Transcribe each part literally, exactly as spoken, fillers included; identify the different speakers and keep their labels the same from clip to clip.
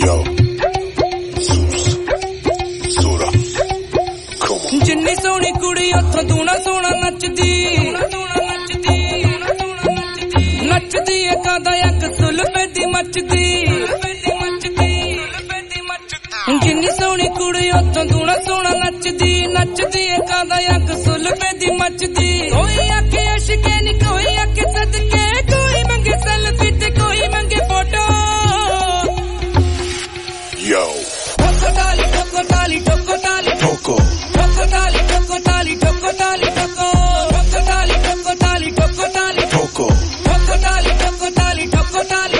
Speaker 1: जिन्नी सोहनी कुड़ी उत्थों दूना सोहना नचदी नचदी कादा एक सुलबे दी मचदी जिन्नी सोहनी कुड़ी उत्थों दूना सोहना नचदी नचदी कादा एक सुलबे दी मचदी कोई आके अशके नी कोई आके सदके कोई मंगे सेल्फी ते कोई मंगे फोटो
Speaker 2: Yo
Speaker 1: ठोको ताली ठोको ताली ठोको ताली
Speaker 2: Toco
Speaker 1: ठोको ताली ठोको ताली ठोको ताली ठोको ठोको ताली ठोको ताली ठोको ताली
Speaker 2: Toco
Speaker 1: ठोको ताली ठोको ताली ठोको ताली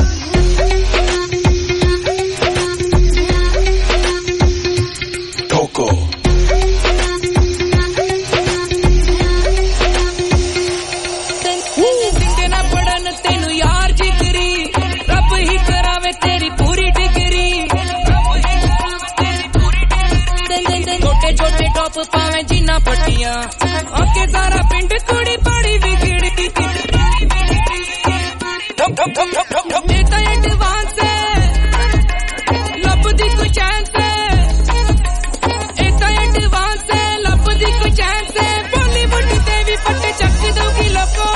Speaker 2: Toco
Speaker 1: जिंदे ना पढ़न तेनू यार जिगरी रब ही करावे तेरी पूरी डिग्री छोटे छोटे टॉप पावे जीना पट्टियां आके सारा पिंड कुड़ी पड़ी बिगड़ी ठप ठप ठप ठप ठप ठप ये तो एडवांस है लब दी कुछ चैन से ये तो एडवांस है लब दी कुछ चैन से बॉलीवुड ते भी पट्टे चक दोगी लोको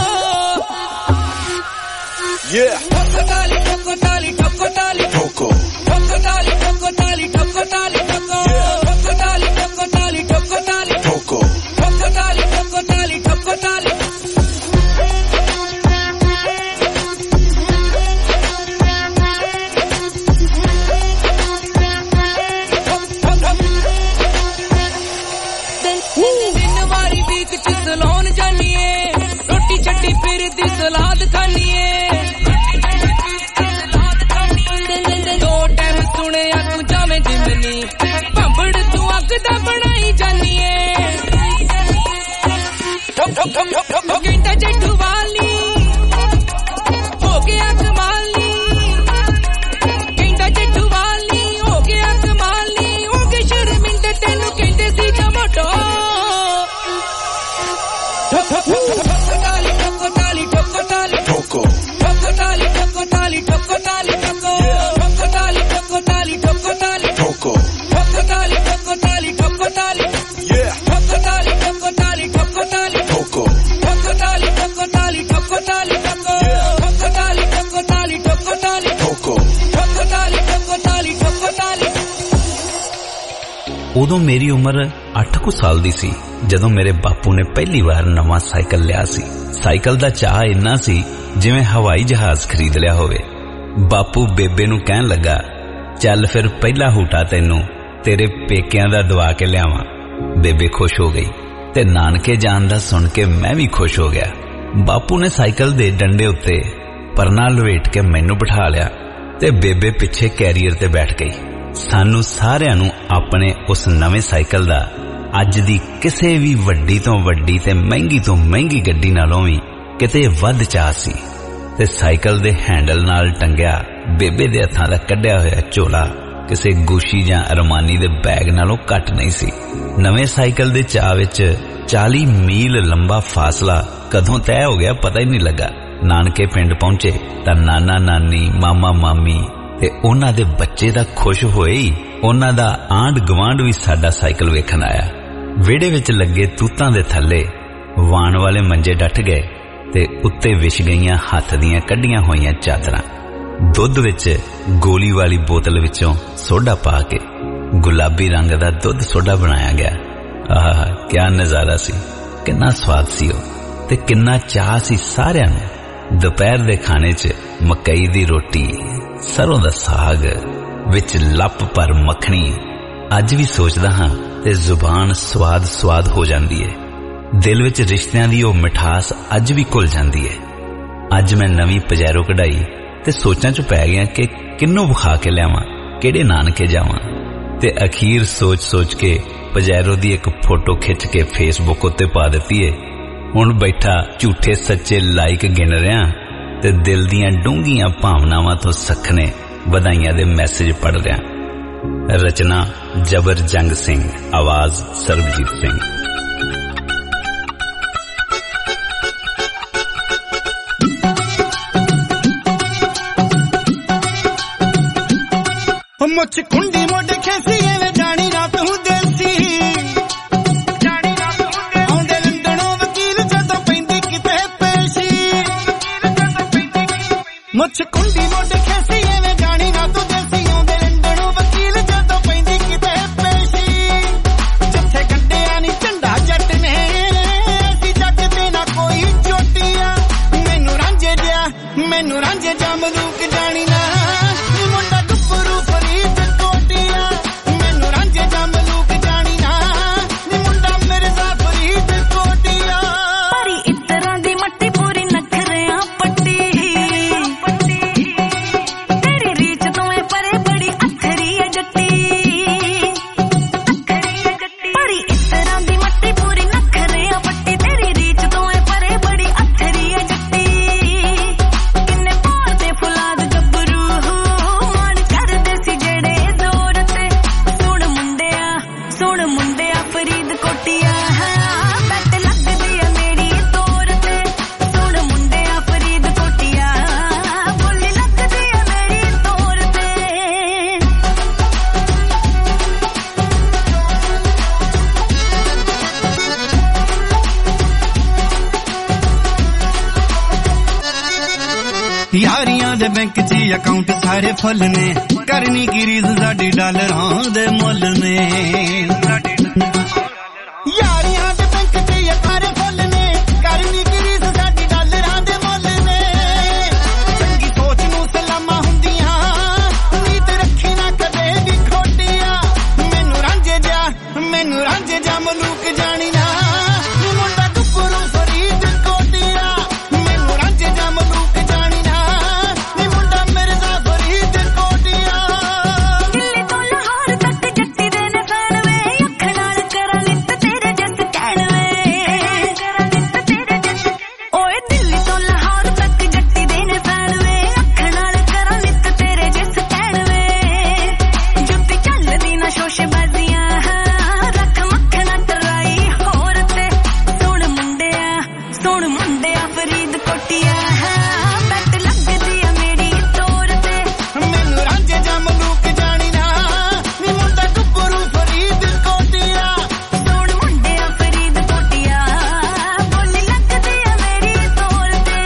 Speaker 2: Yeah
Speaker 1: ठोको ताली ठोको ताली ठोको ताली
Speaker 2: Toco
Speaker 1: ठोको ताली ठोको ताली ठोको ताली ठोको ठोको ताली ठोको ताली ठोको ताली
Speaker 2: Toco
Speaker 1: ठोको ताली ठोको ताली ठोको ताली दिन वारी वीक च सलोन जानिए रोटी छड्डी फिर दी सलाद खानिए दो टाइम सुने तू जावे जिमनी भंबड़ तू अग दा बनाई जानिए ठप ठप ठप ठप ठप कहंदा जट्टू वाली हो गया कमाली कहंदा जट्टू वाली हो गया कमाली हो गए शर्मिंदे तेनू कहंदे सी जमोटो ठोको ताली ठोको ताली ठोको ताली
Speaker 2: Toco
Speaker 1: ठोको ताली ठोको ताली ठोको ताली ठोको ठोको ताली ठोको ताली ठोको ताली
Speaker 2: Toco
Speaker 1: ठोको ताली ठोको ताली ठोको ताली
Speaker 2: Yeah
Speaker 1: ठोको ताली ठोको ताली ठोको ताली
Speaker 2: Toco
Speaker 1: ठोको ताली ठोको ताली ठोको ताली ठोको ठोको ताली ठोको ताली ठोको ताली
Speaker 2: Toco
Speaker 1: ठोको ताली ठोको ताली ठोको ताली
Speaker 3: ਉਦੋਂ ਮੇਰੀ ਉਮਰ ਅੱਠ ਕੁ ਸਾਲ ਦੀ ਸੀ ਜਦੋਂ ਮੇਰੇ ਬਾਪੂ ਨੇ ਪਹਿਲੀ ਵਾਰ ਨਵਾਂ ਸਾਈਕਲ ਲਿਆ ਸੀ। ਸਾਈਕਲ ਦਾ ਚਾਹ ਇੰਨਾ ਸੀ ਜਿਵੇਂ ਹਵਾਈ ਜਹਾਜ਼ ਖਰੀਦ ਲਿਆ ਹੋਵੇ। ਬਾਪੂ ਬੇਬੇ ਨੂੰ ਕਹਿਣ ਲੱਗਾ, ਚੱਲ ਫਿਰ ਪਹਿਲਾ ਹੂਟਾ ਤੈਨੂੰ ਤੇਰੇ ਪੇਕਿਆਂ ਦਾ ਦਵਾ ਕੇ ਲਿਆਵਾਂ। ਬੇਬੇ ਖੁਸ਼ ਹੋ ਗਈ ਤੇ ਨਾਨਕੇ ਜਾਣ ਦਾ ਸੁਣ ਕੇ ਮੈਂ ਵੀ ਖੁਸ਼ ਹੋ ਗਿਆ। ਬਾਪੂ ਨੇ ਸਾਈਕਲ ਦੇ ਡੰਡੇ ਉੱਤੇ ਪਰਨਾ ਲਵੇਟ ਕੇ ਮੈਨੂੰ ਬਿਠਾ ਲਿਆ ਤੇ ਬੇਬੇ ਪਿੱਛੇ ਕੈਰੀਅਰ ਤੇ ਬੈਠ ਗਈ। ਸਾਨੂੰ ਸਾਰਿਆਂ ਨੂੰ ਆਪਣੇ ਉਸ ਨਵੇਂ ਸਾਈਕਲ ਦਾ ਅੱਜ ਦੀ ਕਿਸੇ ਵੀ ਵੱਡੀ ਤੋਂ ਵੱਡੀ ਤੇ ਮਹਿੰਗੀ ਤੋਂ ਮਹਿੰਗੀ ਗੱਡੀ ਨਾਲੋਂ ਵੀ ਕਿਤੇ ਵੱਧ ਚਾਅ ਸੀ ਤੇ ਸਾਈਕਲ ਦੇ ਹੈਂਡਲ ਨਾਲ ਟੰਗਿਆ ਬੇਬੇ ਦੇ ਹੱਥਾਂ ਦਾ ਕੱਢਿਆ ਹੋਇਆ ਝੋਲਾ ਕਿਸੇ ਗੁਸ਼ੀ ਜਾਂ ਅਰਮਾਨੀ ਦੇ ਬੈਗ ਨਾਲੋਂ ਘੱਟ ਨਹੀਂ ਸੀ। ਨਵੇਂ ਸਾਈਕਲ ਦੇ ਚਾਅ ਵਿੱਚ ਚਾਲੀ ਮੀਲ ਲੰਬਾ ਫਾਸਲਾ ਕਦੋਂ ਤੈਅ ਹੋ ਗਿਆ ਪਤਾ ਹੀ ਨਹੀਂ ਲੱਗਾ। ਨਾਨਕੇ ਪਿੰਡ ਪਹੁੰਚੇ ਤਾਂ ਨਾਨਾ ਨਾਨੀ ਮਾਮਾ ਮਾਮੀ ਤੇ ਉਹਨਾਂ ਦੇ ਬੱਚੇ ਦਾ ਖੁਸ਼ ਹੋਏ ਹੀ ਉਹਨਾਂ ਦਾ ਆਂਢ ਗਵਾਂਢ ਵੀ ਸਾਡਾ ਸਾਈਕਲ ਵੇਖਣ ਆਇਆ। ਵਿਹੜੇ ਵਿੱਚ ਲੱਗੇ ਤੂਤਾਂ ਦੇ ਥੱਲੇ ਵਾਣ ਵਾਲੇ ਮੰਜੇ ਡੱਠ ਗਏ ਤੇ ਉੱਤੇ ਵਿਛ ਗਈਆਂ ਹੱਥ ਦੀਆਂ ਕੱਢੀਆਂ ਹੋਈਆਂ ਚਾਦਰਾਂ। ਦੁੱਧ ਵਿੱਚ ਗੋਲੀ ਵਾਲੀ ਬੋਤਲ ਵਿੱਚੋਂ ਸੋਡਾ ਪਾ ਕੇ ਗੁਲਾਬੀ ਰੰਗ ਦਾ ਦੁੱਧ ਸੋਡਾ ਬਣਾਇਆ ਗਿਆ। ਆਹ ਕਿਆ ਨਜ਼ਾਰਾ ਸੀ, ਕਿੰਨਾ ਸਵਾਦ ਸੀ ਉਹ ਤੇ ਕਿੰਨਾ ਚਾਅ ਸੀ ਸਾਰਿਆਂ ਨੂੰ। ਦੁਪਹਿਰ ਦੇ ਖਾਣੇ 'ਚ ਮਕਈ ਦੀ ਰੋਟੀ, ਸਰੋਂ ਦਾ ਸਾਗ ਵਿੱਚ ਲੱਪ ਪਰ ਮੱਖਣੀ। ਅੱਜ ਵੀ ਸੋਚਦਾ ਹਾਂ ਤੇ ਜ਼ੁਬਾਨ ਸਵਾਦ ਸਵਾਦ ਹੋ ਜਾਂਦੀ ਹੈ। ਦਿਲ ਵਿੱਚ ਰਿਸ਼ਤਿਆਂ ਦੀ ਉਹ ਮਿਠਾਸ ਅੱਜ ਵੀ ਘੁਲ ਜਾਂਦੀ ਹੈ। ਅੱਜ ਮੈਂ ਨਵੀਂ ਪਜੈਰੋ ਕਢਾਈ ਤੇ ਸੋਚਾਂ 'ਚ ਪੈ ਗਿਆ ਕਿ ਕਿੰਨੂੰ ਵਿਖਾ ਕੇ ਲਿਆਵਾਂ, ਕਿਹੜੇ ਨਾਨਕੇ ਜਾਵਾਂ ਤੇ ਅਖੀਰ ਸੋਚ ਸੋਚ ਕੇ ਪਜੈਰੋ ਦੀ ਇੱਕ ਫੋਟੋ ਖਿੱਚ ਕੇ ਫੇਸਬੁੱਕ ਉੱਤੇ ਪਾ ਦਿੱਤੀ ਏ। ਹੁਣ ਬੈਠਾ ਝੂਠੇ ਸੱਚੇ ਲਾਈਕ ਗਿਣ ਰਿਹਾ ਤੇ ਦਿਲ ਦੀਆਂ ਡੂੰਘੀਆਂ ਭਾਵਨਾਵਾਂ ਤੋਂ ਸਖਣੇ ਵਧਾਈਆਂ ਦੇ ਮੈਸੇਜ ਪੜ੍ਹ ਰਿਹਾ। ਰਚਨਾ ਜਬਰ ਜੰਗ ਸਿੰਘ, ਆਵਾਜ਼ ਸਰਬਜੀਤ ਸਿੰਘ।
Speaker 4: ਮੁੱਛ ਕੁੰਡੀ ਮੋਢ ਖੇਸੀ ਐਵੇਂ ਜਾਣੀ ਨਾ ਤੂੰ ਦੇਸੀ ਜਾਣੀ ਨਾ ਤੂੰ ਦੇਸੀ ਆਉਂਦੇ ਲੰਡਨੋਂ ਵਕੀਲ ਜਦੋਂ ਪੈਂਦੀ ਕਿਤੇ ਪੇਸ਼ੀ ਮੁੱਛ ਕੁੰਡੀ ਮੋਢ ਖੇਸੀ ਐਵੇਂ ਜਾਣੀ ਨਾ ਤੂੰ ਦੇਸੀ ਆਉਂਦੇ ਲੰਡਨੋਂ ਵਕੀਲ ਜਦੋਂ ਪੈਂਦੀ ਕਿਤੇ ਪੇਸ਼ੀ ਜਿੱਥੇ ਕੱਢਿਆ ਨੀ ਝੰਡਾ ਜੱਟ ਨੇ ਅਸੀਂ ਜੱਟ ਤੇ ਨਾ ਕੋਈ ਚੋਟੀਆਂ ਮੈਨੂੰ ਰਾਂਝੇ ਜਿਆ ਮੈਨੂੰ ਰਾਂਝੇ ਜਾ ਮਲੂਕ ਜਾਣੀ ਨਾ ਮੁੰਡਾ ਗੱਭਰੂ ਫਰੀਦ ਕੋਟੀਆਂ ਮੈਨੂੰ ਰਾਂਝੇ ਜਾ ਮਲੂਕ ਜਾਣੀ ਨਾ ਨੀ ਮੁੰਡਾ ਮਿਰਜ਼ਾ ਫਰੀਦ ਕੋਟੀਆਂ
Speaker 5: ਪਰੀ ਇਤਰਾਂ ਦੀ ਮੱਟੀ ਪੂਰੀ ਨਖਰਿਆਂ ਪੱਟੀ ਤੇਰੀ ਰੀਚ ਤੋਂ ਐ ਪਰੇ ਬੜੀ ਅਥਰੀ ਐ ਜੱਟੀ ਪਰੀ ਇਤਰਾਂ ਦੀ ਮੱਟੀ ਪੂਰੀ ਨਖਰਿਆਂ ਪੱਟੀ ਤੇਰੀ ਰੀਚ ਤੋਂ ਐ ਪਰੇ ਬੜੀ ਅਥਰੀ ਐ ਜੱਟੀ ਕਿੰਨੇ ਪਾਰ ਤੇ ਫੁਲਾਦ ਗੱਭਰੂ ਮਾਣ ਕਰਦੇ ਸੀ ਜਿਹੜੇ ਜ਼ੋਰ ਤੇ ਸੁਣ ਮੁੰਡਿਆ ਸੁਣ ਮੁੰਡਿਆ ਫਰੀਦ ਕੋਟੀਆਂ ਬੱਟ ਲੱਗਦੀ ਐ ਮੇਰੀ ਤੋਰ ਤੇ ਸੁਣ ਮੁੰਡਿਆ ਫਰੀਦ ਕੋਟੀਆਂ ਬੋਲੀ ਲੱਗਦੀ ਐ ਮੇਰੀ ਤੋਰ ਤੇ
Speaker 4: ਯਾਰੀਆਂ ਦੇ ਬੈਂਕ 'ਚ ਅਕਾਊਂਟ ਸਾਰੇ ਫੁੱਲ ਨੇ ਕਰਨੀ ਕੀ ਰੀਜ਼ ਸਾਡੀ ਡਾਲਰਾਂ ਦੇ ਮੁੱਲ ਨੇ ਯਾਰੀਆਂ ਦੇ ਬੈਂਕ 'ਚ ਸਾਰੇ ਫੁੱਲ ਨੇ ਕਰਨੀ ਕੀ ਰੀਜ਼ ਸਾਡੀ ਡਾਲਰਾਂ ਦੇ ਮੁੱਲ ਨੇ ਚੰਗੀ ਸੋਚ ਨੂੰ ਸਲਾਮਾਂ ਹੁੰਦੀਆਂ ਉਮੀਦ ਰੱਖੀ ਨਾ ਕਦੇ ਵੀ ਖੋਟੀਆਂ ਮੈਨੂੰ ਰਾਂਝੇ ਜਾ ਮੈਨੂੰ ਰਾਂਝੇ ਜਾ ਮਲੂਕ ਜਾਣੀ ਨਾ ਮੁੰਡਾ ਗੱਭਰੂ ਫਰੀਦ ਕੋਟੀਆਂ ਮੈਨੂੰ ਰਾਂਝੇ ਜਾ ਮਲੂਕ ਜਾਣੀ ਨਾ ਨੀ ਮੁੰਡਾ ਮਿਰਜ਼ਾ ਫਰੀਦ ਕੋਟੀਆਂ
Speaker 5: ਦਿੱਲੀ ਤੋਂ ਲਾਹੌਰ ਤੱਕ ਜੱਟੀ ਦੇ ਨੇ ਫੈਨ ਵੇ ਅੱਖ ਨਾਲ ਕਰਾਂ ਨਿੱਤ ਤੇਰੇ ਜਸ ਕਹਿਣ ਵੇ ਕਰਾਂ ਨਿੱਤ ਤੇਰੇ ਜਸ ਓਏ ਦਿੱਲੀ ਤੋਂ ਲਾਹੌਰ ਤੱਕ ਜੱਟੀ ਦੇ ਨੇ ਫੈਨ ਵੇ ਅੱਖ ਨਾਲ ਕਰਾਂ ਨਿੱਤ ਤੇਰੇ ਜਸ ਕਹਿਣ ਵੇ ਜੁੱਤੀ ਚੱਲਦੀ ਨਾ ਸ਼ੋਸ਼ੇਬਾਜ਼ੀਆਂ ਰੱਖ ਮੱਖਣਾ ਟਰਾਈ ਹੋਰ ਤੇ ਸੁਣ ਮੁੰਡਿਆ ਸੁਣ ਮੁੰਡਿਆ ਫਰੀਦ ਕੋਟੀਆਂ ਬੱਟ ਲੱਗਦੀ ਆ ਮੇਰੀ ਤੋਰ ਤੇ
Speaker 4: ਮੈਨੂੰ ਰਾਂਝੇ ਜਾ ਮਲੂਕ ਜਾਣੀ ਨਾ ਨੀ ਮੁੰਡਾ ਗੱਭਰੂ ਫਰੀਦ ਕੋਟੀਆਂ
Speaker 5: ਸੁਣ ਮੁੰਡਿਆ ਫਰੀਦ ਕੋਟੀਆਂ ਬੋਲੀ ਲੱਗਦੀ ਆ ਮੇਰੀ ਤੋਰ ਤੇ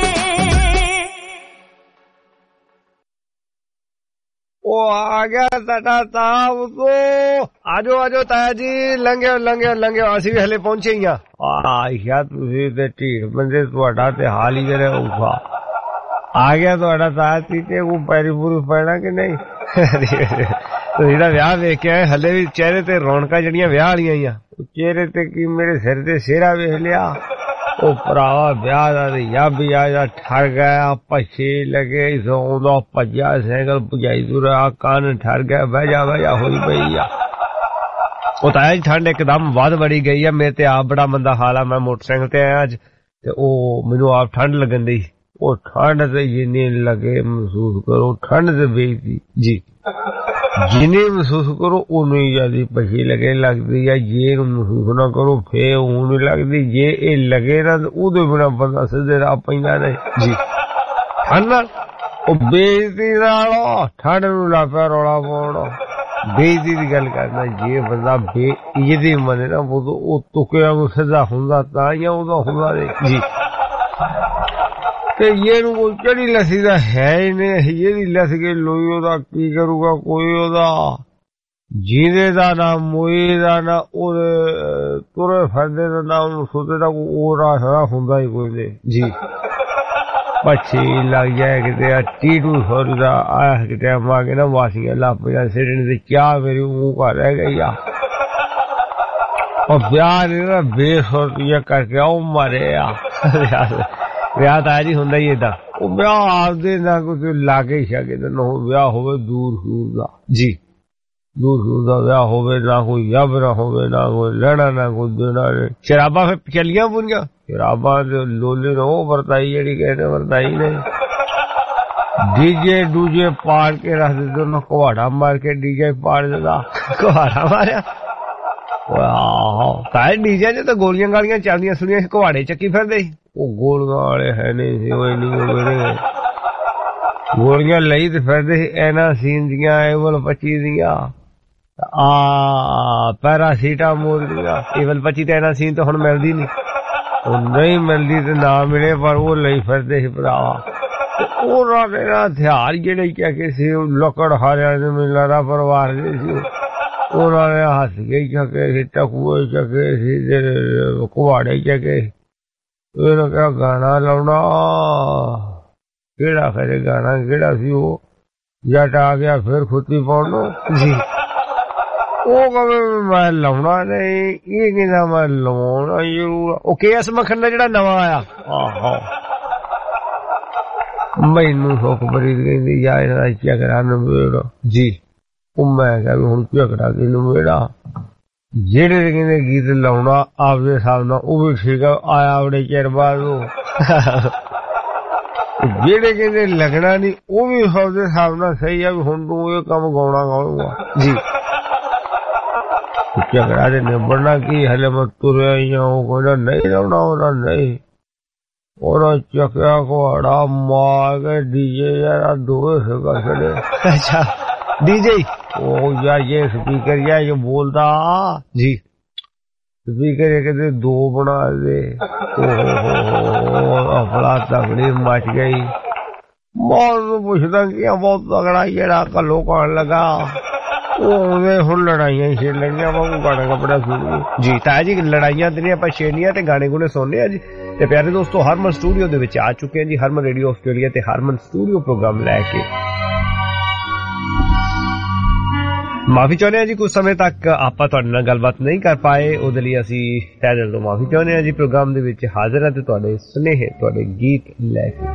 Speaker 6: ਉਹ ਆ ਗਿਆ ਸਾਡਾ ਸਾਹਿਬ ਤੋਂ ਆਜੋ ਆਜੋ ਤਾਇਆ ਜੀ ਲੰਘਿਓ ਲੰਘਿਓ ਲੰਘਿਓ ਅਸੀਂ ਵੀ ਹਲੇ ਪਹੁੰਚੇ ਹੀ ਆ ਆਇਆ ਤੁਸੀਂ ਤੇ ਢੀਠ ਬੰਦੇ ਤੁਹਾਡਾ ਤੇ ਹਾਲ ਹੀ ਜਿਹੜਾ ਔਖਾ ਆ ਗਿਆ ਤੁਹਾਡਾ ਤਾਇਆ ਸੀ ਤੇ ਉਹ ਪੈਰੀ ਪੂਰੀ ਪੈਣਾ ਕਿ ਨਹੀਂ ਤੁਸੀਂ ਦਾ ਵਿਆਹ ਵੇਖ ਕੇ ਆਏ ਹਲੇ ਵੀ ਚਿਹਰੇ ਤੇ ਰੌਣਕਾਂ ਜਿਹੜੀਆਂ ਵਿਆਹ ਵਾਲੀਆਂ ਹੀ ਆ ਚਿਹਰੇ ਤੇ ਕੀ ਮੇਰੇ ਸਿਰ ਤੇ ਸਿਹਰਾ ਵੇਖ ਲਿਆ ਉਹ ਭਰਾਵਾ ਵਿਆਹ ਦਾ ਯਾਬੀ ਆ ਜਾ ਠਰ ਗਿਆ ਪਛੇ ਲਗੇ ਸੌਂਦਾ ਭੱਜਿਆ ਸਾਈਕਲ ਭਜਾਈ ਤੁਰਿਆ ਕੰਨ ਠਰ ਗਿਆ ਬਹਿ ਜਾ ਬਹਿ ਜਾ ਹੋਈ ਪਈ ਆ ਉਹ ਤਾਂ ਜੀ ਠੰਡ ਇੱਕਦਮ ਵੱਧ ਬੜੀ ਗਈ ਆ ਮੇਰੇ ਤੇ ਆਪ ਬੜਾ ਮੰਦਾ ਹਾਲ ਆ ਮੈਂ ਮੋਟਰਸਾਈਕਲ ਤੇ ਆਇਆ ਅੱਜ ਤੇ ਉਹ ਮੈਨੂੰ ਆਪ ਠੰਡ ਲੱਗਣ ਦੀ ਉਹ ਠੰਡ ਤੇ ਜਿੰਨੀ ਲੱਗੇ ਮਹਿਸੂਸ ਕਰੋ ਠੰਡ ਤੇ ਵੇਖਦੀ ਜੀ ਜਿੰਨੀ ਮਹਿਸੂਸ ਕਰੋ ਉਨੀ ਜ਼ਿਆਦਾ ਪਛੀ ਲੱਗੇ ਲੱਗਦੀ ਆ ਜੇ ਮਹਿਸੂਸ ਨਾ ਕਰੋ ਫੇਰ ਉਹ ਨਹੀਂ ਲੱਗਦੀ ਜੇ ਇਹ ਲੱਗੇ ਨਾ ਉਹਦੇ ਬਿਨਾਂ ਬੰਦਾ ਸਿੱਧੇ ਰਾਹ ਪੈਂਦਾ ਨਹੀਂ ਜੀ ਠੰਡ ਨਾਲ ਉਹ ਬੇਇੱਜ਼ਤੀ ਨਾਲ ਠੰਡ ਨੂੰ ਲਾ ਪਿਆ ਰੌਲਾ ਪਾਉਣਾ ਬੇਇੱਜ਼ਤੀ ਦੀ ਗੱਲ ਕਰਨਾ ਜੇ ਬੰਦਾ ਬੇਇੱਜ਼ਤੀ ਮੰਨੇ ਨਾ ਉਹ ਤੁਕਿਆ ਨੂੰ ਸਿੱਧਾ ਹੁੰਦਾ ਤਾਂ ਜਾਂ ਉਹਦਾ ਹੁੰਦਾ ਨਹੀਂ ਜੀ ਤੇ ਇਹਨੂੰ ਕੋਈ ਚੜੀ ਲੱਸੀ ਦਾ ਹੈ ਹੀ ਨਹੀਂ ਇਹਦੀ ਲੱਸ ਕੇ ਲੋਈ ਉਹਦਾ ਕੀ ਕਰੂਗਾ ਕੋਈ ਉਹਦਾ ਜੀਂਦੇ ਦਾ ਨਾ ਮੋਏ ਦਾ ਨਾ ਉਹਦੇ ਤੁਰੇ ਫਿਰਦੇ ਦਾ ਨਾ ਉਹਨੂੰ ਸੁੱਤੇ ਦਾ ਉਹ ਰਾਹ ਹੁੰਦਾ ਹੀ ਕੋਈ ਨਹੀਂ ਜੀ ਪੱਛੀ ਲੱਗ ਜਾਏ ਕਿਤੇ ਆ ਟੀਟੂ ਸੋਰਦਾ ਆਇਆ ਕਿਤੇ ਮਾ ਕੇ ਨਾ ਵਾਸੀਆਂ ਲਾਪਿਆ ਸਿਰਣ ਤੇ ਚਾਹ ਮੇਰੀ ਮੂੰਹ ਘਰ ਰਹਿ ਗਈ ਆ ਉਹ ਵਿਆਹ ਨੇ ਨਾ ਬੇਸੁਰਤੀਆ ਕਰਕੇ ਉਹ ਮਾਰੇ ਆ ਵਿਆਹ ਤਾਂ ਜੀ ਹੁੰਦਾ ਹੀ ਏਦਾਂ ਉਹ ਵਿਆਹ ਆਪਦੇ ਨਾ ਕੁਝ ਲਾਗੇ ਛਾਗੇ ਦਾ ਨਾ ਵਿਆਹ ਹੋਵੇ ਦੂਰ ਦੂਰ ਦਾ ਜੀ ਦੂਰ ਦੂਰ ਦਾ ਵਿਆਹ ਹੋਵੇ ਨਾ ਕੋਈ ਯਬ ਨਾ ਹੋਵੇ ਨਾ ਕੋਈ ਲੈਣਾ ਨਾ ਕੋਈ ਦੇਣਾ ਸ਼ਰਾਬਾਂ ਫਿਰ ਚੱਲੀਆਂ ਪੂਰੀਆਂ ਸ਼ਰਾਬਾਂ ਦੇ ਲੋਲੇ ਨੇ ਉਹ ਵਰਤਾਈ ਜਿਹੜੀ ਕਹਿੰਦੇ ਵਰਤਾਈ ਨੇ ਡੀਜੇ ਦੂਜੇ ਪਾੜ ਕੇ ਰੱਖ ਦਿੰਦੇ ਉਹਨੂੰ ਕੁਹਾੜਾ ਮਾਰ ਕੇ ਡੀਜੇ ਪਾੜ ਦਿੰਦਾ ਕੁਹਾੜਾ ਮਾਰਿਆ ਵਾਹ ਤਾਂ ਡੀਜੇ ਚ ਤਾਂ ਗੋਲੀਆਂ ਗਾਲੀਆਂ ਚੱਲਦੀਆਂ ਸੁਣੀਆਂ ਕੁਹਾੜੇ ਚੱਕੀ ਫਿਰਦੇ ਉਹ ਗੋਲੀਆਂ ਵਾਲੇ ਹੈ ਨਹੀਂ ਸੀ ਉਹ ਨਹੀਂ ਮੇਰੇ ਗੋਲੀਆਂ ਲਈ ਤੇ ਫਿਰਦੇ ਸੀ ਇਹਨਾਂ ਸੀਨ ਦੀਆਂ ਏਵਲ ਪੱਚੀ ਦੀਆਂ ਆ ਪੈਰਾਸੀਟਾਮੋਲ ਦੀਆਂ ਏਵਲ ਪੱਚੀ ਤੇ ਇਹਨਾਂ ਸੀਨ ਤਾਂ ਹੁਣ ਮਿਲਦੀ ਨਹੀਂ ਉਹ ਨਹੀਂ ਮਿਲਦੀ ਤੇ ਨਾ ਮਿਲੇ ਪਰ ਉਹ ਲਈ ਫਿਰਦੇ ਸੀ ਭਰਾਵਾ ਉਹਨਾਂ ਦੇ ਨਾ ਹਥਿਆਰ ਜਿਹੜੇ ਕਿ ਸੀ ਲੱਕੜ ਹਾਰਿਆਂ ਦੇ ਮੈਨੂੰ ਲੱਗਦਾ ਪਰਿਵਾਰ ਦੇ ਸੀ ਉਹਨਾਂ ਨੇ ਹੱਥ ਕੇ ਚੱਕੇ ਸੀ ਟਕੂਏ ਚੱਕੇ ਸੀ ਕੁਹਾੜੇ ਚੱਕੇ ਇਹਨਾਂ ਕਿਹਾ ਗਾਣਾ ਲਾਉਣਾ ਕਿਹੜਾ ਖਰੇ ਗਾਣਾ ਕਿਹੜਾ ਸੀ ਉਹ ਜੱਟ ਆ ਗਿਆ ਫਿਰ ਖੁੱਤੀ ਪਾਉਣ ਨੂੰ ਜੀ ਉਹ ਕਹੇ ਮੈਂ ਲਾਉਣਾ ਨਹੀਂ ਇਹ ਕਹਿੰਦਾ ਮੈਂ ਲਵਾਉਣਾ ਜ਼ਰੂਰ ਉਹ ਕੇ ਐਸ ਮੱਖਣ ਦਾ ਜਿਹੜਾ ਨਵਾਂ ਆਇਆ ਆਹੋ ਮੈਨੂੰ ਸੁੱਖ ਬੜੀ ਕਹਿੰਦੀ ਯਾਰ ਇਹਦਾ ਝਗੜਾ ਨਵੇੜਾ ਜੀ ਉਹ ਮੈਂ ਕਿਹਾ ਵੀ ਹੁਣ ਝਗੜਾ ਕਿ ਨਵੇੜਾ ਜਿਹੜੇ ਕਹਿੰਦੇ ਗੀਤ ਲਾਉਣਾ ਆਪਦੇ ਹਿਸਾਬ ਨਾਲ ਉਹ ਵੀ ਠੀਕ ਆ ਆਇਆ ਬੜੇ ਚਿਰ ਬਾਅਦ ਉਹ ਜਿਹੜੇ ਕਹਿੰਦੇ ਲੱਗਣਾ ਨਹੀਂ ਉਹ ਵੀ ਆਪਦੇ ਹਿਸਾਬ ਨਾਲ ਸਹੀ ਆ ਵੀ ਹੁਣ ਤੂੰ ਇਹ ਕੰਮ ਗਾਉਣਾ ਗਾਊਗਾ ਜੀ ਝਗੜਾ ਦੇ ਨਿਬੜਨਾ ਕੀ ਹਲੇ ਮੈਂ ਤੁਰਿਆ ਹੀ ਆ ਉਹ ਕਹਿੰਦਾ ਨਹੀਂ ਲਾਉਣਾ ਉਹਦਾ ਨਹੀਂ ਉਹਦਾ ਚੱਕਿਆ ਘੋੜਾ ਮਾਰ ਕੇ ਡੀਜੇ ਯਾਰ ਦੋਵੇਂ ਸੀਗਾ ਛੜੇ ਅੱਛਾ ਡੀਜੇ ਉਹ ਯਾਰ ਇਹ ਸਪੀਕਰ ਯਾਰ ਇਹ ਬੋਲਦਾ ਜੀ ਸਪੀਕਰ ਇਹ ਕਹਿੰਦੇ ਦੋ ਬਣਾ ਦੇ ਉਹ ਅਫਲਾ ਤਗੜੀ ਮਚ ਗਈ ਬਹੁਤ ਪੁੱਛਦਾ ਕਿ ਬਹੁਤ ਤਗੜਾ ਜਿਹੜਾ ਕੱਲੋ ਕਾਣ ਲਗਾ ਉਹ ਹੁਣ ਲੜਾਈਆਂ ਛੇੜ ਲੈਣੀਆਂ ਵਾ ਗਾਣਾ ਕੱਪੜਾ ਸੁਣ ਜੀ ਤਾਂ ਜੀ ਲੜਾਈਆਂ ਤੇ ਆਪਾਂ ਛੇੜਨੀਆਂ ਤੇ ਗਾਣੇ ਗੁਣੇ ਸੁਣਨੇ ਆ ਜੀ ਤੇ ਪਿਆਰੇ ਦੋਸਤੋ ਹਰਮਨ ਸਟੂਡੀਓ ਦੇ ਵਿੱਚ ਆ ਚੁੱਕੇ ਹਾਂ ਜੀ ਹਰਮਨ ਰੇਡੀਓ ਆਸਟ੍ਰੇਲੀਆ ਤੇ ਹਰਮਨ ਸਟੂਡੀਓ ਪ੍ਰੋਗਰਾਮ ਲੈ ਕੇ ਮਾਫੀ ਚਾਹੁੰਦੇ ਹਾਂ ਜੀ ਕੁਝ ਸਮੇਂ ਤੱਕ ਆਪਾਂ ਤੁਹਾਡੇ ਨਾਲ ਗੱਲਬਾਤ ਨਹੀਂ ਕਰ ਪਾਏ ਉਹਦੇ ਲਈ ਅਸੀਂ ਤਹਿ ਦਿਲ ਤੋਂ ਮਾਫੀ ਚਾਹੁੰਦੇ ਹਾਂ ਜੀ ਪ੍ਰੋਗਰਾਮ ਦੇ ਵਿੱਚ ਹਾਜ਼ਰ ਹਾਂ ਤੇ ਤੁਹਾਡੇ ਸੁਨੇਹੇ ਤੁਹਾਡੇ ਗੀਤ ਲੈ ਕੇ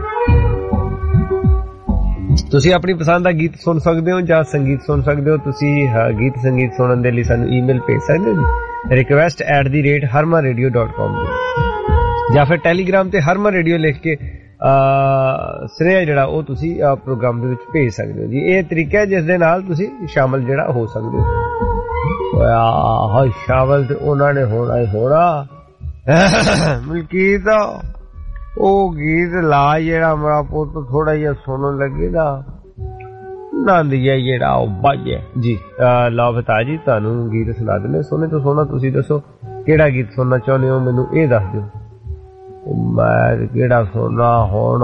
Speaker 6: ਤੁਸੀਂ ਆਪਣੀ ਪਸੰਦ ਦਾ ਗੀਤ ਸੁਣ ਸਕਦੇ ਹੋ ਜਾਂ ਸੰਗੀਤ ਸੁਣ ਸਕਦੇ ਹੋ ਤੁਸੀਂ ਗੀਤ ਸੰਗੀਤ ਸੁਣਨ ਦੇ ਲਈ ਸਾਨੂੰ ਈਮੇਲ ਭੇਜ ਸਕਦੇ ਹੋ ਜੀ request at the rate Harman radio dot com ਜਾਂ ਫਿਰ ਟੈਲੀਗ੍ਰਾਮ ਤੇ ਹਰਮਨ ਰੇਡੀਓ ਲਿਖ ਕੇ ਸੁਨੇਹਾ ਜਿਹੜਾ ਉਹ ਤੁਸੀਂ ਪ੍ਰੋਗਰਾਮ ਦੇ ਵਿੱਚ ਭੇਜ ਸਕਦੇ ਹੋ ਜੀ ਇਹ ਤਰੀਕਾ ਹੈ ਜਿਸ ਦੇ ਨਾਲ ਤੁਸੀਂ ਸ਼ਾਮਲ ਜਿਹੜਾ ਹੋ ਸਕਦੇ ਹੋ ਆਹ ਸ਼ਾਮਲ ਤੇ ਉਹਨਾਂ ਨੇ ਹੋਣਾ ਹੀ ਹੋਣਾ ਮਲਕੀਤ ਉਹ ਗੀਤ ਲਾ ਜਿਹੜਾ ਮੇਰਾ ਪੁੱਤ ਥੋੜਾ ਜਿਹਾ ਸੁਣਨ ਲੱਗੇ ਨਾ ਨੰਦ ਜਿਹਾ ਜਿਹੜਾ ਉਹ ਬਾਜੇ ਜੀ ਲਓ ਬਤਾ ਜੀ ਤੁਹਾਨੂੰ ਗੀਤ ਸੁਣਾ ਦਿੰਦੇ ਸੋਹਣੇ ਤੋਂ ਸੋਹਣਾ ਤੁਸੀਂ ਦੱਸੋ ਕਿਹੜਾ ਗੀਤ ਸੁਣਨਾ ਚਾਹੁੰਦੇ ਹੋ ਮੈਨੂੰ ਇਹ ਦੱਸ ਦਿਓ ਮੈਂ ਕਿਹੜਾ ਸੁਣਨਾ ਹੁਣ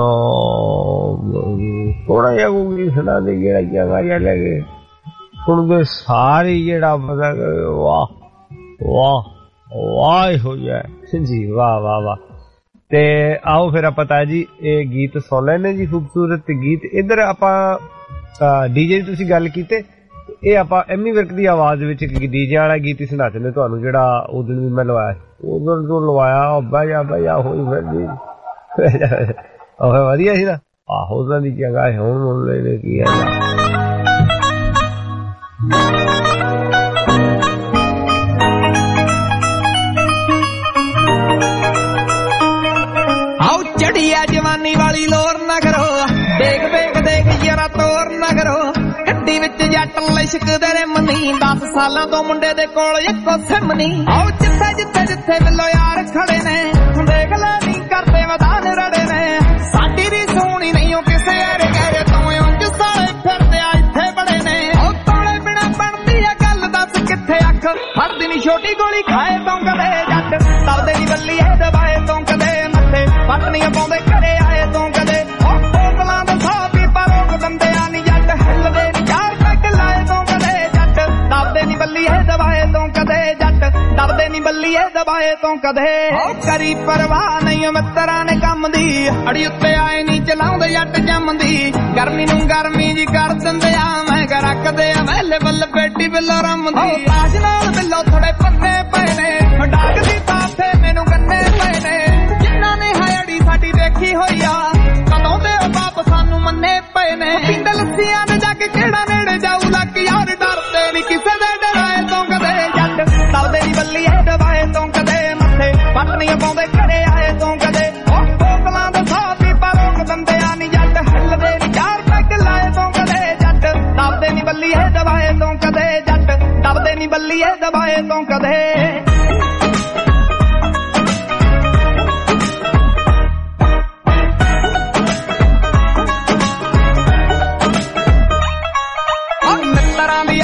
Speaker 6: ਥੋੜਾ ਜਿਹਾ ਕੋਈ ਗੀਤ ਸੁਣਾ ਦੇ ਜਿਹੜਾ ਜਗਾਰੀਆਂ ਲੈ ਕੇ ਸੁਣਦੇ ਸਾਰੇ ਜਿਹੜਾ ਪਤਾ ਵਾਹ ਵਾਹ ਵਾਹ ਹੋ ਜਾਏ ਜੀ ਵਾਹ ਵਾਹ ਵਾਹ ਤੇ ਆਓ ਫਿਰ ਆਪਾਂ ਤਾਂ ਜੀ ਇਹ ਗੀਤ ਸੁਣ ਲੈਣੇ ਜੀ ਖੂਬਸੂਰਤ ਗੀਤ ਇੱਧਰ ਆਪਾਂ ਡੀਜੇ ਦੀ ਤੁਸੀਂ ਗੱਲ ਕੀਤੇ ਇਹ ਆਪਾਂ ਐਮੀ ਵਿਰਕ ਦੀ ਆਵਾਜ਼ ਵਿੱਚ ਡੀਜੇ ਵਾਲਾ ਗੀਤ ਹੀ ਸੁਣਾ ਦਿੰਦੇ ਤੁਹਾਨੂੰ ਜਿਹੜਾ ਉਸ ਦਿਨ ਵੀ ਮੈਂ ਲਵਾਇਆ ਉਦੋਂ ਤੋਂ ਲਵਾਇਆ ਬਹਿ ਬਹਿ ਹੋਈ ਫਿਰਦੀ ਉਹ ਵਧੀਆ ਸੀ ਨਾ ਆਹੋ ਉਹਨਾਂ ਦੀ ਜਗ੍ਹਾ ਹੁਣ ਹੁਣ ਲੈ ਕੀ ਹੈ
Speaker 1: ਚੜੀਆ ਜਵਾਨੀ ਵਾਲੀ ਲੋਰ ਨਾ ਕਰੋ ਦੇਖ ਦੇਖ ਦੇਖ ਯਾਰਾ ਤੋਰ ਨਾ ਕਰੋ ਗੱਡੀ ਵਿੱਚ ਜੱਟ ਲਿਸ਼ਕਦੇ ਨੇ ਮਨੀ ਦਸ ਸਾਲਾਂ ਤੋਂ ਮੁੰਡੇ ਦੇ ਕੋਲ ਇੱਕੋ ਸਿਮਨੀ ਆਓ ਜਿੱਥੇ ਜਿੱਥੇ ਜਿੱਥੇ ਮਿਲੋ ਯਾਰ ਖੜੇ ਨੇ ਦੇਖ ਲੈ ਨਹੀਂ ਕਰਦੇ ਵਧਾਨ ਰੜੇ ਨੇ ਸਾਡੀ ਦੀ ਸੋਹਣੀ ਨਹੀਂ ਉਹ ਕਿਸੇ ਯਾਰ ਗਹਿਰੇ ਤੋਂ ਉਂਝ ਸਾਲੇ ਫਿਰਦੇ ਆ ਇੱਥੇ ਬੜੇ ਨੇ ਉਹ ਤੋਲੇ ਬਿਨਾ ਬਣਦੀ ਆ ਗੱਲ ਦੱਸ ਕਿੱਥੇ ਅੱਖ ਫੜਦੀ ਨੀ ਛੋਟੀ ਗੋਲੀ ਖਾਏ ਤੋਂ ਕਦੇ ਜੱਟ ਤਲਦੇ ਦੀ ਬੱਲੀ ਇਹ ਦਬਾਏ ਤੋਂ ਕਦੇ ਮੱਥੇ ਪਤਨੀਆਂ ਪਾਉਂਦੇ ਘਰੇ ਆਏ ਤੋਂ ਕਦੇ ਉਹ ਬੋਤਲਾਂ ਦੇ ਸਾਹ ਵੀ ਪਰੋਂ ਦੰਦਿਆਂ ਨੀ ਜੱਟ ਹਿੱਲਦੇ ਨੀ ਚਾਰ ਪੈਗ ਲਾਏ ਤੋਂ ਕਦੇ ਜੱਟ ਦਬਦੇ ਨੀ ਬੱਲੀ ਇਹ ਦਬਾਏ ਤੋਂ ਕਦੇ ਜੱਟ ਦਬਦੇ ਨੀ ਬੱਲੀ ਇਹ ਦਬਾਏ ਤੋਂ ਕਦੇ ਉਹ ਕਰੀ ਪਰਵਾਹ ਨਹੀਂ ਮਿੱਤਰਾਂ ਨੇ ਕੰਮ ਦੀ ਅੜੀ ਉੱਤੇ ਆਏ ਨੀ ਚਲਾਉਂਦੇ ਜੱਟ ਜੰਮਦੀ ਗਰਮੀ ਨੂੰ ਗਰਮੀ ਜੀ ਕਰ ਦਿੰਦੇ ਆ ਮੈਂ ਕਰ ਰੱਖਦੇ ਆ ਵੇਲੇ ਬੱਲ ਬੇਟੀ ਬਿੱਲੋ ਰਮਦੀ ਆਜ ਨਾਲ ਬਿੱਲੋ ਥੋੜੇ ਪੰਨੇ ਪਏ ਨੇ ਡਾਕ ਦੀ ਪਾਸੇ ਮੈਨੂੰ ਕੰਨੇ ਪਏ ਨੇ ਜਿਨ੍ਹਾਂ ਨੇ ਹਾਇੜੀ ਸਾਡੀ ਦੇਖੀ ਹੋਈ ਆ ਕਦੋਂ ਦੇ ਉਹ ਬਾਪ ਸਾਨੂੰ ਮੰਨੇ ਪਏ ਨੇ ਪਿੰਡ ਲੱਸੀਆਂ ਦੇ ਜਾ ਕੇ ਕਿਹੜਾ ਨੇੜੇ ਜਾਊ ਲੱਗ ਯਾਰ ਡਰਦੇ ਨੀ ਕਿਸੇ ਦੇ ਡਰਾਏ ਤੋਂ ਕਦੇ ਜੱਟ ਦਬਦੇ ਨੀ ਬੱਲੀ ਇਹ ਦਬਾਏ ਤੋਂ ਕਦੇ ਮੱਥੇ ਪਤਨੀਆਂ ਪਾਉਂਦੇ ਘਰੇ ਆਏ ਤੋਂ ਕਦੇ ਉਹ ਬੋਤਲਾਂ ਦੇ ਸਾਹ ਵੀ ਪਰੋਂ ਦੰਦਿਆਂ ਨੀ ਜੱਟ ਹਿੱਲਦੇ ਨੀ ਚਾਰ ਪੈਗ ਲਾਏ ਤੋਂ ਕਦੇ ਜੱਟ ਦਬਦੇ ਨੀ ਬੱਲੀ ਇਹ ਦਬਾਏ ਤੋਂ ਕਦੇ ਜੱਟ ਦਬਦੇ ਨੀ ਬੱਲੀ ਇਹ ਦਬਾਏ ਤੋਂ ਕਦੇ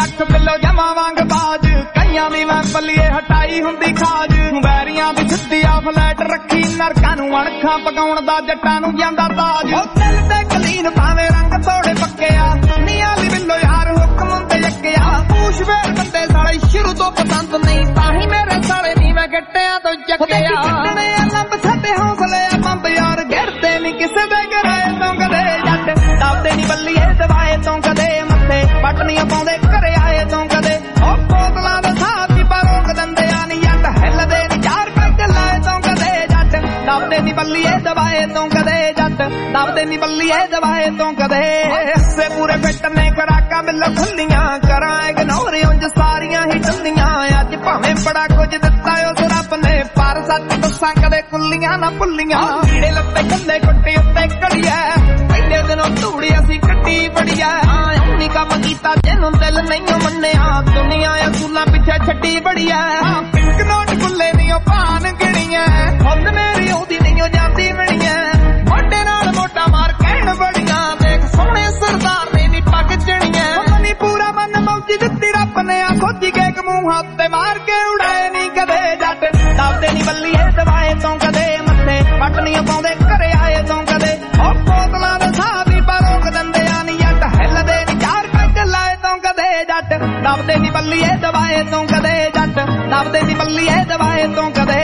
Speaker 4: ਲੱਖ ਬਿੱਲੋ ਜਮਾ ਵਾਂਗ ਬਾਜ ਕਈਆਂ ਦੀ ਮੈਂ ਪੱਲੀਏ ਹਟਾਈ ਹੁੰਦੀ ਖਾਜ ਵੈਰੀਆਂ ਦੀ ਸਿੱਧੀ ਆ ਫਲੈਟ ਰੱਖੀ ਨਰਕਾਂ ਨੂੰ ਅਣਖਾਂ ਪਕਾਉਣ ਦਾ ਜੱਟਾਂ ਨੂੰ ਜਾਂਦਾ ਤਾਜ ਉਹ ਦਿਲ ਤੇ ਕਲੀਨ ਭਾਵੇਂ ਰੰਗ ਥੋੜੇ ਪੱਕਿਆ ਨੀਆਂ ਦੀ ਬਿੱਲੋ ਯਾਰ ਹੁਕਮ ਹੁੰਦੇ ਜੱਕਿਆ ਪੂਛ ਵੇਰ ਬੰਦੇ ਸਾਲੇ ਸ਼ੁਰੂ ਤੋਂ ਪਸੰਦ ਨਹੀਂ ਤਾਂ ਹੀ ਮੇਰੇ ਸਾਲੇ ਨੀ ਮੈਂ ਗੱਟਿਆਂ ਤੋਂ ਚੱਕਿਆ ਕੱਢਣੇ ਆ ਲੰਬ ਸਾਡੇ ਹੌਸਲੇ ਆ ਬੰਬ ਯਾਰ ਗਿਰਦੇ ਨੀ ਕਿਸੇ ਦੇ ਘਰੇ ਤੋਂ ਕਦੇ ਜੱਟ ਦੱਬਦੇ ਨੀ ਬੱਲੀਏ ਦਵਾਏ ਤੋਂ ਕਦੇ ਮੱਥੇ ਪਟਨੀਆਂ ਪਾਉਂਦੇ ਘਰੇ ਆਏ ਤੋਂ ਕਦੇ ਉਹ ਬੋਤਲਾਂ ਦੇ ਸਾਥ ਹੀ ਪਰ ਰੋਕ ਦਿੰਦੇ ਆ ਨੀ ਜੱਟ ਹਿੱਲਦੇ ਨੀ ਚਾਰ ਕੱਢ ਲਾਏ ਤੋਂ ਕਦੇ ਜੱਟ ਦੱਬਦੇ ਨੀ ਬੱਲੀਏ ਦਵਾਏ ਤੋਂ ਕਦੇ ਜੱਟ ਦੱਬਦੇ ਨੀ ਬੱਲੀਏ ਦਵਾਏ ਤੋਂ ਕਦੇ ਹਿੱਸੇ ਪੂਰੇ ਫਿੱਟ ਨੇ ਖਰਾਕਾਂ ਮਿਲ ਖੁੱਲੀਆਂ ਕਰਾਂ ਇਗਨੋਰ ਉਂਝ ਸਾਰੀਆਂ ਹੀ ਟੰਦੀਆਂ ਅੱਜ ਭਾਵੇਂ ਬੜਾ ਕੁਝ ਦਿੱਤਾ ਉਸ ਰੱਬ ਨੇ ਪਰ ਸੱਚ ਦੱਸਾਂ ਕਦੇ ਕੁੱਲੀਆਂ ਨਾ ਭੁੱਲੀਆਂ ਕੀੜੇ ਲੱਤੇ ਕੱਲੇ ਕੁੱਟੇ ਉੱਤੇ ਕੜੀਐ ਪਹਿਲੇ ਦਿਨੋਂ ਧੂੜੀ ਅਸੀਂ ਕੱਟੀ ਬੜੀਐ ਆਉਣੀ ਕੰਮ ਕੀਤਾ ਜਿਹਨੂੰ ਦਿਲ ਨਹੀਂ ਮੰਨਿਆ ਦੁਨੀਆ ਅਸੂਲਾਂ ਪਿੱਛੇ ਛੱਡੀ ਬੜੀਐ ਪਿੰਕ ਨੋਟ ਕੁੱਲੇ ਨੀ ਉਹ ਭਾਨ ਗਿਣੀਐ ਖੁਦ ਮੇਰੀ ਉਹਦੀ ਨਹੀਂ ਉਹ ਜਾਂਦੀ ਬਣੀਐ ਮੋਢੇ ਨਾਲ ਮੋਢਾ ਮਾਰ ਕਹਿਣ ਬੜੀਆਂ ਦੇਖ ਸੋਹਣੇ ਸਰਦਾਰ ਨੇ ਨੀ ਪੱਗ ਚਣੀਐ ਮਨੀ ਪੂਰਾ ਮਨ ਮੌਜੀ ਦਿੱਤੀ ਰੱਬ ਨੇ ਆ ਖੋਜੀ ਕੇ ਮੂੰਹ ਹੱਥ ਤੇ ਮਾਰ ਕੇ ਉਡਾਏ ਨੀ ਕਦੇ ਜੱਟ ਦੱਬਦੇ ਨੀ ਬੱਲੀਏ ਦਵਾਏ ਤੋਂ ਕਦੇ ਮੱਥੇ ਪਟਨੀਆਂ ਪਾਉਂਦੇ ਘਰੇ ਆਏ ਤੋਂ ਕਦੇ ਉਹ ਬੋਤਲਾਂ ਦੇ ਸਾਹ ਵੀ ਪਰ ਰੋਕ ਦਿੰਦੇ ਆ ਨੀ ਜੱਟ ਹਿੱਲਦੇ ਨੀ ਚਾਰ ਕੱਢ ਲਾਏ ਤੋਂ ਕਦੇ ਜੱਟ ਦੱਬਦੇ ਨੀ ਬੱਲੀਏ ਦਵਾਏ ਤੋਂ ਕਦੇ ਜੱਟ ਦੱਬਦੇ ਨੀ ਬੱਲੀਏ ਦਵਾਏ ਤੋਂ ਕਦੇ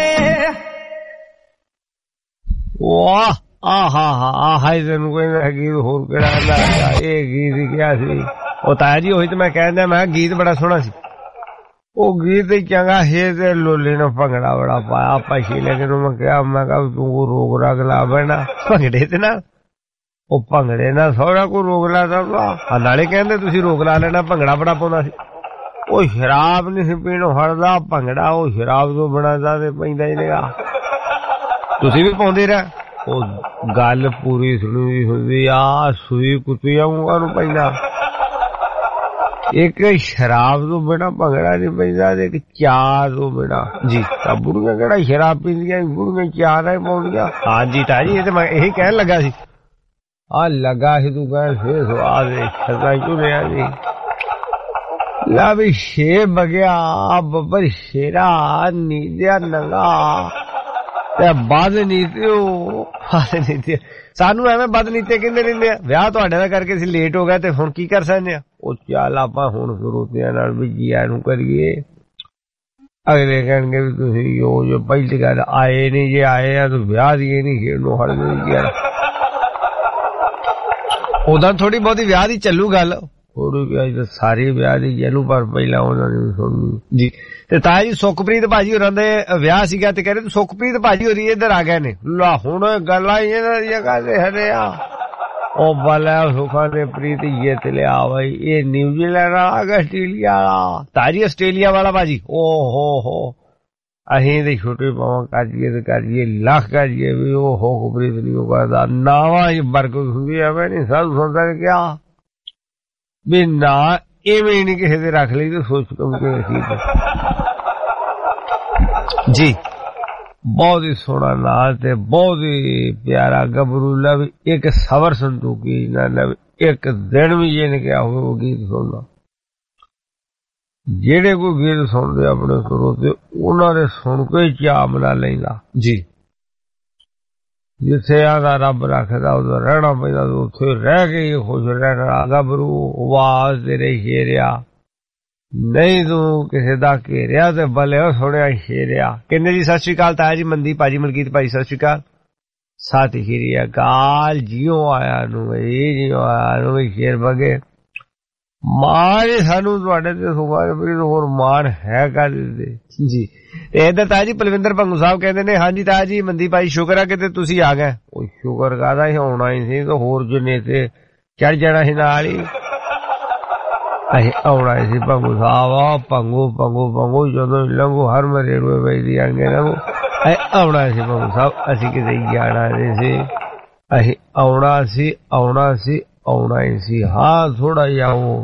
Speaker 6: ਵਾਹ ਆਹਾ ਹਾ ਆਹਾ ਇਹਨੂੰ ਕਹਿੰਦਾ ਗੀਤ ਹੋਰ ਕਿਹੜਾ ਲੈ ਇਹ ਗੀਤ ਕਿਹਾ ਸੀ ਉਹ ਤਾਇਆ ਜੀ ਉਹੀ ਤੇ ਮੈਂ ਕਹਿੰਦਾ ਮੈਂ ਗੀਤ ਬੜਾ ਸੋਹਣਾ ਸੀ ਉਹ ਗੀਤ ਹੀ ਚੰਗਾ ਹੈ ਤੇ ਲੋਲੇ ਨੇ ਭੰਗੜਾ ਬੜਾ ਪਾਇਆ ਪਛੀਲੇ ਕਿ ਮੈਂ ਕਿਹਾ ਮੈਂ ਕਿਹਾ ਤੂੰ ਰੋਗ ਰਾਗ ਲਾ ਬੈਣਾ ਭੰਗੜੇ ਤੇ ਨਾ ਉਹ ਭੰਗੜੇ ਨਾਲ ਸਹੁਰਾ ਕੋਈ ਰੋਗ ਲਾ ਸਕਦਾ ਨਾਲੇ ਕਹਿੰਦੇ ਤੁਸੀਂ ਰੋਗ ਲਾ ਲੈਣਾ ਭੰਗੜਾ ਬੜਾ ਪਾਉਂਦਾ ਸੀ ਉਹ ਸ਼ਰਾਬ ਨਹੀਂ ਸੀ ਪੀਣੋਂ ਹਟਦਾ ਭੰਗੜਾ ਉਹ ਸ਼ਰਾਬ ਤੋਂ ਬਣਾਦਾ ਤੇ ਪੈਂਦਾ ਹੀ ਨਹੀਂਗਾ ਤੁਸੀਂ ਵੀ ਪਾਉਂਦੇ ਰਹਿ ਉਹ ਗੱਲ ਪੂਰੀ ਸੁਣੀ ਹੁੰਦੀ ਆ ਸੂਈ ਕੁੱਤੀ ਆਉਂਗਾ ਨੂੰ ਪੈਂਦਾ ਇੱਕ ਸ਼ਰਾਬ ਤੋਂ ਬਿਨਾ ਭੰਗੜਾ ਨਹੀਂ ਪੈਂਦਾ ਤੇ ਇੱਕ ਚਾਹ ਤੋਂ ਬਿਨਾ ਜੀ ਤਾਂ ਬੁੜੀਆਂ ਕਿਹੜਾ ਸ਼ਰਾਬ ਪੀਂਦੀਆਂ ਬੁੜੀਆਂ ਚਾਹ ਨਾਲ ਪਾਉਂਦੀਆਂ ਹਾਂਜੀ ਤਾਜੀ ਇਹ ਤੇ ਮੈਂ ਇਹੀ ਕਹਿਣ ਲੱਗਾ ਸੀ ਆ ਲੱਗਾ ਸੀ ਤੂੰ ਕਹਿ ਫੇਰ ਸਵਾਦ ਦੇ ਛੱਗਾ ਚੁਰਿਆ ਜੀ ਲਾ ਵੀ ਸ਼ੇ ਬਗਿਆ ਬੱਬਰ ਸ਼ੇਰਾ ਨੀਂਦਿਆ ਨੰਗਾ ਤੇ ਬਾਦ ਨੀਤਿਓ ਬਾਦ ਨੀਤੀ ਸਾਨੂੰ ਐਵੇਂ ਬਦਨੀਤੇ ਕਹਿੰਦੇ ਰਹਿੰਦੇ ਆ ਵਿਆਹ ਤੁਹਾਡੇ ਦਾ ਕਰਕੇ ਅਸੀਂ ਲੇਟ ਹੋ ਗਏ ਤੇ ਹੁਣ ਕੀ ਕਰ ਸਕਦੇ ਆ ਉਹ ਚੱਲ ਆਪਾਂ ਹੁਣ ਸਰੋਤਿਆਂ ਨਾਲ ਵੀ ਜੀਆਂ ਨੂੰ ਕਰੀਏ ਅਗਲੇ ਕਹਿਣਗੇ ਵੀ ਤੁਸੀਂ ਉਹ ਜੋ ਪਹਿਲੀ ਗੱਲ ਆਏ ਨਹੀਂ ਜੇ ਆਏ ਆ ਤਾਂ ਵਿਆਹ ਦੀ ਨਹੀਂ ਖੇਡ ਨੂੰ ਹੜ ਗਈ ਯਾਰ ਉਦਾਂ ਥੋੜੀ ਬਹੁਤੀ ਵਿਆਹ ਦੀ ਚੱਲੂ ਗੱਲ ਥੋੜੀ ਵਿਆਹ ਤਾਂ ਸਾਰੀ ਵਿਆਹ ਦੀ ਚੱਲੂ ਪਰ ਪਹਿਲਾਂ ਉਹਨਾਂ ਨੇ ਸੁਣਨੀ ਜੀ ਤੇ ਤਾਇਆ ਜੀ ਸੁਖਪ੍ਰੀਤ ਭਾਜੀ ਹੋਰਾਂ ਦੇ ਵਿਆਹ ਸੀਗਾ ਤੇ ਕਹਿੰਦੇ ਸੁਖਪ੍ਰੀਤ ਭਾਜੀ ਹੋਰੀ ਇੱਧਰ ਆ ਗਏ ਨੇ ਲਾ ਹੁਣ ਗੱਲਾਂ ਇਹਨਾਂ ਦੀਆਂ ਕਰਦੇ ਹਰੇ ਆ ਉਹ ਬਲਾ ਸੁਖਾ ਨੇ ਪ੍ਰੀਤ ਜਿੱਤ ਲਿਆ ਬਾਈ ਇਹ ਨਿਊਜ਼ੀਲੈਂਡ ਵਾਲਾ ਆਸਟ੍ਰੇਲੀਆ ਵਾਲਾ ਤਾਜੀ ਆਸਟ੍ਰੇਲੀਆ ਵਾਲਾ ਭਾਜੀ ਓ ਹੋ ਹੋ ਅਸੀਂ ਤੇ ਛੋਟੇ ਪਾਵਾਂ ਕਰੀਏ ਤੇ ਕਰੀਏ ਲੱਖ ਕਰੀਏ ਵੀ ਉਹ ਹੋ ਸੁਖਪ੍ਰੀਤ ਨਹੀਂ ਉਹ ਕਰਦਾ ਨਾਵਾਂ ਹੀ ਬਰਕਤ ਹੁੰਦੀ ਐਵੇਂ ਨਹੀਂ ਸਾਧੂ ਸੁਣਦਾ ਨੇ ਕਿਹਾ ਵੀ ਨਾ ਇਵੇਂ ਨਹੀਂ ਕਿਸੇ ਦੇ ਰੱਖ ਲਈ ਤੇ ਸੋਚ ਕਮ ਕੇ ਅਸੀਂ ਜੀ ਬਹੁਤ ਹੀ ਸੋਹਣਾ ਨਾਚ ਤੇ ਬਹੁਤ ਹੀ ਪਿਆਰਾ ਗੱਭਰੂ ਲਵ ਇੱਕ ਸਬਰ ਸੰਤੋਖੀ ਨਾ ਲਵ ਇੱਕ ਦਿਨ ਵੀ ਜੇ ਨੇ ਕਿਹਾ ਹੋਵੇ ਉਹ ਗੀਤ ਸੁਣਨਾ ਜਿਹੜੇ ਕੋਈ ਗੀਤ ਸੁਣਦੇ ਆਪਣੇ ਸਰੋਤੇ ਉਹਨਾਂ ਦੇ ਸੁਣ ਕੇ ਚਾਅ ਮਨਾ ਲੈਂਦਾ ਜੀ ਜਿੱਥੇ ਆਦਾ ਰੱਬ ਰੱਖਦਾ ਉਦੋਂ ਰਹਿਣਾ ਪੈਂਦਾ ਉੱਥੇ ਰਹਿ ਕੇ ਖੁਸ਼ ਰਹਿਣਾ ਗੱਭਰੂ ਆਵਾਜ਼ ਤੇਰੇ ਸ਼ੇਰਿਆ ਨਹੀਂ ਤੂੰ ਕਿਸੇ ਦਾ ਘੇਰਿਆ ਤੇ ਬਲੇ ਉਹ ਸੁਣਿਆ ਸ਼ੇਰਿਆ ਕਹਿੰਦੇ ਜੀ ਸਤਿ ਸ਼੍ਰੀ ਅਕਾਲ ਤਾਇਆ ਜੀ ਮਨਦੀਪ ਭਾਜੀ ਮਲਕੀਤ ਭਾਈ ਸਤਿ ਸ਼੍ਰੀ ਅਕਾਲ ਸਤਿ ਸ਼੍ਰੀ ਅਕਾਲ ਜਿਉ ਆਇਆ ਨੂੰ ਇਹ ਜਿਉ ਆਇਆ ਨੂੰ ਸ਼ੇਰ ਬਗੇ ਮਾਣ ਸਾਨੂੰ ਤੁਹਾਡੇ ਤੇ ਸੁਭਾਅ ਹੋਰ ਮਾਣ ਹੈ ਕਰਦੇ ਜੀ ਤੇ ਇੱਧਰ ਤਾਇਆ ਜੀ ਪਲਵਿੰਦਰ ਭੰਗੂ ਸਾਹਿਬ ਕਹਿੰਦੇ ਨੇ ਹਾਂਜੀ ਤਾਇਆ ਜੀ ਮਨਦੀਪ ਭਾਈ ਸ਼ੁਕਰ ਆ ਕਿਤੇ ਤੁਸੀਂ ਆ ਗਏ ਉਹ ਸ਼ੁਕਰ ਕਾਹਦਾ ਹੀ ਹੋਣਾ ਹੀ ਸੀ ਤੇ ਹੋਰ ਜਨੇ ਤੇ ਚੜ ਜਾਣਾ ਸੀ ਨਾਲ ਹੀ ਅਸੀਂ ਆਉਣਾ ਸੀ ਭੰਗੂ ਸਾਹਿਬ ਆ ਭੰਗੂ ਭੰਗੂ ਭੰਗੂ ਜਦੋਂ ਲੰਘੂ ਹਰ ਮਰੇ ਰੋਏ ਵੇਦੀ ਆਂਗੇ ਲੰਘੂ ਅਸੀਂ ਆਉਣਾ ਸੀ ਭੰਗੂ ਸਾਹਿਬ ਅਸੀਂ ਕਿਤੇ ਜਾਣਾ ਨਹੀਂ ਸੀ ਅਸੀਂ ਆਉਣਾ ਸੀ ਆਉਣਾ ਸੀ ਆਉਣਾ ਹੀ ਸੀ ਹਾਂ ਥੋੜਾ ਜਿਹਾ ਉਹ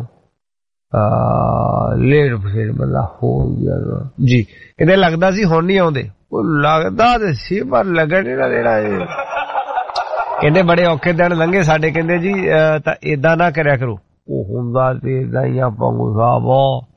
Speaker 6: ਲੇਟ ਫੇਰ ਬੰਦਾ ਹੋ ਗਿਆ ਜੀ ਕਹਿੰਦੇ ਲੱਗਦਾ ਸੀ ਹੁਣ ਨਹੀਂ ਆਉਂਦੇ ਉਹ ਲੱਗਦਾ ਤੇ ਸੀ ਪਰ ਲੱਗਣ ਨਹੀਂ ਨਾ ਦੇਣਾ ਇਹ ਕਹਿੰਦੇ ਬੜੇ ਔਖੇ ਦਿਨ ਲੰਘੇ ਸਾਡੇ ਕਹਿੰਦੇ ਜੀ ਤਾਂ ਏਦਾਂ ਨਾ ਕਰਿਆ ਕਰੋ ਉਹ ਹੁੰਦਾ ਤੇ ਏਦਾਂ ਹੀ ਆਪਾਂ ਸਾਹਿਬ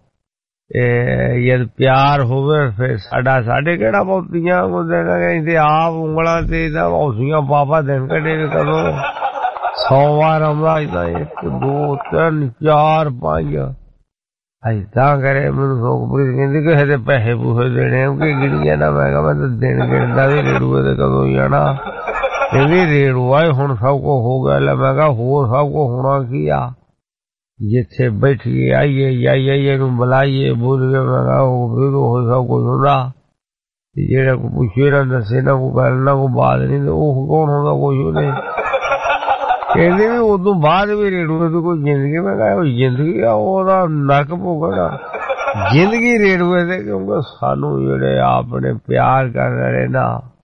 Speaker 6: ਜਦ ਪਿਆਰ ਹੋਵੇ ਫਿਰ ਸਾਡਾ ਸਾਡੇ ਕਿਹੜਾ ਬਹੁਤੀਆਂ ਕਹਿੰਦੇ ਆਪ ਉਂਗਲਾਂ ਤੇ ਹੌਸੀਆਂ ਬਾਬਾ ਦਿਨ ਕੱਢੇ ਕਦੋਂ ਸੌ ਵਾਰ ਆਉਂਦਾ ਏਦਾਂ ਇੱਕ ਦੋ ਤਿੰਨ ਚਾਰ ਪੰਜ ਏਦਾਂ ਕਰੇ ਮੈਨੂੰ ਸੁਖਪ੍ਰੀਤ ਕਹਿੰਦੀ ਕਿਸੇ ਦੇ ਪੈਸੇ ਪੂਸੇ ਦੇਣੇ ਕਿ ਗਿਣੀਆਂ ਨਾ ਮੈਂ ਕਿਹਾ ਮੈਂ ਤਾਂ ਦਿਨ ਗਿਣਦਾ ਵੀ ਰੇੜੂਏ ਤੇ ਕਦੋਂ ਜਾਣਾ ਕਹਿੰਦੀ ਰੇੜੂ ਆਏ ਹੁਣ ਸਭ ਕੁਛ ਹੋ ਗਿਆ ਲੈ ਮੈਂ ਕਿਹਾ ਹੋਰ ਸਭ ਕੁਛ ਹੋਣਾ ਕੀ ਆ ਜਿੱਥੇ ਬੈਠੀਏ ਆਈਏ ਜਾਈਏ ਇਹਨੂੰ ਬੁਲਾਈਏ ਬੋਲ ਕੇ ਮੈਂ ਕਿਹਾ ਉਹ ਫਿਰ ਉਹ ਸਭ ਕੁਛ ਹੁੰਦਾ ਜਿਹੜਾ ਕੋਈ ਪੁੱਛੇ ਨਾ ਦੱਸੇ ਨਾ ਕੋਈ ਗੱਲ ਨਾ ਕੋਈ ਬਾਤ ਨਹੀਂ ਉਹ ਕੌਣ ਹੁੰਦਾ ਕੁਛ ਨਹੀਂ ਕਹਿੰਦੇ ਵੀ ਉਦੋਂ ਬਾਅਦ ਵੀ ਰੇੜੂਏ ਦੀ ਕੋਈ ਜ਼ਿੰਦਗੀ ਮੈਂ ਕਿਹਾ ਉਹ ਜ਼ਿੰਦਗੀ ਆ ਉਹਦਾ ਨੱਕ ਭੋਗਣਾ ਜ਼ਿੰਦਗੀ ਰੇੜੂਏ ਤੇ ਕਿਉਂਕਿ ਸਾਨੂੰ ਜਿਹੜੇ ਆਪਣੇ ਪਿਆਰ ਕਰ ਰਹੇ ਨਾ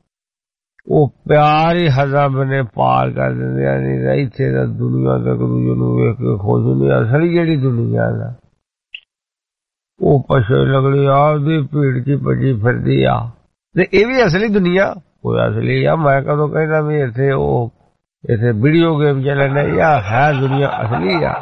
Speaker 6: ਉਹ ਪਿਆਰ ਹੀ ਹਜ਼ਮ ਨੇ ਪਾਰ ਕਰ ਦਿੰਦੇ ਆ ਨਹੀਂ ਇੱਥੇ ਤਾਂ ਦੁਨੀਆ ਤੱਕ ਦੂਜੇ ਨੂੰ ਵੇਖ ਕੇ ਖੁਸ਼ ਨਹੀਂ ਅਸਲੀ ਜਿਹੜੀ ਦੁਨੀਆ ਦਾ ਉਹ ਪਛੇ ਲਗੜੀ ਆਪਦੀ ਭੀੜ ਚ ਭੱਜੀ ਫਿਰਦੀ ਆ ਤੇ ਇਹ ਵੀ ਅਸਲੀ ਦੁਨੀਆ ਉਹ ਅਸਲੀ ਆ ਮੈਂ ਕਦੋਂ ਕਹਿੰਦਾ ਵੀ ਇੱਥੇ ਉਹ ਇੱਥੇ ਵੀਡੀਓ ਗੇਮ ਚੱਲਣ ਆ ਹੈ ਦੁਨੀਆ ਅਸਲੀ ਆ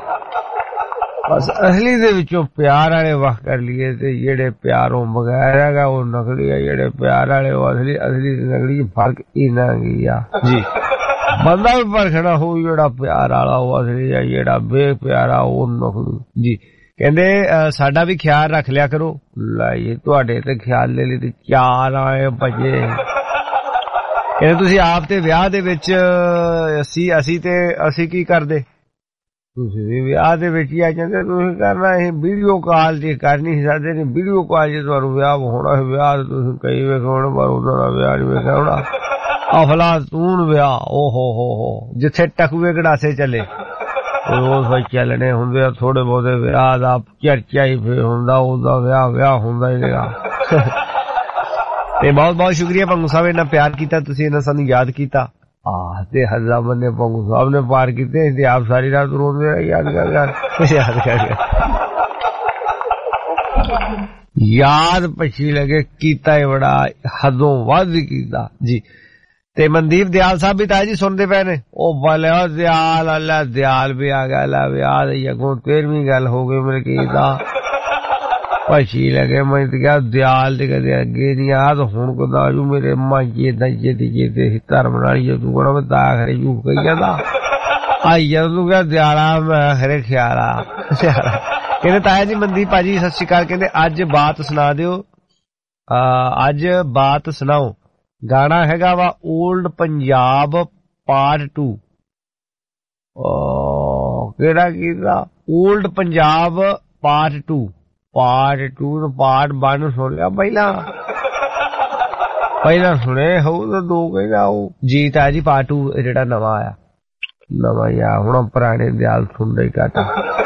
Speaker 6: ਬਸ ਅਸਲੀ ਦੇ ਵਿੱਚੋਂ ਪਿਆਰ ਵਾਲੇ ਵਕ ਕਰ ਲਈਏ ਤੇ ਜਿਹੜੇ ਪਿਆਰੋਂ ਬਗੈਰ ਹੈਗਾ ਉਹ ਨਕਲੀ ਆ ਜਿਹੜੇ ਪਿਆਰ ਵਾਲੇ ਉਹ ਅਸਲੀ ਅਸਲੀ ਨਕਲੀ ਚ ਫਰਕ ਇੰਨਾ ਕੀ ਆ ਜੀ ਬੰਦਾ ਵੀ ਪਰਖਣਾ ਹੋਊ ਜਿਹੜਾ ਪਿਆਰ ਵਾਲਾ ਉਹ ਅਸਲੀ ਆ ਜਿਹੜਾ ਬੇਪਿਆਰਾ ਉਹ ਨਕਲੀ ਜੀ ਕਹਿੰਦੇ ਸਾਡਾ ਵੀ ਖਿਆਲ ਰੱਖ ਲਿਆ ਕਰੋ ਲਾਈਏ ਤੁਹਾਡੇ ਤੇ ਖਿਆਲ ਲੈ ਲਈ ਤੇ ਚਾਰ ਆਏ ਬਜੇ ਕਹਿੰਦੇ ਤੁਸੀਂ ਆਪ ਤੇ ਵਿਆਹ ਦੇ ਵਿੱਚ ਅਸੀਂ ਅਸੀਂ ਤੇ ਅਸੀਂ ਕੀ ਕਰਦੇ ਤੁਸੀਂ ਵੀ ਵਿਆਹ ਦੇ ਵਿੱਚ ਹੀ ਆ ਜਾਂਦੇ ਤੁਸੀਂ ਕਰਨਾ ਇਹ ਵੀਡੀਓ ਕਾਲ ਜੇ ਕਰ ਨਹੀਂ ਸਕਦੇ ਨੇ ਵੀਡੀਓ ਕਾਲ ਜੇ ਤੁਹਾਨੂੰ ਵਿਆਹ ਹੋਣਾ ਵਿਆਹ ਤੁਸੀਂ ਕਈ ਵੇਖੋਣ ਪਰ ਉਹਦਾ ਦਾ ਵਿਆਹ ਨਹੀਂ ਵੇਖਿਆ ਹੋਣਾ ਅਫਲਾ ਤੂਣ ਵਿਆਹ ਓ ਹੋ ਹੋ ਹੋ ਜਿੱਥੇ ਟਕੂਏ ਗੜਾਸੇ ਚੱਲੇ ਉਹ ਫਿਰ ਚੱਲਣੇ ਹੁੰਦੇ ਆ ਥੋੜੇ ਬਹੁਤੇ ਵਿਆਹ ਦਾ ਚਰਚਾ ਹੀ ਫਿਰ ਹੁੰਦਾ ਉਹਦਾ ਵਿਆਹ ਵਿਆਹ ਹੁੰਦਾ ਹੀ ਨਹੀਂਗਾ ਤੇ ਬਹੁਤ ਬਹੁਤ ਸ਼ੁਕਰੀਆ ਪੰਗੂ ਸਾਹਿਬ ਇੰਨਾ ਪਿਆਰ ਕੀਤਾ ਤੁਸੀਂ ਇਹਨਾਂ ਸਾਨੂੰ ਯਾਦ ਕੀਤਾ ਆਹ ਤੇ ਹਜ਼ਾਮ ਨੇ ਪੰਗੂ ਸਾਹਿਬ ਨੇ ਪਾਰ ਕੀਤੇ ਤੇ ਆਪ ਸਾਰੀ ਰਾਤ ਰੋਂਦੇ ਯਾਦ ਕਰ ਯਾਰ ਯਾਦ ਕਰ ਯਾਦ ਪਛੀ ਲਗੇ ਕੀਤਾ ਹੀ ਬੜਾ ਹਦੋਂ ਵੱਧ ਕੀਤਾ ਜੀ ਤੇ ਮਨਦੀਪ ਦਿਆਲ ਸਾਹਿਬ ਵੀ ਤਾਜੀ ਸੁਣਦੇ ਪਏ ਨੇ ਉਹ ਬਲੇ ਦਿਆਲ ਅੱਲਾ ਦਿਆਲ ਵੀ ਆ ਗਿਆ ਲਾ ਵਿਆਹ ਦੀ ਅੱਗੋਂ ਤੇਰਵੀਂ ਗੱਲ ਹੋ ਗਈ ਮੇਰੇ ਕੀ ਦਾ ਪਛੀ ਲਗੇ ਮੈਂ ਤੇ ਕਿਹਾ ਦਿਆਲ ਤੇ ਕਦੇ ਅੱਗੇ ਨਹੀਂ ਆ ਤਾਂ ਹੁਣ ਕਦਾ ਜੂ ਮੇਰੇ ਮਾਂਜੇ ਦਜੇ ਦੀ ਜੇ ਧਰਮ ਨਾਲ ਹੀ ਤੂੰ ਕੋਣਾ ਮੈਂ ਤਾਂ ਖਰੇ ਜੂ ਕਹੀ ਜਾਂਦਾ ਆਈ ਜਦ ਤੂੰ ਕਿਹਾ ਦਿਆਲਾ ਮੈਂ ਖਰੇ ਖਿਆਲਾ ਕਹਿੰਦੇ ਤਾਇਆ ਜੀ ਮਨਦੀਪ ਭਾਜੀ ਸਤਿ ਸ਼੍ਰੀ ਅਕਾਲ ਕਹਿੰਦੇ ਅੱਜ ਬਾਤ ਸੁਣਾ ਦਿਓ ਅੱਜ ਬਾਤ ਸੁਣਾਓ ਗਾਣਾ ਹੈਗਾ ਵਾ ਓਲਡ ਪੰਜਾਬ ਪਾਰਟ ਟੂ ਕਿਹੜਾ ਕੀਤਾ old Punjab part two part two part one ਸੁਣ ਲਿਆ ਪਹਿਲਾਂ ਪਹਿਲਾਂ ਸੁਣੇ ਹੋਊ ਤਾਂ ਦੋ ਕਹਿੰਦਾ ਉਹ ਜੀਤ ਆ ਜੀ ਪਾਰਟ ਟੂ ਜਿਹੜਾ ਨਵਾਂ ਆਇਆ ਨਵਾਂ ਆ ਹੁਣ ਪੁਰਾਣੇ ਦਿਆਲ ਸੁਣਦਾ ਹੀ ਘੱਟ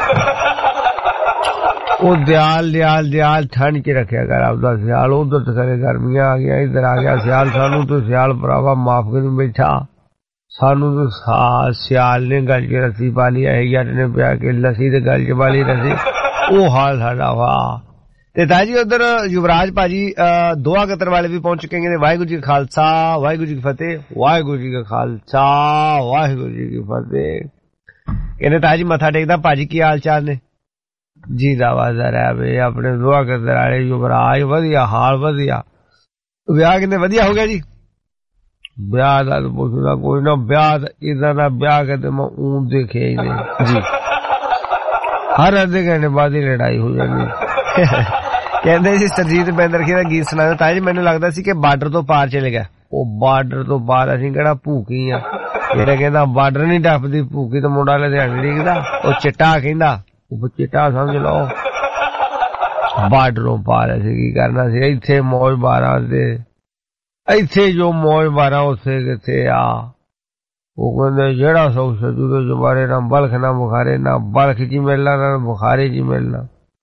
Speaker 6: ਉਹ ਦਿਆਲ ਦਿਆਲ ਦਿਆਲ ਠੰਡ ਚ ਰੱਖਿਆ ਕਰ ਆਪਦਾ ਸਿਆਲ ਉਧਰ ਤੇ ਕਰੇ ਗਰਮੀਆਂ ਆ ਗਿਆ ਇੱਧਰ ਆ ਗਿਆ ਸਿਆਲ ਸਾਨੂੰ ਤੇ ਸਿਆਲ ਭਰਾਵਾ ਮਾਫ ਕਰੀ ਬੈਠਾ ਸਾਨੂੰ ਤਾਂ ਸਿਆਲ ਨੇ ਗੱਲ ਚ ਰੱਸੀ ਪਾ ਲਈ ਇਹ ਜੱਟ ਨੇ ਪਿਆ ਕੇ ਲੱਸੀ ਤੇ ਗੱਲ ਚ ਪਾ ਲਈ ਰੱਸੀ ਉਹ ਹਾਲ ਸਾਡਾ ਵਾਹ ਤੇ ਤਾਜੀ ਉਧਰ ਯੁਵਰਾਜ ਭਾਜੀ ਦੁਆ ਕਤਰ ਵਾਲੇ ਵੀ ਪਹੁੰਚ ਚੁੱਕੇ ਨੇ ਵਾਹਿਗੁਰੂ ਜੀ ਕਾ ਖਾਲਸਾ ਵਾਹਿਗੁਰੂ ਜੀ ਕੀ ਫਤਿਹ ਵਾਹਿਗੁਰੂ ਜੀ ਕਾ ਖਾਲਸਾ ਵਾਹਿਗੁਰੂ ਜੀ ਕੀ ਫਤਿਹ ਕਹਿੰਦੇ ਤਾਜੀ ਮੱਥਾ ਟੇਕਦਾ ਭਾਜੀ ਕੀ ਹਾਲ ਚਾਲ ਨੇ ਜੀ ਦਾ ਵਾਜ਼ਾ ਰਹਿ ਵੇ ਆਪਣੇ ਦੁਆ ਕਤਰ ਵਾਲੇ ਯੁਵਰਾਜ ਵਧੀਆ ਹਾਲ ਵਧੀਆ ਵਿਆਹ ਕਿੰਨੇ ਵਧੀਆ ਹੋ ਗਿਆ ਜੀ ਵਿਆਹ ਦਾ ਪੁੱਛਦਾ ਕੋਈ ਨਾ ਵਿਆਹ ਇਦਾਂ ਦਾ ਵਿਆਹ ਕਰਦੇ ਮੈਂ ਊਂ ਦੇਖਿਆ ਹੀ ਨਹੀਂ ਜੀ ਹਰ ਅੱਧੇ ਘੰਟੇ ਬਾਅਦ ਹੀ ਲੜਾਈ ਹੋ ਜਾਂਦੀ ਕਹਿੰਦੇ ਜੀ ਸਰਜੀਤ ਬੈਂਦਰਖੀ ਦਾ ਗੀਤ ਸੁਣਾਇਆ ਤਾਂ ਜੀ ਮੈਨੂੰ ਲੱਗਦਾ ਸੀ ਕਿ ਬਾਰਡਰ ਤੋਂ ਪਾਰ ਚਲੇ ਗਿਆ ਉਹ ਬਾਰਡਰ ਤੋਂ ਪਾਰ ਅਸੀਂ ਕਿਹੜਾ ਭੂਕੀ ਆ ਜਿਹੜਾ ਕਹਿੰਦਾ ਬਾਰਡਰ ਨਹੀਂ ਟੱਪਦੀ ਭੂਕੀ ਤਾਂ ਮੁੰਡਾ ਲੁਧਿਆਣੇ ਡਿੱਗਦਾ ਉਹ ਚਿੱਟਾ ਕਹਿੰਦਾ ਉਹ ਚਿੱਟਾ ਸਮਝ ਲਓ ਬਾਰਡਰੋਂ ਪਾਰ ਅਸੀਂ ਕੀ ਕਰਨਾ ਸੀ ਇੱਥੇ ਮੌਜ ਬਾਰਾਂ ਤੇ ਇੱਥੇ ਜੋ ਮੌਜ ਬਾਰਾਂ ਉੱਥੇ ਕਿੱਥੇ ਆ ਉਹ ਕਹਿੰਦੇ ਜਿਹੜਾ ਸੌ ਸਜੂ ਦੇ ਜੁਬਾਰੇ ਨਾ ਬਲਖ ਨਾ ਬੁਖਾਰੇ ਨਾ ਬਲਖ ਚ ਮਿਲਣਾ ਨਾ ਬੁਖਾਰੇ ਚ ਮਿਲਣਾ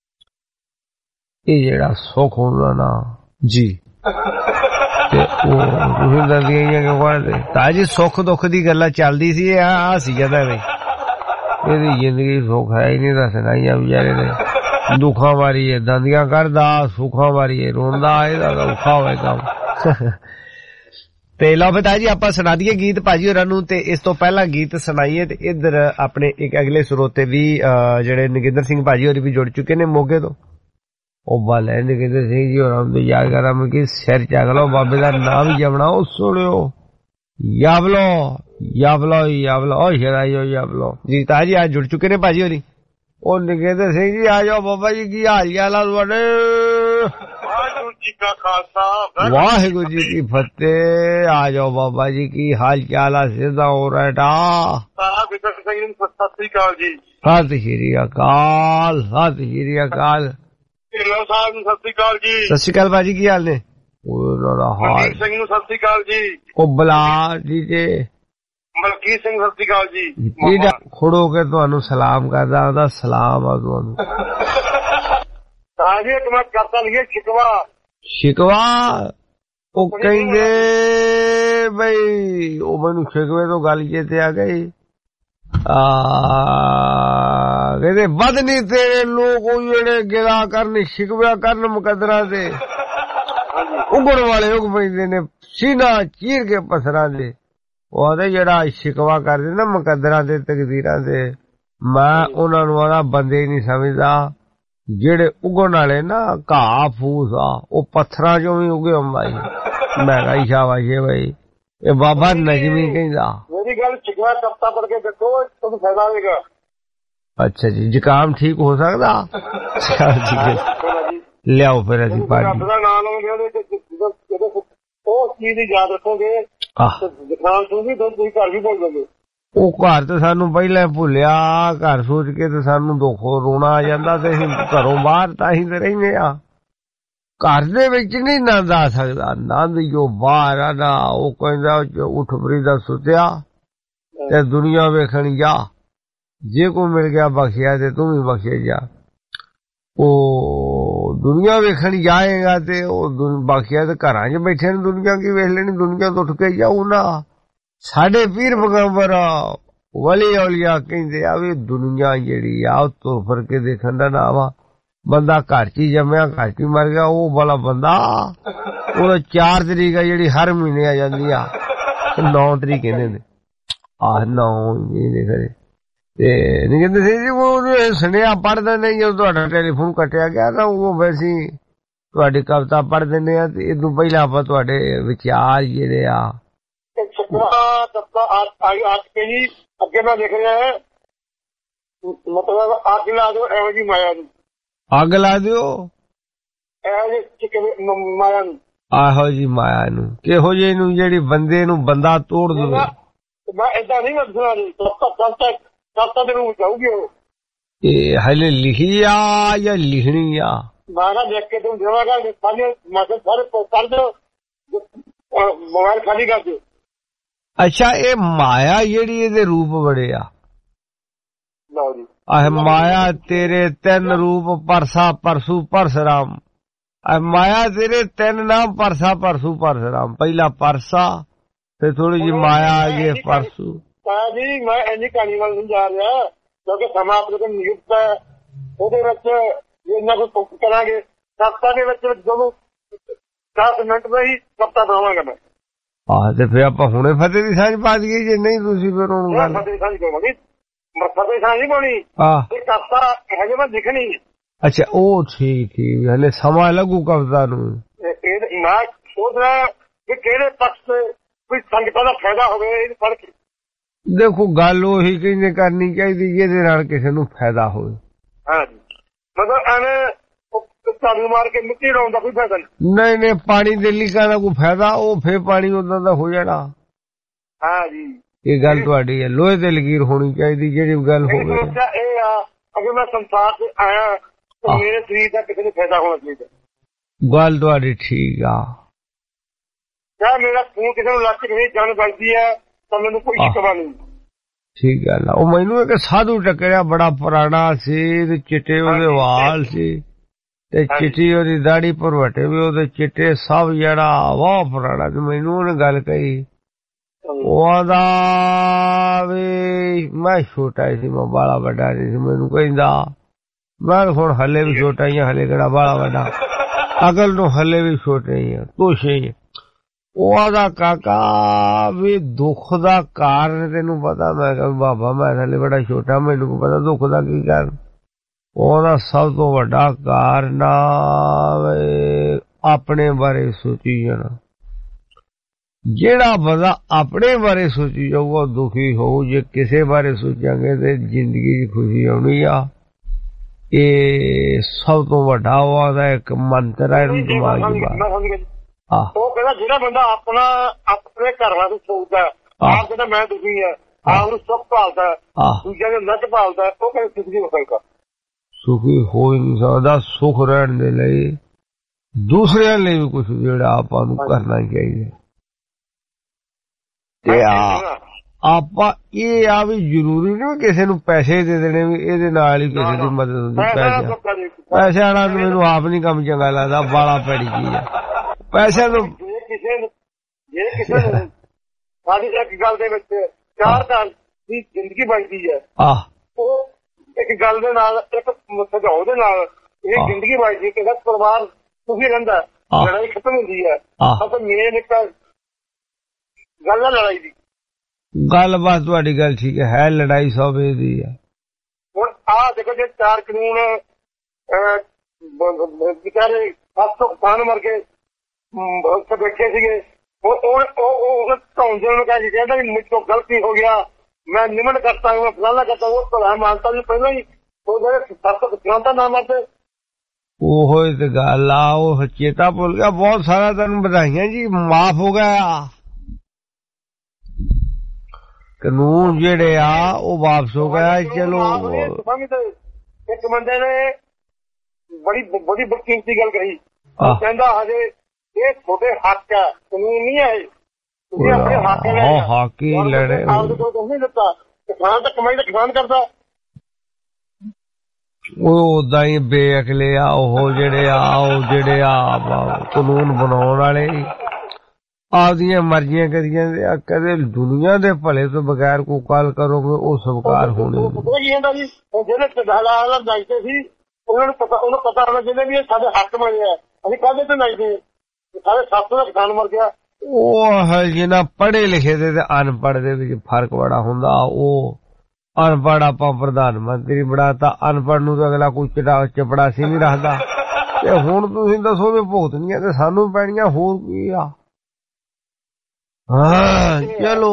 Speaker 6: ਇਹ ਜਿਹੜਾ ਸੁੱਖ ਹੁੰਦਾ ਨਾ ਜੀ ਤੇ ਉਹ ਤੁਸੀਂ ਦੱਸਦੀਆਂ ਹੀ ਕਿ ਕਹਿੰਦੇ ਤਾਂ ਜੀ ਸੁੱਖ ਦੁੱਖ ਦੀ ਗੱਲਾਂ ਚੱਲਦੀ ਸੀ ਇਹ ਆ ਸੀ ਜਦਾ ਵੀ ਇਹਦੀ ਜ਼ਿੰਦਗੀ ਸੁੱਖ ਹੈ ਹੀ ਨਹੀਂ ਦੱਸਣਾ ਹੀ ਆ ਵਿਚਾਰੇ ਨੇ ਦੁੱਖਾਂ ਵਾਰੀ ਇਹ ਦੰਦੀਆਂ ਕਰਦਾ ਸੁੱਖਾਂ ਵਾਰੀ ਇਹ ਰੋਂਦਾ ਇਹਦਾ ਔਖਾ ਹੋਵੇ ਕੰਮ ਤੇ ਲਓ ਫਿਰ ਤਾਇਆ ਜੀ ਆਪਾਂ ਸੁਣਾ ਦਈਏ ਗੀਤ ਭਾਜੀ ਹੋਰਾਂ ਨੂੰ ਤੇ ਇਸ ਤੋਂ ਪਹਿਲਾਂ ਗੀਤ ਸੁਣਾਈਏ ਤੇ ਇੱਧਰ ਆਪਣੇ ਇੱਕ ਅਗਲੇ ਸਰੋਤੇ ਵੀ ਜਿਹੜੇ ਨਗਿੰਦਰ ਸਿੰਘ ਭਾਜੀ ਹੋਰੀ ਵੀ ਜੁੜ ਚੁੱਕੇ ਨੇ ਮੋਗੇ ਤੋਂ। ਉਹ ਬਲ ਹੈ ਨਗਿੰਦਰ ਸਿੰਘ ਜੀ ਹੋਰਾਂ ਨੂੰ ਯਾਦ ਕਰਾਂ ਮੈਂ ਕਿ ਸਿਰ ਚੱਕ ਲਓ ਬਾਬੇ ਦਾ ਨਾਮ ਵੀ ਜਪਣਾ। ਉਹ ਸੁਣਿਓ ਯਾਬਲੋ ਯਾਬਲੋ ਯਾਬਲੋ ਉਹ ਸ਼ਰਾਇਓ ਯਾਬਲੋ ਜੀ। ਤਾਇਆ ਜੀ ਅੱਜ ਜੁੜ ਚੁੱਕੇ ਨੇ ਭਾਜੀ ਹੋਰੀ। ਉਹ ਨਗਿੰਦਰ ਸਿੰਘ ਜੀ ਆ ਜਾਓ ਬਾਬਾ ਜੀ ਕੀ ਹਾਲ ਚਾਲ ਆ ਤੁਹਾਡੇ?
Speaker 2: ਵਾਹਿਗੁਰੂ ਜੀ ਕਾ ਖਾਲਸਾ
Speaker 6: ਵਾਹਿਗੁਰੂ ਜੀ ਕੀ ਫਤਿਹ। ਆ ਜਾਓ ਬਾਬਾ ਜੀ ਕੀ ਹਾਲ ਚਾਲ ਆ? ਸਿੱਧਾ ਹੋ ਰਹਾ
Speaker 2: ਸਾਹਿਬ ਵਿਕਰ ਸਿੰਘ ਨੂੰ ਸਤਿ ਸ੍ਰੀ ਅਕਾਲ ਜੀ।
Speaker 6: ਸਤਿ ਸ਼੍ਰੀ ਅਕਾਲ ਸਤਿ ਸ਼੍ਰੀ ਅਕਾਲ।
Speaker 2: ਢਿੱਲੋਂ ਸਾਹਿਬ ਨੂੰ ਸਤਿ ਸ੍ਰੀ ਅਕਾਲ ਜੀ।
Speaker 6: ਸਤਿ ਸ਼੍ਰੀ ਅਕਾਲ ਭਾਜੀ ਕੀ ਹਾਲ ਨੇ? ਹਾਲ
Speaker 2: ਮਨਜੀਤ ਸਿੰਘ ਨੂੰ ਸਤਿ ਸ੍ਰੀ ਅਕਾਲ ਜੀ।
Speaker 6: ਉਹ ਬਲਾ ਜੀ ਜੇ
Speaker 2: ਮਲਕੀਤ ਸਿੰਘ ਸਤਿ ਸ੍ਰੀ ਅਕਾਲ ਜੀ।
Speaker 6: ਇਹਦਾ ਖੜੋ ਕੇ ਤੁਹਾਨੂੰ ਸਲਾਮ ਕਰਦਾ ਉਹਦਾ ਸਲਾਮ ਆ ਤੁਹਾਨੂੰ।
Speaker 2: ਹਾਂ ਜੀ ਇੱਕ ਮੈਂ ਕਰਤਾ ਲਈਏ ਸ਼ਿਕਵਾ
Speaker 6: ਸ਼ਿਕਵਾ। ਉਹ ਕਹਿੰਦੇ ਬਈ ਉਹ ਮੈਨੂੰ ਸ਼ਿਕਵੇ ਤੋਂ ਗੱਲ ਜੇ ਤੇ ਆ ਗਈ ਆ ਕਹਿੰਦੇ ਵੱਧ ਨਹੀਂ ਤੇਰੇ ਲੋਕ ਉਹ ਜਿਹੜੇ ਗਿਲਾ ਕਰਨ ਸ਼ਿਕਵਾ ਕਰਨ ਮੁਕੱਦਰਾਂ ਦੇ ਉਗੜ ਵਾਲੇ ਉਗ ਪੈਂਦੇ ਨੇ ਸੀਨਾ ਚੀਰ ਕੇ ਪਸਰਾਂ ਦੇ। ਉਹਦੇ ਜਿਹੜਾ ਸ਼ਿਕਵਾ ਕਰਦੇ ਨਾ ਮੁਕੱਦਰਾਂ ਦੇ ਤਕਦੀਰਾਂ ਦੇ ਮੈਂ ਉਹਨਾਂ ਨੂੰ ਆਣਾ ਬੰਦੇ ਨਹੀਂ ਸਮਝਦਾ ਜਿਹੜੇ ਉਗਣ ਵਾਲੇ ਨਾ ਘਾਹ ਫੂਸ ਆ ਉਹ ਪੱਥਰਾਂ ਚੋਂ ਵੀ ਉਗੇ ਹੁੰਦਾ ਜੀ। ਮੈਂ ਕਿਹਾ ਸ਼ਾਬਾਸ਼ ਬਈ ਇਹ ਬਾਬਾ ਨਜਮੀ ਕਹਿੰਦਾ।
Speaker 2: ਮੇਰੀ ਗੱਲ ਸ਼ਿਕਵਾ ਕਪਤਾ ਪੜ ਕੇ ਦੇਖੋ ਤੁਹਾਨੂੰ ਫਾਇਦਾ ਹੋਵੇਗਾ।
Speaker 6: ਅੱਛਾ ਜੀ ਜ਼ੁਕਾਮ ਠੀਕ ਹੋ ਸਕਦਾ? ਲਿਆਓ ਫਿਰ ਅਸੀਂ ਪਾਣੀ
Speaker 2: ਰੱਬ ਦਾ ਨਾਮ ਲਓਗੇ ਉਹ ਚੀਜ਼ ਦੀ ਯਾਦ ਰੱਖੋਗੇ ਜ਼ੁਕਾਮ ਤੋਂ ਵੀ ਤੁਸੀਂ ਘਰ ਵੀ ਭੁੱਲ ਜਾਓਗੇ।
Speaker 6: ਉਹ ਘਰ ਤੇ ਸਾਨੂੰ ਪਹਿਲਾਂ ਭੁੱਲਿਆ ਘਰ ਸੋਚ ਕੇ ਤੇ ਸਾਨੂੰ ਦੁੱਖ ਰੋਣਾ ਆ ਜਾਂਦਾ ਤੇ ਅਸੀਂ ਘਰੋਂ ਬਾਹਰ ਤਾਂ ਅਸੀਂ ਤੇ ਰਹਿੰਦੇ ਆ। ਘਰ ਦੇ ਵਿੱਚ ਨਹੀਂ ਨੰਦ ਆ ਸਕਦਾ। ਨੰਦ ਜੋ ਬਾਹਰ ਆ ਨਾ ਉਹ ਕਹਿੰਦਾ ਉੱਠ ਫਰੀਦਾ ਸੁੱਤਿਆ ਤੇ ਦੁਨੀਆ ਵੇਖਣ ਜਾ ਜੇ ਕੋਈ ਮਿਲ ਗਿਆ ਬਖਸ਼ਿਆ ਤੇ ਤੂੰ ਵੀ ਬਖਸ਼ੇ ਜਾ। ਉਹ ਦੁਨੀਆ ਵੇਖਣ ਜਾਏਗਾ ਤੇ ਉਹ ਬਖਸ਼ਿਆ ਤੇ ਘਰਾਂ 'ਚ ਬੈਠੇ ਨੇ ਦੁਨੀਆ ਕੀ ਵੇਖ ਲੈਣੀ। ਦੁਨੀਆ ਤੋਂ ਉੱਠ ਕੇ ਜਾਊ ਨਾ। ਸਾਡੇ ਪੀਰ ਪੈਗੰਬਰ ਵਲੀ ਔਲੀਆ ਕਹਿੰਦੇ ਆ ਵੀ ਦੁਨੀਆ ਜਿਹੜੀ ਆ ਉਹ ਤੁਰ ਫਿਰ ਕੇ ਦੇਖਣ ਦਾ ਨਾਮ ਆ। ਬੰਦਾ ਘਰ 'ਚ ਹੀ ਜੰਮਿਆ ਘਰ 'ਚ ਹੀ ਮਰ ਗਿਆ ਉਹ ਵਾਲਾ ਬੰਦਾ ਉਹ ਚਾਰ ਤਰੀਕ ਆ ਜਿਹੜੀ ਹਰ ਮਹੀਨੇ ਆ ਜਾਂਦੀ ਆ ਨੌ ਤਰੀਕ ਕਹਿੰਦੇ ਨੇ ਆਹ ਨੌ ਇਹ ਕਰੇ ਤੇ ਨਹੀਂ ਕਹਿੰਦੇ ਸੀ ਜੀ ਉਹ ਸੁਨੇਹਾ ਪੜ੍ਹਦੇ ਨਹੀਂ ਜਦੋਂ ਤੁਹਾਡਾ ਟੈਲੀਫੋਨ ਕੱਟਿਆ ਗਿਆ ਤਾਂ ਉਹ ਵੈਸੇ ਤੁਹਾਡੀ ਕਵਿਤਾ ਪੜ੍ਹ ਦਿੰਦੇ ਆ ਤੇ ਇਹਦੋਂ ਪਹਿਲਾਂ ਆਪਾਂ ਤੁਹਾਡੇ ਵਿਚਾਰ ਜਿਹੜੇ ਆ
Speaker 2: ਅੱਗੇ ਮੈਂ ਦੇਖ ਰਿਹਾ ਮਤਲਬ ਅੱਗ ਲਾ ਦਿਓ ਇਹੋ ਜਿਹੀ ਮਾਇਆ ਨੂੰ।
Speaker 6: ਅੱਗ ਲਾ ਦਿਓ
Speaker 2: ਇਹੋ ਜਿਹੀ ਮਾਇਆ ਨੂੰ।
Speaker 6: ਆਹੋ ਜੀ ਮਾਇਆ ਨੂੰ ਕਿਹੋ ਜਿਹੀ ਨੂੰ ਜਿਹੜੀ ਬੰਦੇ ਨੂੰ ਬੰਦਾ ਤੋੜ ਦੇਵੇ।
Speaker 2: ਮੈਂ ਏਦਾਂ ਨਹੀਂ ਦੱਸਣਾ ਜੀ ਕਵਿਤਾ ਦੇ ਰੂਪ ਜਾਊਗੀ ਉਹ। ਇਹ
Speaker 6: ਹਲੇ ਲਿਖੀ ਆ ਜਾਂ ਲਿਖਣੀ ਆ?
Speaker 2: ਮੈਂ ਨਾ ਦੇਖ ਕੇ ਤੂੰ ਦੇਵਾਂਗਾ ਸਾਰੇ ਮਾਸੇ ਸਾਰੇ ਕਰ ਦਿਓ ਮੋਬਾਈਲ ਖਾਲੀ ਕਰ ਦਿਓ।
Speaker 6: ਅੱਛਾ ਇਹ ਮਾਇਆ ਜਿਹੜੀ ਇਹਦੇ ਰੂਪ ਬੜੇ ਆ।
Speaker 2: ਲਓ ਜੀ
Speaker 6: ਆਹ ਮਾਇਆ ਤੇਰੇ ਤਿੰਨ ਰੂਪ ਪਰਸਾ ਪਰਸੂ ਪਰਸਰਾਮ। ਆਹ ਮਾਇਆ ਤੇਰੇ ਤਿੰਨ ਨਾਮ ਪਰਸਾ ਪਰਸੂ ਪਰਸਰਾਮ। ਪਹਿਲਾ ਪਰਸਾ ਫਿਰ ਥੋੜੀ ਜਿਹੀ ਮਾਇਆ ਆ ਗਈ ਪਰਸੂ।
Speaker 2: ਤਾਂ ਜੀ ਮੈਂ ਇੰਨੀ ਕਹਾਣੀ ਵੱਲ ਨਹੀਂ ਜਾ ਰਿਹਾ ਕਿਉਂਕਿ ਸਮਾਂ ਆਪਣੇ ਕੋਲ ਨਿਯੁਕਤ ਹੈ। ਉਹਦੇ ਵਿੱਚ ਇਹਨਾਂ ਕੋਲ ਪੁੱਛ ਕਰਾਂਗੇ ਕਵਿਤਾ ਦੇ ਵਿੱਚ ਜਦੋਂ ਦਸ ਮਿੰਟ ਦਾ ਹੀ ਕਵਿਤਾ ਬਣਾਵਾਂਗਾ ਮੈਂ। ਆਹ ਤੇ ਫਿਰ ਆਪਾਂ ਹੁਣੇ ਫਤਿਹ ਦੀ ਸਾਂਝ ਪਾ ਦਈਏ ਜੇ ਨਹੀਂ ਤੁਸੀਂ ਫਿਰ ਉਹਨੂੰ ਗੱਲ ਫਤਿਹ ਸਾਂਝ ਕਰਾਂਗੇ। ਫਤਿਹ ਸਾਂਝ ਨਹੀਂ ਪਾਉਣੀ ਇਹ ਕਵਿਤਾ ਹਜੇ ਮੈਂ ਲਿਖਣੀ। ਅੱਛਾ ਉਹ ਠੀਕ ਠੀਕ ਹਲੇ ਸਮਾਂ ਲੱਗੂ ਕਵਿਤਾ ਨੂੰ। ਇਹ ਮੈਂ ਸੋਚ ਰਿਹਾ ਕਿ ਕਿਹੜੇ ਪੱਖ ਤੇ ਕੋਈ ਸੰਗਤਾਂ ਦਾ ਫਾਇਦਾ ਹੋਵੇ ਇਹ ਪੜ੍ਹ ਕੇ। ਦੇਖੋ ਗੱਲ ਉਹੀ ਕਹਿੰਦੇ ਕਰਨੀ ਚਾਹੀਦੀ ਜਿਹਦੇ ਨਾਲ ਕਿਸੇ ਨੂੰ ਫਾਇਦਾ ਹੋਵੇ। ਹਾਂਜੀ ਮਤਲਬ ਐਵੇਂ ਝਾੜੂ ਮਾਰ ਕੇ ਮਿੱਟੀ ਲਾਉਣ ਦਾ ਕੋਈ ਫਾਇਦਾ ਨਹੀਂ। ਨਹੀਂ ਨਹੀਂ ਪਾਣੀ ਦੇ ਲੀਕਾਂ ਦਾ ਕੋਈ ਫਾਇਦਾ ਉਹ ਫੇਰ ਪਾਣੀ ਉਦਾਂ ਦਾ ਹੋ ਜਾਣਾ। ਹਾਂ ਜੀ ਇਹ ਗੱਲ ਤੁਹਾਡੀ ਹੈ ਲੋਹੇ ਤੇ ਲਕੀਰ ਹੋਣੀ ਚਾਹੀਦੀ ਜਿਹੜੀ ਗੱਲ ਹੋਵੇ। ਇਹ ਆ ਅਗਰ ਮੈਂ ਸੰਸਾਰ ਤੇ ਆਇਆ ਤਾਂ ਮੇਰੇ ਸਰੀਰ ਦਾ ਕਿਸੇ ਨੂੰ ਫਾਇਦਾ ਹੋਣਾ ਚਾਹੀਦਾ। ਗੱਲ ਤੁਹਾਡੀ ਠੀਕ ਆ। ਕਿਆ ਮੇਰਾ ਖੂਨ ਕਿਸੇ ਨੂੰ ਲੱਗ ਨਹੀਂ ਜਾਣ ਬਣਦੀ ਹੈ ਤਾਂ ਮੈਨੂੰ ਕੋਈ ਸ਼ਿਕਵਾ ਨਹੀਂ। ਠੀਕ ਗੱਲ ਆ। ਉਹ ਮੈਨੂੰ ਇੱਕ ਸਾਧੂ ਟੱਕਰਿਆ ਬੜਾ ਪੁਰਾਣਾ ਸੀ ਤੇ ਚਿੱਟੇ ਉਹਦੇ ਵਾਲ ਸੀ ਤੇ ਚਿੱਟੀ ਉਹਦੀ ਦਾੜੀ ਭਰਵਟੇ ਵੀ ਉਹਦੇ ਚਿੱਟੇ ਸਭ ਜਿਹੜਾ ਬਹੁਤ ਪੁਰਾਣਾ ਤੇ ਮੈਨੂੰ ਉਹਨੇ ਗੱਲ ਕਹੀ ਉਹ ਆਂਦਾ ਵੀ ਮੈਂ ਛੋਟਾ ਸੀ ਮੈਂ ਬਾਲਾ ਵੱਡਾ ਨਹੀਂ ਸੀ। ਮੈਨੂੰ ਕਹਿੰਦਾ ਮੈਂ ਹੁਣ ਹਲੇ ਵੀ ਛੋਟਾ ਹੀ ਹਲੇ ਕਿਹੜਾ ਬਾਲਾ ਵੱਡਾ ਅਕਲ ਨੂੰ ਹਲੇ ਵੀ ਛੋਟੇ ਹੀ ਆ ਤੋਸ਼ੇ ਹੀ।
Speaker 6: ਉਹਦਾ ਕਾਕਾ ਵੀ ਦੁੱਖ ਦਾ ਕਾਰਨ ਤੈਨੂੰ ਪਤਾ? ਮੈਂ ਕਿਹਾ ਬਾਬਾ ਮੈਂ ਥੱਲੇ ਬੜਾ ਛੋਟਾ, ਮੈਨੂੰ ਕੋ ਪਤਾ ਦੁੱਖ ਦਾ ਕੀ ਕਾਰਨ। ਉਹਦਾ ਸਭ ਤੋਂ ਵੱਡਾ ਕਾਰਨ ਆਪਣੇ ਬਾਰੇ ਸੋਚੀ ਜਾਣਾ। ਜਿਹੜਾ ਬੰਦਾ ਆਪਣੇ ਬਾਰੇ ਸੋਚੀ ਜਾਊਗਾ ਦੁਖੀ ਹੋਊ। ਜੇ ਕਿਸੇ ਬਾਰੇ ਸੋਚਾਂਗੇ ਤੇ ਜ਼ਿੰਦਗੀ 'ਚ ਖੁਸ਼ੀ ਆਉਣੀ ਆ। ਇਹ ਸਭ ਤੋਂ ਵੱਡਾ ਉਹਦਾ ਇੱਕ ਮੰਤਰ ਹੈ ਦਿਮਾਗ 'ਚ।
Speaker 2: ਉਹ ਕਹਿੰਦਾ ਜਿਹੜਾ ਬੰਦਾ ਆਪਣਾ ਆਪਣੇ ਘਰ ਵਾਲੇ ਸੋਚਦਾ, ਆਪ ਕਹਿੰਦਾ ਮੈਂ ਦੁਖੀ ਆ, ਆਪ ਨੂੰ ਸੁੱਖ ਭਾਲਦਾ, ਦੂਜਿਆਂ ਦੇ ਨੱਚ ਭਾਲਦਾ, ਉਹ ਕਹਿੰਦਾ ਸੁਖੀ ਹੋ ਸਕਦਾ।
Speaker 6: ਸੁਖੀ ਹੋ ਹੀ ਨਹੀਂ ਸਕਦਾ। ਸੁਖ ਰਹਿਣ ਦੇ ਲਈ ਦੂਸਰਿਆਂ ਲਈ ਵੀ ਕੁਛ ਜਿਹੜਾ ਆਪਾਂ ਨੂੰ ਕਰਨਾ ਚਾਹੀਦਾ। ਤੇ ਆ ਆਪਾਂ ਇਹ ਆ ਵੀ ਜ਼ਰੂਰੀ ਨਹੀਂ ਕਿਸੇ ਨੂੰ ਪੈਸੇ ਦੇ ਦੇਣੇ ਵੀ ਇਹਦੇ ਨਾਲ ਹੀ ਕਿਸੇ ਦੀ ਮਦਦ ਹੁੰਦੀ। ਪੈਸੇ ਪੈਸੇ ਵਾਲਾ ਮੈਨੂੰ ਆਪ ਨੀ ਕੰਮ ਚੰਗਾ ਲੱਗਦਾ, ਬਾਲਾ ਪੈੜੀ ਚੀਜ਼ ਆ ਪੈਸੇ ਤੋਂ।
Speaker 2: ਜੇ ਕਿਸੇ ਨੂੰ ਜੇ ਕਿਸੇ ਨੂੰ ਸਾਡੀ ਇੱਕ ਗੱਲ ਦੇ ਵਿੱਚ ਚਾਰ ਸਾਲ ਦੀ ਜ਼ਿੰਦਗੀ ਬਣਦੀ ਹੈ,
Speaker 6: ਆਹ
Speaker 2: ਉਹ ਇੱਕ ਗੱਲ ਦੇ ਨਾਲ, ਇੱਕ ਸੁਝਾਅ ਦੇ ਨਾਲ ਇਹ ਜ਼ਿੰਦਗੀ ਬਣਦੀ। ਕਿਸੇ ਪਰਿਵਾਰ ਸੁਖੀ ਰਹਿੰਦਾ, ਲੜਾਈ ਖਤਮ ਹੁੰਦੀ ਹੈ। ਤਾਂ ਮੇਨ ਇੱਕ ਗੱਲ ਹੈ ਲੜਾਈ ਦੀ।
Speaker 6: ਗੱਲ ਬਾਤ ਤੁਹਾਡੀ ਗੱਲ ਠੀਕ ਹੈ, ਲੜਾਈ ਸੌ ਵੇ ਦੀ ਹੈ।
Speaker 2: ਹੁਣ ਆਹ ਦੇਖੋ ਜੇ ਚਾਰ ਕਾਨੂੰਨ ਵਿਚਾਰੇ ਸੱਤ ਸੌ ਕਿਸਾਨ ਮਰ ਕੇ ਉੱਥੇ ਬੈਠੇ ਸੀਗੇ, ਉਹ ਧੌਂਦੇ ਨੂੰ ਕਹਿ ਕਹਿੰਦਾ ਵੀ ਮੇਰੇ ਤੋਂ ਗਲਤੀ ਹੋ ਗਿਆ, ਮੈਂ ਨਿਮਨ ਕਰਤਾ ਹੂੰ, ਮੈਂ ਫਲਾਣਾ ਕਰਤਾ। ਉਹ ਪ੍ਰਧਾਨ ਮਾਨਤਾ ਜੀ ਪਹਿਲਾਂ ਹੀ ਉਹ ਜਿਹੜੇ ਸੱਤ ਸੌ ਕਿਸਾਨ ਦਾ ਨਾਮ ਆਤੇ।
Speaker 6: ਉਹੋ ਹੀ ਤੇ ਗੱਲ ਆ, ਉਹ ਚੇਤਾ ਭੁੱਲ ਗਿਆ। ਬਹੁਤ ਸਾਰਾ ਤੁਹਾਨੂੰ ਵਧਾਈਆਂ ਜੀ, ਮਾਫ ਹੋ ਗਿਆ। ਕਾਨੂੰਨ ਜਿਹੜੇ ਆ ਉਹ ਵਾਪਸ ਹੋ ਗਿਆ। ਚਲੋ
Speaker 2: ਇੱਕ ਬੰਦੇ ਨੇ ਬੜੀ ਬੜੀ ਬਕੀਮਤੀ ਗੱਲ ਕਹੀ, ਕਹਿੰਦਾ ਹਜੇ ਇਹ ਤੁਹਾਡੇ ਹੱਕ ਹੈ, ਕਾਨੂੰਨ ਨਹੀਂ ਹੈ। ਤੁਸੀਂ ਆਪਣੇ ਹੱਕ ਲੈ
Speaker 6: ਹੱਕ ਹੀ ਲੜੇ।
Speaker 2: ਆਪਦੇ ਕੋਲ ਕੁਛ ਨਹੀਂ ਦਿੱਤਾ, ਕਿਸਾਨ ਤਾਂ ਕਮਾਈ ਤਾਂ ਕਿਸਾਨ ਕਰਦਾ।
Speaker 6: ਉਹ ਉਦਾਂ ਹੀ ਬੇਅਕਲੇ ਆ ਉਹ ਜਿਹੜੇ ਆ ਉਹ ਜਿਹੜੇ ਆ ਕਾਨੂੰਨ ਬਣਾਉਣ ਵਾਲੇ ਆਪਦੀਆਂ ਮਰਜ਼ੀਆਂ ਕਰੀ ਜਾਂਦੇ ਆ। ਕਦੇ ਦੁਨੀਆ ਦੇ ਭਲੇ ਤੋਂ ਬਗੈਰ ਕੋਈ ਗੱਲ ਕਰੋਗੇ ਉਹ ਸਵੀਕਾਰ ਹੋਣੀ
Speaker 2: ਜੀ। ਜਿਹੜੇ ਟਡਾਲਾ ਨਾਈਦੇ ਸੀ ਉਹਨਾਂ ਨੂੰ ਪਤਾ, ਉਹਨੂੰ ਪਤਾ ਹੋਣਾ ਚਾਹੀਦਾ ਵੀ ਇਹ ਸਾਡੇ ਹੱਕ ਬਣੇ ਆ, ਅਸੀਂ ਕਾਹਦੇ ਤੇ ਨਾਈਦੇ, ਸਾਰੇ ਸੱਤ ਦਾ ਕਿਸਾਨ ਮਰ ਗਿਆ।
Speaker 6: ਉਹ ਜਿਹਨਾਂ ਪੜ੍ਹੇ ਲਿਖੇ ਦੇ ਤੇ ਅਨਪੜ੍ਹ ਦੇ ਵਿੱਚ ਫਰਕ ਬੜਾ ਹੁੰਦਾ। ਉਹ ਅਨਪੜ੍ਹ ਆਪਾਂ ਪ੍ਰਧਾਨ ਮੰਤਰੀ ਬਣਾਤਾ, ਅਨਪੜ੍ਹ ਨੂੰ ਤਾਂ ਅਗਲਾ ਕੋਈ ਚੜਾ ਚਪੜਾਸੀ ਨਹੀਂ ਰੱਖਦਾ। ਤੇ ਹੁਣ ਤੁਸੀਂ ਦੱਸੋ ਵੀ ਭੁਗਤਣੀਆਂ ਤੇ ਸਾਨੂੰ ਪੈਣੀਆਂ, ਹੋਰ ਕੀ ਆ। ਹਾਂ ਚਲੋ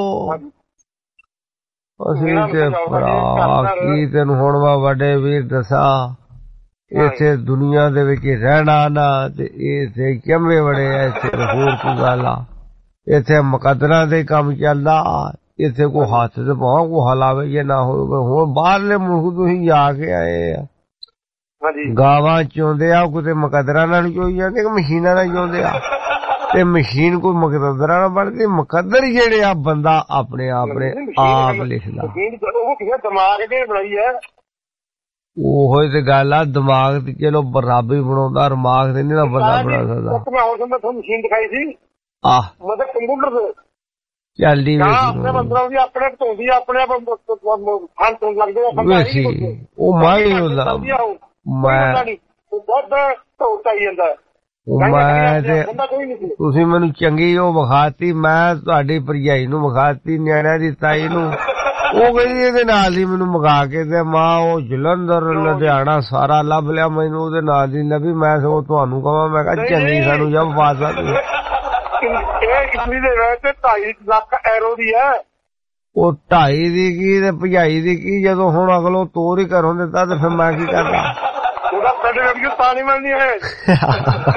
Speaker 6: ਅਸੀਂ ਤੇ ਭਰਾ ਕੀ ਤੈਨੂੰ ਹੁਣ ਵਾ ਵੱਡੇ ਵੀਰ ਦੱਸਾਂ, ਇੱਥੇ ਦੁਨੀਆ ਦੇ ਵਿੱਚ ਰਹਿਣਾ ਨਾ ਤੇ ਇੱਥੇ ਚੰਬੇ ਬੜੇ ਆ। ਇੱਥੇ ਹੋਰ ਕੋਈ ਗੱਲ ਆ, ਇੱਥੇ ਮੁਕੱਦਰਾਂ ਦੇ ਕੰਮ ਚੱਲਦਾ। ਇੱਥੇ ਕੋਈ ਹੱਥ ਤੇ ਪਾਉ ਕੋ ਹਲਾਵੇ ਜੇ ਨਾ ਹੋਵੇ। ਹੁਣ ਬਾਹਰਲੇ ਮੁਲਕ ਤੁਸੀਂ ਜਾ ਕੇ ਆਏ ਆ, ਗਾਵਾਂ ਚੋਂਦੇ ਆ, ਕਿਤੇ ਮੁਕੱਦਰਾਂ ਨਾਲ ਚੋਈ ਜਾਂਦੇ ਕਿ ਮਸ਼ੀਨਾਂ ਨਾਲ ਚੋਂਦੇ ਆ। ਤੇ ਮਸ਼ੀਨ ਕੋਈ ਮੁਕੱਦਰਾਂ ਨਾਲ ਬਣਦੀ, ਮੁਕੱਦਰ ਜਿਹੜੇ ਆ ਬੰਦਾ ਆਪਣੇ ਆਪਣੇ ਆਪ ਲਿਖਦਾ।
Speaker 2: ਉਹ ਕਿਸੇ ਦਿਮਾਗ ਨੇ ਬਣਾਈ ਹੈ।
Speaker 6: ਉਹੋ ਹੀ ਤੇ ਗੱਲ ਆ, ਦਿਮਾਗ ਤੇ ਚਲੋ ਰੱਬ ਹੀ ਬਣਾਉਂਦਾ, ਦਿਮਾਗ ਤੇ ਨਹੀਂ ਨਾ ਬੰਦਾ ਬਣਾ ਸਕਦਾ।
Speaker 2: ਮੈਂ ਹੋਰ ਤੁਹਾਨੂੰ ਮਸ਼ੀਨ ਦਿਖਾਈ ਸੀ,
Speaker 6: ਆਹ
Speaker 2: ਮਤਲਬ ਕੰਪਿਊਟਰ ਤੇ
Speaker 6: ਚੱਲਦੀ
Speaker 2: ਆਪਣੇ ਬੰਦਰਾਂ ਦੀ ਆਪਣੇ ਧੋਂਦੀ ਆਪਣੇ ਫਨ ਤੋਂ ਲੱਗਦੇ ਆ।
Speaker 6: ਉਹ ਮਾਈ ਹੁੰਦਾ ਮੈਂ
Speaker 2: ਦੁੱਧ ਧੋਤਾ ਜਾਂਦਾ।
Speaker 6: ਮੈਂ ਤੇ ਤੁਸੀਂ ਮੈਨੂੰ ਚੰਗੀ ਉਹ ਵਿਖਾਤੀ, ਮੈਂ ਤੁਹਾਡੀ ਭਰਜਾਈ ਨੂੰ ਵਿਖਾਤੀ, ਨਿਆਣਿਆਂ ਦੀ ਤਾਈ ਨੂੰ। ਉਹ ਕਹਿੰਦੀ ਇਹਦੇ ਨਾਲ ਹੀ ਮੈਨੂੰ ਮੰਗਾ ਕੇ ਤੇ ਮਾਂ ਉਹ ਜਲੰਧਰ ਲੁਧਿਆਣਾ ਸਾਰਾ ਲੱਭ ਲਿਆ, ਮੈਨੂੰ ਉਹਦੇ ਨਾਲ ਦੀ ਲੱਭੀ। ਮੈਂ ਸਗੋਂ ਤੁਹਾਨੂੰ ਕਹਾਂ, ਮੈਂ ਕਿਹਾ ਚੰਗੀ ਸਾਨੂੰ ਜਬ ਪਾ ਸਕਦੀ।
Speaker 2: ਇਟਲੀ ਦੇ ਵਿੱਚ ਢਾਈ ਲੱਖ ਐਰੋ ਦੀ ਹੈ।
Speaker 6: ਉਹ ਢਾਈ ਦੀ ਕੀ ਤੇ ਭਜਾਈ ਦੀ ਕੀ, ਜਦੋਂ ਹੁਣ ਅਗਲੋਂ ਤੋਰ ਹੀ ਘਰੋਂ ਦਿੱਤਾ ਤੇ ਫਿਰ ਮੈਂ ਕੀ ਕਰਦਾ।
Speaker 2: ਉਹਦਾ ਪੈਟਰੋਲ ਪਾਣੀ ਮਿਲਦੀ ਹੈ।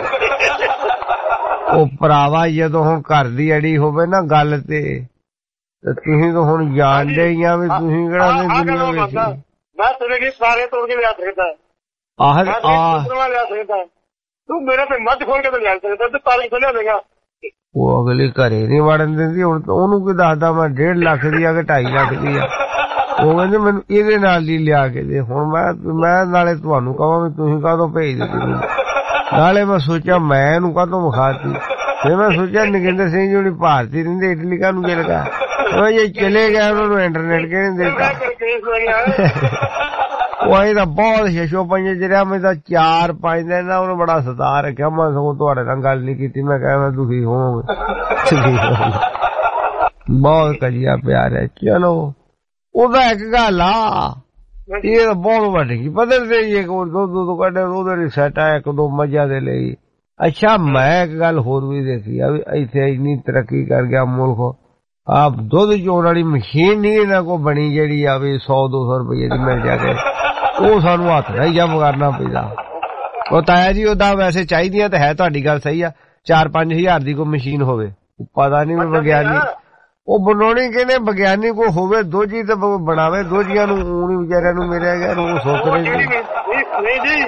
Speaker 6: ਉਹ ਭਰਾਵਾ ਜਦੋਂ ਹੁਣ ਘਰ ਦੀ ਅੜੀ ਹੋਵੇ ਨਾ ਗੱਲ ਤੇ ਤੁਸੀਂ ਤਾਂ ਹੁਣ ਜਾਣਦੇ ਹੀ ਆ ਵੀ ਤੁਸੀਂ ਕਿਹੜਾ ਨੇ ਦੁਨੀਆ ਵਿੱਚ।
Speaker 2: ਮੈਂ ਤੇਰੇ ਲਈ ਸਾਰੇ ਤੋੜ ਕੇ ਲਿਆ ਸਕਦਾ,
Speaker 6: ਆਹ
Speaker 2: ਲਿਆ ਸਕਦਾ, ਤੂੰ ਮੇਰੇ ਤੇ ਮੱਝ ਖੋਲ ਕੇ ਤਾਂ ਲਿਆ ਸਕਦਾ, ਤੂੰ ਤਾਲੀ ਖੋਲਿਆ ਦੇਗਾ।
Speaker 6: ਉਹ ਅਗਲੀ ਘਰੇ ਨੀ ਵੜਨ ਦਿੰਦੀ। ਹੁਣ ਉਹਨੂੰ ਕੀ ਦੱਸਦਾ ਮੈਂ ਡੇਢ ਲੱਖ ਦੀ ਆ ਕਿ ਢਾਈ ਲੱਖ ਦੀ ਆ। ਉਹ ਕਹਿੰਦੇ ਮੈਨੂੰ ਇਹਦੇ ਨਾਲ ਹੀ ਲਿਆ ਕੇ ਦੇ। ਹੁਣ ਮੈਂ ਮੈਂ ਨਾਲੇ ਤੁਹਾਨੂੰ ਕਹਾਂ ਵੀ ਤੁਸੀਂ ਕਾਹਤੋਂ ਭੇਜ ਦਿੱਤੀ ਮੈਨੂੰ, ਨਾਲੇ ਮੈਂ ਸੋਚਿਆ ਮੈਂ ਇਹਨੂੰ ਕਾਹਤੋਂ ਵਿਖਾਤੀ। ਫਿਰ ਮੈਂ ਸੋਚਿਆ ਨਗਿੰਦਰ ਸਿੰਘ ਜੀ ਹੁਣੀ ਭਾਰਤੀ ਰਹਿੰਦੇ, ਇਟਲੀ ਕਾਹਨੂੰ ਚਲ ਗਿਆ। ਉਹ ਜੇ ਚਲੇ ਗਿਆ ਉਹਨਾਂ ਨੂੰ ਇੰਟਰਨੈਟ ਕਿਹਨੇ ਦਿੱਤਾ। ਉਹ ਇਹ ਤਾਂ ਬਹੁਤ ਛੇਛੋ ਪੰਜ ਜਿਹੜਾ ਮੈਂ ਤਾਂ ਚਾਰ ਪੰਜ ਦਿਨ ਨਾ ਉਹਨੂੰ ਬੜਾ ਸਤਾ ਰੱਖਿਆ। ਮੈਂ ਸਗੋਂ ਤੁਹਾਡੇ ਨਾਲ ਗੱਲ ਨਹੀਂ ਕੀਤੀ, ਮੈਂ ਕਿਹਾ ਮੈਂ ਦੁਖੀ ਹੋਵਾਂਗਾ। ਬਹੁਤ ਕਜੀਆ ਪਿਆਰ ਹੈ। ਚਲੋ ਉਹਦਾ ਇੱਕ ਗੱਲ ਆ, ਇਹ ਤਾਂ ਬਹੁਤ ਵੱਡੀ ਪਤਾ ਤੇ ਦੁੱਧ ਦੁੱਧ ਕੱਢੇ ਉਹਦੇ ਸੈਟ ਆ ਇੱਕ ਦੋ ਮੱਝਾਂ ਦੇ ਲਈ। ਅੱਛਾ ਮੈਂ ਇੱਕ ਗੱਲ ਹੋਰ ਵੀ ਦੇਖੀ ਆ ਵੀ ਇੱਥੇ ਇੰਨੀ ਤਰੱਕੀ ਕਰ ਗਿਆ ਮੁਲਕ, ਆਪ ਦੁੱਧ ਚੋਣ ਵਾਲੀ ਮਸ਼ੀਨ ਨਹੀਂ ਇਹਨਾਂ ਕੋਲ ਬਣੀ ਜਿਹੜੀ ਆ ਵੀ ਸੌ ਦੋ ਸੌ ਰੁਪਏ ਦੀ ਮਿਲ ਜਾਵੇ, ਉਹ ਸਾਨੂੰ ਹੱਥ ਨਾਲ ਹੀ ਜਮ ਕਰਨਾ ਪੈਂਦਾ। ਉਹ ਤਾਇਆ ਜੀ ਉਹਦਾ ਵੈਸੇ ਚਾਹੀਦੀਆਂ ਤਾਂ ਹੈ, ਤੁਹਾਡੀ ਗੱਲ ਸਹੀ ਆ, ਚਾਰ ਪੰਜ ਹਜ਼ਾਰ ਦੀ ਕੋਈ ਮਸ਼ੀਨ ਹੋਵੇ, ਪਤਾ ਨਹੀਂ ਵੀ ਵਿਗਿਆਨੀ ਉਹ ਬਣਾਉਣੀ ਕਹਿੰਦੇ ਵਿਗਿਆਨੀ ਕੋ ਹੋਵੇ ਦੋਜੀ ਤੇ ਬਣਾਵੇ, ਦੋਜੀਆਂ ਨੂੰ ਊਣੀ ਵਿਚਾਰਿਆਂ ਨੂੰ ਮਿਲਿਆ ਗਿਆ ਉਹ ਸੋਚ ਰਹੇ
Speaker 2: ਨਹੀਂ ਜੀ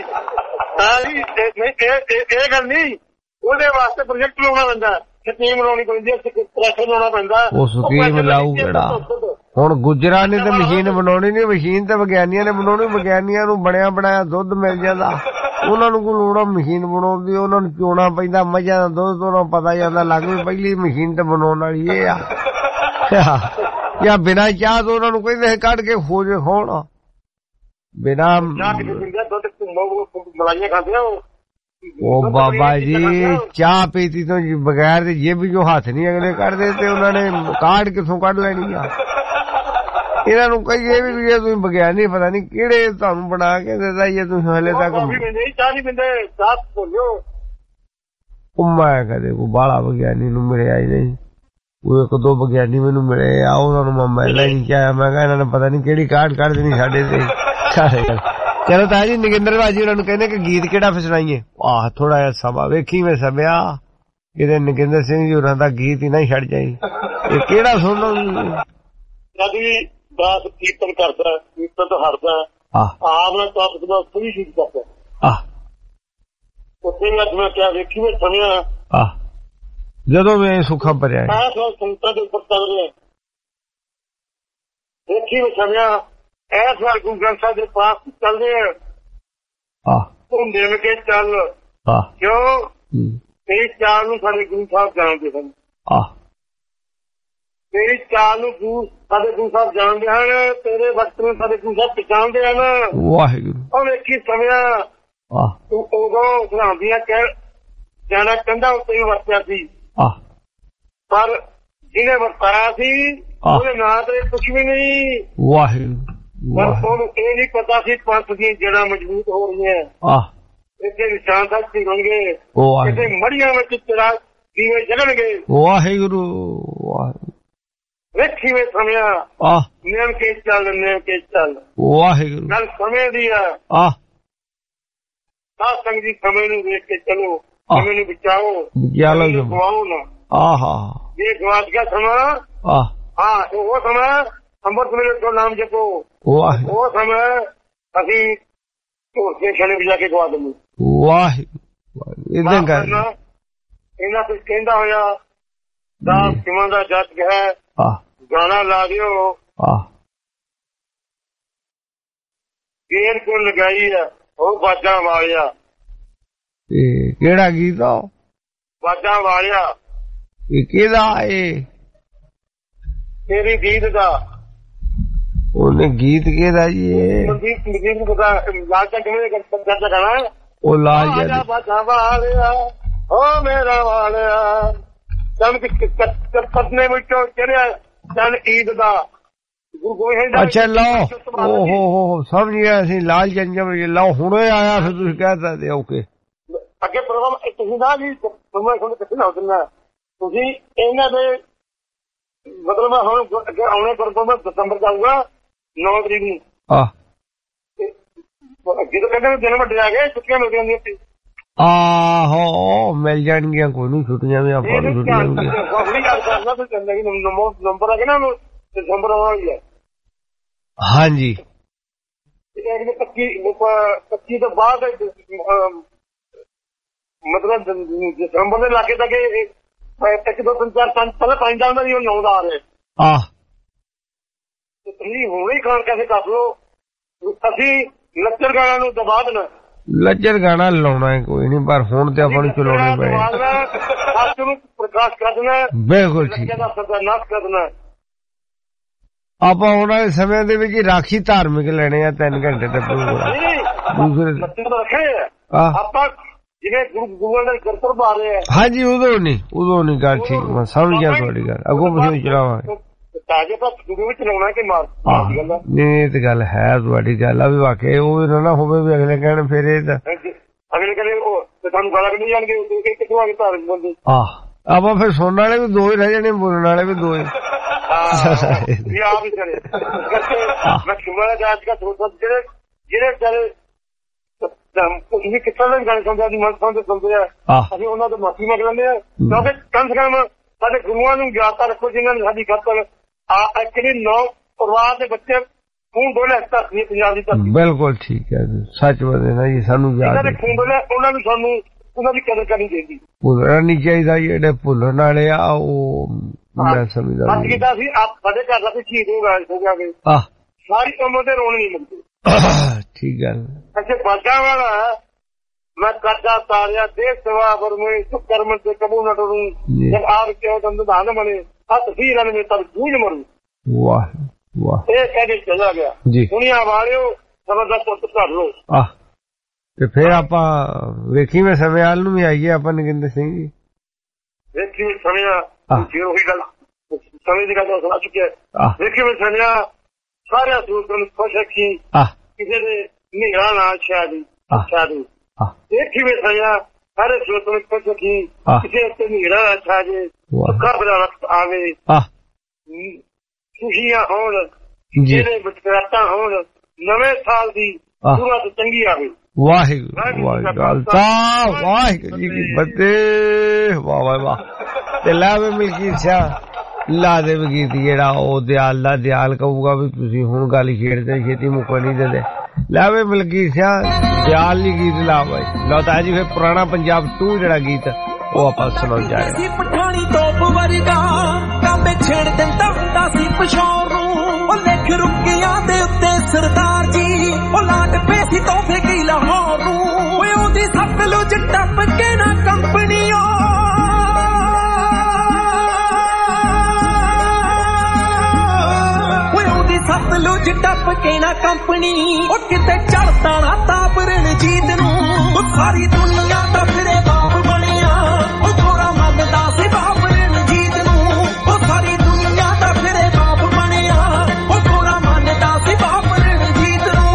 Speaker 2: ਇਹ ਗੱਲ ਨਹੀਂ, ਉਹਦੇ ਵਾਸਤੇ ਪ੍ਰੋਜੈਕਟ ਲਾਉਣਾ ਪੈਂਦਾ, ਸਕੀਮ ਲਾਉਣੀ ਪੈਂਦੀ, ਪ੍ਰੈਸ਼ਰ ਲਾਉਣਾ ਪੈਂਦਾ।
Speaker 6: ਉਹ ਸਕੀਮ ਲਾਊ ਕਿਹੜਾ, ਹੁਣ ਗੁਜਰਾਂ ਨੇ ਤਾਂ ਮਸ਼ੀਨ ਬਣਾਉਣੀ ਨਹੀਂ, ਮਸ਼ੀਨ ਤਾਂ ਵਿਗਿਆਨੀਆਂ ਨੇ ਬਣਾਉਣੀ। ਵਿਗਿਆਨੀਆਂ ਨੂੰ ਬਣਿਆ ਬਣਾਇਆ ਦੁੱਧ ਮਿਲ ਜਾਂਦਾ, ਉਹਨਾਂ ਨੂੰ ਕੋਈ ਲੋੜ ਮਸ਼ੀਨ ਬਣਾਉਣ ਦੀ, ਉਹਨਾਂ ਨੂੰ ਚੋਣਾ ਪੈਂਦਾ ਮੱਝਾਂ ਦਾ ਦੁੱਧ, ਉਹਨਾਂ ਨੂੰ ਪਤਾ ਜਾਂਦਾ ਲੱਗ ਵੀ ਪਹਿਲੀ ਮਸ਼ੀਨ ਤੇ ਬਣਾਉਣ ਵਾਲੀ ਇਹ ਆ। ਜਾਂ ਬਿਨਾਂ ਚਾਹ ਤੋਂ ਉਹਨਾਂ ਨੂੰ ਕਹਿੰਦੇ ਕੱਢ ਕੇ ਖੋਜ ਖਾਣ, ਬਿਨਾਂ
Speaker 2: ਮਲਾਈਆਂ ਖਾਂਦੇ ਆ
Speaker 6: ਉਹ ਬਾਬਾ ਜੀ ਚਾਹ ਪੀਤੀ ਤੋਂ ਬਗੈਰ ਤੇ ਜੇ ਵੀ ਜੋ ਹੱਥ ਨਹੀਂ ਅਗਲੇ ਕੱਢਦੇ ਤੇ ਉਹਨਾਂ ਨੇ ਕਾਢ ਕਿੱਥੋਂ ਕੱਢ ਲੈਣੀ ਆ। ਇਹਨਾਂ ਨੂੰ ਕਹੀਏ ਵੀ ਜੇ ਤੁਸੀਂ ਵਿਗਿਆਨੀ ਪਤਾ ਨਹੀਂ ਕਿਹੜੇ ਤੁਹਾਨੂੰ ਬਣਾ ਕੇ ਦਿੱਤਾ ਜੇ ਤੁਸੀਂ ਹਲੇ ਤੱਕ
Speaker 2: ਚਾਹ ਨਹੀਂ ਪੀਂਦੇ, ਚਾਹ ਭੁੱਲਿਓ।
Speaker 6: ਉਹ ਮੈਂ ਕਦੇ ਕੋਈ ਬਾਹਲਾ ਵਿਗਿਆਨੀ ਨੂੰ ਮਿਲਿਆ ਹੀ ਨਹੀਂ, ਉਹ ਇੱਕ ਦੋ ਵਿਗਿਆਨੀ ਮੈਨੂੰ ਮਿਲੇ ਆ, ਉਹਨਾਂ ਨੂੰ ਮੈਂ ਮਿਲਣਾ ਹੀ ਨਹੀਂ ਚਾਹਿਆ। ਮੈਂ ਕਿਹਾ ਇਹਨਾਂ ਨੇ ਪਤਾ ਨਹੀਂ ਕਿਹੜੀ ਕਾਢ ਕੱਢ ਦੇਣੀ ਸਾਡੇ ਤੇ। ਚਲੋ ਤਾਇਆ ਜੀ ਨਗਿੰਦਰ ਬਾਜੀ ਉਹਨਾਂ ਨੂੰ ਕਹਿੰਦੇ ਕਿ ਗੀਤ ਕਿਹੜਾ ਫਿਰ ਸੁਣਾਈਏ। ਆਹ ਥੋੜਾ ਜਿਹਾ ਸਮਾਂ ਵੇਖੀ ਮੈਂ ਸਮਿਆ ਕਿਤੇ ਨਗਿੰਦਰ ਸਿੰਘ ਜੀ ਹੋਰਾਂ ਦਾ ਗੀਤ ਹੀ ਨਾ ਛੱਡ ਜਾਈ। ਇਹ ਕਿਹੜਾ ਸੁਣੋ
Speaker 2: ਜਦ ਵੀ ਦਾਸ ਕੀਰਤਨ ਕਰਦਾ, ਕੀਰਤਨ ਤੋਂ ਹਟਦਾ, ਆਪ ਨਾਲ ਟਾਪ ਦਾ ਪੂਰੀ ਸ਼ੀਟ ਕਰਦਾ।
Speaker 6: ਆਹ
Speaker 2: ਉੱਥੇ ਵੀ ਅੱਜ ਮੈਂ ਕਿਹਾ ਵੇਖੀ ਮੈਂ ਸੁਣਿਆ,
Speaker 6: ਆਹ ਜਦੋਂ ਮੈਂ ਸੁੱਖਾ ਭਰਿਆ
Speaker 2: ਸੰਤਾਂ ਦੇ ਉੱਪਰ ਚੱਲ ਰਿਹਾ, ਵੇਖੀ ਮੈਂ ਸੁਣਿਆ ਐਸ ਵਾਰ ਗੁਰੂ ਗ੍ਰੰਥ ਸਾਹਿਬ ਦੇ ਪਾਸ ਚੱਲਦੇ ਆ, ਤੂੰ ਨਿਮ ਕੇ ਚੱਲ, ਕਿਉਂ ਤੇਰੀ ਚਾਲ ਨੂੰ ਸਾਡੇ ਗੁਰੂ ਸਾਹਿਬ ਜਾਣਦੇ ਹਨ, ਤੇਰੀ ਚਾਲ ਨੂੰ ਗੁਰੂ ਸਾਡੇ ਗੁਰੂ ਸਾਹਿਬ ਜਾਣਦੇ ਹਨ, ਤੇਰੇ ਵਕਤ ਨੂੰ ਸਾਡੇ ਗੁਰੂ ਸਾਹਿਬ ਪਛਾਣਦੇ ਹਨ।
Speaker 6: ਵਾਹਿਗੁਰੂ
Speaker 2: ਉਹ ਵੇਖੀ ਸਮਿਆ ਤੂੰ ਉਦੋਂ ਸੁਣਾਉਂਦੀਆਂ ਕਹਿ ਜਾਣਾ ਕਹਿੰਦਾ ਉੱਤੇ ਹੀ ਵਰਤਿਆ ਸੀ, ਪਰ ਜਿਹਨੇ ਵਰਤਾਇਆ ਸੀ ਉਹਦੇ ਨਾਂ ਤੇ ਕੁਛ ਵੀ ਨਹੀਂ।
Speaker 6: ਵਾਹਿਗੁਰੂ
Speaker 2: ਪਰ ਉਹਨੂੰ ਇਹ ਨਹੀਂ ਪਤਾ ਸੀ ਪੰਥ ਦੀਆਂ ਜੜ੍ਹਾਂ ਮਜ਼ਬੂਤ ਹੋ ਰਹੀਆਂ, ਇੱਥੇ ਨਿਸ਼ਾਨ ਸਾਹਿਬ ਹੋਣਗੇ, ਇੱਥੇ ਮੜੀਆਂ ਵਿੱਚ ਚਿਰਾ ਦੀਵੇ ਜਗਣਗੇ।
Speaker 6: ਵਾਹਿਗੁਰੂ
Speaker 2: ਵੇਖੀ ਵੇ ਸਮਿਆ ਨਿਯਮ ਕੇ ਚੱਲ, ਨਿਯਮ ਕੇ ਚੱਲ।
Speaker 6: ਵਾਹਿਗੁਰੂ
Speaker 2: ਗੱਲ ਸਮੇਂ ਦੀ ਆ, ਸਾਧ ਸੰਗਤ ਦੀ ਸਮੇਂ ਨੂੰ ਵੇਖ ਕੇ ਚਲੋ, ਸਮੇਂ ਨੂੰ ਬਚਾਓ, ਗਵਾਓ ਨਾ।
Speaker 6: ਆਹਾ
Speaker 2: ਇਹ ਗਵਾਚ ਗਿਆ ਸਮਾਂ, ਹਾਂ ਉਹ ਸਮਾਂ ਅੰਮ੍ਰਿਤ ਵੇਲੇ ਤੋਂ ਨਾਮ ਜਪੋ, ਉਹ ਸਮਾਂ ਅਸੀਂ ਢੋਲਕੇ ਛਣੇ ਵਜਾ ਕੇ ਗਵਾ ਦਿੰਦੇ।
Speaker 6: ਵਾਹਿਗੁਰੂ ਇਦਾਂ ਕਰਨਾ
Speaker 2: ਇਹਨਾਂ ਕੁਝ ਕਹਿੰਦਾ ਹੋਇਆ ਦਾਸ ਸਿਮਾਂ ਦਾ ਜੱਟ ਹੈ, ਗਾਣਾ ਲਾ ਦਿਓ ਗੇਰ ਕੋ ਲਗਾਈ ਆ ਉਹ ਬਾਜਾਂ ਵਾਲਿਆ।
Speaker 6: ਇਹ ਕਿਹੜਾ ਗੀਤ ਆ?
Speaker 2: ਬਾਜਾਂ ਵਾਲਿਆ।
Speaker 6: ਇਹ ਕਿਹਦਾ ਏ?
Speaker 2: ਤੇਰੀ ਗੀਤ ਦਾ।
Speaker 6: ਉਹਨੇ ਗੀਤ ਕਿਹਦਾ ਜੀ?
Speaker 2: ਗੀਤ ਪਤਾ ਲਾਲਚਾ ਕਿਵੇਂ ਕਰਦਾ ਗਾਣਾ?
Speaker 6: ਉਹ ਲਾਲ
Speaker 2: ਬਾਜਾਂ ਵਾਲਿਆ ਓ ਮੇਰਾ ਵਾਲਿਆ, ਪਤਨੇ ਵਿੱਚੋਂ ਚੜਿਆ ਚੰਨ ਈਦ ਦਾ।
Speaker 6: ਅੱਛਾ ਲਓ ਓਹੋ ਹੋ ਸਮਝ ਗਿਆ ਅਸੀਂ ਲਾਲ ਜੰਜਮ ਲਓ ਹੁਣੇ ਆਇਆ, ਫਿਰ ਤੁਸੀਂ ਕਹਿ ਸਕਦੇ ਓਕੇ
Speaker 2: ਅੱਗੇ ਪ੍ਰੋਗਰਾਮ ਤੁਸੀਂ ਨਾ ਜੀ ਤੁਹਾਨੂੰ ਕਿੱਥੇ ਨਾ ਦਿੰਦਾ ਤੁਸੀਂ ਇਹਨਾਂ ਦੇ ਮਤਲਬ ਹੁਣ ਅੱਗੇ ਆਉਣੇ ਪ੍ਰੋਗਰਾਮ ਦਸੰਬਰ ਜਾਊਗਾ ਨੌ ਤਰੀਕ ਨੂੰ। ਜਦੋਂ ਕਹਿੰਦੇ ਦਿਨ ਵੱਡੇ ਆ ਗਏ ਛੁੱਟੀਆਂ ਮਿਲ ਜਾਂਦੀਆਂ ਸੀ।
Speaker 6: ਆਹੋ ਮਿਲ ਜਾਣਗੀਆਂ, ਕੋਈ ਨੀ ਛੁੱਟੀਆਂ ਵੀ ਆਪਾਂ ਨੂੰ ਛੁੱਟੀਆਂ
Speaker 2: ਨੰਬਰ ਆ ਗਿਆ ਨਾ ਦਸੰਬਰ ਆਉਣਾ ਹੀ ਹੈ।
Speaker 6: ਹਾਂਜੀ
Speaker 2: ਪੱਚੀ ਪੱਚੀ ਤੋਂ ਬਾਅਦ ਮਤਲਬ ਦਸੰਬਰ ਦੇ ਲਾਗੇ ਤੱਕ ਇੱਕ ਦੋ ਤਿੰਨ ਚਾਰ ਪੰਜ ਪਹਿਲਾਂ ਪੰਜ ਦਾ ਵੀ ਨੌ ਦਾ ਆ ਰਿਹਾ।
Speaker 6: ਆਹ
Speaker 2: ਤੁਸੀਂ ਹੁਣੇ ਹੀ ਖਾਣ ਕੈਸੇ ਕਰ ਲਓ। ਅਸੀਂ ਲੱਚਰ ਗਾਣਾ ਨੂੰ ਦਬਾ ਦੇਣਾ,
Speaker 6: ਲੱਚਰ ਗਾਣਾ ਲਾਉਣਾ ਹੈ ਕੋਈ ਨੀ, ਪਰ ਹੁਣ ਤੇ ਆਪਾਂ ਨੂੰ ਚਲਾਉਣੇ ਪਏ।
Speaker 2: ਪ੍ਰਕਾਸ਼ ਕਰ ਦੇਣਾ,
Speaker 6: ਬਿਲਕੁਲ ਠੀਕ
Speaker 2: ਦਾ ਸਦਾ ਨਾਸ਼ ਕਰ ਦੇਣਾ।
Speaker 6: ਆਪਾਂ ਆਉਣ ਵਾਲੇ ਸਮੇਂ ਦੇ ਵਿੱਚ ਰਾਖੀ ਧਾਰਮਿਕ ਲੈਣੇ ਆ ਤਿੰਨ ਘੰਟੇ ਤੇ ਪ੍ਰੋਗਰਾਮ ਦੂਸਰੇ
Speaker 2: ਰੱਖੇ
Speaker 6: ਆ
Speaker 2: ਆਪਾਂ ਜਿਵੇਂ ਗੁਰੂ ਗੁਰੂ ਦੇ ਕਰਤਰ ਪਾ ਰਹੇ ਆ। ਹਾਂਜੀ
Speaker 6: ਉਦੋਂ ਨਹੀਂ ਉਦੋਂ ਨਹੀਂ ਗੱਲ ਠੀਕ ਮੈਂ ਸਮਝ ਗਿਆ ਤੁਹਾਡੀ ਗੱਲ ਅੱਗੋਂ ਪਿੱਛੇ ਚਲਾਵਾਂਗੇ
Speaker 2: ਤਾਜੇ ਪਰ ਗੁਰੂ ਵਿੱਚ ਚਲਾਉਣਾ ਕਿ ਮਾਰ ਗੱਲ ਆ
Speaker 6: ਨਹੀਂ ਇਹ ਤੇ ਗੱਲ ਹੈ ਤੁਹਾਡੀ ਗੱਲ ਆ ਵੀ ਵਾਕਿਆ ਉਹ ਨਾ ਨਾ ਹੋਵੇ ਵੀ ਅਗਲੇ ਕਹਿਣ ਫਿਰ ਇਹ ਤਾਂ
Speaker 2: ਅਗਲੇ ਕਹਿੰਦੇ ਉਹ ਤੁਹਾਨੂੰ ਗਾਲਾਂ ਨਹੀਂ ਜਾਣਗੇ ਕਿੱਥੋਂ ਆ ਕੇ ਧਾਰਮਿਕ ਬੰਦੇ
Speaker 6: ਆਹ ਆਪਾਂ ਫਿਰ ਸੁਣਨ ਵਾਲੇ ਵੀ ਦੋ ਹੀ ਰਹਿ ਜਾਣੇ ਬੋਲਣ ਵਾਲੇ ਵੀ ਦੋ ਹੀ
Speaker 2: ਵੀ ਆਪ ਹੀ ਕਰੇ ਮੈਂ ਸ਼ੁਮਲਾ ਜਾਤ ਦਾ ਸੋਚ ਜਿਹੜੇ ਜਿਹੜੇ ਵਿਚਾਰੇ ਤੁਸੀਂ ਕਿੱਥੋਂ ਦੇ ਗਾਣੇ ਸੁਣਦੇ ਆ ਮਨ ਸੁਣਦੇ ਸੁਣਦੇ ਆ ਅਸੀਂ ਉਹਨਾਂ ਤੋਂ ਮਾਫੀ ਮੰਗ ਲੈਂਦੇ ਆ ਕਿਉਂਕਿ ਕਮ ਸੇ ਕਮ ਸਾਡੇ ਗੁਰੂਆਂ ਨੂੰ ਯਾਦ ਰੱਖੋ ਜਿਨ੍ਹਾਂ ਨੇ ਸਾਡੀ ਖਾਤਰ ਆ ਐਕਚੁਅਲੀ ਨੌ ਪਰਿਵਾਰ ਦੇ ਬੱਚੇ ਖੂਨ ਡੋਲੇ ਧਰਤੀ ਪੰਜਾਬ ਦੀ ਧਰਤੀ ਬਿਲਕੁਲ ਠੀਕ ਹੈ ਸੱਚ ਬੋਲੇ ਨਾ ਜੀ ਸਾਨੂੰ ਯਾਦ ਹੈ ਖੂਨ ਡੋਲੇ ਉਹਨਾਂ ਨੂੰ ਸਾਨੂੰ ਉਹਨਾਂ ਦੀ ਕਦਰ ਕਰਨੀ ਚਾਹੀਦੀ ਭੁੱਲਣਾ ਨਹੀਂ ਚਾਹੀਦਾ ਜਿਹੜੇ ਭੁੱਲਣ ਵਾਲੇ ਆ ਉਹ ਮੈਂ ਸਮਝਦਾ ਅੱਜ ਕੀਤਾ ਸੀ ਆਪ ਸਾਡੇ ਘਰ ਦਾ ਕੋਈ ਸ਼ਹੀਦ ਹੋ ਗਿਆ ਹੋ ਜਾਵੇ ਆਹ ਸਾਰੀ ਉਮਰ ਦੇ ਰੋਣ ਨਹੀਂ ਮਿਲਦੇ ਠੀਕ ਗੱਲ ਅੱਛਾ ਬਾਗਾ ਵਾਲਾ ਮੈਂ ਕਰਦਾ ਤਾਰਿਆ ਦੇਸ਼ ਸੇਵਾ ਵਰਮੇ ਸੁਖ ਕਰਮ ਤੇ ਕਬੂ ਨਾ ਡਰੂ ਜਦ ਆਪ ਕਿਉ ਦੰਦ ਧਾਨ ਮਣੇ ਹੱਥ ਹੀ ਰਨ ਮੇ ਤਬ ਜੂਝ ਮਰੂ ਵਾਹ ਵਾਹ ਇਹ ਕਹਿੰਦੇ ਚਲਾ ਗਿਆ ਦੁਨੀਆ ਵਾਲਿਓ ਜ਼ਬਰਦਸਤ ਪੁੱਤ ਕਰ ਲੋ ਆਹ ਤੇ ਫਿਰ ਆਪਾਂ ਵੇਖੀ ਮੈਂ ਸਮਿਆਲ ਨੂੰ ਵੀ ਆਈਏ ਆਪਾਂ ਨਗਿੰਦਰ ਸਿੰਘ ਜੀ ਵੇਖੀ ਸਮਿਆ ਫਿਰ ਉਹੀ ਗੱਲ ਸਮੇਂ ਦੀ ਗੱਲ ਸੁਣਾ ਚੁੱਕਿਆ ਵੇਖੀ ਮੈਂ ਸਮਿਆ ਸਾਰਿਆਂ ਸੂਰਾਂ ਨੂੰ ਖੁਸ਼ ਰੱਖੀ ਕਿਸੇ ਦੇ ਨਿਹਰਾ ਨਾ ਛਾਦੀ ਛਾਦੀ ਦੇਖੀ ਵੇ ਸਇਆ ਸਾਰੇ ਸੂਰਾਂ ਨੂੰ ਖੁਸ਼ ਰੱਖੀ ਕਿਸੇ ਤੇ ਨਿਹਰਾ ਨਾ ਛਾਜੇ ਖਬਰ ਵਕਤ ਆਵੇ ਖੁਸ਼ੀਆਂ ਹੋਣ ਜਿਹੜੇ ਬਚਕਾਤਾ ਹੋਣ ਨਵੇਂ ਸਾਲ ਦੀ ਸ਼ੁਰੂਆਤ ਚੰਗੀ ਆਵੇ ਵਾਹਿਗੁਰੂ ਵਾਹਿਗੁਰੂ ਵਾਹਿਗੁਰੂ ਜੀ ਕੀ ਫਤਿਹ ਵਾਹ ਵਾਹ ਵਾਹ ਤੇ ਲਾਵੇ ਮਿਲਕੀ ਸ਼ਾਹ ਲਾ ਦੇ ਗੀਤ ਜਿਹੜਾ ਉਹ ਦਿਆਲ ਦਾ ਦਿਆਲ ਕਹੂਗਾ ਵੀ ਤੁਸੀਂ ਹੁਣ ਗੱਲ ਛੇੜਦੇ ਛੇਤੀ ਮੁੱਕ ਨਹੀਂ ਦਿੰਦੇ ਲਾਵੇ ਮਿਲਕੀ ਸ਼ਾਹ ਦਿਆਲ ਲਈ ਗੀਤ ਲਾ ਬਾਈ ਲਓ ਤਾਂ ਜੀ ਫਿਰ ਪੁਰਾਣਾ ਪੰਜਾਬ ਟੂ ਜਿਹੜਾ ਗੀਤ ਉਹ ਆਪਾਂ ਸੁਣਾਉਣ ਜਾ ਰਹੇ ਹਾਂ ਪਠਾਣੀ ਤੋਪ ਵਰਗਾ ਕਾਂਬੇ ਛੇੜ ਦਿੰਦਾ ਹੁੰਦਾ ਸੀ ਪਸ਼ੌਰ ਨੂੰ ਉਹ ਲਿਖ ਰੁਕਿਆਂ ਦੇ ਉੱਤੇ ਸਰਦਾਰ ਜੀ ਉਹ ਲਾਟ ਪੇ ਸੀ ਤੋਹਫੇ ਕੀ ਲਾਹੌਰ ਨੂੰ ਓਏ ਉਹਦੀ ਸਤਲੁਜ ਟੱਪ ਕੇ ਨਾ ਕੰਪਨੀਓ ਸਤਲੁਜ ਟੱਪ ਕੇ ਨਾ ਕੰਪਨੀ ਉਹ ਕਿਤੇ ਚੜਦਾ ਨਾ ਤਾਬਰਨ ਜੀਤ ਨੂੰ ਉਹ ਸਾਰੀ ਦੁਨੀਆ ਦਾ ਫਿਰੇ ਬਾਪ ਬਣਿਆ ਉਹ ਗੋਰਾ ਮੰਨਦਾ ਸੀ ਬਾਬਰਨ ਜੀਤ ਨੂੰ ਉਹ ਸਾਰੀ ਦੁਨੀਆ ਦਾ ਫਿਰੇ ਬਾਪ ਬਣਿਆ ਉਹ ਗੋਰਾ ਮੰਨਦਾ ਸੀ ਬਾਬਰਨ ਜੀਤ ਨੂੰ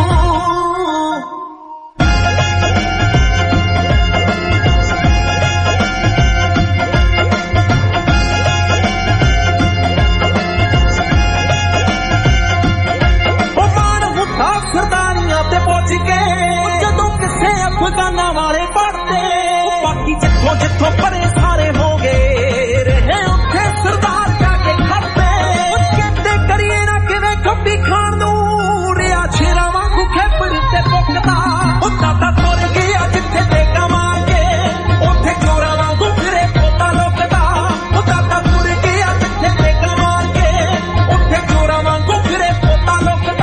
Speaker 2: ਸਰਦਾਰੀਆਂ ਤੇ ਪਹੁੰਚ ਕੇ ਜਦੋਂ ਕਿਸੇ ਅਫਗਾਨਾਂ ਵਾਲੇ ਪੜਦੇ ਬਾਕੀ ਜਿੱਥੋਂ ਜਿੱਥੋਂ ਪਰੇ ਸਾਰੇ ਹੋ ਗਏ ਰਹੇ ਉੱਥੇ ਸਰਦਾਰ ਜਾ ਕੇ ਖੜਦੇ ਕਹਿੰਦੇ ਕਰੀਏ ਨਾ ਕਿਵੇਂ ਖੱਬੀ ਖਾਣ ਨੂੰ ਰਿਆ ਛੇਰਾ ਵਾਂਗੂ ਖੇਪਰ ਤੇ ਪੁੱਕਦਾ ਉਹ ਦਾਦਾ ਤੁਰ ਗਿਆ ਜਿੱਥੇ ਤੇ ਕਮਾਂਗੇ ਉੱਥੇ ਚੋਰਾ ਵਾਂਗੂ ਫਿਰੇ ਪੋਤਾ ਲੋਕਦਾ ਉਹ ਦਾਦਾ ਤੁਰ ਗਿਆ ਜਿੱਥੇ ਤੇ ਕਮਾਂਗੇ ਉੱਥੇ ਚੋਰਾ ਵਾਂਗੂ ਫਿਰੇ ਪੋਤਾ ਲੋਕਦਾ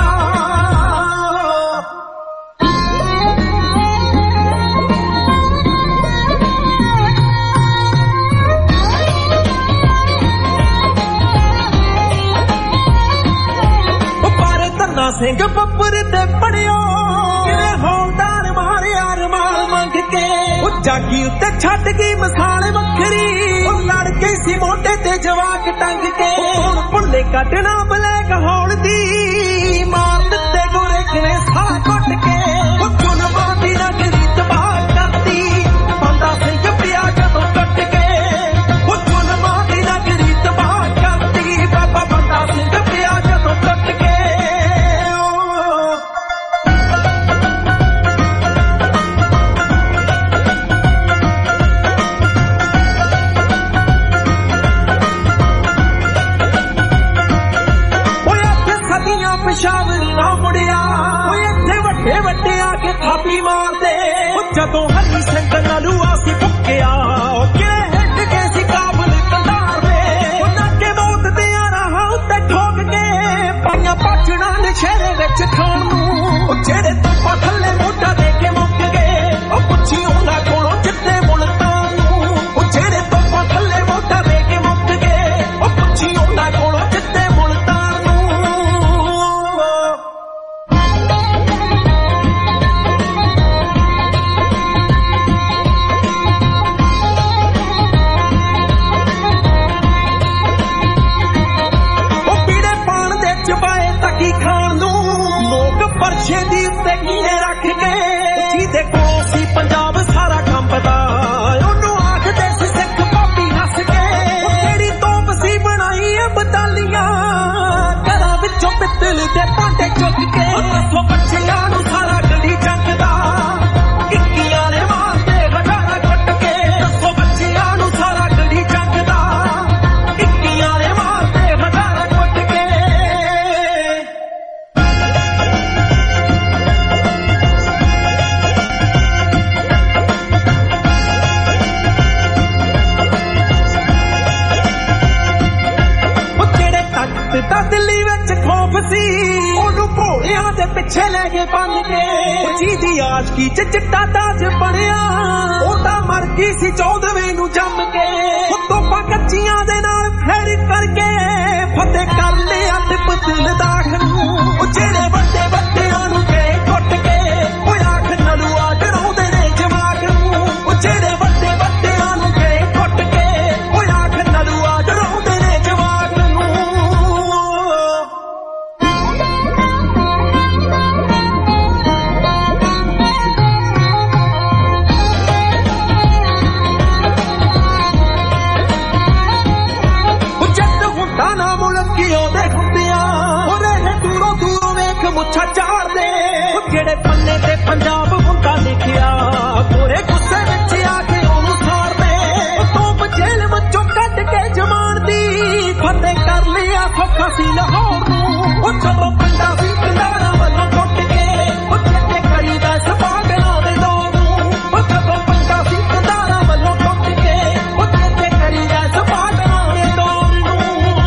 Speaker 2: ਸਿੰਘ ਬੱਬਰ ਤੇ ਪੜਿਓ ਕਿਵੇਂ ਹੌਲਦਾਰ ਮਾਰਿਆ ਰਮਾਲ ਮੰਗ ਕੇ ਉਹ ਜਾਗੀ ਉੱਤੇ ਛੱਡ ਗਈ ਮਸਾਲ ਵੱਖਰੀ ਉਹ ਲੜ ਗਈ ਸੀ ਮੋਢੇ ਤੇ ਜਵਾਕ ਟੰਗ ਕੇ ਹੁਣ ਭੁੱਲੇ ਕੱਢਣਾ ਬਲੈਕ ਹੌਲ ਦੀ ਮਾਰ ਦਿੱਤੇ ਗੋਰੇ ਕਿਵੇਂ ਸਾਹ ਘੁੱਟ ਕੇ ਉਹ ਚੁਨਵਾ ਦੀ ਨਗਰੀ ਤਬਾਹ ਕਰਤੀ ਬੰਦਾ ਸਿੰਘ ਪਿਆ ਜਦੋਂ ਕੱਟ ਕੇ ਉਹ ਚੁਨਵਾ ਦੀ ਨਗਰੀ ਤਬਾਹ ਕਰਤੀ ਬਾਬਾ ਬੰਦਾ ਸਿੰਘ ਪਿਆ ਜਦੋਂ ਕੱਟ ਕੇ ਪਿਸ਼ਾਵਰੀ ਨਾ ਮੁੜਿਆ ਓਏ ਇੱਥੇ ਵੱਡੇ ਵੱਡੇ ਆ ਕੇ ਥਾਪੀ ਮਾਰਦੇ ਉਹ ਜਦੋਂ ਹਰੀ ਸਿੰਘ ਨਲੂਆ ਸੀ ਫੁੱਕਿਆ ਉਹ ਕਿਹੜੇ ਹਿੱਟ ਕੇ ਸੀ ਕਾਬਲ ਕੰਧਾਰ ਵੇ ਉਹਨਾਂ ਕੇ ਮੌਤ ਦੇ ਆ ਰਹਾ ਉੱਤੇ ਠੋਕ ਕੇ ਪਾਈਆਂ ਪਾਛਣਾ ਨਸ਼ੇਰੇ ਵਿੱਚ ਖਾਣ ਨੂੰ ਉਹ ਜਿਹੜੇ ਤੋਂ ਥੱਲੇ ਮੋਢਾ ਦੇ ਕੇ ਮੁੱਕ ਗਏ ਉਹ ਪੁੱਛੀ ਉਹਨਾਂ ਕੋਲੋਂ ਜਿੱਤੇ ਮੁਲਤਾਨ ਨੂੰ ਉਹ ਜਿਹੜੇ ਤੋਂ ਥੱਲੇ ਮੋਢਾ ਦੇ ਕੇ ਮੁੱਕ ਗਏ ਉਹ ਪੁੱਛੀ ਉਹਨਾਂ ਕੋਲੋਂ ਜਿੱਤੇ ਮੁਲਤਾਨ ਨੂੰ
Speaker 7: के पिछे ले गए बन के जी दी आशकी च चिट्टा ताज बनया ओदा मर गई सी चौदहवें नू जम के तोपा कच्चियां दे नाल फेर करके फतेह कर लिया ते बदल दाख नू जेड़े बड़े बड़ियां नू गए घुट के ओ आख नलुआ डराउंदे ने जवाक नू जेड़े बड़े बड़ियां नू गए घुट के ओ आख नलुआ डराउंदे ने जवाक नू मुच्छा चाड़ दे जेड़े पन्ने ते पंजाब हुंदा लिखिया पूरे गुस्से विच आके ओनू साड़ दे तोप जेल विचों कट के जवान दी फतेह कर लिया सौखा सी लाहौर नू चलो पिंडा सी पिंडारा वल्लों टुट के चेते करीदा सपाटना दे दौर नू चलो पिंडा सी पिंडारा वल्लों टुट के चेते करीदा सपाटना दे दौर नू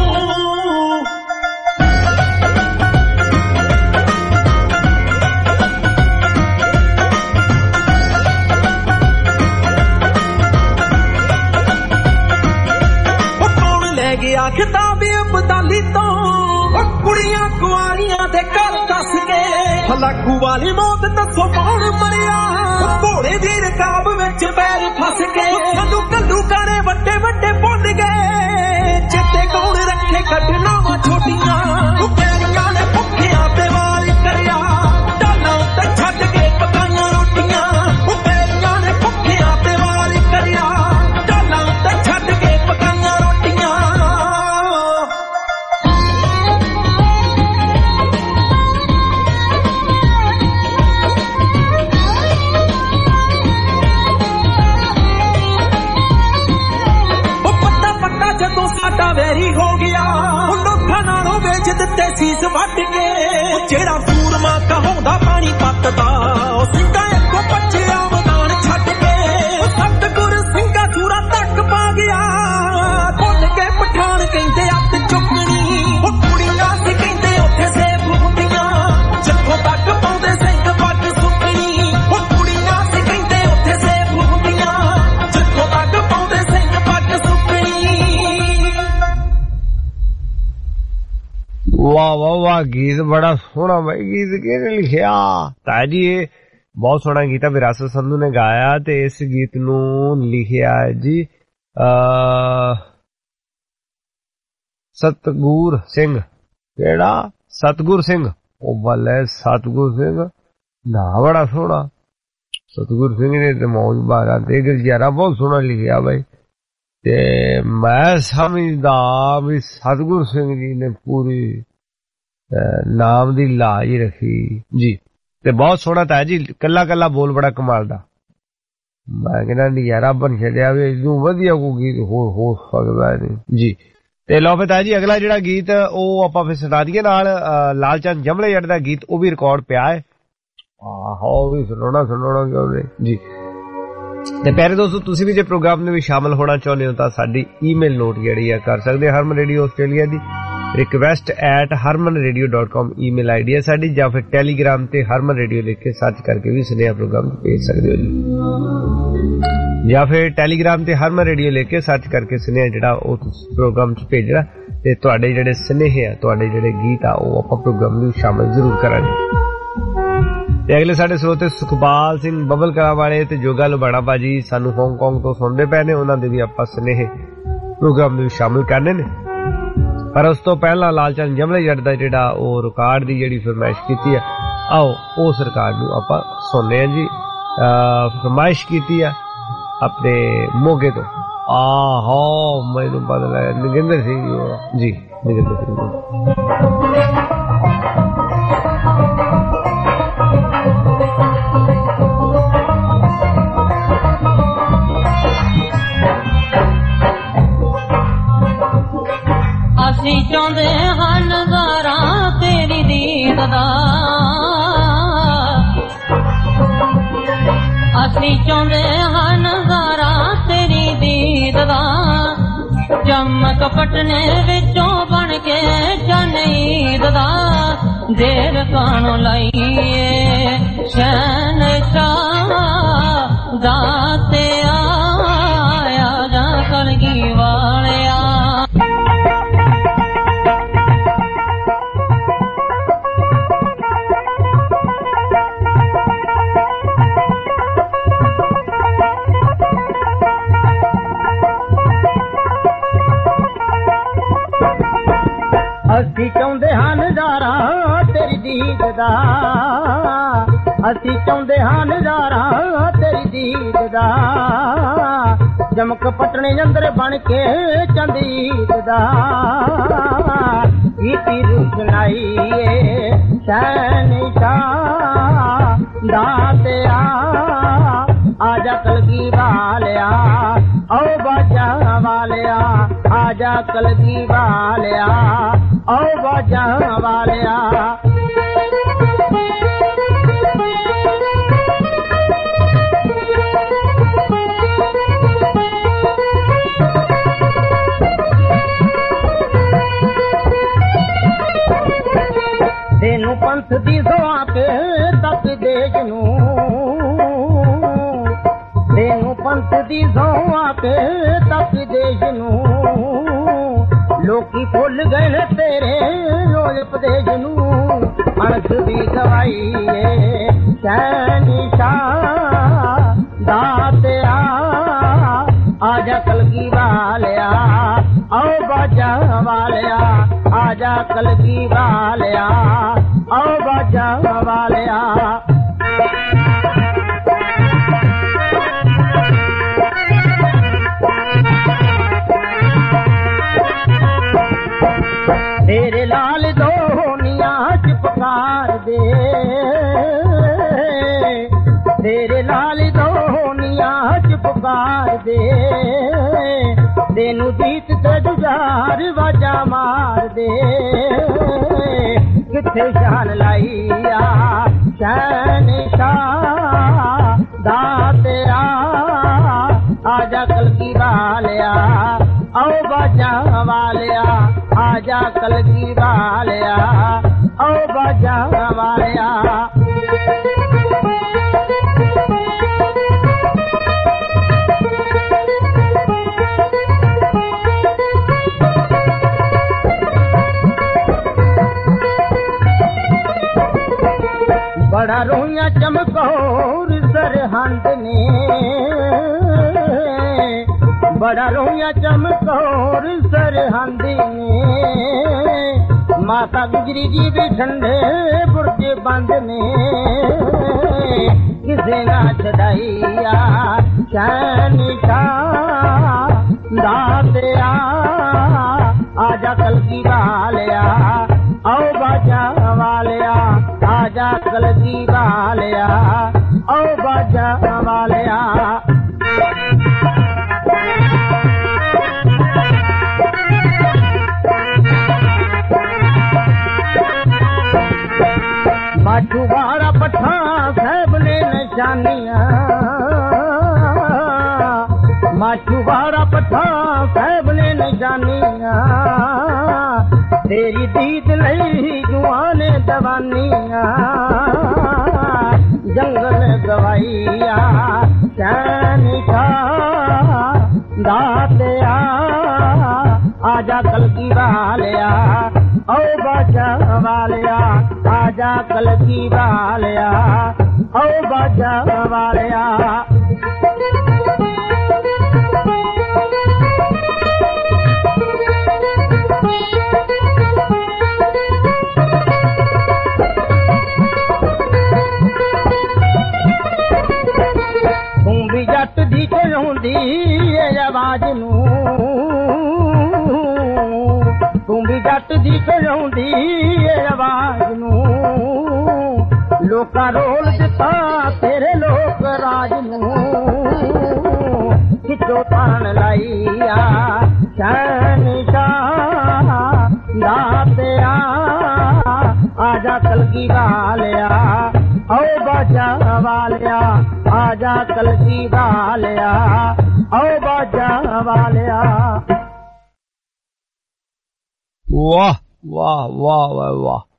Speaker 7: किताबी अबदाली तो कुड़ियां कुआरियां दे घर दस के लाखू वाली मौत दसो कौन मरिया घोड़े दी रकाब विच पैर फस के कल्लू कल्लू गाने वड्डे वड्डे भुल गए चेते कौन रखे घटनावां छोटियां पैरियां ने भुखियां ते वार करिया डाला उत्ते छड्ड के पकाइयां रोटियां पैरियां ने भुखियां ते वार करिया डाला उत्ते छड्ड के पकाइयां रोटियां वेरी हो गया लोकां नालों बेच दिते सीस वट के जेड़ा सूरमा कहोंदा पानी पत्तदा सिंगा इको पछिया मैदान छड्ड के सतगुर सिंगा सूरा तक पा गया भुल के पठान कहंदे अत चुकनी कुड़ियां सी कहंदे उत्थे सेफ हुंदियां जत्थों तक पाउंदे सिंह पग सुकनी कुड़ियां सी कहंदे उत्थे सेफ हुंदियां जत्थों तक पाउंदे सिंह पग सुकनी
Speaker 6: वाह वाह वाह गीत बड़ा सोहना भाई गीत किहने लिखिया ताजी ये बहुत सोहना गीत है विरासत संधू ने गाया ते इस गीत नू लिखिया है जी सतगुर सिंह केड़ा सतगुर सिंह ओ बल्ले सतगुर सिंह ना बड़ा सोहना सतगुर सिंह ने ते मौज बारा ते गुलजारा बहुत सोहना लिखिया भाई ते मैं समझदा भी सतगुर सिंह जी ने पूरी नाम दी लाज रखी जी ते बहुत सोहना था जी कला कला बोल बड़ा कमाल दा मैं कहना नजारा बन छड़िया भी इदू वधिया कोई गीत हो हो सकदा नहीं जी ते लो फिर जी अगला जिहड़ा गीत ओ आपां फिर सुना दईए नाल लालचंद जमले जट दा गीत ओ भी रिकॉर्ड पिया है आहो भी सुनाना सुनाना क्यों जी ते प्यारे दोस्तों तुसीं भी जे प्रोग्राम में भी शामिल होना चाहुंदे हो तां साडी ईमेल नोट जिहड़ी है कर सकदे हरमन रेडियो आस्ट्रेलिया दी request at Harman radio dot com email ID है साडी जां फिर टैलीग्राम ते हरमन रेडियो लिख के सर्च करके भी सुनेहा प्रोग्राम भेज सकदे हो जी या फिर टैलीग्राम ते हरमन रेडियो लिख के सर्च करके सुनेहा जिहड़ा उस प्रोग्राम च भेजना ते तुहाडे जिहड़े सुनेहे आ तुहाडे जिहड़े गीत आ ओह आपां प्रोग्राम में शामिल जरूर करांगे ते अगले साडे स्रोते सुखपाल सिंह बबल कला वाले ते जोगा लुबाना भाजी सानू हांगकांग तो सुनते पे ने उन्हां दे भी आपां सुनेहे प्रोग्राम में शामिल करने ने पर उस तो पहला लालचंद जमले जट दा जिहड़ा ओह रिकॉर्ड दी जिहड़ी फरमाइश कीती है आओ उस रिकॉर्ड नू आपां सुनने जी फरमाइश कीती है अपने मोगे तो आहो मैनू पता लगा नगिंदर सिंह जी नगिंदर सिंह
Speaker 8: ਅਸੀਂ ਚਾਹੁੰਦੇ ਹਾਂ ਨਜ਼ਾਰਾ ਤੇਰੀ ਦੀਦ ਦਾ ਅਸੀਂ ਚਾਹੁੰਦੇ ਹਾਂ ਨਜ਼ਾਰਾ ਤੇਰੀ ਦੀਦ ਦਾ ਚਮਕ ਪਟਨੇ ਵਿੱਚੋਂ ਬਣ ਕੇ ਜਨ ਈਦ ਦਾ देर कानो लाइए शहनशाह दाते आया जा कलगी वालिया
Speaker 4: ਅਸੀਂ ਚਾਹੁੰਦੇ ਹਾਂ ਨਜ਼ਾਰਾ ਤੇਰੀ ਦੀਦ ਦਾ ਅਸੀਂ ਚਾਹੁੰਦੇ ਹਾਂ ਨਜ਼ਾਰਾ ਤੇਰੀ ਦੀਦ ਦਾ ਚਮਕ ਪਟਣੇ ਅੰਦਰ ਬਣ ਕੇ ਚੰਦੀਦ ਦਾ ਕੀਤੀ ਰੁਸ਼ਨਾਈ ਏ ਸ਼ਹਿਨशाह ਦਾ ਤੇਰਾ ਆਜਾ ਕਲਗੀ ਵਾਲਿਆ ਓ ਬਾਜਾ ਵਾਲਿਆ ਆਜਾ ਕਲਗੀ ਵਾਲਿਆ ਓ ਬਾਜਾ ਵਾਲਿਆ ਤੈਨੂੰ ਪੰਥ ਦੀ ਸਵਾ ਕੇ ਤੱਕ ਦੇਸ਼ ਨੂੰ ਤੈਨੂੰ ਪੰਥ ਦੀ ਸਵਾ ਕੇ ਤੱਕ ਦੇਸ਼ ਨੂੰ ਲੋਕੀ ਭੁੱਲ ਗਏ ਨੇ ਤੇਰੇ ਰੋਜ਼ ਉਪਦੇਸ਼ ਨੂੰ ਅਣਖ ਦੀ ਗਵਾਈ ਏ ਸ਼ਹਿਨशाह ਦਾ ਤੇਰਾ ਆਜਾ ਕਲਗੀ ਵਾਲਿਆ ਓ ਬਾਜਾ ਵਾਲਿਆ ਆਜਾ ਕਲਗੀ ਵਾਲਿਆ ਓ ਬਾਜਾ ਵਾਲਿਆ ਤੇਰੇ ਲਾਲ ਦੋਨੀਆਂ ਚ ਪੁਕਾਰ ਦੇ ਤੇਰੇ ਲਾਲ ਦੋਨੀਆਂ ਚ ਪੁਕਾਰ ਦੇ ਤੈਨੂੰ ਦੀਤ ਤੇ ਜੁਝਾਰ ਵਾਜਾ ਮਾਰ ਦੇ ਕਿੱਥੇ ਸ਼ਾਨ ਲਾਈ ਆ ਸ਼ਹਿਨशाह ਦਾ ਤੇਰਾ ਆਜਾ ਕਲਗੀ ਵਾਲਿਆ ਓ ਬਾਜਾ ਵਾਲਿਆ ਆਜਾ ਕਲਗੀ ਵਾਲਿਆ ਓ ਬਾਜਾ ਵਾਲਿਆ ਬੜਾ ਰੋਈਆਂ ਚਮਕੌਰ ਸਰਹੰਦ ਨੇ ਬੜਾ ਰੋਈਆਂ ਚਮਕੌਰ ਸਰਹੰਦ ਨੇ ਮਾਤਾ ਗੁਜਰੀ ਜੀ ਵੀ ਠੰਡੇ ਬੁਰਜ ਬੰਦ ਨੇ ਕਿਸੇ ਨਾ ਛਡਾਈਆ ਸ਼ਹਿਨशाह ਦਾ ਤੇਰਾ ਆਜਾ ਕਲਗੀ ਵਾਲਿਆ ਓ ਬਾਜਾ ਵਾਲਿਆ ਆਜਾ ਕਲਗੀ ਵਾਲਿਆ ਓ ਬਾਜਾ ਵਾਲਿਆ ਮਾਠੂ ਵਾਲਾ ਪਠਾ ਸਾਹਿਬ ਨੇ ਨਿਸ਼ਾਨੀਆਂ ਮਾਠੂ ਵਾਲਾ ਪਠਾ ਸਾਹਿਬ ਨੇ ਨਿਸ਼ਾਨੀਆਂ ਤੇਰੀ ਦੀਦ ਲਈ ਜੁਆਨੇ ਦਵਾਨੀਆਂ ਜੰਗਲ ਗਵਾਈਆ ਸ਼ਹਿਨशाह ਦਾ ਤੇਰਾ ਆਜਾ ਕਲਗੀ ਵਾਲਿਆ ਓ ਬਾਜਾ ਵਾਲਿਆ ਆਜਾ ਕਲਗੀ ਵਾਲਿਆ ਓ ਬਾਜਾ ਵਾਲਿਆ ਤੂੰ ਵੀ ਜੱਟ ਦੀ ਚਲਾਉਂਦੀ ਏ ਆਵਾਜ਼ ਨੂੰ ਤੂੰ ਵੀ ਜੱਟ ਦੀ ਚਲਾਉਂਦੀ ਏ ਆਵਾਜ਼ ਨੂੰ ਲੋਕਾਂ ਰੋਲ ਦਿੱਤਾ ਤੇਰੇ ਲੋਕ ਰਾਜ ਨੂੰ ਕਿੱਥੋਂ ਤਾਣ ਲਾਈਆ ਸ਼ਹਿਨशाह ਦਾ ਤੇਰਾ ਆਜਾ ਕਲਗੀ ਵਾਲਿਆ ਓ ਬਾਜਾ ਵਾਲਿਆ ਆਜਾ ਕਲਗੀ ਵਾਲਿਆ ਓ ਬਾਜਾ ਵਾਲਿਆ
Speaker 6: ਵਾਹ ਵਾਹ ਵਾਹ ਵਾਹ ਵਾਹ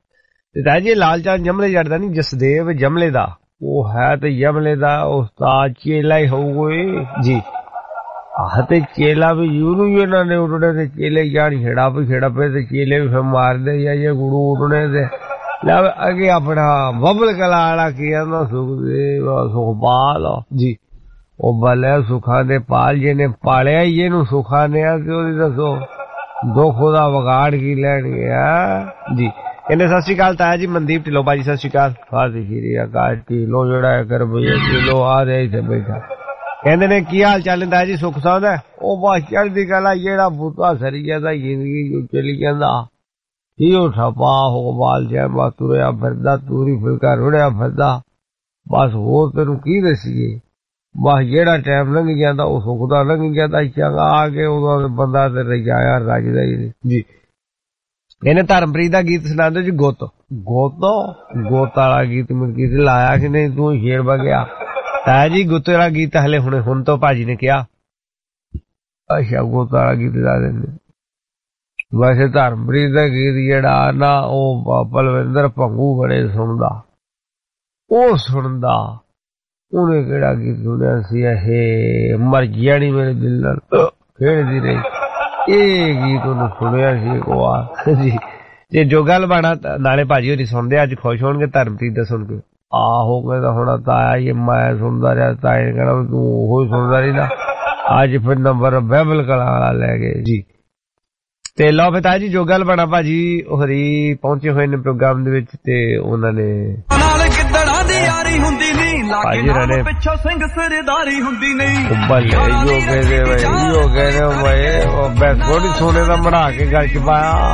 Speaker 6: ताया जी लाल चांद जमले जट दा नहीं जसदेव जमले दा वो है ते जमले दा उस्ताद चेला ही होऊगा जी आह ते चेला भी यूं ही इन्होंने उड़ने ते चेले जान छेड़ा पे छेड़ा पे ते चेले भी फिर मार दे या ये गुरु उड़ने ते लब अगे अपना बबल कला वाला किया ना सुखदेव सुखपाल जी ਉਹ ਬਲੇ ਸੁਖਾਂ ਦੇ ਪਾਲ ਜਿਹਨੇ ਪਾਲਿਆ ਹੀ ਇਹਨੂੰ ਸੁਖਾਂ ਨੇ ਆ ਤੇ ਉਹਦੀ ਦੱਸੋ ਦੁੱਖ ਉਹਦਾ ਵਿਗਾੜ ਕੀ ਲੈਣਗੇ ਆ ਜੀ ਕਹਿੰਦੇ ਸਤਿ ਸ਼੍ਰੀ ਅਕਾਲ ਤਾਇਆ ਜੀ ਮਨਦੀਪ ਢਿੱਲੋਂ ਬਾਜੀ ਸਤਿ ਸ਼੍ਰੀ ਅਕਾਲ ਫਾਜ਼ੀ ਸ਼੍ਰੀ ਆਕਾਸ਼ ਢਿੱਲੋਂ ਜਿਹੜਾ ਹੈ ਕਰ ਬਈ ਢਿੱਲੋਂ ਆ ਰਿਹਾ ਇੱਥੇ ਬੈਠਾ ਕਹਿੰਦੇ ਨੇ ਕੀ ਹਾਲ ਚਾਲ ਤਾਇਆ ਜੀ ਸੁੱਖ ਸਾਂਦ ਹੈ ਉਹ ਬਸ ਚੜ੍ਹਦੀ ਕਲਾ ਜਿਹੜਾ ਬੂਟਾ ਸਰੀਆ ਦਾ ਜ਼ਿੰਦਗੀ ਚਲੀ ਜਾਂਦਾ ਇਹੋ ਠਪਾ ਹੋ ਬਾਲ ਜੈ ਬਾ ਤੁਰਿਆ ਫਿਰਦਾ ਤੂਰੀ ਫੁਲਕਾ ਰੁੜਿਆ ਫਿਰਦਾ ਬਸ ਹੋਰ ਤੈਨੂੰ ਕੀ ਦਸੀਏ ਬਸ ਜਿਹੜਾ ਟਾਈਮ ਲੰਘ ਜਾਂਦਾ ਉਹ ਸੁੱਖ ਦਾ ਲੰਘ ਜਾਂਦਾ ਚੰਗਾ ਆ ਕੇ ਉਦੋਂ ਬੰਦਾ ਤੇ ਰਜਾਇਆ ਰੱਜਦਾ ਹੀ ਜੀ ਇਹਨੇ ਧਰਮਪ੍ਰੀਤ ਦਾ ਗੀਤ ਸੁਣਾ ਦਿਓ ਜੀ ਗੁੱਤ ਗੁੱਤ ਗੁੱਤ ਵਾਲਾ ਗੀਤ ਮੈਂ ਗੀਤ ਲਾਇਆ ਕਿ ਨਹੀਂ ਤੂੰ ਸ਼ੇਰ ਬਗਿਆ ਤਾਇਆ ਜੀ ਗੁੱਤ ਵਾਲਾ ਗੀਤ ਹਲੇ ਹੁਣੇ ਹੁਣ ਤੋਂ ਭਾਜੀ ਨੇ ਕਿਹਾ ਅੱਛਾ ਗੁੱਤ ਵਾਲਾ ਗੀਤ ਲਾ ਦਿੰਦੇ ਵੈਸੇ ਧਰਮਪ੍ਰੀਤ ਦਾ ਗੀਤ ਜਿਹੜਾ ਨਾ ਉਹ ਬਲਵਿੰਦਰ ਭੰਗੂ ਬੜੇ ਸੁਣਦਾ ਉਹ ਸੁਣਦਾ ਉਹਨੇ ਕਿਹੜਾ ਗੀਤ ਸੁਣਿਆ ਸੀ ਇਹ ਮਰ ਗਿਆ ਨੀ ਮੇਰੇ ਦਿਲ ਨਾਲ ਖੇਡਦੀ ਰਹੀ ਇਹ ਗੀਤ ਉਹਨੂੰ ਸੁਣਿਆ ਸੀ ਇੱਕ ਵਾਰ ਜੀ ਜੇ ਜੋ ਗੱਲ ਬਣਾ ਨਾਲੇ ਭਾਜੀ ਹੋਰੀ ਸੁਣਦੇ ਅੱਜ ਖੁਸ਼ ਹੋਣਗੇ ਧਰਮਪ੍ਰੀਤ ਦਾ ਸੁਣ ਕੇ ਆਹੋ ਕਹਿੰਦਾ ਹੁਣ ਤਾਇਆ ਇਹ ਮੈਂ ਸੁਣਦਾ ਰਿਹਾ ਤਾਏ ਕਹਿੰਦਾ ਤੂੰ ਉਹ ਸੁਣਦਾ ਰਹੀ ਨਾ ਅੱਜ ਫਿਰ ਨੰਬਰ ਬਹਿਬਲ ਕਲਾ ਵਾਲਾ ਲੈ ਗਏ ਜੀ ਤੇ ਲਓ ਪਿਤਾ ਜੀ ਜੋ ਗੱਲ ਬਣਾ ਭਾਜੀ ਹੋਰੀ ਪਹੁੰਚੇ ਹੋਏ ਨੇ ਪ੍ਰੋਗਰਾਮ ਦੇ ਵਿੱਚ ਤੇ ਉਹਨਾਂ ਨੇ
Speaker 7: ਗਿੱਦੜਾਂ ਦੀ ਯਾਰੀ ਹੁੰਦੀ ਨਹੀਂ ਲਾਗੇ ਪਿੱਛੋਂ ਸਿੰਘ ਸਰਦਾਰੀ ਹੁੰਦੀ ਨਹੀਂ
Speaker 6: ਬੱਲੇ ਜੋ ਕਹਿੰਦੇ ਬਈ ਜੋ ਕਹਿੰਦੇ ਬਈ ਉਹ ਬੈਸਬੋਲ ਸੋਨੇ ਦਾ ਬਣਾ ਕੇ ਗੱਲ ਚ ਪਾਇਆ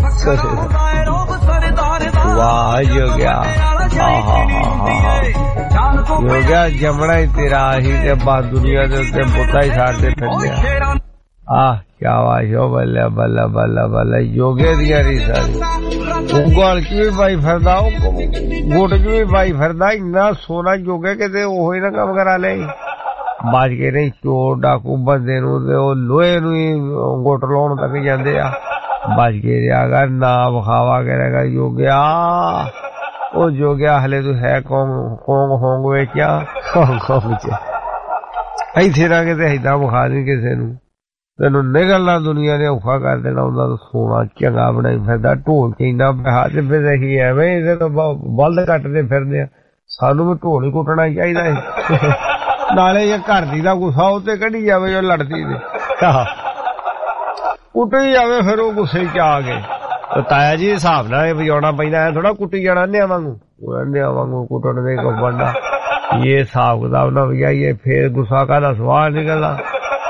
Speaker 6: ਵਾਹ ਜੋ ਗਿਆ ਆਹਾ ਹਾ ਹੋ ਗਿਆ ਜਮਣਾ ਹੀ ਤੇਰਾ ਹੀ ਤੇ ਬਾ ਦੁਨੀਆ ਦੇ ਉੱਤੇ ਬੁੱਤਾ ਹੀ ਛੱਡਦੇ ਫਿਰਦੇ ਆ ਆਹ ਕਿਆ ਵਾਸ਼ੋ ਬੱਲੇ ਬੱਲੇ ਬੱਲੇ ਬੱਲੇ ਯੋਗੇ ਦੀਆਂ ਰੀਸਾਂ ਉਂਗਲ ਚ ਵੀ ਪਾਈ ਫਿਰਦਾ ਗੁੱਟ ਚ ਵੀ ਪਾਈ ਫਿਰਦਾ ਇੰਨਾ ਸੋਨਾ ਜੋਗੇ ਕਿਤੇ ਉਹ ਹੀ ਨਾ ਕੰਮ ਕਰਾ ਲਿਆ ਬਾਜ ਕੇ ਨਹੀਂ ਚੋਰ ਡਾਕੂ ਬੰਦੇ ਨੂੰ ਤੇ ਉਹ ਲੋਹੇ ਨੂੰ ਹੀ ਗੁੱਟ ਲਾਉਣ ਤੱਕ ਜਾਂਦੇ ਆ ਬਾਜ ਕੇ ਰਿਹਾ ਨਾ ਵਿਖਾਵਾ ਕਰੇਗਾ ਜੋਗਿਆ ਉਹ ਜੋਗਿਆ ਹਲੇ ਤੂੰ ਹੈ ਕੌਣ ਕੌਣ ਹੋਂਗ ਵੇਚਿਆ ਕੌਣ ਕੌਣ ਚ ਇੱਥੇ ਨਾ ਕਿਤੇ ਏਦਾਂ ਵਿਖਾ ਨਹੀਂ ਕਿਸੇ ਨੂੰ ਤੈਨੂੰ ਨਿਕਲਣਾ ਦੁਨੀਆ ਨੇ ਔਖਾ ਕਰ ਦੇਣਾ ਉਹਨਾਂ ਦਾ ਸੋਨਾ ਚੰਗਾ ਬਣਾਈ ਫਿਰਦਾ ਢੋਲ ਚ ਇੰਨਾ ਪਿਆ ਤੇ ਫਿਰ ਅਸੀਂ ਐਵੇਂ ਇਹਦੇ ਤੋਂ ਬਲਦ ਕੱਟਦੇ ਫਿਰਦੇ ਆ ਸਾਨੂੰ ਵੀ ਢੋਲ ਹੀ ਕੁੱਟਣਾ ਚਾਹੀਦਾ ਹੈ ਨਾਲੇ ਜੇ ਘਰ ਦੀ ਦਾ ਗੁੱਸਾ ਉਹ ਤੇ ਕੱਢੀ ਜਾਵੇ ਜੋ ਲੜਦੀ ਦੇ ਕੁੱਟੀ ਜਾਵੇ ਫਿਰ ਉਹ ਗੁੱਸੇ ਚ ਆ ਗਏ ਤਾਇਆ ਜੀ ਹਿਸਾਬ ਨਾਲ ਵਜਾਉਣਾ ਪੈਂਦਾ ਐ ਥੋੜਾ ਕੁੱਟੀ ਜਾਣਾ ਨਿਆ ਵਾਂਗੂ ਨਿਆ ਵਾਂਗੂ ਕੁੱਟਣ ਦੇ ਕੋ ਬੰਦਾ ਇਹ ਹਿਸਾਬ ਕਿਤਾਬ ਨਾ ਵਜਾਈਏ ਫਿਰ ਗੁੱਸਾ ਕਾਹਦਾ ਸਵਾਲ ਨਿਕਲਦਾ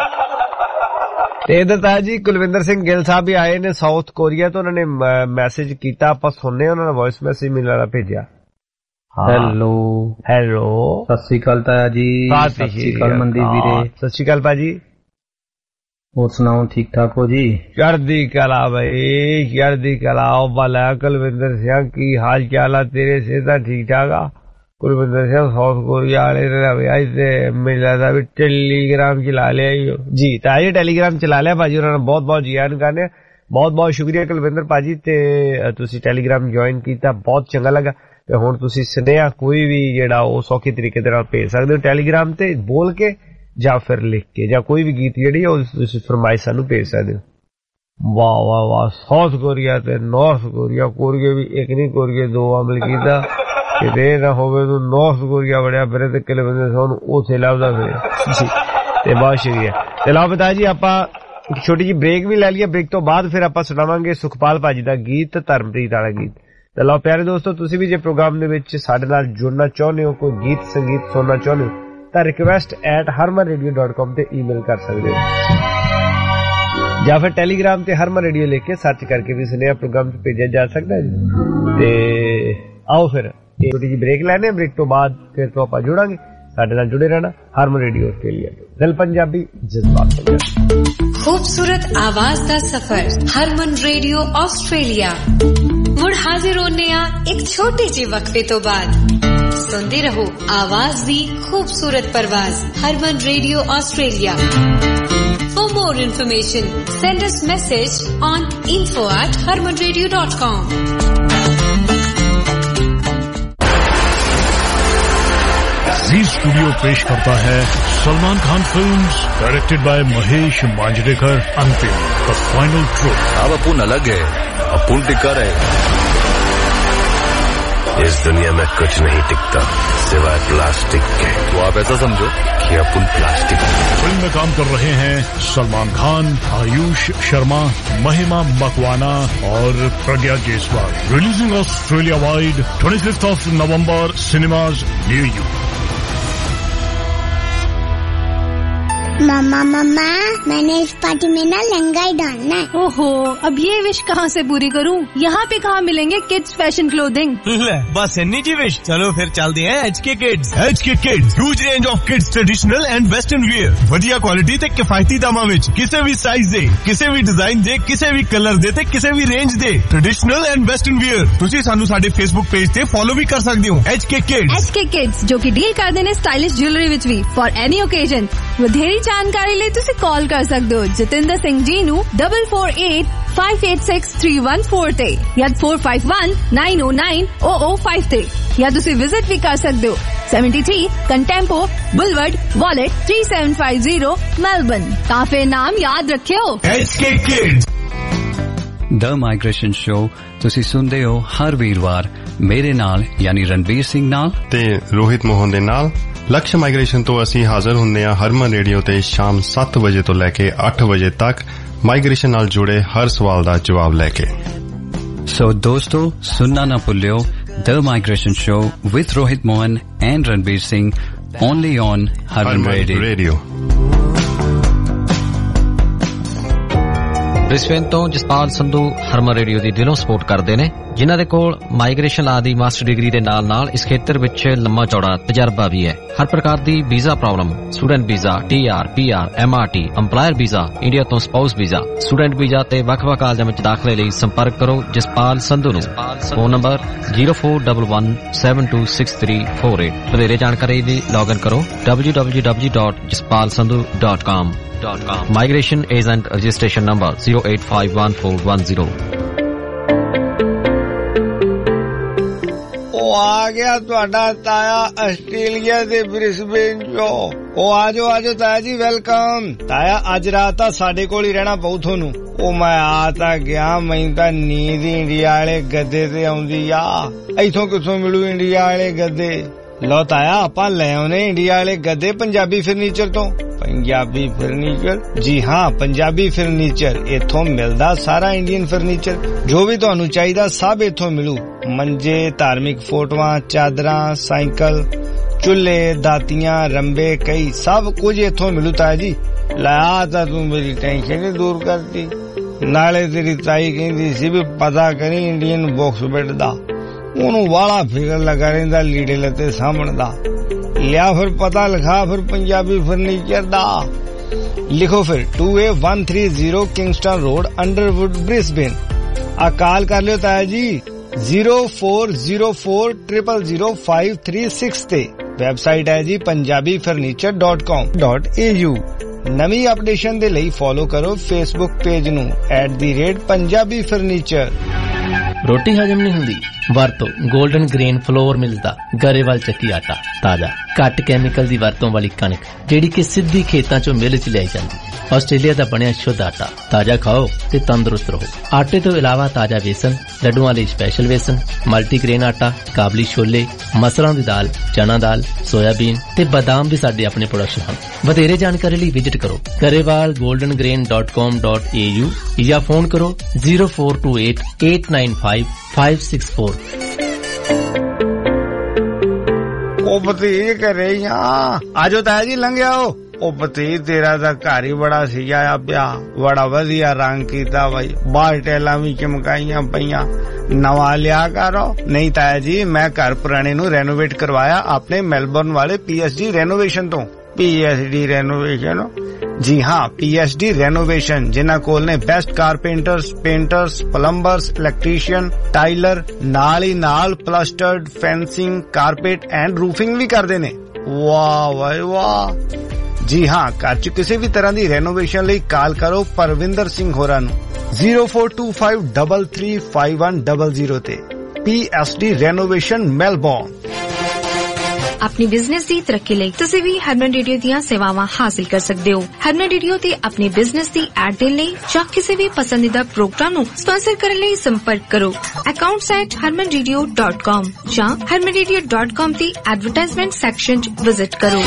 Speaker 6: ਤੇ ਇਧਰ ਤਾਇਆ ਜੀ ਕੁਲਵਿੰਦਰ ਸਿੰਘ ਗਿੱਲ ਸਾਹਿਬ ਵੀ ਆਏ ਨੇ ਸਾਊਥ ਕੋਰੀਆ ਤੋਂ ਉਹਨਾਂ ਨੇ ਮੈਸੇਜ ਕੀਤਾ ਆਪਾਂ ਸੁਣਨੇ ਉਹਨਾਂ ਨੇ ਵੌਇਸ ਮੈਸੇਜ ਮੈਨੂੰ ਵਾਲਾ ਭੇਜਿਆ
Speaker 9: ਹੈਲੋ
Speaker 6: ਹੈਲੋ
Speaker 9: ਸਤਿ ਸ਼੍ਰੀ ਅਕਾਲ ਤਾਇਆ ਜੀ ਸਤਿ ਸ਼੍ਰੀ ਅਕਾਲ ਮਨਦੀਪ ਵੀਰੇ
Speaker 6: ਸਤਿ ਸ਼੍ਰੀ ਅਕਾਲ ਭਾਜੀ
Speaker 9: ਹੋਰ ਸੁਣਾਓ ਠੀਕ ਠਾਕ ਹੋ ਜੀ
Speaker 6: ਚੜ੍ਹਦੀ ਕਲਾ ਬਈ ਚੜ੍ਹਦੀ ਕਲਾ ਉਹ ਬਾਲਾ ਕੁਲਵਿੰਦਰ ਸਿੰਘ ਕੀ ਹਾਲ ਚਾਲ ਆ ਤੇਰੇ ਸਿਹਤਾਂ ਠੀਕ ਠਾਕ ਆ ਕੁਲਵਿੰਦਰ ਸਿੰਘ ਸਾਊਥ ਕੋਰੀਆ ਵਾਲੇ ਨੇ ਤੇ ਮੈਨੂੰ ਲੱਗਦਾ ਵੀ ਟੈਲੀਗ੍ਰਾਮ ਚਲਾ ਲਿਆ ਜੀ ਤਾਂ ਇਹ ਟੈਲੀਗ੍ਰਾਮ ਚਲਾ ਲਿਆ ਭਾਜੀ ਉਹਨਾਂ ਨੇ ਬਹੁਤ ਬਹੁਤ ਜੀ ਆਨ ਕਰਨੇ ਬਹੁਤ ਬਹੁਤ ਸ਼ੁਕਰੀਆ ਕੁਲਵਿੰਦਰ ਭਾਜੀ ਤੇ ਤੁਸੀਂ ਟੈਲੀਗ੍ਰਾਮ ਜੁਆਇਨ ਕੀਤਾ ਬਹੁਤ ਚੰਗਾ ਲੱਗਾ ਤੇ ਹੁਣ ਤੁਸੀਂ ਸੁਨੇਹਾ ਕੋਈ ਵੀ ਜਿਹੜਾ ਉਹ ਸੌਖੇ ਤਰੀਕੇ ਦੇ ਨਾਲ ਭੇਜ ਸਕਦੇ ਹੋ ਟੈਲੀਗ੍ਰਾਮ ਤੇ ਬੋਲ ਕੇ ਜਾਂ ਫਿਰ ਲਿਖ ਕੇ ਜਾਂ ਕੋਈ ਵੀ ਗੀਤ ਜਿਹੜੀ ਉਹ ਤੁਸੀਂ ਫਰਮਾਇਸ਼ ਸਾਨੂੰ ਭੇਜ ਸਕਦੇ ਹੋ ਵਾਹ ਵਾਹ ਵਾਹ ਸਾਊਥ ਕੋਰੀਆ ਤੇ ਨਾਰਥ ਕੋਰੀਆ ਕੋਰੀਆ ਵੀ ਇੱਕ ਨਹੀਂ ਕੋਰੀਆ ਦੋ ਅਮਲ ਕੀਤਾ ਕਿਤੇ ਨਾ ਹੋਵੇ ਤੂੰ ਨਾਰਥ ਕੋਰੀਆ ਬੜਿਆ ਫਿਰੇ ਤੇ ਕਿਲੇ ਬੰਦੇ ਸਾਨੂੰ ਉੱਥੇ ਲੱਭਦਾ ਫਿਰੇ ਜੀ ਤੇ ਬਹੁਤ ਸ਼ੁਕਰੀਆ ਤੇ ਲਓ ਪਿਤਾ ਜੀ ਆਪਾਂ ਇੱਕ ਛੋਟੀ ਜਿਹੀ ਬ੍ਰੇਕ ਵੀ ਲੈ ਲਈਏ ਬ੍ਰੇਕ ਤੋਂ ਬਾਅਦ ਫਿਰ ਆਪਾਂ ਸੁਣਾਵਾਂਗੇ ਸੁਖਪਾਲ ਭਾਜੀ ਦਾ ਗੀਤ ਧਰਮਪ੍ਰੀਤ ਵਾਲਾ ਗੀਤ ਤੇ ਲਓ ਪਿਆਰੇ ਦੋਸਤੋ ਤੁਸੀਂ ਵੀ ਜੇ ਪ੍ਰੋਗਰਾਮ ਦੇ ਵਿੱਚ ਸਾਡੇ ਨਾਲ ਜੁੜਨਾ ਚਾਹੁੰਦੇ ਹੋ ਕੋਈ ਗੀਤ ਸੰਗੀਤ ਸੁਣਨਾ ਚਾਹੁੰਦੇ ਹੋ ਤਾਂ request at Harman radio dot com ਤੇ ਈਮੇਲ ਕਰ ਸਕਦੇ ਹੋ ਜਾਂ ਫਿਰ ਟੈਲੀਗ੍ਰਾਮ ਤੇ ਹਰਮਨ ਰੇਡੀਓ ਲਿਖ ਕੇ ਸਰਚ ਕਰਕੇ ਵੀ ਸੁਨੇਹਾ ਪ੍ਰੋਗਰਾਮ ਤੇ ਭੇਜਿਆ ਜਾ ਸਕਦਾ ਹੈ ਤੇ ਆਓ ਫਿਰ ਛੋਟੀ ਜਿਹੀ ਬ੍ਰੇਕ ਲੈਣੇ ਬ੍ਰੇਕ ਤੋਂ ਬਾਅਦ ਫਿਰ ਤੋਂ ਆਪਾਂ ਜੁੜਾਂਗੇ ਸਾਡੇ ਨਾਲ ਜੁੜੇ ਰਹਿਣਾ ਹਰਮਨ ਰੇਡੀਓ ਆਸਟ੍ਰੇਲੀਆ ਦਿਲ ਪੰਜਾਬੀ ਜਜ਼ਬਾਤ ਪੰਜਾਬੀ
Speaker 10: खूबसूरत आवाज का सफर हरमन रेडियो ऑस्ट्रेलिया मुड़ हाजिर होने आ एक छोटे जे वक्फे तो बाद सुनते रहो आवाज दी खूबसूरत परवाज Harman radio Australia for more information send us message on info at harman radio dot com
Speaker 11: Zee studio पेश करता है Salman Khan films, directed by Mahesh Manjrekar. Antim, the final truth.
Speaker 12: अब अपुन अलग है, अपुन टिका रहे। इस दुनिया में कुछ नहीं टिकता सिवाय प्लास्टिक के। तो आप ऐसा समझो कि अपुन प्लास्टिक।
Speaker 11: फिल्म में काम कर रहे हैं सलमान खान, आयुष शर्मा, महिमा मकवाना और Pragya Jaiswal. Releasing Australia wide twenty fifth of November, cinemas near you.
Speaker 13: मामा मामा मैंने इस पार्टी में ना लहंगा ही डालना है।
Speaker 14: ओहो, अब ये विश कहाँ से पूरी करूँ? यहाँ पे कहाँ मिलेंगे किड्स फैशन क्लोथिंग?
Speaker 15: ले, बस इन्नी जी विश। चलो फिर चलते हैं H K kids. H K kids, huge range of kids traditional and western wear, ਵਧੀਆ क्वालिटी ਤੇ किफायती दामां ਵਿੱਚ, ਕਿਸੇ ਵੀ ਸਾਈਜ਼ ਦੇ, ਕਿਸੇ ਵੀ ਡਿਜ਼ਾਈਨ ਦੇ, ਕਿਸੇ ਵੀ ਕਲਰ ਦੇ ਤੇ ਕਿਸੇ ਵੀ ਰੇਂਜ ਦੇ ट्रेडिशनल एंड वेस्टर्न वियर। ਤੁਸੀਂ ਸਾਨੂੰ ਸਾਡੇ ਫੇਸਬੁੱਕ ਪੇਜ ਤੇ ਫੋਲੋ ਵੀ ਕਰ ਸਕਦੇ ਹੋ। H K kids.
Speaker 14: H K kids जो कि डील ਕਰਦੇ ਨੇ ਸਟਾਈਲਿਸ਼ ज्वेलरी ਵਿੱਚ ਵੀ फॉर एनी ओकेजन। ਵਧੇਰੀ ਜਾਣਕਾਰੀ ਲਈ ਤੁਸੀਂ ਕਾਲ ਕਰ ਸਕਦੇ ਹੋ ਜਤਿੰਦਰ ਸਿੰਘ ਜੀ ਨੂੰ double four eight five eight six three one four ਤੇ ਜਾਂ four five one nine oh nine oh oh five ਤੇ, ਜਾਂ ਤੁਸੀਂ ਵਿਜ਼ਿਟ ਵੀ ਕਰ ਸਕਦੇ ਹੋ seventy-three Contempo Boulevard Wollert three seven five zero Melbourne. ਤਾਂ ਫਿਰ ਨਾਮ ਯਾਦ ਰੱਖਿਓ,
Speaker 15: एच के किड्स।
Speaker 3: ਦ ਮਾਈਗ੍ਰੇਸ਼ਨ ਸ਼ੋ ਤੁਸੀਂ ਸੁਣਦੇ ਹੋ ਹਰ ਵੀਰਵਾਰ ਮੇਰੇ ਨਾਲ ਯਾਨੀ ਰਣਵੀਰ ਸਿੰਘ ਨਾਲ
Speaker 16: ਤੇ ਰੋਹਿਤ ਮੋਹਨ ਦੇ ਨਾਲ। ਲਕਸ਼ ਮਾਈਗ੍ਰੇਸ਼ਨ ਤੋਂ ਅਸੀਂ ਹਾਜ਼ਰ ਹੁੰਦੇ ਹਾਂ ਹਰਮਨ ਰੇਡੀਓ ਤੇ ਸ਼ਾਮ ਸੱਤ ਵਜੇ ਤੋਂ ਲੈ ਕੇ ਅੱਠ ਵਜੇ ਤੱਕ ਮਾਈਗ੍ਰੇਸ਼ਨ ਨਾਲ ਜੁੜੇ ਹਰ ਸਵਾਲ ਦਾ ਜਵਾਬ ਲੈ ਕੇ।
Speaker 3: ਸੋ ਦੋਸਤੋ ਸੁਣਨਾ ਨਾ ਭੁੱਲਿਓ the migration show with Rohit Mohan and Ranveer Singh only on Harman radio.
Speaker 17: Brisbane ਤੋਂ ਜਸਪਾਲ ਸੰਧੂ ਹਰਮਨ ਰੇਡੀਓ ਦੀ ਦਿਲੋਂ ਸਪੋਰਟ ਕਰਦੇ ਨੇ, ਜਿਨ੍ਹਾਂ ਦੇ ਕੋਲ ਮਾਈਗ੍ਰੇਸ਼ਨ ਲਾ ਦੀ ਮਾਸਟਰ ਡਿਗਰੀ ਦੇ ਨਾਲ ਨਾਲ ਇਸ ਖੇਤਰ ਵਿੱਚ ਲੰਮਾ ਚੌੜਾ ਤਜਰਬਾ ਵੀ ਹੈ। ਹਰ ਪ੍ਰਕਾਰ ਦੀ visa problem, student visa, T R, P R, M R T, employer visa, India ਤੋਂ ਸਪਾਊਸ ਵੀਜ਼ਾ, ਸਟੂਡੈਂਟ ਵੀਜ਼ਾ ਤੇ ਵੱਖ-ਵੱਖ ਕਾਲਜਾਂ ਵਿੱਚ ਦਾਖਲੇ ਲਈ ਸੰਪਰਕ ਕਰੋ ਜਸਪਾਲ ਸੰਧੂ ਨੂੰ। Phone number zero four one one seven two six three four eight। ਵਧੇਰੇ ਜਾਣਕਾਰੀ ਲਈ ਲੌਗਇਨ ਕਰੋ w w w dot jaspal sandhu dot com। Migration Agent Registration Number zero eight five one four one zero।
Speaker 6: ਉਹ ਆ ਗਿਆ ਤੁਹਾਡਾ ਤਾਇਆ Australia ਦੇ ਬ੍ਰਿਸਬੇਨ ਚੋਂ। ਉਹ ਆਜੋ ਆਜੋ ਤਾਇਆ ਜੀ, ਵੈਲਕਮ। ਤਾਇਆ ਅੱਜ ਰਾਤ ਤਾਂ ਸਾਡੇ ਕੋਲ ਹੀ ਰਹਿਣਾ ਪਊ ਤੁਹਾਨੂੰ। ਉਹ ਮੈਂ ਆ ਤਾਂ ਗਿਆ, ਮੈਨੂੰ ਤਾਂ ਨੀਂਦ ਇੰਡੀਆ ਵਾਲੇ ਗੱਦੇ ਤੇ ਆਉਂਦੀ ਆ। ਇੱਥੋਂ ਕਿੱਥੋਂ ਮਿਲੂ ਇੰਡੀਆ ਵਾਲੇ ਗੱਦੇ? ਲਓ ਤਾਇਆ ਆਪਾਂ ਲੈ ਆਉਨੇ ਇੰਡੀਆ ਵਾਲੇ ਗੱਦੇ ਪੰਜਾਬੀ ਫਰਨੀਚਰ ਤੋਂ। ਪੰਜਾਬੀ ਫਰਨੀਚਰ? ਜੀ ਹਾਂ, ਪੰਜਾਬੀ ਫਰਨੀਚਰ। ਇੱਥੋਂ ਮਿਲਦਾ ਸਾਰਾ ਇੰਡੀਅਨ ਫਰਨੀਚਰ, ਜੋ ਵੀ ਤੁਹਾਨੂੰ ਚਾਹੀਦਾ ਸਭ ਇੱਥੋਂ ਮਿਲੂ। ਮੰਜੇ, ਧਾਰਮਿਕ ਫੋਟੋਆਂ, ਚਾਦਰਾਂ, ਸਾਈਕਲ, ਚੁੱਲ੍ਹੇ, ਦਾਤੀਆਂ, ਰੰਬੇ, ਕਈ ਸਭ ਕੁਝ ਇੱਥੋਂ ਮਿਲੂ ਤਾਇਆ ਜੀ। ਲਾ ਤਾਂ ਤੂੰ ਮੇਰੀ ਟੈਨਸ਼ਨ ਹੀ ਦੂਰ ਕਰਤੀ। ਨਾਲੇ ਤੇਰੀ ਤਾਈ ਕਹਿੰਦੀ ਸੀ ਵੀ ਪਤਾ ਕਰੀ ਇੰਡੀਅਨ ਬਾਕਸ ਬੈੱਡ ਦਾ, ਉਹਨੂੰ ਵਾਲਾ ਫਿਕਰ ਲੱਗਾ ਰਹਿੰਦਾ ਲੀੜੇ ਲੱਤੇ ਸਾਂਭਣ ਦਾ। ਲਿਆ ਫਿਰ ਪਤਾ ਲਿਖਾ ਫਿਰ ਪੰਜਾਬੀ ਫਰਨੀਚਰ ਦਾ। ਲਿਖੋ ਫਿਰ two A one three zero Kingston road, Underwood, Brisbane. ਆ ਕਾਲ ਕਰ ਲਿਓ ਤਾਇਆ ਜੀ zero four zero four zero zero five three six ਤੇ। ਵੈਬਸਾਈਟ ਹੈ ਜੀ Punjabi furniture dot com dot a u। ਨਵੀਂ ਅਪਡੇਸ਼ਨ ਦੇ ਲਈ ਫੋਲੋ ਕਰੋ ਫੇਸਬੁੱਕ ਪੇਜ ਨੂੰ at the rate Punjabi furniture.
Speaker 18: ਰੋਟੀ ਹਜਮ ਨਹੀਂ ਹੁੰਦੀ? ਵਰਤੋ ਗੋਲਡਨ ਗ੍ਰੇਨ ਫਲੋਰ ਮਿਲਦਾ ਗਰੇਵਾਲ ਚੱਕੀ ਆਟਾ। ਤਾਜ਼ਾ, ਘੱਟ ਕੈਮੀਕਲ ਦੀ ਵਰਤੋਂ ਵਾਲੀ ਕਣਕ ਜਿਹੜੀ ਕਿ ਸਿੱਧੀ ਖੇਤਾਂ ਚੋਂ ਮਿਲ ਚ ਲਿਆਈ ਜਾਂਦੀ। ਆਸਟ੍ਰੇਲੀਆ ਦਾ ਬਣਿਆ ਸ਼ੁੱਧ ਆਟਾ। ਤਾਜ਼ਾ ਖਾਓ ਤੇ ਤੰਦਰੁਸਤ ਰਹੋ। ਆਟੇ ਤੋਂ ਇਲਾਵਾ ਤਾਜ਼ਾ ਵੇਸਣ, ਲੱਡੂਆਂ ਲਈ ਸਪੈਸ਼ਲ ਵੇਸਣ, ਮਲਟੀਗ੍ਰੇਨ ਆਟਾ, ਕਾਬਲੀ ਛੋਲੇ, ਮਸਰਾਂ ਦੀ ਦਾਲ, ਚਨਾ ਦਾਲ, ਸੋਇਆਬੀਨ ਤੇ ਬਾਦਾਮ ਵੀ ਸਾਡੇ ਆਪਣੇ ਪ੍ਰੋਡਕਸ਼ਨ ਹਨ। ਵਧੇਰੇ ਜਾਣਕਾਰੀ ਲਈ ਵਿਜ਼ਿਟ ਕਰੋ Grewal golden grain dot com dot a u ਜਾਂ ਫੋਨ ਕਰੋ zero four two eight eight nine five five six four।
Speaker 6: ਉਹ ਭਤੀਜ ਘਰੇ ਹੀ ਆ, ਆਜੋ ਤਾਇਆ ਜੀ ਲੰਘਿਆ। ਉਹ ਭਤੀਜ ਤੇਰਾ ਤਾਂ ਘਰ ਹੀ ਬੜਾ ਸਜਾਇਆ ਪਿਆ, ਬੜਾ ਵਧੀਆ ਰੰਗ ਕੀਤਾ ਬਾਈ, ਬਾਹਰ ਟੈਲਾਂ ਵੀ ਚਮਕਾਈਆਂ ਪਈਆਂ। ਨਵਾਂ ਲਿਆ ਕਰੋ। ਨਹੀਂ ਤਾਇਆ ਜੀ, ਮੈਂ ਘਰ ਪੁਰਾਣੇ ਨੂੰ ਰੈਨੋਵੇਟ ਕਰਵਾਇਆ ਆਪਣੇ ਮੈਲਬੌਰਨ ਵਾਲੇ ਪੀ ਐਸ ਡੀ ਰੈਨੋਵੇਸ਼ਨ ਤੋਂ। P S D renovation? ਜੀ ਹਾਂ, ਪੀ ਐਸ ਡੀ ਰੈਨੋਵੇਸ਼ਨ, ਜਿਨ੍ਹਾਂ ਕੋਲ ਨੇ best carpenters, painters, plumbers, electrician, tiler, ਨਾਲ ਹੀ ਨਾਲ plastered, fencing, carpet and roofing ਵੀ ਕਰਦੇ ਨੇ। ਵਾਹ ਵਾਹ ਵਾਹ। ਜੀ ਹਾਂ, ਘਰ ਚ ਕਿਸੇ ਵੀ ਤਰ੍ਹਾਂ ਦੀ ਰੈਨੋਵੇਸ਼ਨ ਲਈ ਕਾਲ ਕਰੋ ਪਰਵਿੰਦਰ ਸਿੰਘ ਹੋਰਾਂ ਨੂੰ zero four two five three three five one zero zero ਤੇ। P S D renovation Melbourne.
Speaker 14: अपनी बिजनेस दी तरक्की लई तुसीं भी हरमन रेडियो दीयां सेवावां हासिल कर सकदे हो। हरमन रेडियो ते अपनी बिजनेस दी ऐड देण लई जां किसी भी पसंदीदा प्रोग्राम नूं स्पॉन्सर करन लई संपर्क करो accounts at harman radio dot com ਜਾਂ harman radio dot com ਦੀ ਐਡਵਰਟਾਈਜ਼ਮੈਂਟ ਸੈਕਸ਼ਨ 'ਚ ਵਿਜ਼ਿਟ ਕਰੋ।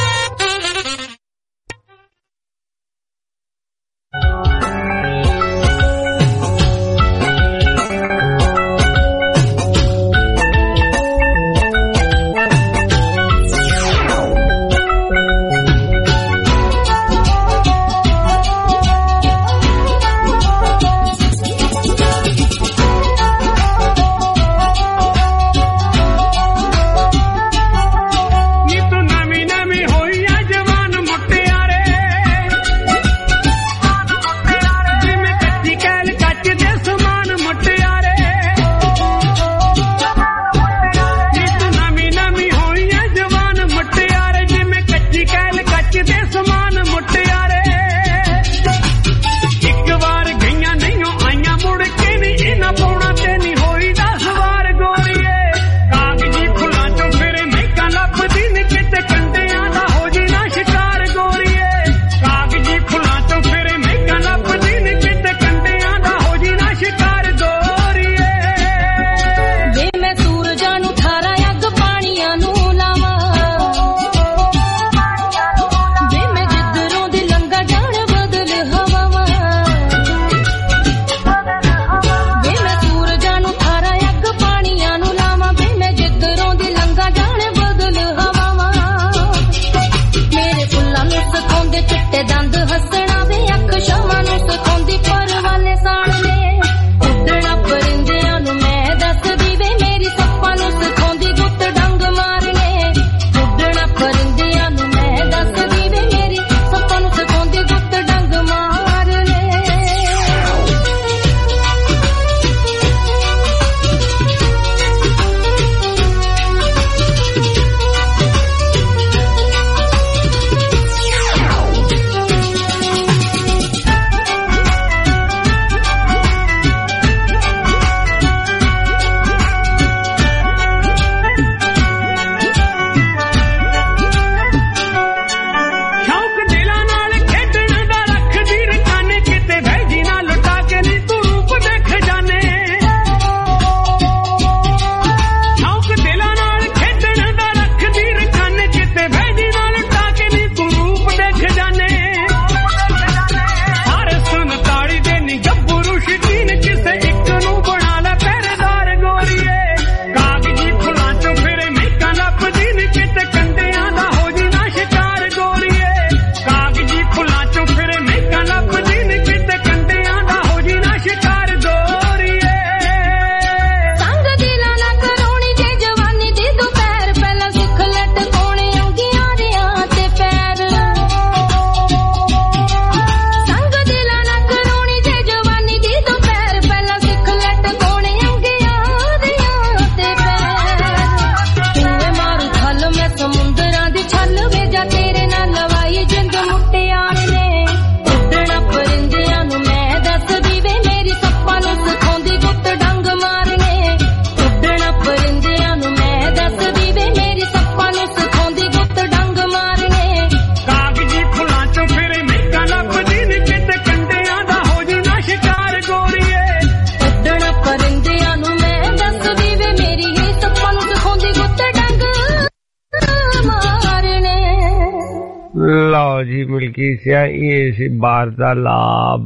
Speaker 6: ਲਓ ਜੀ ਮਿਲਕੀ ਸਿਆ ਇਹ ਸੀ ਵਾਰਤਾਲਾਪ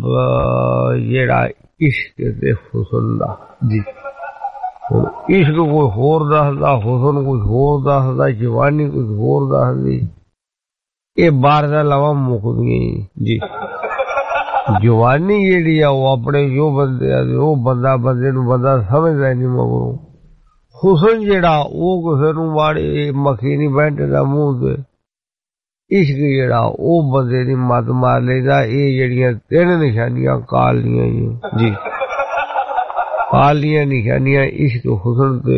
Speaker 6: ਜਿਹੜਾ ਇਸ਼ਕ ਤੇ ਹੁਸਨ ਦਾ ਜੀ ਇਸ਼ਕ ਕੋਈ ਹੋਰ ਦੱਸਦਾ ਹੁਸਨ ਕੁਝ ਹੋਰ ਦੱਸਦਾ ਜਵਾਨੀ ਕੁਝ ਹੋਰ ਦੱਸਦੀ ਇਹ ਵਾਰਤਾਲਾਪਾਂ ਮੁੱਕਦੀਆਂ ਜੀ ਜਵਾਨੀ ਜਿਹੜੀ ਆ ਉਹ ਆਪਣੇ ਜੋ ਬੰਦੇ ਆ ਉਹ ਬੰਦਾ ਬੰਦੇ ਨੂੰ ਬੰਦਾ ਸਮਝਦਾ ਨਹੀਂ ਮਗਰੋਂ ਹੁਸਨ ਜਿਹੜਾ ਉਹ ਕਿਸੇ ਨੂੰ ਵਾੜੇ ਮੱਖੀ ਨਹੀਂ ਬੈਠਦਾ ਮੂੰਹ ਤੇ ਇਸ਼ਕ ਜਿਹੜਾ ਉਹ ਬੰਦੇ ਦੀ ਮੱਤ ਮਾਰ ਲੈਂਦਾ ਇਹ ਜਿਹੜੀਆਂ ਤਿੰਨ ਨਿਸ਼ਾਨੀਆਂ ਕਾਲੀਆਂ ਜੀ ਕਾਲੀਆਂ ਨਿਸ਼ਾਨੀਆਂ ਇਸ਼ਕ ਹੁਸਨ ਤੇ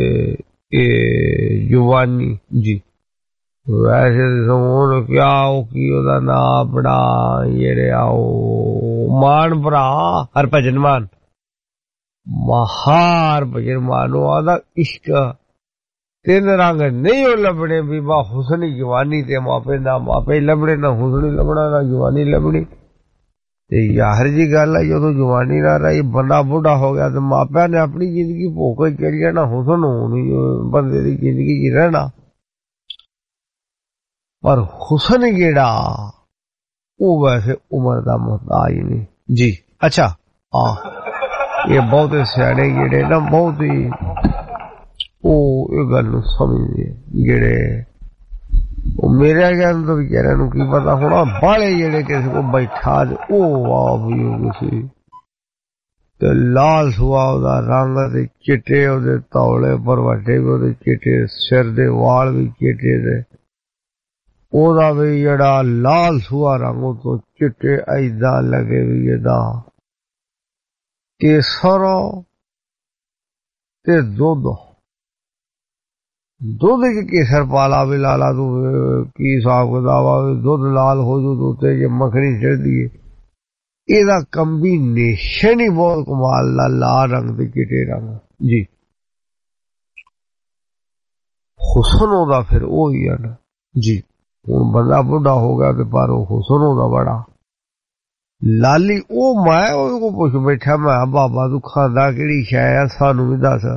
Speaker 6: ਇਹ ਜਵਾਨੀ ਜੀ ਵੈਸੇ ਸਮੋਨ ਕਿਆ ਉਹ ਕੀ ਉਹਦਾ ਨਾਂ ਆਪਣਾ ਜਿਹੜਾ ਉਹ ਮਾਨ ਭਰਾ ਹਰਭਜਨ ਮਾਨ ਮਹਾਰ ਭਜਨ ਮਾਨ ਉਹ ਆਦਾ ਇਸ਼ਕ ਤਿੰਨ ਰੰਗ ਨਹੀਂ ਉਹ ਲੱਭਣੇ ਵੀ ਬਾ ਹੁਸਨੀ ਜਵਾਨੀ ਤੇ ਮਾਪੇ ਨਾ ਮਾਪੇ ਲੱਭਣੇ ਨਾ ਹੁਸਨੀ ਲੱਭਣਾ ਨਾ ਜਵਾਨੀ ਲੱਭਣੀ ਤੇ ਯਾਰ ਜੀ ਗੱਲ ਹੈ ਜਦੋਂ ਜਵਾਨੀ ਨਾ ਰਹੀ ਬੰਦਾ ਬੁੱਢਾ ਹੋ ਗਿਆ ਤੇ ਮਾਪਿਆਂ ਨੇ ਆਪਣੀ ਜ਼ਿੰਦਗੀ ਭੋਗ ਕੇ ਚਲੀ ਜਾਣਾ ਹੁਸਨ ਹੋਣੀ ਬੰਦੇ ਦੀ ਜ਼ਿੰਦਗੀ 'ਚ ਰਹਿਣਾ ਪਰ ਹੁਸਨ ਜਿਹੜਾ ਉਹ ਵੈਸੇ ਉਮਰ ਦਾ ਮੁਹਤਾਜ ਨਹੀਂ ਜੀ। ਅੱਛਾ ਹਾਂ ਇਹ ਬਹੁਤੇ ਸਿਆਣੇ ਜਿਹੜੇ ਨਾ ਬਹੁਤ ਹੀ ਉਹ ਇਹ ਗੱਲ ਨੂੰ ਸਮਝਦੇ ਜਿਹੜੇ ਉਹ ਮੇਰੇ ਗਿਆਨ ਤੋਂ ਵਿਚਾਰਿਆਂ ਨੂੰ ਕੀ ਪਤਾ ਹੋਣਾ ਬਾਹਲੇ ਜਿਹੜੇ ਕਿਸੇ ਕੋਲ ਬੈਠਾ ਉਹ ਆ ਵੀ ਸੀ ਤੇ ਲਾਲ ਸੁਆਹ ਦਾ ਰੰਗ ਤੇ ਚਿੱਟੇ ਉਹਦੇ ਤੌਲੇ ਪਰਵਾਟੇ ਵੀ ਉਹਦੇ ਚਿੱਟੇ ਸਿਰ ਦੇ ਵਾਲ ਵੀ ਚਿੱਟੇ ਤੇ ਉਹਦਾ ਵੀ ਜਿਹੜਾ ਲਾਲ ਸੁਆਹ ਰੰਗ ਉਹ ਤੋਂ ਚਿੱਟੇ ਏਦਾਂ ਲੱਗੇ ਵੀ ਇਹਦਾ ਕੇਸਰ ਤੇ ਦੁੱਧ ਦੁੱਧ ਚ ਕੇਸਰ ਪਾ ਲਾ ਵੀ ਲਾਲਾ ਤੂੰ ਕੀ ਹਿਸਾਬ ਕਿਤਾਬ ਆ ਦੁੱਧ ਲਾਲ ਹੋ ਜੂ ਤੂੰ ਤੇ ਜੇ ਮੱਖਣੀ ਚੜ੍ਹਦੀ ਏ ਇਹਦਾ ਕੰਬੀਨੇਸ਼ਨ ਹੀ ਬਹੁਤ ਕਮਾਲ ਦਾ ਲਾਲ ਰੰਗ ਤੇ ਚਿੱਟੇ ਰੰਗ ਜੀ। ਹੁਸਨ ਉਹਦਾ ਫਿਰ ਉਹ ਹੀ ਆ ਨਾ ਜੀ। ਹੁਣ ਬੰਦਾ ਬੁੱਢਾ ਹੋ ਗਿਆ ਤੇ ਪਰ ਉਹ ਹੁਸਨ ਉਹਦਾ ਬੜਾ ਲਾਲੀ ਉਹ ਮੈਂ ਉਹਦੇ ਕੋਲ ਪੁੱਛ ਬੈਠਾ ਮੈਂ ਬਾਬਾ ਤੂੰ ਖਾਂਦਾ ਕਿਹੜੀ ਸ਼ੈ ਆ ਸਾਨੂੰ ਵੀ ਦੱਸ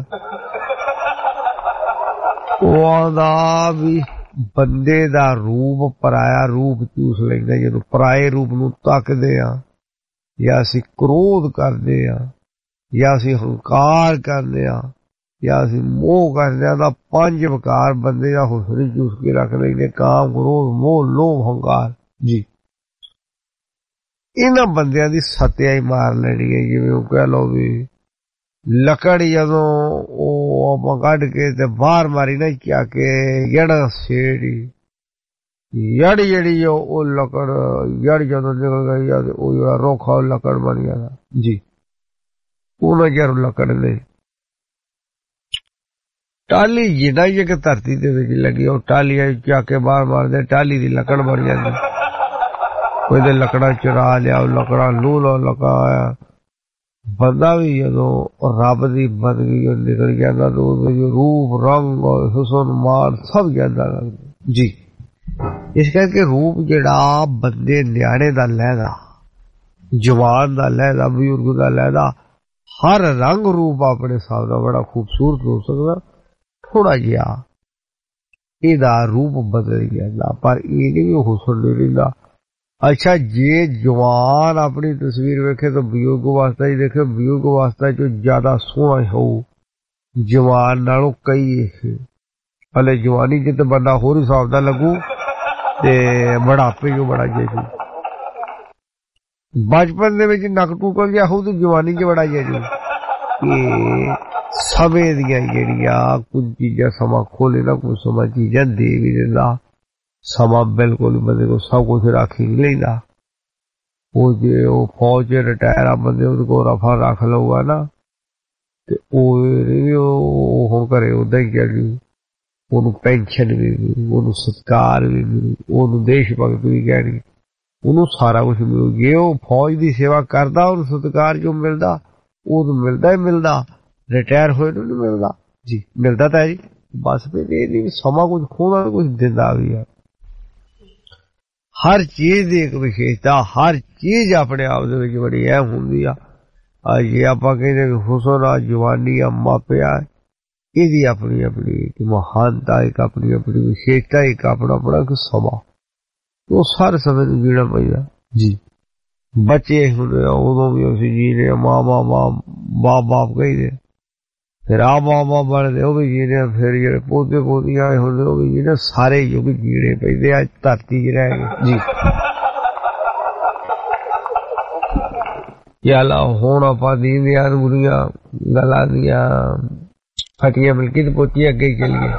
Speaker 6: ਉਹ ਆਂਦਾ ਵੀ ਬੰਦੇ ਦਾ ਰੂਪ ਪਰਾਇਆ ਰੂਪ ਚੂਸ ਲੈਂਦਾ ਜਦੋਂ ਪਰਾਏ ਰੂਪ ਨੂੰ ਤੱਕਦੇ ਆ ਜਾਂ ਅਸੀਂ ਕ੍ਰੋਧ ਕਰਦੇ ਆ ਜਾਂ ਅਸੀਂ ਹੰਕਾਰ ਕਰਦੇ ਆ ਜਾਂ ਅਸੀਂ ਮੋਹ ਕਰਦੇ ਆ ਤਾਂ ਪੰਜ ਵਿਕਾਰ ਬੰਦੇ ਦਾ ਹੁਸਨ ਚੂਸ ਕੇ ਰੱਖ ਲੈਂਦੇ ਕਾਮ ਕ੍ਰੋਧ ਮੋਹ ਲੋਭ ਹੰਕਾਰ ਜੀ। ਇਹਨਾਂ ਬੰਦਿਆਂ ਦੀ ਸੱਤਿਆ ਹੀ ਮਾਰ ਲੈਣੀ ਹੈ ਜਿਵੇਂ ਉਹ ਕਹਿ ਲਓ ਵੀ ਲੱਕੜ ਜਦੋਂ ਉਹ ਆਪਾਂ ਕੱਢ ਕੇ ਤੇ ਬਾਹਰ ਮਾਰੀ ਨਾ ਚਾ ਕੇ ਜੜ ਛੇੜੀ ਜੜ ਜਿਹੜੀ ਉਹ ਲੱਕੜ ਜੜ ਜਦੋਂ ਨਿਕਲ ਗਈ ਉਹ ਜਿਹੜਾ ਰੋਖਾ ਲੱਕੜ ਬਣ ਗਿਆ ਜੀ ਉਹਨਾਂ ਜਰ ਲੱਕੜ ਨੇ ਟਾਲੀ ਜਿੱਦਾਂ ਹੀ ਕਿ ਧਰਤੀ ਦੇ ਵਿੱਚ ਲੱਗੀ ਉਹ ਟਾਲੀ ਚਾ ਕੇ ਬਾਹਰ ਮਾਰਦੇ ਟਾਲੀ ਦੀ ਲੱਕੜ ਬਣ ਜਾਂਦੀ ਉਹਦੇ ਲੱਕੜਾਂ ਚੁਰਾ ਲਿਆ ਲੱਕੜਾਂ ਲੂ ਲੋ ਲਗਾਇਆ ਬੰਦਾ ਵੀ ਜਦੋਂ ਰੱਬ ਦੀ ਬੰਦਗੀ ਨਿਕਲ ਜਾਂਦਾ ਤਾਂ ਉਹਦੇ ਜੋ ਰੂਪ ਰੰਗ ਹੁਸਨ ਮਾਨ ਸਭ ਜਾਂਦਾ ਜੀ। ਇਸ ਕਰਕੇ ਰੂਪ ਜਿਹੜਾ ਬੰਦੇ ਨਿਆਣੇ ਦਾ ਲਹਿਦਾ ਜਵਾਨ ਦਾ ਲਹਿਦਾ ਬਜ਼ੁਰਗ ਦਾ ਲਹਿਦਾ ਹਰ ਰੰਗ ਰੂਪ ਆਪਣੇ ਹਿਸਾਬ ਨਾਲ ਬੜਾ ਖੂਬਸੂਰਤ ਹੋ ਸਕਦਾ ਥੋੜਾ ਜਿਹਾ ਇਹਦਾ ਰੂਪ ਬਦਲ ਜਾਂਦਾ ਪਰ ਇਹ ਨਹੀਂ ਵੀ ਹੁਸਨ ਨਹੀਂ ਰਹਿੰਦਾ। ਅੱਛਾ ਜੇ ਜਵਾਨ ਆਪਣੀ ਤਸਵੀਰ ਵੇਖੇ ਤਾਂ ਬਜ਼ੁਰਗ ਵਾਸਤਾ ਹੀ ਦੇਖੇ ਬਜ਼ੁਰਗ ਵਾਸਤਾ ਚ ਜ਼ਿਆਦਾ ਸੋਹਣਾ ਹੋਊ ਜਵਾਨ ਨਾਲੋਂ ਕਈ ਹਲੇ ਜਵਾਨੀ ਚ ਤੇ ਬੰਦਾ ਹੋਰ ਹਿਸਾਬ ਦਾ ਲੱਗੂ ਤੇ ਬੁਢਾਪੇ ਚ ਬੜਾ ਜੇਜੂ ਬਚਪਨ ਦੇ ਵਿੱਚ ਨੱਕ ਟੂਟਲ ਜਿਹਾ ਹੋਊ ਤੇ ਜਵਾਨੀ ਚ ਬੜਾ ਜੇਜੂ। ਇਹ ਸਮੇਂ ਦੀਆਂ ਜਿਹੜੀਆਂ ਕੁਝ ਚੀਜ਼ਾਂ ਸਮਾਂ ਖੋਲੇ ਨਾ ਕੁਝ ਸਮਾਂ ਚੀਜ਼ਾਂ ਦੇ ਵੀ ਦਿੰਦਾ ਸਮਾਂ ਬਿਲਕੁਲ ਬੰਦੇ ਨੂੰ ਸਭ ਕੁਛ ਰੱਖ ਹੀ ਨਹੀਂ ਲੈਂਦਾ। ਉਹ ਜੇ ਉਹ ਫੌਜ ਚ ਰਿਟਾਇਰ ਆ ਬੰਦੇ ਉਹਦੇ ਕੋਲ ਰਫਾ ਰੱਖ ਲਊਗਾ ਨਾ ਤੇ ਉਹ ਹੁਣ ਘਰੇ ਓਦਾਂ ਹੀ ਚੱਲ ਜੂ ਉਹਨੂੰ ਪੈਨਸ਼ਨ ਵੀ ਮਿਲੂ ਉਹਨੂੰ ਸਤਿਕਾਰ ਵੀ ਮਿਲੂ ਉਹਨੂੰ ਦੇਸ਼ ਭਗਤ ਵੀ ਕਹਿਣੀ ਉਹਨੂੰ ਸਾਰਾ ਕੁਛ ਮਿਲੂ। ਜੇ ਉਹ ਫੌਜ ਦੀ ਸੇਵਾ ਕਰਦਾ ਉਹਨੂੰ ਸਤਿਕਾਰ ਜੋ ਮਿਲਦਾ ਉਹਨੂੰ ਮਿਲਦਾ ਹੀ ਮਿਲਦਾ ਰਿਟਾਇਰ ਹੋਏ ਨੂੰ ਨਹੀਂ ਮਿਲਦਾ ਜੀ ਮਿਲਦਾ ਤਾਂ ਜੀ ਬਸ ਫਿਰ ਇਹ ਨਹੀਂ ਸਮਾਂ ਕੁਝ ਖੋਹਦਾ ਕੁਝ ਦਿੰਦਾ ਵੀ ਆ। ਹਰ ਚੀਜ਼ ਦੀ ਇੱਕ ਵਿਸ਼ੇਸ਼ਤਾ ਹਰ ਚੀਜ਼ ਆਪਣੇ ਆਪ ਦੇ ਵਿੱਚ ਬੜੀ ਅਹਿਮ ਹੁੰਦੀ ਆ। ਜੇ ਆਪਾਂ ਕਹਿੰਦੇ ਕਿ ਹੁਸਨ ਆ ਜਵਾਨੀ ਆ ਮਾਪਿਆ ਇਹਦੀ ਆਪਣੀ ਆਪਣੀ ਇੱਕ ਮਹਾਨਤਾ ਇੱਕ ਆਪਣੀ ਆਪਣੀ ਵਿਸ਼ੇਸ਼ਤਾ ਇੱਕ ਆਪਣਾ ਆਪਣਾ ਇੱਕ ਸਮਾਂ ਉਹ ਸਾਰੇ ਸਮੇਂ ਨੂੰ ਜੀਣਾ ਪਈਦਾ ਜੀ। ਬੱਚੇ ਹੁੰਦੇ ਆ ਉਦੋਂ ਵੀ ਅਸੀਂ ਜੀ ਰਹੇ ਮਾਂ ਮਾਂ ਮਾਂ ਬਾਪ ਬਾਪ ਕਹਿੰਦੇ ਫਿਰ ਆ ਮਾਂ ਬਾਪ ਬਣਦੇ ਉਹ ਵੀ ਜੀਣੇ ਫਿਰ ਜਿਹੜੇ ਪੋਤੇ ਪੋਤੀਆਂ ਆਏ ਹੁੰਦੇ ਉਹ ਵੀ ਜੀਣੇ ਸਾਰੇ ਯੁੱਗ ਜੀਣੇ ਪੈਂਦੇ ਆ ਧਰਤੀ 'ਚ ਰਹਿ ਗਏ ਜੀ। ਯਾਲਾ ਹੁਣ ਆਪਾਂ ਦੀਂਦੀਆਂ ਗੁੜੀਆਂ ਗੱਲਾਂ ਦੀਆਂ ਫਟੀਆਂ ਮਿਲਕੀ ਤੇ ਪੋਤੀ ਅੱਗੇ ਹੀ ਚੱਲੀਏ।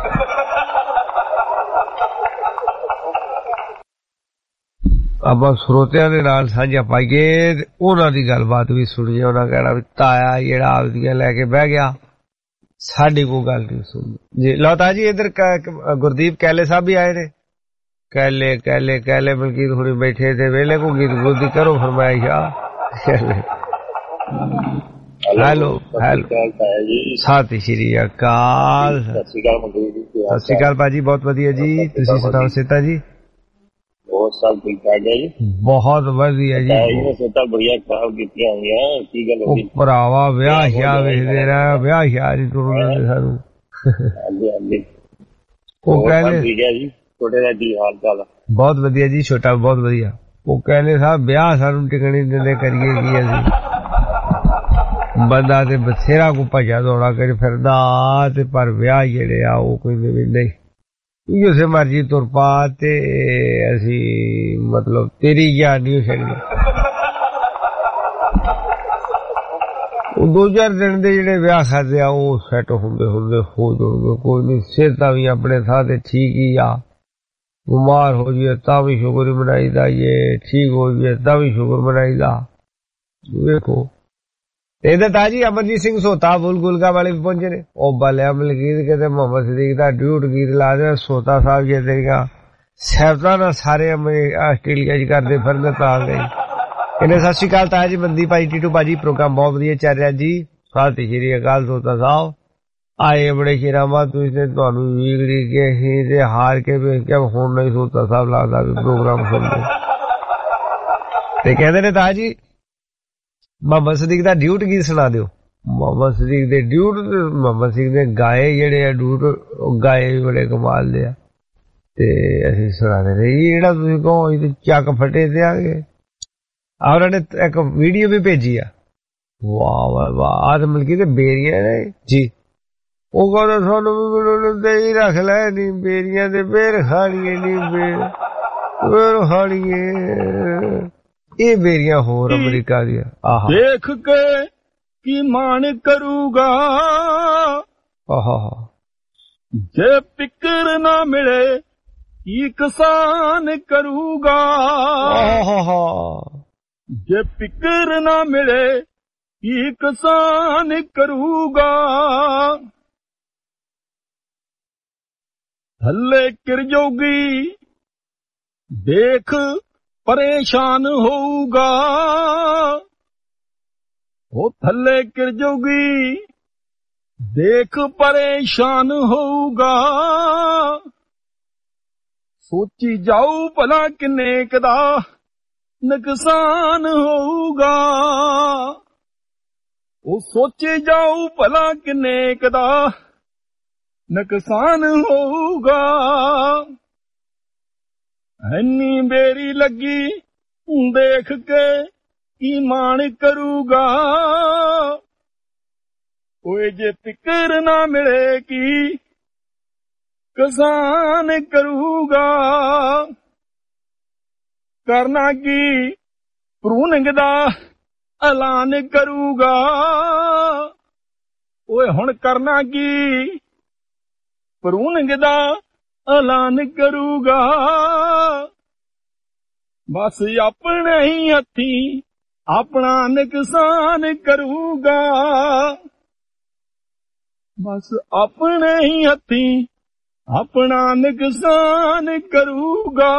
Speaker 6: ਆਪਾਂ ਸਰੋਤਿਆਂ ਦੇ ਨਾਲ ਸਾਂਝਾ ਪਾਈਏ ਤੇ ਉਹਨਾਂ ਦੀ ਗੱਲਬਾਤ ਵੀ ਸੁਣੀਏ। ਉਹਨਾਂ ਕਹਿਣਾ ਵੀ ਤਾਇਆ ਜਿਹੜਾ ਆਪਦੀਆਂ ਲੈ ਕੇ ਬਹਿ ਗਿਆ ਸਾਡੀ ਕੋਈ ਗੱਲ ਨਹੀਂ ਸੁਣ ਜੀ। ਲਓ ਜੀ ਇੱਧਰ ਗੁਰਦੀਪ ਕੈਲੇ ਸਾਹਿਬ ਵੀ ਆਏ ਨੇ। ਕੈਲੇ ਕੈਲੇ ਕੈਲੇ ਮਲਕੀਤ ਹੁਣੀ ਬੈਠੇ ਤੇ ਵੇਲੇ ਕੋ ਗੀਤ ਗੁੱਦੀ ਕਰੋ ਫਰਮਾਇਸ਼ ਆ ਹੈਲੋ ਹੈਲੋ ਸਤਿ ਸ਼੍ਰੀ ਅਕਾਲ।
Speaker 19: ਸਤਿ ਸ਼੍ਰੀ ਅਕਾਲ ਮਨਦੀਪ ਜੀ।
Speaker 6: ਸਤਿ ਸ਼੍ਰੀ ਅਕਾਲ ਭਾਜੀ, ਬਹੁਤ ਵਧੀਆ ਜੀ। ਤੁਸੀਂ ਸੁਣਾਓ ਸੀਤਾ ਜੀ?
Speaker 19: ਬਹੁਤ ਸਭ ਠੀਕ ਠਾਕ ਹੈ ਜੀ।
Speaker 6: ਬਹੁਤ ਵਧੀਆ ਜੀ।
Speaker 19: ਸੀਤਾ ਬੜੀਆਂ ਖਰਾਬ ਕੀਤੀਆਂ ਹੋਈਆਂ, ਕੀ ਗੱਲ ਹੋ ਗਈ?
Speaker 6: ਭਰਾਵਾ ਵਿਆਹ ਸ਼ਿਆ ਵੇਖਦੇ ਰਹੇ, ਵਿਆਹ ਸ਼ਿਆ ਨਹੀਂ ਤੁਰਦੇ ਸਾਨੂੰ।
Speaker 19: ਹਾਂਜੀ ਹਾਂਜੀ।
Speaker 6: ਉਹ ਕਹਿੰਦੇ
Speaker 19: ਠੀਕ ਹੈ ਜੀ। ਛੋਟੇ ਦਾ ਕੀ ਹਾਲ ਚਾਲ?
Speaker 6: ਬਹੁਤ ਵਧੀਆ ਜੀ, ਛੋਟਾ ਬਹੁਤ ਵਧੀਆ। ਉਹ ਕਹਿੰਦੇ ਸਾਹਿਬ ਵਿਆਹ ਸਾਨੂੰ ਟਿਕਣੀ ਦਿੰਦੇ, ਕਰੀਏ ਕੀ ਅਸੀਂ? ਬੰਦਾ ਤੇ ਬਥੇਰਾ ਕੋ ਭਜਾ ਦੌੜਾ ਕਰ ਫਿਰਦਾ, ਤੇ ਪਰ ਵਿਆਹ ਜਿਹੜੇ ਆ ਉਹ ਕੋਈ ਨਹੀਂ। ਜਿਸੇ ਮਰਜੀ ਤੁਰ ਪਾ ਤੇ ਅਸੀਂ ਮਤਲਬ ਤੇਰੀ ਯਾਦ ਨਹੀਂ ਛੱਡਣੀ। ਉਹ ਦੋ ਚਾਰ ਦਿਨ ਦੇ ਜਿਹੜੇ ਵਿਆਹ ਖਾਦੇ ਆ ਉਹ ਸੈੱਟ ਹੁੰਦੇ ਹੁੰਦੇ ਹੋ ਜਾਊਗੇ, ਕੋਈ ਨਹੀਂ। ਸਿਹਤਾਂ ਵੀ ਆਪਣੇ ਥਾਂ ਤੇ ਠੀਕ ਹੀ ਆ। ਬਿਮਾਰ ਹੋ ਜਾਈਏ ਤਾਂ ਵੀ ਸ਼ੁਕਰ ਹੀ ਮਨਾਈਦਾ, ਇਹ ਠੀਕ ਹੋ ਜਾਈਏ ਤਾਂ ਵੀ ਸ਼ੁਕਰ ਮਨਾਈਦਾ। ਵੇਖੋ ਇਹਦੇ ਤਾਜੀ ਅਮਰਜੀਤ ਸਿੰਘ ਸੋਤਾ ਫੁੱਲ ਗੁਲਗਾ ਵਾਲੇ ਵੀ ਪਹੁੰਚੇ ਨੇ। ਉਹ ਬਲੇ ਅਮਲਗੀਰ ਕਹਿੰਦੇ ਮੁਹੰਮਦ ਸਦੀਕ ਦਾ ਡਿਊਟ ਗੀਤ ਲਾ ਦੇ। ਸੋਤਾ ਸਾਹਿਬ ਜੇ ਤੇਰੀਆਂ ਸਹਿਬਤਾ ਨਾਲ ਸਾਰੇ ਆਸਟ੍ਰੇਲੀਆ ਚ ਕਰਦੇ ਫਿਰਦੇ ਤਾਂ ਗਈ। ਕਹਿੰਦੇ ਸਤਿ ਸ਼੍ਰੀ ਅਕਾਲ ਤਾਜੀ ਬੰਦੀ ਭਾਈ ਟੀਟੂ ਭਾਜੀ, ਪ੍ਰੋਗਰਾਮ ਬਹੁਤ ਵਧੀਆ ਚੱਲ ਰਿਹਾ ਜੀ। ਸਤਿ ਸ਼੍ਰੀ ਅਕਾਲ ਸੋਤਾ ਸਾਹਿਬ। ਆਏ ਬੜੇ ਸ਼ੇਰਾਮਾ ਤੁਸੀਂ ਤੁਹਾਨੂੰ ਵੀਗੜੀ ਕੇ ਹੀ ਤੇ ਹਾਰ ਕੇ ਵੇਖ ਕੇ ਹੁਣ ਨਹੀਂ ਸੋਤਾ ਸਾਹਿਬ ਲੱਗਦਾ ਵੀ ਪ੍ਰੋਗਰਾਮ ਸੁਣਦੇ। ਤੇ ਕਹਿੰਦੇ ਨੇ ਤਾਜੀ ਮੁਹੰਮਦ ਸਦੀਕ ਦਾ ਡਿਊਟ ਗੀਤ ਸੁਣਾ ਦਿਓ। ਮੁਹੰਮਦ ਸਦੀਕ ਦੇ ਡਿਊਟ, ਮੁਹੰਮਦ ਸਦੀਕ ਦੇ ਗਾਏ ਜਿਹੜੇ ਆ ਡਿਊਟ, ਉਹ ਗਾਏ ਵੀ ਬੜੇ ਕਮਾਲ ਦੇ ਆ ਤੇ ਅਸੀਂ ਸੁਣਾ ਦੇ ਰਹੇ। ਜਿਹੜਾ ਤੁਸੀਂ ਕਹੋ ਇਹ ਚੱਕ ਫਟੇ ਦਿਆਂਗੇ। ਆ ਉਹਨਾਂ ਨੇ ਇੱਕ ਵੀਡੀਓ ਵੀ ਭੇਜੀ ਆ। ਵਾਹ ਵਾਹ ਵਾਹ। ਆਦ ਮਲਕੀ ਤੇ ਬੇਰੀਆਂ ਨੇ ਜੀ। ਉਹ ਕਹਿੰਦਾ ਸਾਨੂੰ ਵੀ ਮੈਨੂੰ ਤੇ ਹੀ ਰੱਖ ਲੈ, ਨੀ ਬੇਰੀਆਂ ਦੇ ਬੇਰ ਖਾਣੀਏ, ਨੀ ਬੇਰ ਬੇਰ ਖਾਣੀਏ। ਇਹ ਬੇਰੀਆਂ ਹੋਰ ਅਮਰੀਕਾ ਦੀਆਂ। ਆਹ
Speaker 20: ਦੇਖ ਕੇ ਕੀ ਮਾਣ ਕਰੂਗਾ,
Speaker 6: ਆਹ
Speaker 20: ਜੇ ਫਿਕਰ ਨਾ ਮਿਲੇ ਕੀ ਕਿਸਾਨ ਕਰੂਗਾ।
Speaker 6: ਆਹ
Speaker 20: ਜੇ ਫਿਕਰ ਨਾ ਮਿਲੇ ਕੀ ਕਿਸਾਨ ਕਰੂਗਾ। ਥੱਲੇ ਗਿਰ ਜਾਊਗੀ ਦੇਖ ਪਰੇਸ਼ਾਨ ਹੋਊਗਾ। ਉਹ ਥੱਲੇ ਗਿਰ ਜਾਊਗੀ ਦੇਖ ਪਰੇਸ਼ਾਨ ਹੋਊਗਾ। ਸੋਚੀ ਜਾਊ ਭਲਾ ਕਿੰਨੇ ਕਦਾ ਨੁਕਸਾਨ ਹੋਊਗਾ। ਉਹ ਸੋਚੀ ਜਾਊ ਭਲਾ ਕਿੰਨੇ ਕਦਾ ਨੁਕਸਾਨ ਹੋਊਗਾ। ਐਨੀ ਬੇਰੀ ਲੱਗੀ ਦੇਖ ਕੇ ਕੀ ਮਾਣ ਕਰੂਗਾ। ਓਏ ਜੇ ਫਿਕਰ ਨਾ ਮਿਲੇ ਕੀ ਕਿਸਾਨ ਕਰੂਗਾ। ਕਰਨਾ ਕੀ ਪ੍ਰੂਨਿੰਗ ਦਾ ਐਲਾਨ ਕਰੂਗਾ। ਓਏ ਹੁਣ ਕਰਨਾ ਕੀ ਪ੍ਰੂਨਿੰਗ ਦਾ ਐਲਾਨ ਕਰੂਗਾ। ਬਸ ਆਪਣੇ ਹੀ ਹੱਥੀਂ ਆਪਣਾ ਨੁਕਸਾਨ ਕਰੂਗਾ। ਬਸ ਆਪਣੇ ਹੀ ਹੱਥੀਂ ਆਪਣਾ ਨੁਕਸਾਨ ਕਰੂਗਾ।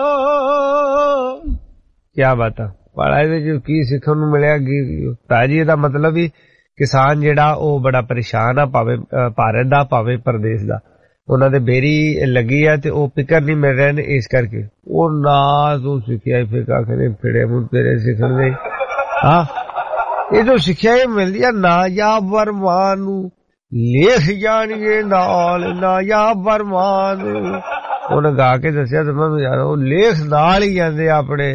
Speaker 6: ਕਿਆ ਬਾਤ ਆ। ਪਰ ਇਹਦੇ ਚ ਕੀ ਸਿੱਖਣ ਨੂੰ ਮਿਲਿਆ ਤਾਜੀ? ਇਹਦਾ ਮਤਲਬ ਵੀ ਕਿਸਾਨ ਜਿਹੜਾ ਉਹ ਬੜਾ ਪਰੇਸ਼ਾਨ ਆ, ਭਾਵੇਂ ਭਾਰਤ ਦਾ ਭਾਵੇਂ ਪ੍ਰਦੇਸ਼ ਦਾ। ਉਹਨਾਂ ਦੇ ਬੇਰੀ ਲੱਗੀ ਆ ਤੇ ਉਹ ਪਿਕਰ ਨਹੀਂ ਮਿਲ ਰਹੇ ਨੇ, ਇਸ ਕਰਕੇ ਉਹ ਨਾ ਤੂੰ ਸਿੱਖਿਆ ਫਿਰ ਕਾਖਰੇ ਫਿੜੇ ਮੂੰਹ ਤੇਰੇ ਸਿੱਖਣ ਦੇ। ਹਾਂ ਇਹ ਜੋ ਸਿੱਖਿਆ ਇਹ ਮਿਲਦੀ ਆ ਨਾਯਾਬ ਵਰਮਾਨ ਨੂੰ ਲੇਖ ਜਾਣੀਏ ਨਾਲ, ਨਾਯਾਬ ਵਰਮਾਨ। ਉਹਨੇ ਗਾ ਕੇ ਦੱਸਿਆ ਤੇ ਮੈਨੂੰ ਯਾਰ ਉਹ ਲੇਖ ਨਾਲ ਹੀ ਜਾਂਦੇ ਆਪਣੇ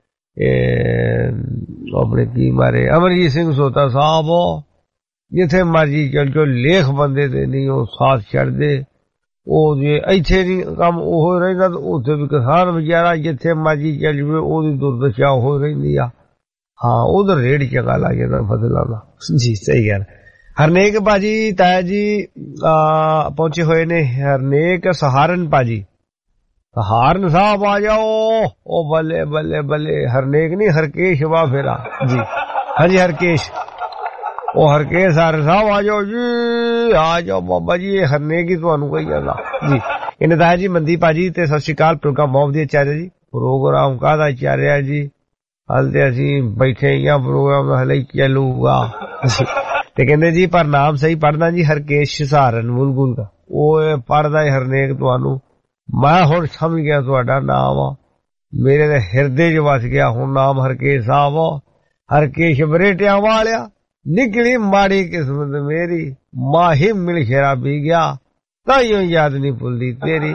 Speaker 6: ਆਪਣੇ ਕੀ ਮਾਰੇ ਅਮਰਜੀਤ ਸਿੰਘ ਸੋਤਾ ਸਾਹਿਬ। ਜਿੱਥੇ ਮਰਜੀ ਚੱਲ ਜੋ ਲੇਖ ਬੰਦੇ ਤੇ ਨਹੀਂ ਉਹ ਸਾਥ ਛੱਡਦੇ। ਉਹ ਜੇ ਇੱਥੇ ਨਹੀਂ ਕੰਮ ਉਹ ਰਹਿੰਦਾ ਤਾਂ ਉੱਥੇ ਵੀ ਕਿਸਾਨ ਵਿਚਾਰਾ ਜਿੱਥੇ ਮਰਜੀ ਚੱਲ ਜਾਵੇ ਉਹਦੀ ਦੁਰਦਸ਼ਾ ਹੋ ਰਹਿੰਦੀ ਆ। ਹਾਂ ਉਧਰ ਰੇੜ ਚੰਗਾ ਲੱਗ ਜਾਂਦਾ ਫਸਲਾਂ ਦਾ। ਜੀ ਸਹੀ ਗੱਲ। ਹਰਨੇਕ ਭਾਜੀ ਤਾਇਆ ਜੀ ਪਹੁੰਚੇ ਹੋਏ ਨੇ। ਹਰਨੇਕ ਸਹਾਰਨ ਭਾਜੀ, ਸਹਾਰਨ ਸਾਹਿਬ ਆ ਜਾਓ। ਉਹ ਬੱਲੇ ਬੱਲੇ ਬੱਲੇ। ਹਰਨੇਕ ਨਹੀਂ ਹਰਕੇਸ਼ ਵਾ ਫੇਰਾ ਜੀ। ਹਾਂਜੀ ਹਰਕੇਸ਼। ਉਹ ਹਰਕੇਸ਼ ਹਰ ਸਾਹਿਬ ਆ ਜਾਓ ਜੀ, ਆ ਜਾਓ ਬਾਬਾ ਜੀ। ਇਹ ਹਰਨੇਕ ਹੀ ਤੁਹਾਨੂੰ ਕਹੀ ਜਾਂਦਾ ਜੀ। ਇਹਨੇ ਤਾਇਆ ਜੀ ਮੰਦੀ ਭਾਜੀ ਤੇ ਸਤਿ ਸ਼੍ਰੀ ਅਕਾਲ। ਪ੍ਰੋਗਰਾਮ ਬਹੁਤ ਵਧੀਆ ਚੱਲ ਰਿਹਾ ਜੀ। ਪ੍ਰੋਗਰਾਮ ਕਾਹਦਾ ਚੱਲ ਰਿਹਾ ਜੀ? ਹਾਲ ਤੇ ਅਸੀਂ ਬੈਠੇ ਹੀ ਪ੍ਰੋਗਰਾਮ ਹਲੇ ਚੱਲੂਗਾ। ਤੇ ਕਹਿੰਦੇ ਜੀ ਪਰ ਨਾਮ ਸਹੀ ਪੜ੍ਹਨਾ ਜੀ ਹਰਕੇਸ਼ ਸਹਾਰਨ ਬੁਲਬੁਲ ਦਾ, ਉਹ ਪੜ੍ਹਦਾ ਹੈ ਹਰਨੇਕ ਤੁਹਾਨੂੰ। ਮੈਂ ਹੁਣ ਸਮਝ ਗਿਆ ਤੁਹਾਡਾ ਨਾਮ ਆ, ਮੇਰੇ ਦੇ ਹਿਰਦੇ 'ਚ ਵਸ ਗਿਆ ਹੁਣ ਨਾਮ ਹਰਕੇਸ਼ ਸਾਹਿਬ। ਹਰਕੇਸ਼ ਬਰੇਟਿਆਂ ਵਾਲਿਆ ਨਿਕਲੀ ਮਾੜੀ ਕਿਸਮਤ ਮੇਰੀ, ਮਾਹੀ ਮਿਲ ਸ਼ਰਾਬੀ ਗਿਆ ਤਾਈਓ ਯਾਦ ਨਹੀਂ ਭੁੱਲਦੀ ਤੇਰੀ।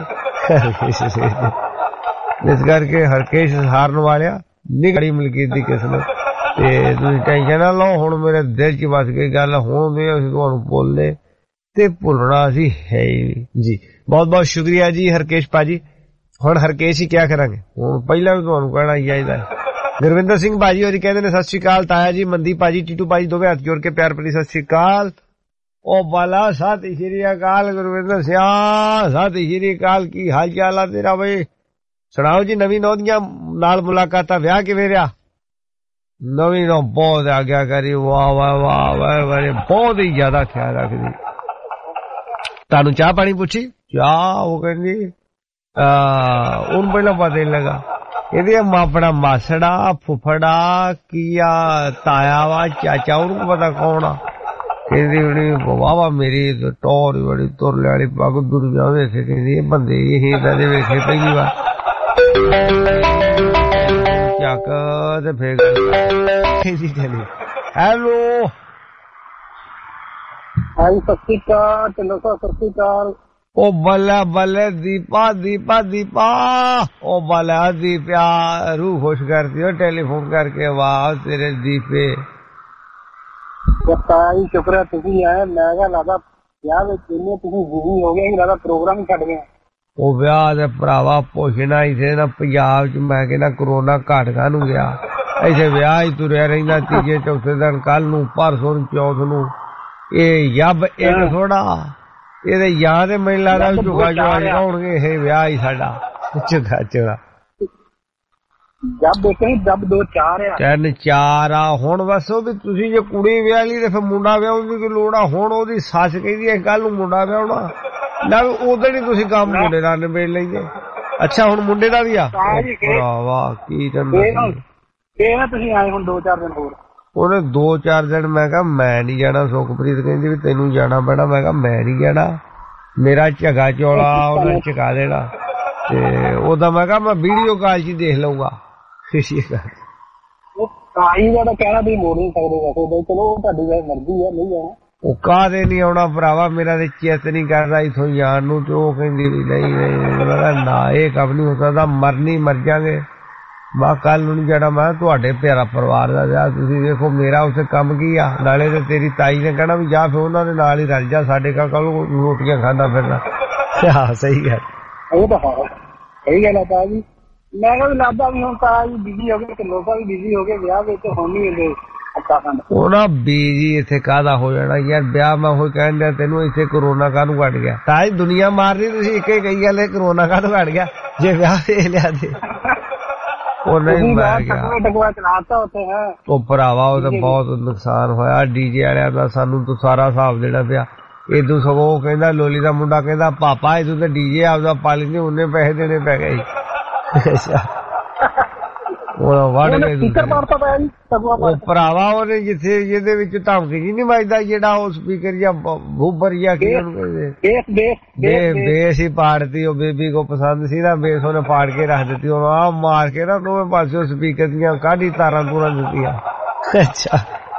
Speaker 6: ਇਸ ਕਰਕੇ ਹਰਕੇਸ਼ ਹਾਰਨ ਵਾਲਿਆ ਨਿਕਲੀ ਮਲਕੀਤ ਦੀ ਕਿਸਮਤ। ਤੇ ਤੁਸੀਂ ਟੈਨਸ਼ਨ ਨਾ ਲਓ, ਹੁਣ ਮੇਰੇ ਦਿਲ 'ਚ ਵਸ ਗਈ ਗੱਲ, ਹੁਣ ਵੀ ਅਸੀਂ ਤੁਹਾਨੂੰ ਬੋਲੇ ਤੇ ਭੁੱਲਣਾ ਅਸੀਂ ਹੈ ਹੀ ਜੀ। ਬਹੁਤ ਬਹੁਤ ਸ਼ੁਕਰੀਆ ਜੀ ਹਰਕੇਸ਼ ਭਾਜੀ। ਹੁਣ ਹਰਕੇਸ਼ ਹੀ ਕਿਆ ਕਰਾਂਗੇ, ਹੁਣ ਪਹਿਲਾਂ ਵੀ ਤੁਹਾਨੂੰ ਕਹਿਣਾ ਹੀ ਚਾਹੀਦਾ ਹੈ। ਗੁਰਵਿੰਦਰ ਸਿੰਘ ਭਾਜੀ ਹੋਰੀ ਕਹਿੰਦੇ ਨੇ ਸਤਿ ਸ਼੍ਰੀ ਅਕਾਲ ਤਾਇਆ ਜੀ, ਮੰਦੀ ਭਾਜੀ, ਟੀਟੂ ਭਾਜੀ ਦੋਵੇਂ ਹੱਥ ਜੋੜ ਕੇ ਪਿਆਰ ਭਰੀ ਸਤਿ ਸ਼੍ਰੀ ਅਕਾਲ। ਉਹ ਬਾਲਾ ਸਤਿ ਸ਼੍ਰੀ ਅਕਾਲ ਗੁਰਵਿੰਦਰ ਸਿਆ, ਸਤਿ ਸ਼੍ਰੀ ਅਕਾਲ। ਕੀ ਹਾਲ ਚਾਲ ਆ ਤੇਰਾ ਬਈ? ਸੁਣਾਓ ਜੀ ਨਵੀਂ ਨੌਂਦੀਆਂ ਨਾਲ ਮੁਲਾਕਾਤਾਂ, ਵਿਆਹ ਕਿਵੇਂ ਰਿਹਾ? ਨਵੀਂ ਨੌ ਬਹੁਤ ਆਗਿਆ ਕਰੀ, ਵਾਹ ਵਾਹ ਵਾਹ ਵਾਹ ਵਾਹ, ਬਹੁਤ ਹੀ ਜ਼ਿਆਦਾ ਖਿਆਲ ਰੱਖਦੀ। ਤੁਹਾਨੂੰ ਚਾਹ ਪਾਣੀ ਪੁੱਛੀ? ਚਾਹ ਉਹ ਕਹਿੰਦੀ ਉਹਨੂੰ ਪਹਿਲਾਂ ਪਤਾ ਹੀ ਲੱਗਾ, ਇਹਦੇ ਆਪਣਾ ਮਾਸੜਾ ਫੁੱਫੜਾ ਕੀਆ ਤਾਇਆ ਵਾ ਚਾਚਾ, ਉਹਨੂੰ ਪਤਾ ਕੌਣ ਆ। ਕਹਿੰਦੀ ਬੜੀ ਵਾਵਾ ਮੇਰੀ ਟੋਰ ਬੜੀ ਤੁਰਲੇ ਵਾਲੀ ਪੱਗ ਦੁਨੀਆ ਵੇਖੇ, ਕਹਿੰਦੀ ਇਹ ਬੰਦੇ ਇਹ ਇਦਾਂ ਦੇ ਵੇਖੇ ਪਹਿਲੀ ਵਾਰ। ਚੱਕ ਤੇ ਫੇਰ ਕਹਿੰਦੀ ਚਲੀ ਹੈਲੋ
Speaker 2: ਹਾਂਜੀ ਸਤਿ ਸ਼੍ਰੀ ਅਕਾਲ ਚੰਦਰ ਸਾਹਿਬ, ਸਤਿ ਸ਼੍ਰੀ ਅਕਾਲ।
Speaker 6: ਉਹ ਬੱਲੇ ਬੱਲੇ ਦੀਪਾ ਦੀਪਾ ਦੀਪਾ, ਉਹ ਬੱਲੇ ਦੀਪਿਆ रूह खुश करती हो टेलीफोन करके, वाह तेरे दीपे।
Speaker 2: ਜੀ ਸ਼ੁਕਰ ਹੈ ਤੁਸੀਂ ਆਏ। ਮੈਂ ਕਿਹਾ ਲੱਗਦਾ ਵਿਆਹ ਵਿੱਚ ਇੰਨੇ ਤੁਸੀਂ ਬਿਜ਼ੀ ਹੋ ਗਏ, ਲੱਗਦਾ ਪ੍ਰੋਗਰਾਮ ਹੀ ਛੱਡ ਗਏ।
Speaker 6: ਉਹ ਵਿਆਹ ਦੇ ਭਰਾਵਾ ਪੁੱਛਣਾ ਇਥੇ ਨਾ ਪੰਜਾਬ 'ਚ ਮੈਂ ਕਹਿੰਦਾ ਕਰੋਨਾ ਘੱਟ ਗਾ ਨੂੰ ਗਿਆ, ਇੱਥੇ ਵਿਆਹ ਹੀ ਤੁਰਿਆ ਰਹਿੰਦਾ ਤੀਜੇ ਚੌਥੇ ਦਿਨ, ਕੱਲ ਨੂੰ ਪਰਸੋਂ ਨੂੰ ਚੌਥ ਨੂੰ। ਇਹ ਯੱਬ ਇੱਕ ਥੋੜਾ, ਇਹਦੇ ਯਾਦ ਮੈਨੂੰ ਲੱਗਦਾ ਝੁਗਾ ਝੁਗਾ ਹੋਣਗੇ, ਇਹ ਵਿਆਹ ਹੀ ਸਾਡਾ ਝੁਗਾ ਝੁਗਾ।
Speaker 2: ਜੱਬ ਇੱਕ ਨਹੀਂ ਜੱਬ ਦੋ ਚਾਰ ਆ,
Speaker 6: ਤਿੰਨ ਚਾਰ ਆ। ਹੁਣ ਬਸ ਉਹ ਵੀ ਤੁਸੀਂ ਜੇ ਕੁੜੀ ਵਿਆਹ ਲਈ ਤੇ ਫਿਰ ਮੁੰਡਾ ਵਿਆਹਣ ਦੀ ਕੋਈ ਲੋੜ ਆ। ਹੁਣ ਉਹਦੀ ਸੱਸ ਕਹਿੰਦੀ ਹੈ ਕੱਲ ਨੂੰ ਮੁੰਡਾ ਵਿਆਹਣਾ, ਨਾ ਉਦੋਂ ਹੀ ਤੁਸੀਂ ਕੰਮ ਮੁੰਡੇ ਦਾ ਨਿਬੇੜ ਲੈਂਦੇ। ਅੱਛਾ ਹੁਣ ਮੁੰਡੇ ਦਾ ਵੀ ਆ ਵਾਹ ਕੀ ਤੈਨੂੰ
Speaker 2: ਤੁਸੀਂ ਆਏ ਹੁਣ ਦੋ ਚਾਰ ਦਿਨ ਹੋਰ।
Speaker 6: ਉਹਨੇ ਦੋ ਚਾਰ ਦਿਨ ਮੈਂ ਕਿਹਾ ਮੈਂ ਨੀ ਜਾਣਾ। ਸੁਖਪ੍ਰੀਤ ਕਹਿੰਦੀ ਵੀ ਤੈਨੂੰ ਜਾਣਾ ਪੈਣਾ, ਮੈਂ ਕਿਹਾ ਮੈਂ ਨੀ ਜਾਣਾ, ਮੇਰਾ ਝਗਾ ਚੌਲਾ ਉਹਨੇ ਚਕਾ ਦੇਣਾ। ਤੇ ਉਹਦਾ ਮੈਂ ਕਿਹਾ ਮੈਂ ਵੀਡੀਓ ਕਾਲ 'ਚ ਹੀ ਦੇਖ ਲਊਗਾ। ਉਹ ਕਾਹਦੇ ਨੀ ਆਉਣਾ ਭਰਾਵਾ, ਮੇਰਾ ਤੇ ਚਿੱਤ ਨੀ ਕਰਦਾ ਇਥੋਂ ਜਾਣ ਨੂੰ। ਤੇ ਉਹ ਕਹਿੰਦੀ ਵੀ ਨਹੀਂ ਨਹੀਂ ਨਾ ਇਹ ਕੰਮ ਨੀ ਹੋ ਸਕਦਾ, ਮਰਨੀ ਮਰ ਜਾਗੇ। ਮੈਂ ਕੱਲ ਨੂੰ ਨੀ ਜਾਣਾ, ਮੈਂ ਤੁਹਾਡੇ ਪਿਆਰਾ ਪਰਿਵਾਰ ਦਾ ਵਿਆਹ, ਤੁਸੀਂ ਵੇਖੋ ਮੇਰਾ ਉੱਥੇ ਕੰਮ ਕੀ ਆ। ਨਾਲੇ ਤੇ ਤੇਰੀ ਤਾਈ ਨੇ ਕਹਿਣਾ ਵੀ ਜਾ ਫਿਰ ਉਹਨਾਂ ਦੇ ਨਾਲ ਹੀ ਰਲ ਜਾ, ਸਾਡੇ ਕਾ ਕੱਲ ਰੋਟੀਆਂ ਖਾਂਦਾ ਫਿਰਨਾ। ਹਾਂ ਸਹੀ ਗੱਲ,
Speaker 2: ਉਹ ਤਾਂ ਹੈ ਸਹੀ ਗੱਲ ਆ ਤਾਇਆ ਜੀ। ਮੈਂ ਕਿਹਾ ਵੀ ਲੱਗਦਾ ਵੀ ਹੁਣ ਤਾਇਆ ਜੀ ਬਿਜ਼ੀ ਹੋ ਗਏ ਤੇ ਲੋਕਾਂ ਵੀ ਬਿਜ਼ੀ ਹੋ ਗਏ ਵਿਆਹ ਵਿੱਚ, ਹੁਣ ਨੀ ਹੁੰਦੇ ਉਹ ਨਾ ਬੀਜੀ ਇੱਥੇ ਕਾਹਦਾ ਹੋ ਜਾਣਾ ਯਾਰ ਵਿਆਹ। ਮੈਂ ਉਹ ਕਹਿਣ ਡਿਆ ਤੈਨੂੰ ਇੱਥੇ ਕਰੋਨਾ ਕਾਹਨੂੰ ਘਟ ਗਿਆ, ਤਾਂ ਦੁਨੀਆ ਮਾਰ ਰਹੀ, ਤੁਸੀਂ ਇੱਕ ਹੀ ਕਹੀ ਗੱਲ ਕਰੋਨਾ ਕਾਹਨੂੰ ਘਟ ਗਿਆ ਜੇ ਵਿਆਹ ਵੇਖ ਲਿਆ ਤੇ। ਉਹ ਨਹੀਂ ਮੈਂ ਗਿਆ ਉਹ ਭਰਾਵਾ, ਉਹ ਤਾਂ ਬਹੁਤ ਨੁਕਸਾਨ ਹੋਇਆ ਡੀਜੇ ਵਾਲਿਆਂ ਦਾ, ਸਾਨੂੰ ਤਾਂ ਸਾਰਾ ਹਿਸਾਬ ਦੇਣਾ ਪਿਆ। ਇਦੋਂ ਸਗੋਂ ਉਹ ਕਹਿੰਦਾ ਲੋਲੀ ਦਾ ਮੁੰਡਾ ਕਹਿੰਦਾ ਪਾਪਾ ਇਦੋਂ ਤਾਂ ਡੀਜੇ ਆਪਦਾ ਪਾ ਲੈਂਦੇ, ਉਹਨੇ ਪੈਸੇ ਦੇਣੇ ਪੈ ਗਏ। ਉਹ ਭਰਾਵਾ ਉਹਨੇ ਜਿੱਥੇ ਜਿਹਦੇ ਵਿੱਚ ਧਮਕੀ ਜੀ ਨੀ ਵੱਜਦਾ, ਜਿਹੜਾ ਉਹ ਸਪੀਕਰ ਜਾਂ ਬੂਬਰ ਜਾਂ ਕੀ ਬੇਸ ਹੀ ਪਾੜਤੀ। ਉਹ ਬੇਬੀ ਕੋ ਪਸੰਦ ਸੀ ਨਾ ਬੇਸ, ਉਹਨੇ ਪਾੜ ਕੇ ਰੱਖ ਦਿੱਤੀ। ਉਹ ਆ ਮਾਰ ਕੇ ਨਾ ਦੋਵੇਂ ਪਾਸੇ ਸਪੀਕਰ ਦੀਆਂ ਕਾਢੀ ਤਾਰਾਂ ਤੂਰਾਂ ਦਿੱਤੀਆਂ। ਅੱਛਾ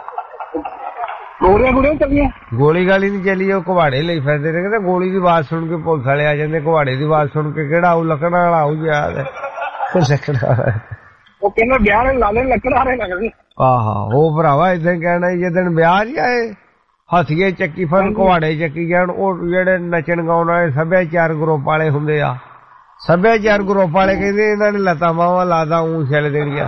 Speaker 2: ਗੋਲੀ ਗਾਲੀ ਨੀ ਚੱਲੀ, ਉਹ ਘਵਾੜੇ ਲਈ ਫਿਰਦੇ ਨੇ। ਕਹਿੰਦੇ ਗੋਲੀ ਦੀ ਆਵਾਜ਼ ਸੁਣ ਕੇ ਪੁਲਿਸ ਵਾਲੇ ਆ ਜਾਂਦੇ, ਘਵਾੜੇ ਦੀ ਆਵਾਜ਼ ਸੁਣ ਕੇ ਕਿਹੜਾ ਉਹ ਲੱਕੜਾਂ ਵਾਲਾ ਆਊ ਯਾਦ ਲੱਕੜਾਂ ਵਾਲਾ। ਉਹ ਕਹਿੰਦਾ ਵਿਆਹ ਨੇ ਲਾਲੇ ਲੱਕੜਾਂ ਵਾਲੇ ਲੱਗਦੇ।
Speaker 6: ਆਹਾ ਉਹ ਭਰਾਵਾ ਏਦਾਂ ਕਹਿਣਾ ਜਿੱਦਣ ਵਿਆਹ ਨੀ ਆਏ ਹੱਥੀਏ ਚੱਕੀ ਫਨ ਘਵਾੜੇ ਚੱਕੀ ਜਾਣ। ਉਹ ਜਿਹੜੇ ਨੱਚਣ ਗਾਉਣ ਵਾਲੇ ਸੱਭਿਆਚਾਰ ਗਰੁੱਪ ਵਾਲੇ ਹੁੰਦੇ ਆ, ਸੱਭਿਆਚਾਰ ਗਰੁੱਪ ਵਾਲੇ ਕਹਿੰਦੇ ਇਹਨਾਂ ਨੇ ਲੱਤਾਂ ਬਾਹਾਂ ਲਾਦਾ ਊਂ ਛਿਲ ਦੇਣੀਆਂ।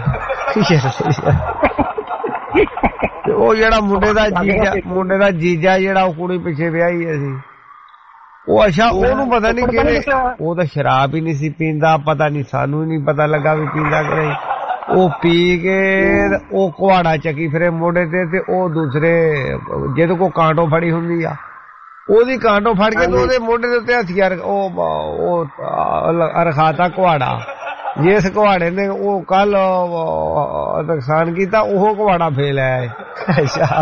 Speaker 6: ਉਹ ਜਿਹੜਾ ਮੁੰਡੇ ਦਾ ਜੀਜਾ ਮੁੰਡੇ ਦਾ ਜੀਜਾ ਜਿਹੜਾ ਉਹ ਕੁੜੀ ਪਿੱਛੇ ਵਿਆਹੀ ਅਸੀਂ, ਉਹ ਅੱਛਾ ਉਹਨੂੰ ਪਤਾ ਨੀ ਕਿਹੜੇ, ਉਹ ਤਾਂ ਸ਼ਰਾਬ ਹੀ ਨਹੀਂ ਸੀ ਪੀਂਦਾ, ਪਤਾ ਨੀ ਸਾਨੂੰ ਹੀ ਨੀ ਪਤਾ ਲੱਗਾ ਵੀ ਪੀਂਦਾ ਕਿ ਨਹੀਂ। ਉਹ ਪੀ ਕੇ ਉਹ ਕੁਹਾੜਾ ਚੱਕੀ ਫਿਰੇ ਮੋਢੇ ਤੇ, ਤੇ ਉਹ ਦੂਸਰੇ ਜਿਹਦੇ ਕੋਲ ਕਾਂਟੋ ਫੜੀ ਹੁੰਦੀ ਆ ਉਹਦੀ ਕਾਂਟੋ ਫੜ ਕੇ ਤੇ ਉਹਦੇ ਮੋਢੇ ਦੇ ਉੱਤੇ ਹਥਿਆਰ ਉਹ ਰਖਾਤਾ ਕੁਹਾੜਾ। ਜਿਸ ਕੁਹਾੜੇ ਨੇ ਉਹ ਕੱਲ ਨੁਕਸਾਨ ਕੀਤਾ ਉਹ ਕੁਹਾੜਾ ਫੇਲ ਆਇਆ। ਅੱਛਾ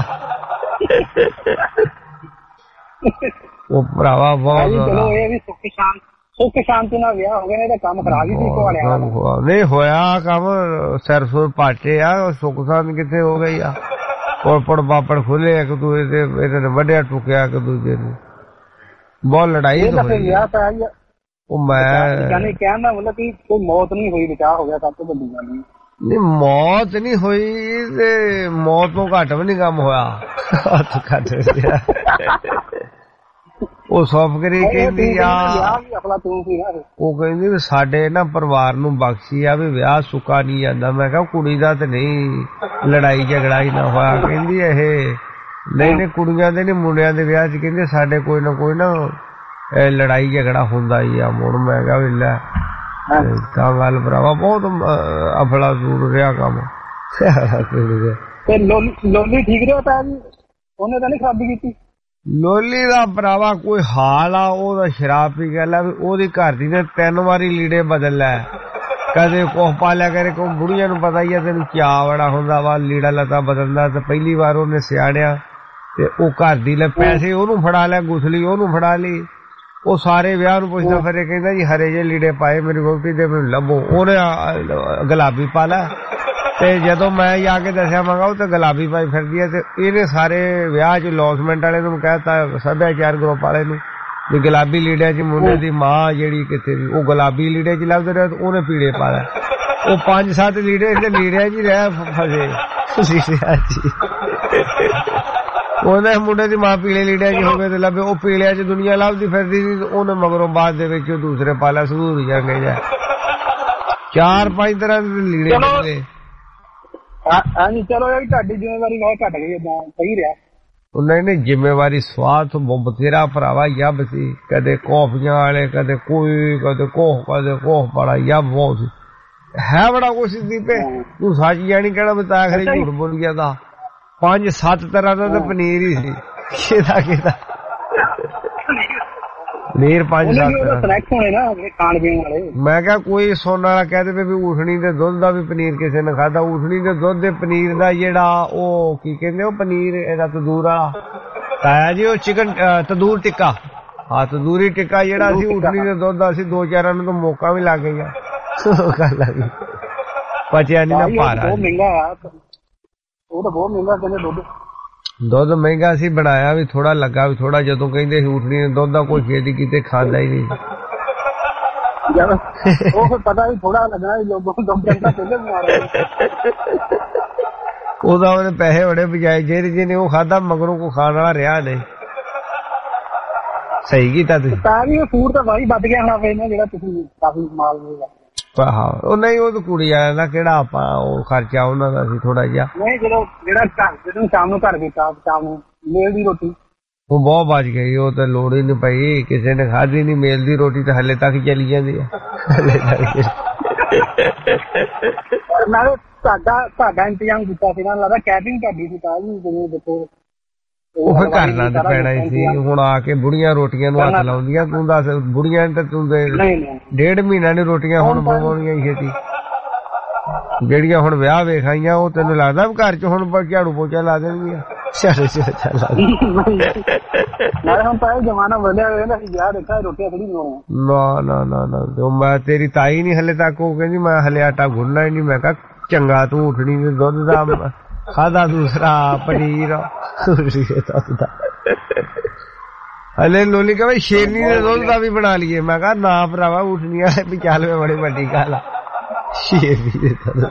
Speaker 6: ਉਹ ਭਰਾਵਾ ਬਹੁਤ
Speaker 21: ਚਲੋ ਇਹ ਵੀ ਸੁੱਖ ਸ਼ਾਂਤ ਸੁੱਖ ਸ਼ਾਂਤੀ ਨਾਲ ਵਿਆਹ ਹੋ ਗਿਆ, ਨਹੀਂ ਤਾਂ ਕੰਮ ਖਰਾਬ ਹੀ ਸੀ ਕੁਹਾੜਿਆਂ ਦਾ।
Speaker 6: ਨਹੀਂ ਹੋਇਆ ਕੰਮ ਸਿਰ ਸੁਰ ਪਾਟੇ ਆ, ਸੁੱਖ ਸ਼ਾਂਤ ਕਿੱਥੇ ਹੋ ਗਈ ਆ। ਪੜ ਪਾਪੜ ਖੁੱਲੇ ਇੱਕ ਦੂਜੇ ਦੇ, ਇਹਨਾਂ ਨੇ ਵੱਢਿਆ ਟੁਕਿਆ ਇੱਕ ਦੂਜੇ ਨੂੰ, ਬਹੁਤ ਲੜਾਈ ਹੋਈ। ਉਹ ਮੈਂ
Speaker 21: ਕਹਿਣ ਦਾ ਮਤਲਬ ਕਿ ਕੋਈ ਮੌਤ ਨਹੀਂ ਹੋਈ, ਬਚਾਅ ਹੋ ਗਿਆ, ਸਭ ਤੋਂ ਵੱਡੀ ਗੱਲ
Speaker 6: ਨਹੀਂ। ਮੌਤ ਨਹੀਂ ਹੋਈ ਤੇ ਮੌਤ ਤੋਂ ਘੱਟ ਵੀ ਨੀ ਕੰਮ ਹੋਇਆ। ਉਹ ਸੌਫਗਰੀ ਕਹਿੰਦੀ ਆ, ਉਹ ਕਹਿੰਦੀ ਵੀ ਸਾਡੇ ਨਾ ਪਰਿਵਾਰ ਨੂੰ ਬਖਸ਼ੀ ਆ ਵੀ ਵਿਆਹ ਸੁੱਕਾ ਨਹੀਂ ਜਾਂਦਾ। ਮੈਂ ਕਿਹਾ ਕੁੜੀ ਦਾ ਤੇ ਨਹੀਂ ਲੜਾਈ ਝਗੜਾ ਹੀ ਨਾ ਹੋਇਆ। ਕਹਿੰਦੀ ਇਹ ਨਹੀਂ ਨਹੀਂ ਕੁੜੀਆਂ ਦੇ ਨੀ ਮੁੰਡਿਆਂ ਦੇ ਵਿਆਹ ਚ ਕਹਿੰਦੇ ਸਾਡੇ ਕੋਈ ਨਾ ਕੋਈ ਨਾ ਲੜਾਈ ਝਗੜਾ ਹੁੰਦਾ ਹੀ ਆ ਮੁੜ। ਮੈਂ ਕਿਹਾ ਵੀ ਲੈ ਤਾਂ ਗੱਲ ਭਰਾਵਾ ਬਹੁਤ ਅਫਲਾ ਜ਼ੂਰ ਰਿਹਾ ਕੰਮ।
Speaker 21: ਲੋਲੀ ਠੀਕ ਰਿਹਾ ਤਾਂ ਜੀ, ਉਹਨੇ ਤਾਂ ਨਹੀਂ ਖਰਾਬੀ ਕੀਤੀ।
Speaker 6: ਲੋਲੀ ਦਾ ਭਰਾਵਾ ਕੋਈ ਹਾਲ ਆ, ਉਹਦਾ ਸ਼ਰਾਬ ਪੀ ਗਿਆ ਲੈ, ਉਹਦੀ ਘਰ ਦੀ ਨੇ ਤਿੰਨ ਵਾਰੀ ਲੀੜੇ ਬਦਲ ਲੈ, ਕਦੇ ਕੋਹ ਪਾ ਲਿਆ ਕਰੇ। ਕੋਈ ਬੁੜੀਆਂ ਨੂੰ ਪਤਾ ਹੀ ਆ ਤੈਨੂੰ ਚਾਅ ਬੜਾ ਹੁੰਦਾ ਵਾ ਲੀੜਾ ਲੱਤਾ ਬਦਲਦਾ। ਤੇ ਪਹਿਲੀ ਵਾਰ ਉਹਨੇ ਸਿਆੜਿਆ ਤੇ ਉਹ ਘਰ ਦੀ ਲੈ ਪੈਸੇ ਉਹਨੂੰ ਫੜਾ ਲਿਆ, ਗੁਸਲੀ ਉਹਨੂੰ ਫੜਾ ਲਈ। ਉਹ ਸਾਰੇ ਵਿਆਹ ਨੂੰ ਪੁੱਛਦਾ ਫਿਰੇ, ਕਹਿੰਦਾ ਜੀ ਹਰੇ ਜੇ ਲੀੜੇ ਪਾਏ ਮੇਰੀ ਵਹੁਟੀ ਦੇ ਮੈਨੂੰ ਲੱਭੋ। ਉਹਨੇ ਗੁਲਾਬੀ ਪਾ ਲਿਆ ਤੇ ਜਦੋਂ ਮੈਂ ਜਾ ਕੇ ਦੱਸਿਆ ਮੰਗਾ ਉਹ ਤੇ ਗੁਲਾਬੀ ਪਾਈ ਫਿਰਦੀ ਹੈ। ਤੇ ਇਹਨੇ ਸਾਰੇ ਵਿਆਹ ਚ ਲੌਸਮੈਂਟ ਵਾਲੇ ਨੂੰ ਕਹਿਤਾ, ਸੱਭਿਆਚਾਰ ਗਰੁੱਪ ਵਾਲੇ ਨੂੰ, ਵੀ ਗੁਲਾਬੀ ਲੀੜਿਆਂ ਚ ਮੁੰਡੇ ਦੀ ਮਾਂ ਜਿਹੜੀ ਕਿੱਥੇ ਦੀ, ਉਹ ਗੁਲਾਬੀ ਲੀੜੇ ਚ ਲੱਭਦੇ ਰਹੇ, ਉਹਨੇ ਪੀੜੇ ਪਾ ਲਿਆ। ਉਹ ਪੰਜ ਸੱਤ ਲੀੜੇ ਇਹਦੇ ਲੀੜਿਆਂ ਚ ਹੀ ਰਹਿ ਫਸੇ ਲੀੜਿਆਂ ਚ। ਉਹਨੇ ਮੁੰਡੇ ਦੀ ਮਾਂ ਪੀਲੇ ਲੀੜਿਆਂ ਚ ਹੋ ਗਏ ਤੇ ਲੱਭੇ, ਉਹ ਪੀਲਿਆਂ ਚ ਦੁਨੀਆ ਲੱਭਦੀ ਫਿਰਦੀ ਸੀ। ਉਹਨੇ ਮਗਰੋਂ ਬਾਅਦ ਦੇ ਵਿੱਚ ਦੂਸਰੇ ਪਾ ਲਿਆ, ਸੂਰ ਜਾਂਗੇ ਜਾ ਚਾਰ ਪੰਜ ਤਰ੍ਹਾਂ ਦੇ ਲੀੜੇ ਨਿਕਲੇ।
Speaker 21: ਹਾਂਜੀ ਚਲੋ ਇਹ ਤੁਹਾਡੀ ਜ਼ਿੰਮੇਵਾਰੀ ਬਹੁਤ ਘੱਟ ਗਈ, ਸਹੀ ਰਿਹਾ।
Speaker 6: ਨਹੀਂ ਨਹੀਂ ਜ਼ਿੰਮੇਵਾਰੀ ਸਵਾਦ ਬਥੇਰਾ ਭਰਾਵਾ ਯੱਬ ਸੀ, ਕਦੇ ਕੌਫੀਆਂ ਵਾਲੇ, ਕਦੇ ਕੋਈ, ਕਦੇ ਕੋਹ, ਕਦੇ ਕੋਹ ਬੜਾ ਯੱਬ ਬਹੁਤ ਸੀ, ਹੈ ਬੜਾ ਕੁਛ ਸੀ। ਤੇ ਤੂੰ ਸੱਚ ਜਾਣੀ ਕਹਿਣਾ ਮੈਂ ਤਾਂ ਆਖਰੀ ਝੂਠ ਬੋਲ ਗਿਆ ਤਾਂ ਪੰਜ ਸੱਤ ਤਰ੍ਹਾਂ ਦਾ ਤਾਂ ਪਨੀਰ ਹੀ ਸੀ। ਕਿਹਦਾ ਕਿਹਦਾ ਪਨੀਰ ਪੰਜ ਸੱਤ ਤਰ੍ਹਾਂ। ਮੈਂ ਕਿਹਾ ਕੋਈ ਸੁਣਨ ਵਾਲਾ ਕਹਿ ਦੇਵੇ ਵੀ ਊਠਣੀ ਦੇ ਦੁੱਧ ਦਾ ਵੀ ਪਨੀਰ ਕਿਸੇ ਨੇ ਖਾਧਾ। ਊਠਣੀ ਦੇ ਦੁੱਧ ਦੇ ਪਨੀਰ ਦਾ ਜਿਹੜਾ ਉਹ ਕੀ ਕਹਿੰਦੇ ਉਹ ਪਨੀਰ ਇਹਦਾ ਤੰਦੂਰ ਵਾਲਾ ਤਾਇਆ ਜੀ, ਉਹ ਚਿਕਨ ਤੰਦੂਰ ਟਿੱਕਾ। ਹਾਂ ਤੰਦੂਰੀ ਟਿੱਕਾ ਜਿਹੜਾ ਸੀ ਊਠਣੀ ਦੇ ਦੁੱਧ ਦਾ ਸੀ। ਦੋ ਚਾਰਾਂ ਨੂੰ ਤਾਂ ਮੌਕਾ ਵੀ ਲੱਗ ਗਿਆ, ਗੱਲ ਆ ਗਈ ਪਚਿਆ ਨਹੀਂ ਨਾ ਭਾਰਾ।
Speaker 21: ਉਹ ਤਾਂ ਬਹੁਤ ਮਹਿੰਗਾ ਕਹਿੰਦੇ ਦੁੱਧ।
Speaker 6: ਦੁੱਧ ਮਹਿੰਗਾ ਸੀ, ਬਣਾਇਆ ਵੀ ਥੋੜਾ ਲੱਗਾ ਵੀ ਥੋੜਾ। ਜਦੋਂ ਕਹਿੰਦੇ ਸੀ ਊਠਣੀ ਨੇ ਦੁੱਧ ਦਾ ਕੋਈ ਛੇਤੀ ਕਿਤੇ ਖਾਂਦਾ ਹੀ ਨਹੀਂ।
Speaker 21: ਉਹ ਫਿਰ ਪਤਾ ਵੀ ਥੋੜਾ ਲੱਗਣਾ
Speaker 6: ਉਹਦਾ ਉਹਨੇ ਪੈਸੇ ਬੜੇ ਬਜਾਏ, ਜਿਹੜੇ ਜਿਹਨੇ ਉਹ ਖਾਧਾ ਮਗਰੋਂ ਕੋ ਖਾਣ ਵਾਲਾ ਰਿਹਾ ਨਹੀਂ। ਸਹੀ ਕੀਤਾ ਤੁਸੀਂ।
Speaker 21: ਤਾਂ ਵੀ ਫੂਡ ਤਾਂ ਵਾਹੀ ਵੱਧ ਗਿਆ ਹੋਣਾ ਫਿਰ ਜਿਹੜਾ ਤੁਸੀਂ ਕਾਫੀ ਮਾਲ ਮਿਲਦਾ।
Speaker 6: ਹਾਂ ਉਹ ਨਹੀਂ ਉਹ ਤਾਂ ਕੁੜੀ ਵਾਲਿਆਂ ਦਾ ਕਿਹੜਾ ਆਪਾਂ ਉਹ ਖਰਚਾ ਉਹਨਾਂ ਦਾ ਸੀ ਥੋੜਾ ਜਿਹਾ।
Speaker 21: ਨਹੀਂ ਜਦੋਂ ਜਿਹੜਾ ਘਰ ਜਦੋਂ ਸ਼ਾਮ ਨੂੰ ਘਰ ਕੀਤਾ ਸ਼ਾਮ ਨੂੰ ਮੇਲ ਦੀ ਰੋਟੀ
Speaker 6: ਉਹ ਬਹੁਤ ਬਚ ਗਈ। ਉਹ ਤਾਂ ਲੋੜ ਹੀ ਨਹੀਂ ਪਈ, ਕਿਸੇ ਨੇ ਖਾਧੀ ਨਹੀਂ ਮੇਲ ਦੀ ਰੋਟੀ ਤਾਂ ਹਲੇ ਤੱਕ ਚਲੀ ਜਾਂਦੀ ਹੈ।
Speaker 21: ਨਾਲੇ ਤੁਹਾਡਾ ਤੁਹਾਡਾ ਇੰਤਜ਼ਾਮ ਕੀਤਾ ਸੀ ਨਾ, ਲੱਗਦਾ ਕੈਟਰਿੰਗ ਤੁਹਾਡੀ ਸੀ ਤਾਂ ਜੀ ਜਿਵੇਂ ਦੇਖੋ
Speaker 6: ਉਹ ਫਿਰ ਕਰਨਾ ਤਾਂ ਪੈਣਾ ਹੀ ਸੀ। ਹੁਣ ਆ ਕੇ ਬੁੜੀਆਂ ਰੋਟੀਆਂ ਨੂੰ ਹੱਥ ਲਾਉਂਦੀਆਂ, ਤੂੰ ਦੱਸ ਬੁੜੀਆਂ ਨੇ ਤਾਂ ਤੂੰ ਡੇਢ ਮਹੀਨਾ ਨੇ ਰੋਟੀਆਂ ਹੁਣ ਬਣਾਉਣੀਆਂ ਛੇਤੀ। ਜਿਹੜੀਆਂ ਹੁਣ ਵਿਆਹ ਵੇਖ ਆਈਆਂ ਉਹ ਤੈਨੂੰ ਲੱਗਦਾ ਵੀ ਘਰ ਚ ਹੁਣ ਝਾੜੂ ਪੋਚਾ ਲਾ ਦੇਣਗੀਆਂ।
Speaker 21: ਹੁਣ ਤਾਂ ਇਹ ਜ਼ਮਾਨਾ ਬਦਲਿਆ ਹੋਇਆ ਨਾ, ਵਿਆਹ ਦੇਖਿਆ ਰੋਟੀਆਂ ਥੋੜੀ ਬਣਾਉਣਾ।
Speaker 6: ਨਾ ਨਾ ਨਾ ਨਾ ਮੈਂ ਤੇਰੀ ਤਾਈ ਨੀ ਹਲੇ ਤੱਕ ਉਹ ਕਹਿੰਦੀ ਮੈਂ ਹਲੇ ਆਟਾ ਗੁੰਨਣਾ ਹੀ ਨਹੀਂ। ਮੈਂ ਕਿਹਾ ਚੰਗਾ ਤੂੰ ਉੱਠਣੀ ਦੇ ਦੁੱਧ ਦਾ ਖਾਦਾ, ਦੂਸਰਾ ਪਨੀਰ ਹਲੇ। ਲੋਲੀ ਕਹੇ ਸ਼ੇਰਨੀ ਦੇ ਦੁੱਧ ਦਾ ਵੀ ਬਣਾ ਲਈਏ। ਮੈਂ ਕਿਹਾ ਨਾ ਭਰਾਵਾ ਉੱਠਣੀ ਵਾਲੇ ਵੀ ਚੱਲ ਵੇ ਬੜੀ ਵੱਡੀ ਗੱਲ ਆ ਸ਼ੇਰਨੀ ਦੇ ਦੁੱਧ।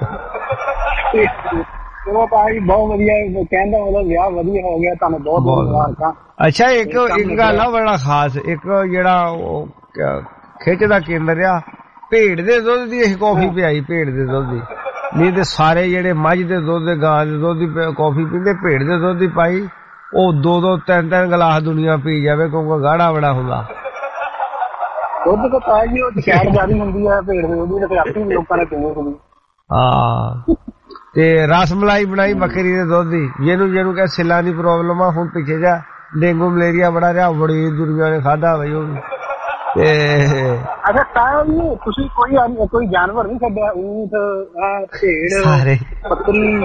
Speaker 21: ਚਲੋ ਭਾਈ ਬਹੁਤ ਵਧੀਆ, ਕਹਿੰਦਾ ਮਤਲਬ ਵਿਆਹ ਵਧੀਆ ਹੋ ਗਿਆ, ਤੁਹਾਨੂੰ ਬਹੁਤ ਬਹੁਤ ਮੁਬਾਰਕਾਂ।
Speaker 6: ਅੱਛਾ ਇੱਕ ਇੱਕ ਗੱਲ ਆ ਬੜਾ ਖਾਸ, ਇੱਕ ਜਿਹੜਾ ਉਹ ਖਿੱਚ ਦਾ ਕੇਂਦਰ ਆ ਭੇਡ ਦੇ ਦੁੱਧ ਦੀ ਅਸੀਂ ਕੌਫੀ ਪਿਆਈ। ਭੇਡ ਦੇ ਦੁੱਧ ਦੀ ਨਹੀਂ ਤੇ ਸਾਰੇ ਜਿਹੜੇ ਮੱਝ ਦੇ ਦੁੱਧ ਦੇ ਗਾਂ ਦੇ ਦੁੱਧ ਦੀ ਕੌਫੀ ਪੀਂਦੇ, ਭੇਡ ਦੇ ਦੁੱਧ ਦੀ ਪਾਈ ਉਹ ਦੋ ਦੋ ਤਿੰਨ ਤਿੰਨ ਗਲਾਸ ਦੁਨੀਆ ਪੀ ਜਾਵੇ ਕਿਉਂਕਿ ਗਾੜਾ ਬੜਾ ਹੁੰਦਾ
Speaker 21: ਦੁੱਧ। ਤਾਂ ਪਾਇਆ ਜੀ ਉਹ ਸ਼ਹਿਰ ਜ਼ਿਆਦਾ ਹੁੰਦੀ ਹੈ ਭੇਡ ਦੇ ਦੁੱਧ ਦੀ, ਆਪੇ ਲੋਕਾਂ ਨੇ ਪੀਣੀ ਹੁੰਦੀ।
Speaker 6: ਹਾਂ ਤੇ ਰਸ ਮਲਾਈ ਬਣਾਈ ਬੱਕਰੀ ਦੇ ਦੁੱਧ ਦੀ, ਜਿਹਨੂੰ ਜਿਹਨੂੰ ਕਹੇ ਸਿਲਾਂ ਦੀ ਪ੍ਰੋਬਲਮ ਆ। ਹੁਣ ਪਿੱਛੇ ਜਾ ਡੇਂਗੂ ਮਲੇਰੀਆ ਬੜਾ ਰਿਹਾ, ਬੜੀ ਦੁਨੀਆ ਨੇ ਖਾਧਾ ਬਈ ਉਹ
Speaker 21: ਅੱਛਾ ਤਾਂ ਜੀ ਤੁਸੀਂ ਕੋਈ ਕੋਈ ਜਾਨਵਰ ਨਹੀਂ ਛੱਡਿਆ? ਊਂਠ, ਭੇਡ, ਬੱਕਰੀ?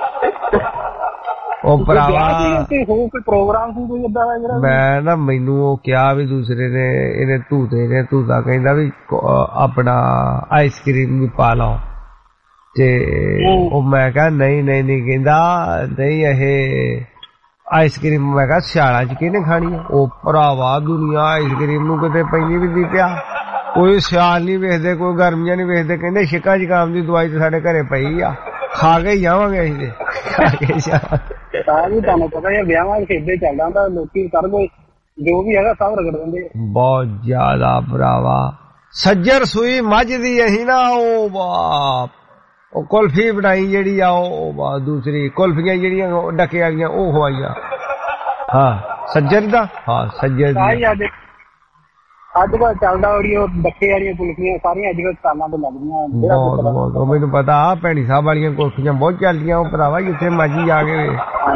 Speaker 6: ਉਹ ਭਰਾਵਾ
Speaker 21: ਕੋਈ ਪ੍ਰੋਗਰਾਮ ਸੀ ਕੋਈ ਏਦਾਂ ਦਾ ਜਿਹੜਾ? ਮੈਂ
Speaker 6: ਨਾ ਮੈਨੂੰ ਉਹ ਕਿਹਾ ਵੀ ਦੂਸਰੇ ਨੇ, ਇਹਨੇ ਧੂਤੇ ਨੇ ਧੂਤਾ ਕਹਿੰਦਾ ਵੀ ਆਪਣਾ ਆਈਸਕ੍ਰੀਮ ਵੀ ਪਾ ਲਓ, ਤੇ ਉਹ ਮੈਂ ਕਿਹਾ ਨਹੀਂ ਨਹੀਂ ਨਹੀਂ, ਕਹਿੰਦਾ ਨਹੀਂ ਇਹ ਆਈਸਕ੍ਰੀਮ, ਮੈਂ ਕਿਹਾ ਸਿਆਲਾਂ ਚ ਕਿਹਨੇ ਖਾਣੀ ਆ? ਉਹ ਭਰਾਵਾ ਦੁਨੀਆ ਆਈਸਕ੍ਰੀਮ ਨੂੰ ਕਿਤੇ ਪੈਂਦੀ ਵੀ ਦੀ ਪਿਆ, ਕੋਈ ਸਿਆਲ ਨਹੀਂ ਵੇਖਦੇ, ਕੋਈ ਗਰਮੀਆਂ ਨਹੀਂ ਵੇਖਦੇ, ਕਹਿੰਦੇ ਛਿੱਕਾ ਜ਼ੁਕਾਮ ਦੀ ਦਵਾਈ ਤੇ ਸਾਡੇ ਘਰੇ ਪਈ ਆ, ਖਾ ਕੇ ਹੀ ਜਾਵਾਂਗੇ ਅਸੀਂ ਤੇ ਖਾ ਕੇ
Speaker 21: ਤਾਂ ਵੀ ਤੁਹਾਨੂੰ ਪਤਾ ਹੈ ਵਿਆਹਾਂ ਚ ਏਦਾਂ ਚੱਲਦਾ ਹੁੰਦਾ, ਲੋਕੀ ਕਰ ਗਏ ਜੋ ਵੀ ਹੈਗਾ ਸਭ ਰਗੜ ਦਿੰਦੇ
Speaker 6: ਬਹੁਤ ਜ਼ਿਆਦਾ ਭਰਾਵਾ। ਸੱਜਰ ਸੂਈ ਮੱਝ ਦੀ ਅਸੀਂ ਨਾ ਉਹ ਬਾਪ ਉਹ ਕੁਲਫੀ ਬਣਾਈ ਜਿਹੜੀ ਆ, ਉਹ ਦੂਸਰੀ ਕੁਲਫੀਆਂ ਜਿਹੜੀਆਂ ਡਕੇ ਵਾਲੀਆਂ ਉਹ ਖਵਾਈਆਂ। ਹਾਂ ਸੱਜਰ ਦਾ, ਹਾਂ ਸੱਜਰ ਦੀ
Speaker 21: ਅੱਜ ਕੱਲ ਚੱਲਦਾ ਉਹ ਡੱਕੇ ਵਾਲੀਆਂ ਕੁਲਫੀਆਂ ਸਾਰੀਆਂ ਅੱਜ ਕੱਲ ਸਾਲਾਂ ਤੋਂ ਲੱਗਦੀਆਂ।
Speaker 6: ਬਹੁਤ ਬਹੁਤ ਮੈਨੂੰ ਪਤਾ ਭੈਣੀ ਸਾਹਿਬ ਵਾਲੀਆਂ ਕੁਲਫੀਆਂ ਬਹੁਤ ਚੱਲਦੀਆਂ ਉਹ ਭਰਾਵਾ, ਜਿੱਥੇ ਮਰਜੀ ਜਾ ਕੇ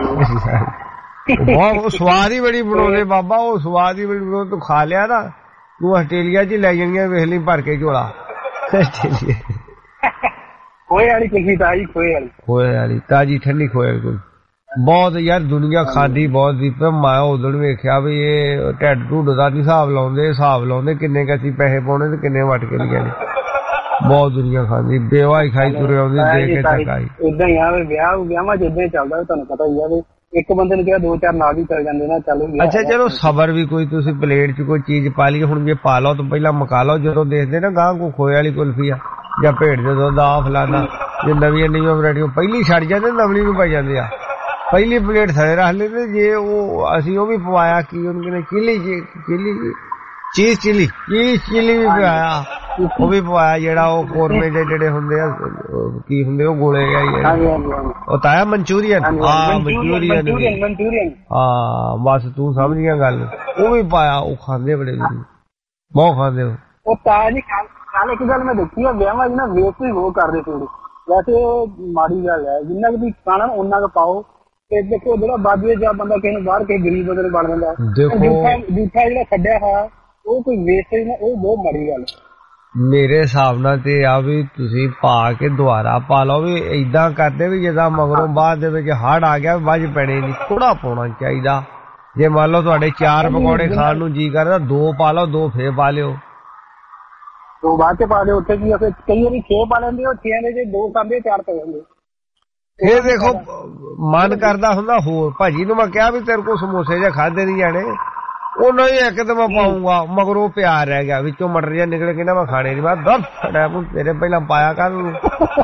Speaker 6: ਬਹੁਤ ਸਵਾਦ ਹੀ ਬੜੀ ਬਣਾਉਂਦੇ ਬਾਬਾ, ਉਹ ਸਵਾਦ ਹੀ ਬੜੀ ਬਣਾਉਂਦੇ। ਤੂੰ ਖਾ ਲਿਆ ਨਾ, ਤੂੰ ਆਸਟ੍ਰੇਲੀਆ ਚ ਲੈ ਜਾਣੀਆਂ ਵੇਖ ਲਈ ਭਰ ਕੇ ਝੋਲਾ।
Speaker 21: ਖੋਏ ਵਾਲੀ ਕੁਲਫੀ ਤਾਜੀ, ਖੋਏ ਵਾਲੀ
Speaker 6: ਖੋਏ ਵਾਲੀ ਤਾਜੀ ਠੰਡੀ ਖੋਏ ਵਾਲੀ ਬਹੁਤ ਯਾਰ ਦੁਨੀਆ ਖਾਂਦੀ ਬਹੁਤ ਦੀ। ਮੈਂ ਉਦੋਂ ਵੇਖਿਆ ਵੀ ਇਹ ਢਿੱਡ ਢੂਡ ਦਾ ਨੀ ਹਿਸਾਬ ਲਾਉਂਦੇ, ਹਿਸਾਬ ਲਾਉਂਦੇ ਕਿੰਨੇ ਕੁ ਅਸੀਂ ਪੈਸੇ ਪਾਉਣੇ ਤੇ ਕਿੰਨੇ ਵੱਟ ਕੇ ਲਿਆ ਨੇ। ਬਹੁਤ ਦੁਨੀਆ ਖਾਂਦੀ, ਬੇਵਾਈ ਖਾਈ ਤੁਰੇ ਆਉਂਦੀ ਦੇ ਕੇ ਤੱਕ ਆਈ।
Speaker 21: ਏਦਾਂ ਹੀ ਆ ਵਿਆਹ ਵਿਆਹਾਂ ਚ ਏਦਾਂ ਹੀ ਚੱਲਦਾ, ਤੁਹਾਨੂੰ ਪਤਾ ਹੀ ਆ ਵੀ ਇੱਕ ਬੰਦੇ ਨੂੰ ਕਿਹਾ ਦੋ ਚਾਰ ਨਾਲ ਵੀ ਚੱਲ ਜਾਂਦੇ ਨਾ। ਚਲੋ
Speaker 6: ਅੱਛਾ ਚਲੋ ਸਬਰ ਵੀ, ਕੋਈ ਤੁਸੀਂ ਪਲੇਟ ਚ ਕੋਈ ਚੀਜ਼ ਪਾ ਲਈ, ਹੁਣ ਜੇ ਪਾ ਲਓ ਤਾਂ ਪਹਿਲਾਂ ਮੁਕਾ ਲਓ, ਜਦੋਂ ਦੇਖਦੇ ਨਾ ਗਾਂ ਕੋ ਖੋਏ ਵਾਲੀ ਕੁਲਫੀ ਆ ਜਾਂ ਭੇਡ ਦੇ ਦੁੱਧ ਆ ਫਲਾਣਾ, ਜੇ ਨਵੀਆਂ ਨਵੀਆਂ ਵੈਰਾਈਟੀਆਂ ਪਹਿਲੀ ਛੱਡ ਜਾਂਦੇ ਨਵੀਂ ਨੂੰ ਪਾਈ ਜਾਂਦੇ ਆ, ਪਹਿਲੀ ਪਲੇਟ ਥੱਲੇ ਰੱਖ ਲੈਂਦੇ। ਜੇ ਉਹ ਅਸੀਂ ਉਹ ਵੀ ਪਵਾਇਆ ਕੀ ਉਹਨੂੰ ਕਹਿੰਦੇ chilli chilli cheese chilli cheese chilli ਵੀ ਪਵਾਇਆ, ਉਹ ਵੀ ਪਵਾਇਆ ਜਿਹੜਾ ਉਹ ਕੋਰਮੇ ਦੇ ਜਿਹੜੇ ਹੁੰਦੇ ਆ ਕੀ ਹੁੰਦੇ ਉਹ ਗੋਲੇ ਆ ਉਹ ਤਾਇਆ ਮਨਚੂਰੀਅਨ। ਹਾਂ ਮਨਚੂਰੀਅਨ, ਹਾਂ ਬਸ ਤੂੰ ਸਮਝ ਗਿਆ ਗੱਲ, ਉਹ ਵੀ ਪਾਇਆ। ਉਹ ਖਾਂਦੇ ਬੜੇ ਬਹੁਤ ਖਾਂਦੇ
Speaker 21: ਉਹ ਤਾਇਆ ਜੀ। ਕੱਲ ਇੱਕ ਗੱਲ ਮੈਂ ਦੇਖੀ ਆ ਵਿਆਹਾਂ ਚ ਨਾ ਵੇਸਟ ਵੀ ਬਹੁਤ ਕਰਦੇ ਥੋੜੀ, ਵੈਸੇ ਮਾੜੀ ਗੱਲ ਹੈ, ਜਿੰਨਾ ਕੁ ਵੀ ਖਾਣਾ ਉਹਨਾਂ ਕੁ ਪਾਓ। ਤੇ ਦੇਖੋ ਜਿਹੜਾ ਬਾਜੂਏ ਜਾ ਬੰਦਾ ਕਿਸੇ ਨੂੰ ਬਾਹਰ ਕਿਸੇ ਗਰੀਬ ਬੰਦੇ ਨੂੰ ਬਣ ਜਾਂਦਾ, ਜੂਠਾ ਜਿਹੜਾ ਛੱਡਿਆ ਹੋਇਆ ਉਹ ਕੋਈ ਵੇਸਟੇਜ ਨਾ, ਉਹ ਬਹੁਤ ਮਾੜੀ ਗੱਲ।
Speaker 6: ਮੇਰੇ ਹਿਸਾਬ ਨਾਲ ਤੇ ਆ ਵੀ ਤੁਸੀਂ ਪਾ ਕੇ ਦੁਬਾਰਾ ਪਾ ਲਓ, ਵੀ ਏਦਾਂ ਕਰਦੇ ਵੀ ਜਿੱਦਾਂ ਮਗਰੋਂ ਬਾਅਦ ਦੇ ਵਿੱਚ ਹੜ ਆ ਗਿਆ ਵੱਜ ਪੈਣੇ ਨਹੀਂ, ਥੋੜਾ ਪਾਉਣਾ ਚਾਹੀਦਾ। ਜੇ ਮੰਨ ਲਓ ਤੁਹਾਡੇ ਚਾਰ ਪਕੌੜੇ ਖਾਣ ਨੂੰ ਜੀ ਕਰਦਾ, ਦੋ ਪਾ ਲਓ, ਦੋ ਫੇਰ ਪਾ ਲਿਓ,
Speaker 21: ਦੋ ਬਾਅਦ ਚ ਪਾ ਲਿਓ। ਉੱਥੇ ਕੀ ਕਈ ਵਾਰੀ ਛੇ ਪਾ ਲੈਂਦੇ, ਉਹ ਛੇ ਦੇ ਜੇ ਦੋ ਖਾਂਦੇ ਚਾਰ ਪੈ ਜਾਂਦੇ।
Speaker 6: ਇਹ ਦੇਖੋ ਮਨ ਕਰਦਾ ਹੁੰਦਾ ਹੋਰ। ਭਾਜੀ ਨੂੰ ਮੈਂ ਕਿਹਾ ਵੀ ਤੇਰੇ ਕੋਲ ਸਮੋਸੇ ਜੇ ਖਾਦੇ ਨਹੀਂ ਜਾਣੇ, ਉਹ ਨਹੀਂ ਇੱਕ ਤੇ ਮੈਂ ਪਾਉਂਗਾ, ਮਗਰੋਂ ਪਿਆਰ ਰਹਿ ਗਿਆ, ਵਿੱਚੋਂ ਮਟਰ ਜਿਹਾ ਨਿਕਲ ਕੇ ਨਾ ਮੈਂ ਖਾਣੇ ਨਹੀਂ। ਮੈਂ ਦਸ ਤੇਰੇ ਪਹਿਲਾਂ ਪਾਇਆ ਕਰ ਨੂੰ।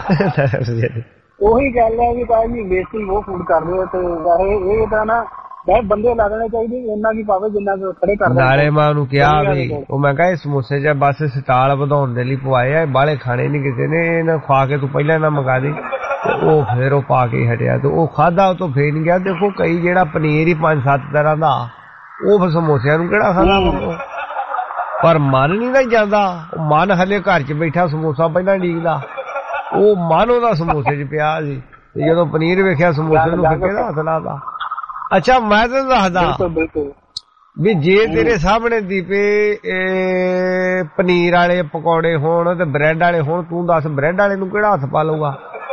Speaker 21: ਉਹੀ ਗੱਲ ਹੈ ਵੀ ਭਾਈ ਵੇਸਟਿੰਗ ਉਹ ਫੂਡ ਕਰਦੇ ਤੇ ਇਹ ਤਾਂ ਨਾ ਬੰਦੇ ਲਾ ਦੇਣੇ ਚਾਹੀਦੇ, ਇੰਨਾ ਕੀ ਪਾਵੇ ਜਿੰਨਾ ਖੜੇ ਕਰਦੇ। ਨਾਲੇ ਮੈਂ ਉਹਨੂੰ ਕਿਹਾ ਵੀ ਉਹ ਮੈਂ ਕਿਹਾ ਸਮੋਸੇ ਜਾਂ ਬਸ ਸਟਾਲ ਵਧਾਉਣ ਦੇ ਲਈ ਪਵਾਏ ਆ, ਬਾਹਲੇ ਖਾਣੇ ਨਹੀਂ ਕਿਸੇ ਨੇ, ਇਹਨਾਂ ਖਾ ਕੇ ਤੂੰ ਪਹਿਲਾਂ ਨਾ ਮੰਗਾ ਦੇ। ਉਹ ਫੇਰ ਉਹ ਪਾ ਕੇ ਹਟਿਆ ਤੇ ਉਹ ਖਾਧਾ, ਉਹ ਤੋਂ ਫੇਰ ਨਹੀਂ ਗਿਆ। ਦੇਖੋ ਕਈ ਜਿਹੜਾ ਪਨੀਰ ਹੀ ਪੰਜ ਸੱਤ ਤਰ੍ਹਾਂ ਦਾ, ਉਹ ਫਿਰ ਸਮੋਸਿਆਂ ਨੂੰ ਕਿਹੜਾ ਖਾਂਦਾ, ਪਰ ਮਨ ਨਹੀਂ ਨਾ ਜਾਂਦਾ। ਉਹ ਮਨ ਹਲੇ ਘਰ ਚ ਬੈਠਾ ਸਮੋਸਾ ਪਹਿਲਾਂ ਡੀਕਦਾ, ਉਹ ਮਨ ਉਹਦਾ ਸਮੋਸੇ ਚ ਪਿਆ ਸੀ, ਤੇ ਜਦੋਂ ਪਨੀਰ ਵੇਖਿਆ ਸਮੋਸੇ ਨੂੰ ਫਿਰ ਕਿਹਦਾ ਹੱਥ ਲਾਦਾ। ਅੱਛਾ ਮੈਂ ਤੈਨੂੰ ਦੱਸਦਾ ਵੀ ਜੇ ਤੇਰੇ ਸਾਹਮਣੇ ਦੀਪੇ ਪਨੀਰ ਵਾਲੇ ਪਕੌੜੇ ਹੋਣ ਤੇ ਬ੍ਰੈਡ ਵਾਲੇ ਹੋਣ, ਤੂੰ ਦੱਸ ਬ੍ਰੈਡ ਵਾਲੇ ਨੂੰ ਕਿਹੜਾ ਹੱਥ ਪਾ ਲਊਗਾ?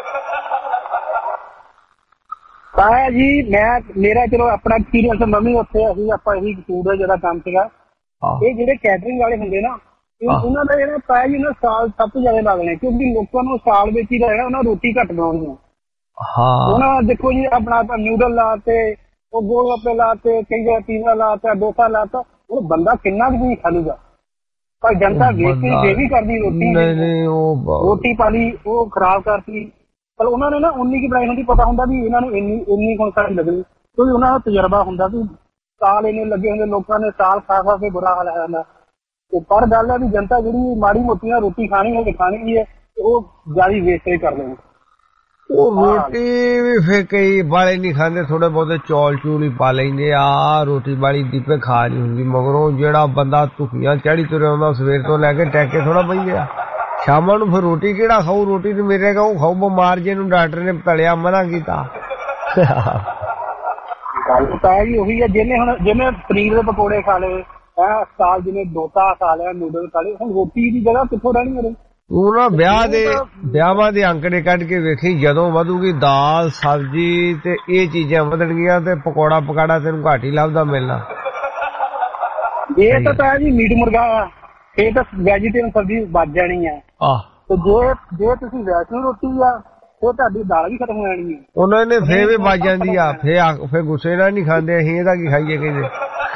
Speaker 21: ਤਾਇਆ ਜੀ ਮੈਂ ਮੇਰਾ ਚਲੋ ਆਪਣਾ ਐਕਸਪੀਰੀਅੰਸ, ਮੰਮੀ ਉੱਥੇ ਅਸੀਂ ਆਪਾਂ ਇਹੀ ਫੂਡ ਦਾ ਜਿਹੜਾ ਕੰਮ ਸੀਗਾ, ਇਹ ਜਿਹੜੇ ਕੈਟਰਿੰਗ ਵਾਲੇ ਹੁੰਦੇ ਨਾ ਉਹਨਾਂ ਦਾ ਜਿਹੜਾ ਤਾਇਆ ਜੀ ਉਹਨਾਂ ਸਾਲ ਸਭ ਤੋਂ ਜ਼ਿਆਦਾ ਲਾ ਦੇਣੇ, ਕਿਉਂਕਿ ਲੋਕਾਂ ਨੂੰ ਸਾਲ ਵਿੱਚ ਹੀ ਰਹਿਣਾ, ਉਹਨਾਂ ਰੋਟੀ ਘੱਟ ਬਣਾਉਣੀ ਆ। ਉਹਨਾਂ ਦੇਖੋ ਜੀ ਆਪਣਾ ਤਾਂ ਨਿਊਡਲ ਲਾ ਤੇ ਉਹ ਗੋਲ ਗੱਪੇ ਲਾ ਤੇ ਕਈ ਜਗ੍ਹਾ ਪੀਜ਼ਾ ਲਾ ਤਾ, ਡੋਸਾ ਲਾ ਤਾ, ਉਹ ਬੰਦਾ ਕਿੰਨਾ ਕੁ ਵੀ ਖਾ ਲੂਗਾ। ਪਰ ਜਨਤਾ ਵੇਸਟੇਜ ਜੇ ਵੀ ਕਰਦੀ ਰੋਟੀ, ਰੋਟੀ ਪਾਣੀ ਉਹ ਖਰਾਬ ਕਰਤੀ। ਪਰ ਉਹਨਾਂ ਨੇ ਨਾ ਉਨੀ ਕੀ ਬਣਾਈ ਹੁੰਦੀ, ਪਤਾ ਹੁੰਦਾ ਵੀ ਇਹਨਾਂ ਨੂੰ ਇੰਨੀ ਇੰਨੀ ਹੁਣ ਸਾਡੀ ਲੱਗਣੀ, ਕਿਉਂਕਿ ਉਹਨਾਂ ਦਾ ਤਜਰਬਾ ਹੁੰਦਾ ਵੀ ਸਾਲ ਇੰਨੇ ਲੱਗੇ ਹੁੰਦੇ, ਲੋਕਾਂ ਨੇ ਸਾਲ ਖਾ ਖਾ ਕੇ ਬੁਰਾ ਹਾਲ ਆਇਆ ਹੁੰਦਾ। ਤੇ ਪਰ ਗੱਲ ਹੈ ਵੀ ਜਨਤਾ ਜਿਹੜੀ ਮਾੜੀ ਮੋਟੀਆਂ ਰੋਟੀ ਖਾਣੀ ਹੋਵੇ ਖਾਣੀ ਵੀ ਹੈ, ਉਹ ਜ਼ਿਆਦਾ ਵੇਸਟੇਜ ਕਰ ਲੈਂਦੇ।
Speaker 6: ਉਹ ਰੋਟੀ ਵੀ ਫਿਰ ਕਈ ਬਾਲੇ ਨਹੀਂ ਖਾਂਦੇ, ਥੋੜੇ ਬਹੁਤੇ ਚੌਲ ਚੂਲ ਹੀ ਪਾ ਲੈਂਦੇ ਆ, ਰੋਟੀ ਬਾਲੀ ਦੀਪੇ ਖਾ ਨਹੀਂ ਹੁੰਦੀ। ਮਗਰੋਂ ਜਿਹੜਾ ਬੰਦਾ ਧੁਖੀਆਂ ਚੜੀ ਤੁਰਿਆ ਹੁੰਦਾ ਸਵੇਰ ਤੋਂ ਲੈ ਕੇ ਟੈਕੇ ਥੋੜਾ ਬਹਿੰਦੇ ਆ, ਸ਼ਾਮਾਂ ਨੂੰ ਫਿਰ ਰੋਟੀ ਕਿਹੜਾ ਖਾਊ? ਰੋਟੀ ਤੇ ਮੇਰੇ ਕਹੂ ਖਾਊ ਬਿਮਾਰ ਜੇ ਨੂੰ ਡਾਕਟਰ ਨੇ ਤਲਿਆ ਮਨਾ ਕੀਤਾ।
Speaker 21: ਗੱਲ ਤਾਂ ਜੀ ਉਹੀ ਹੈ, ਜਿਹਨੇ ਹੁਣ ਜਿਹਨੇ ਪਨੀਰ ਦੇ ਪਕੌੜੇ ਖਾ ਲਏ, ਸਾਲ ਜਿਹਨੇ ਦੋਤਾ ਖਾ ਲਿਆ ਨੂਡਲ ਖਾ ਲਏ, ਹੁਣ ਰੋਟੀ ਦੀ ਜਗ੍ਹਾ ਕਿੱਥੋਂ ਰਹਿਣੀ ਮੇਰੇ?
Speaker 6: ਤੂੰ ਨਾ ਵਿਆਹ ਦੇ ਵਿਆਹਾਂ ਦੇ ਅੰਕੜੇ ਕੱਢ ਕੇ ਵੇਖੀ, ਜਦੋਂ ਵਧੂਗੀ ਦਾਲ ਸਬਜ਼ੀ ਤੇ ਇਹ ਚੀਜ਼ਾਂ ਵਧਣਗੀਆਂ ਤੇ ਪਕੌੜਾ ਪਕਾੜਾ ਤੈਨੂੰ ਘੱਟ ਹੀ ਲੱਭਦਾ ਮਿਲਣਾ।
Speaker 21: ਇਹ ਤਾਂ ਤਾਂ ਜੀ ਮੀਟ ਮੁਰਗਾ ਇਹ ਤਾਂ ਵੈਜੀਟੇਰੀਅਨ ਸਬਜ਼ੀ ਬਚ ਜਾਣੀ ਹੈ। ਤੇ ਜੇ ਜੇ ਤੁਸੀਂ ਵੈਸ਼ਨੂੰ ਰੋਟੀ ਆ ਉਹ ਤੁਹਾਡੀ ਦਾਲ ਵੀ ਖਤਮ ਹੋ ਜਾਣੀ ਹੈ। ਉਹਨਾਂ ਨੇ ਫੇਰ ਵੀ ਬਚ ਜਾਂਦੀ ਆ, ਫੇਰ ਫੇਰ ਗੁੱਸੇ ਨਾਲ ਨਹੀਂ ਖਾਂਦੇ ਅਸੀਂ, ਇਹਦਾ ਕੀ ਖਾਈਏ ਕਹਿੰਦੇ।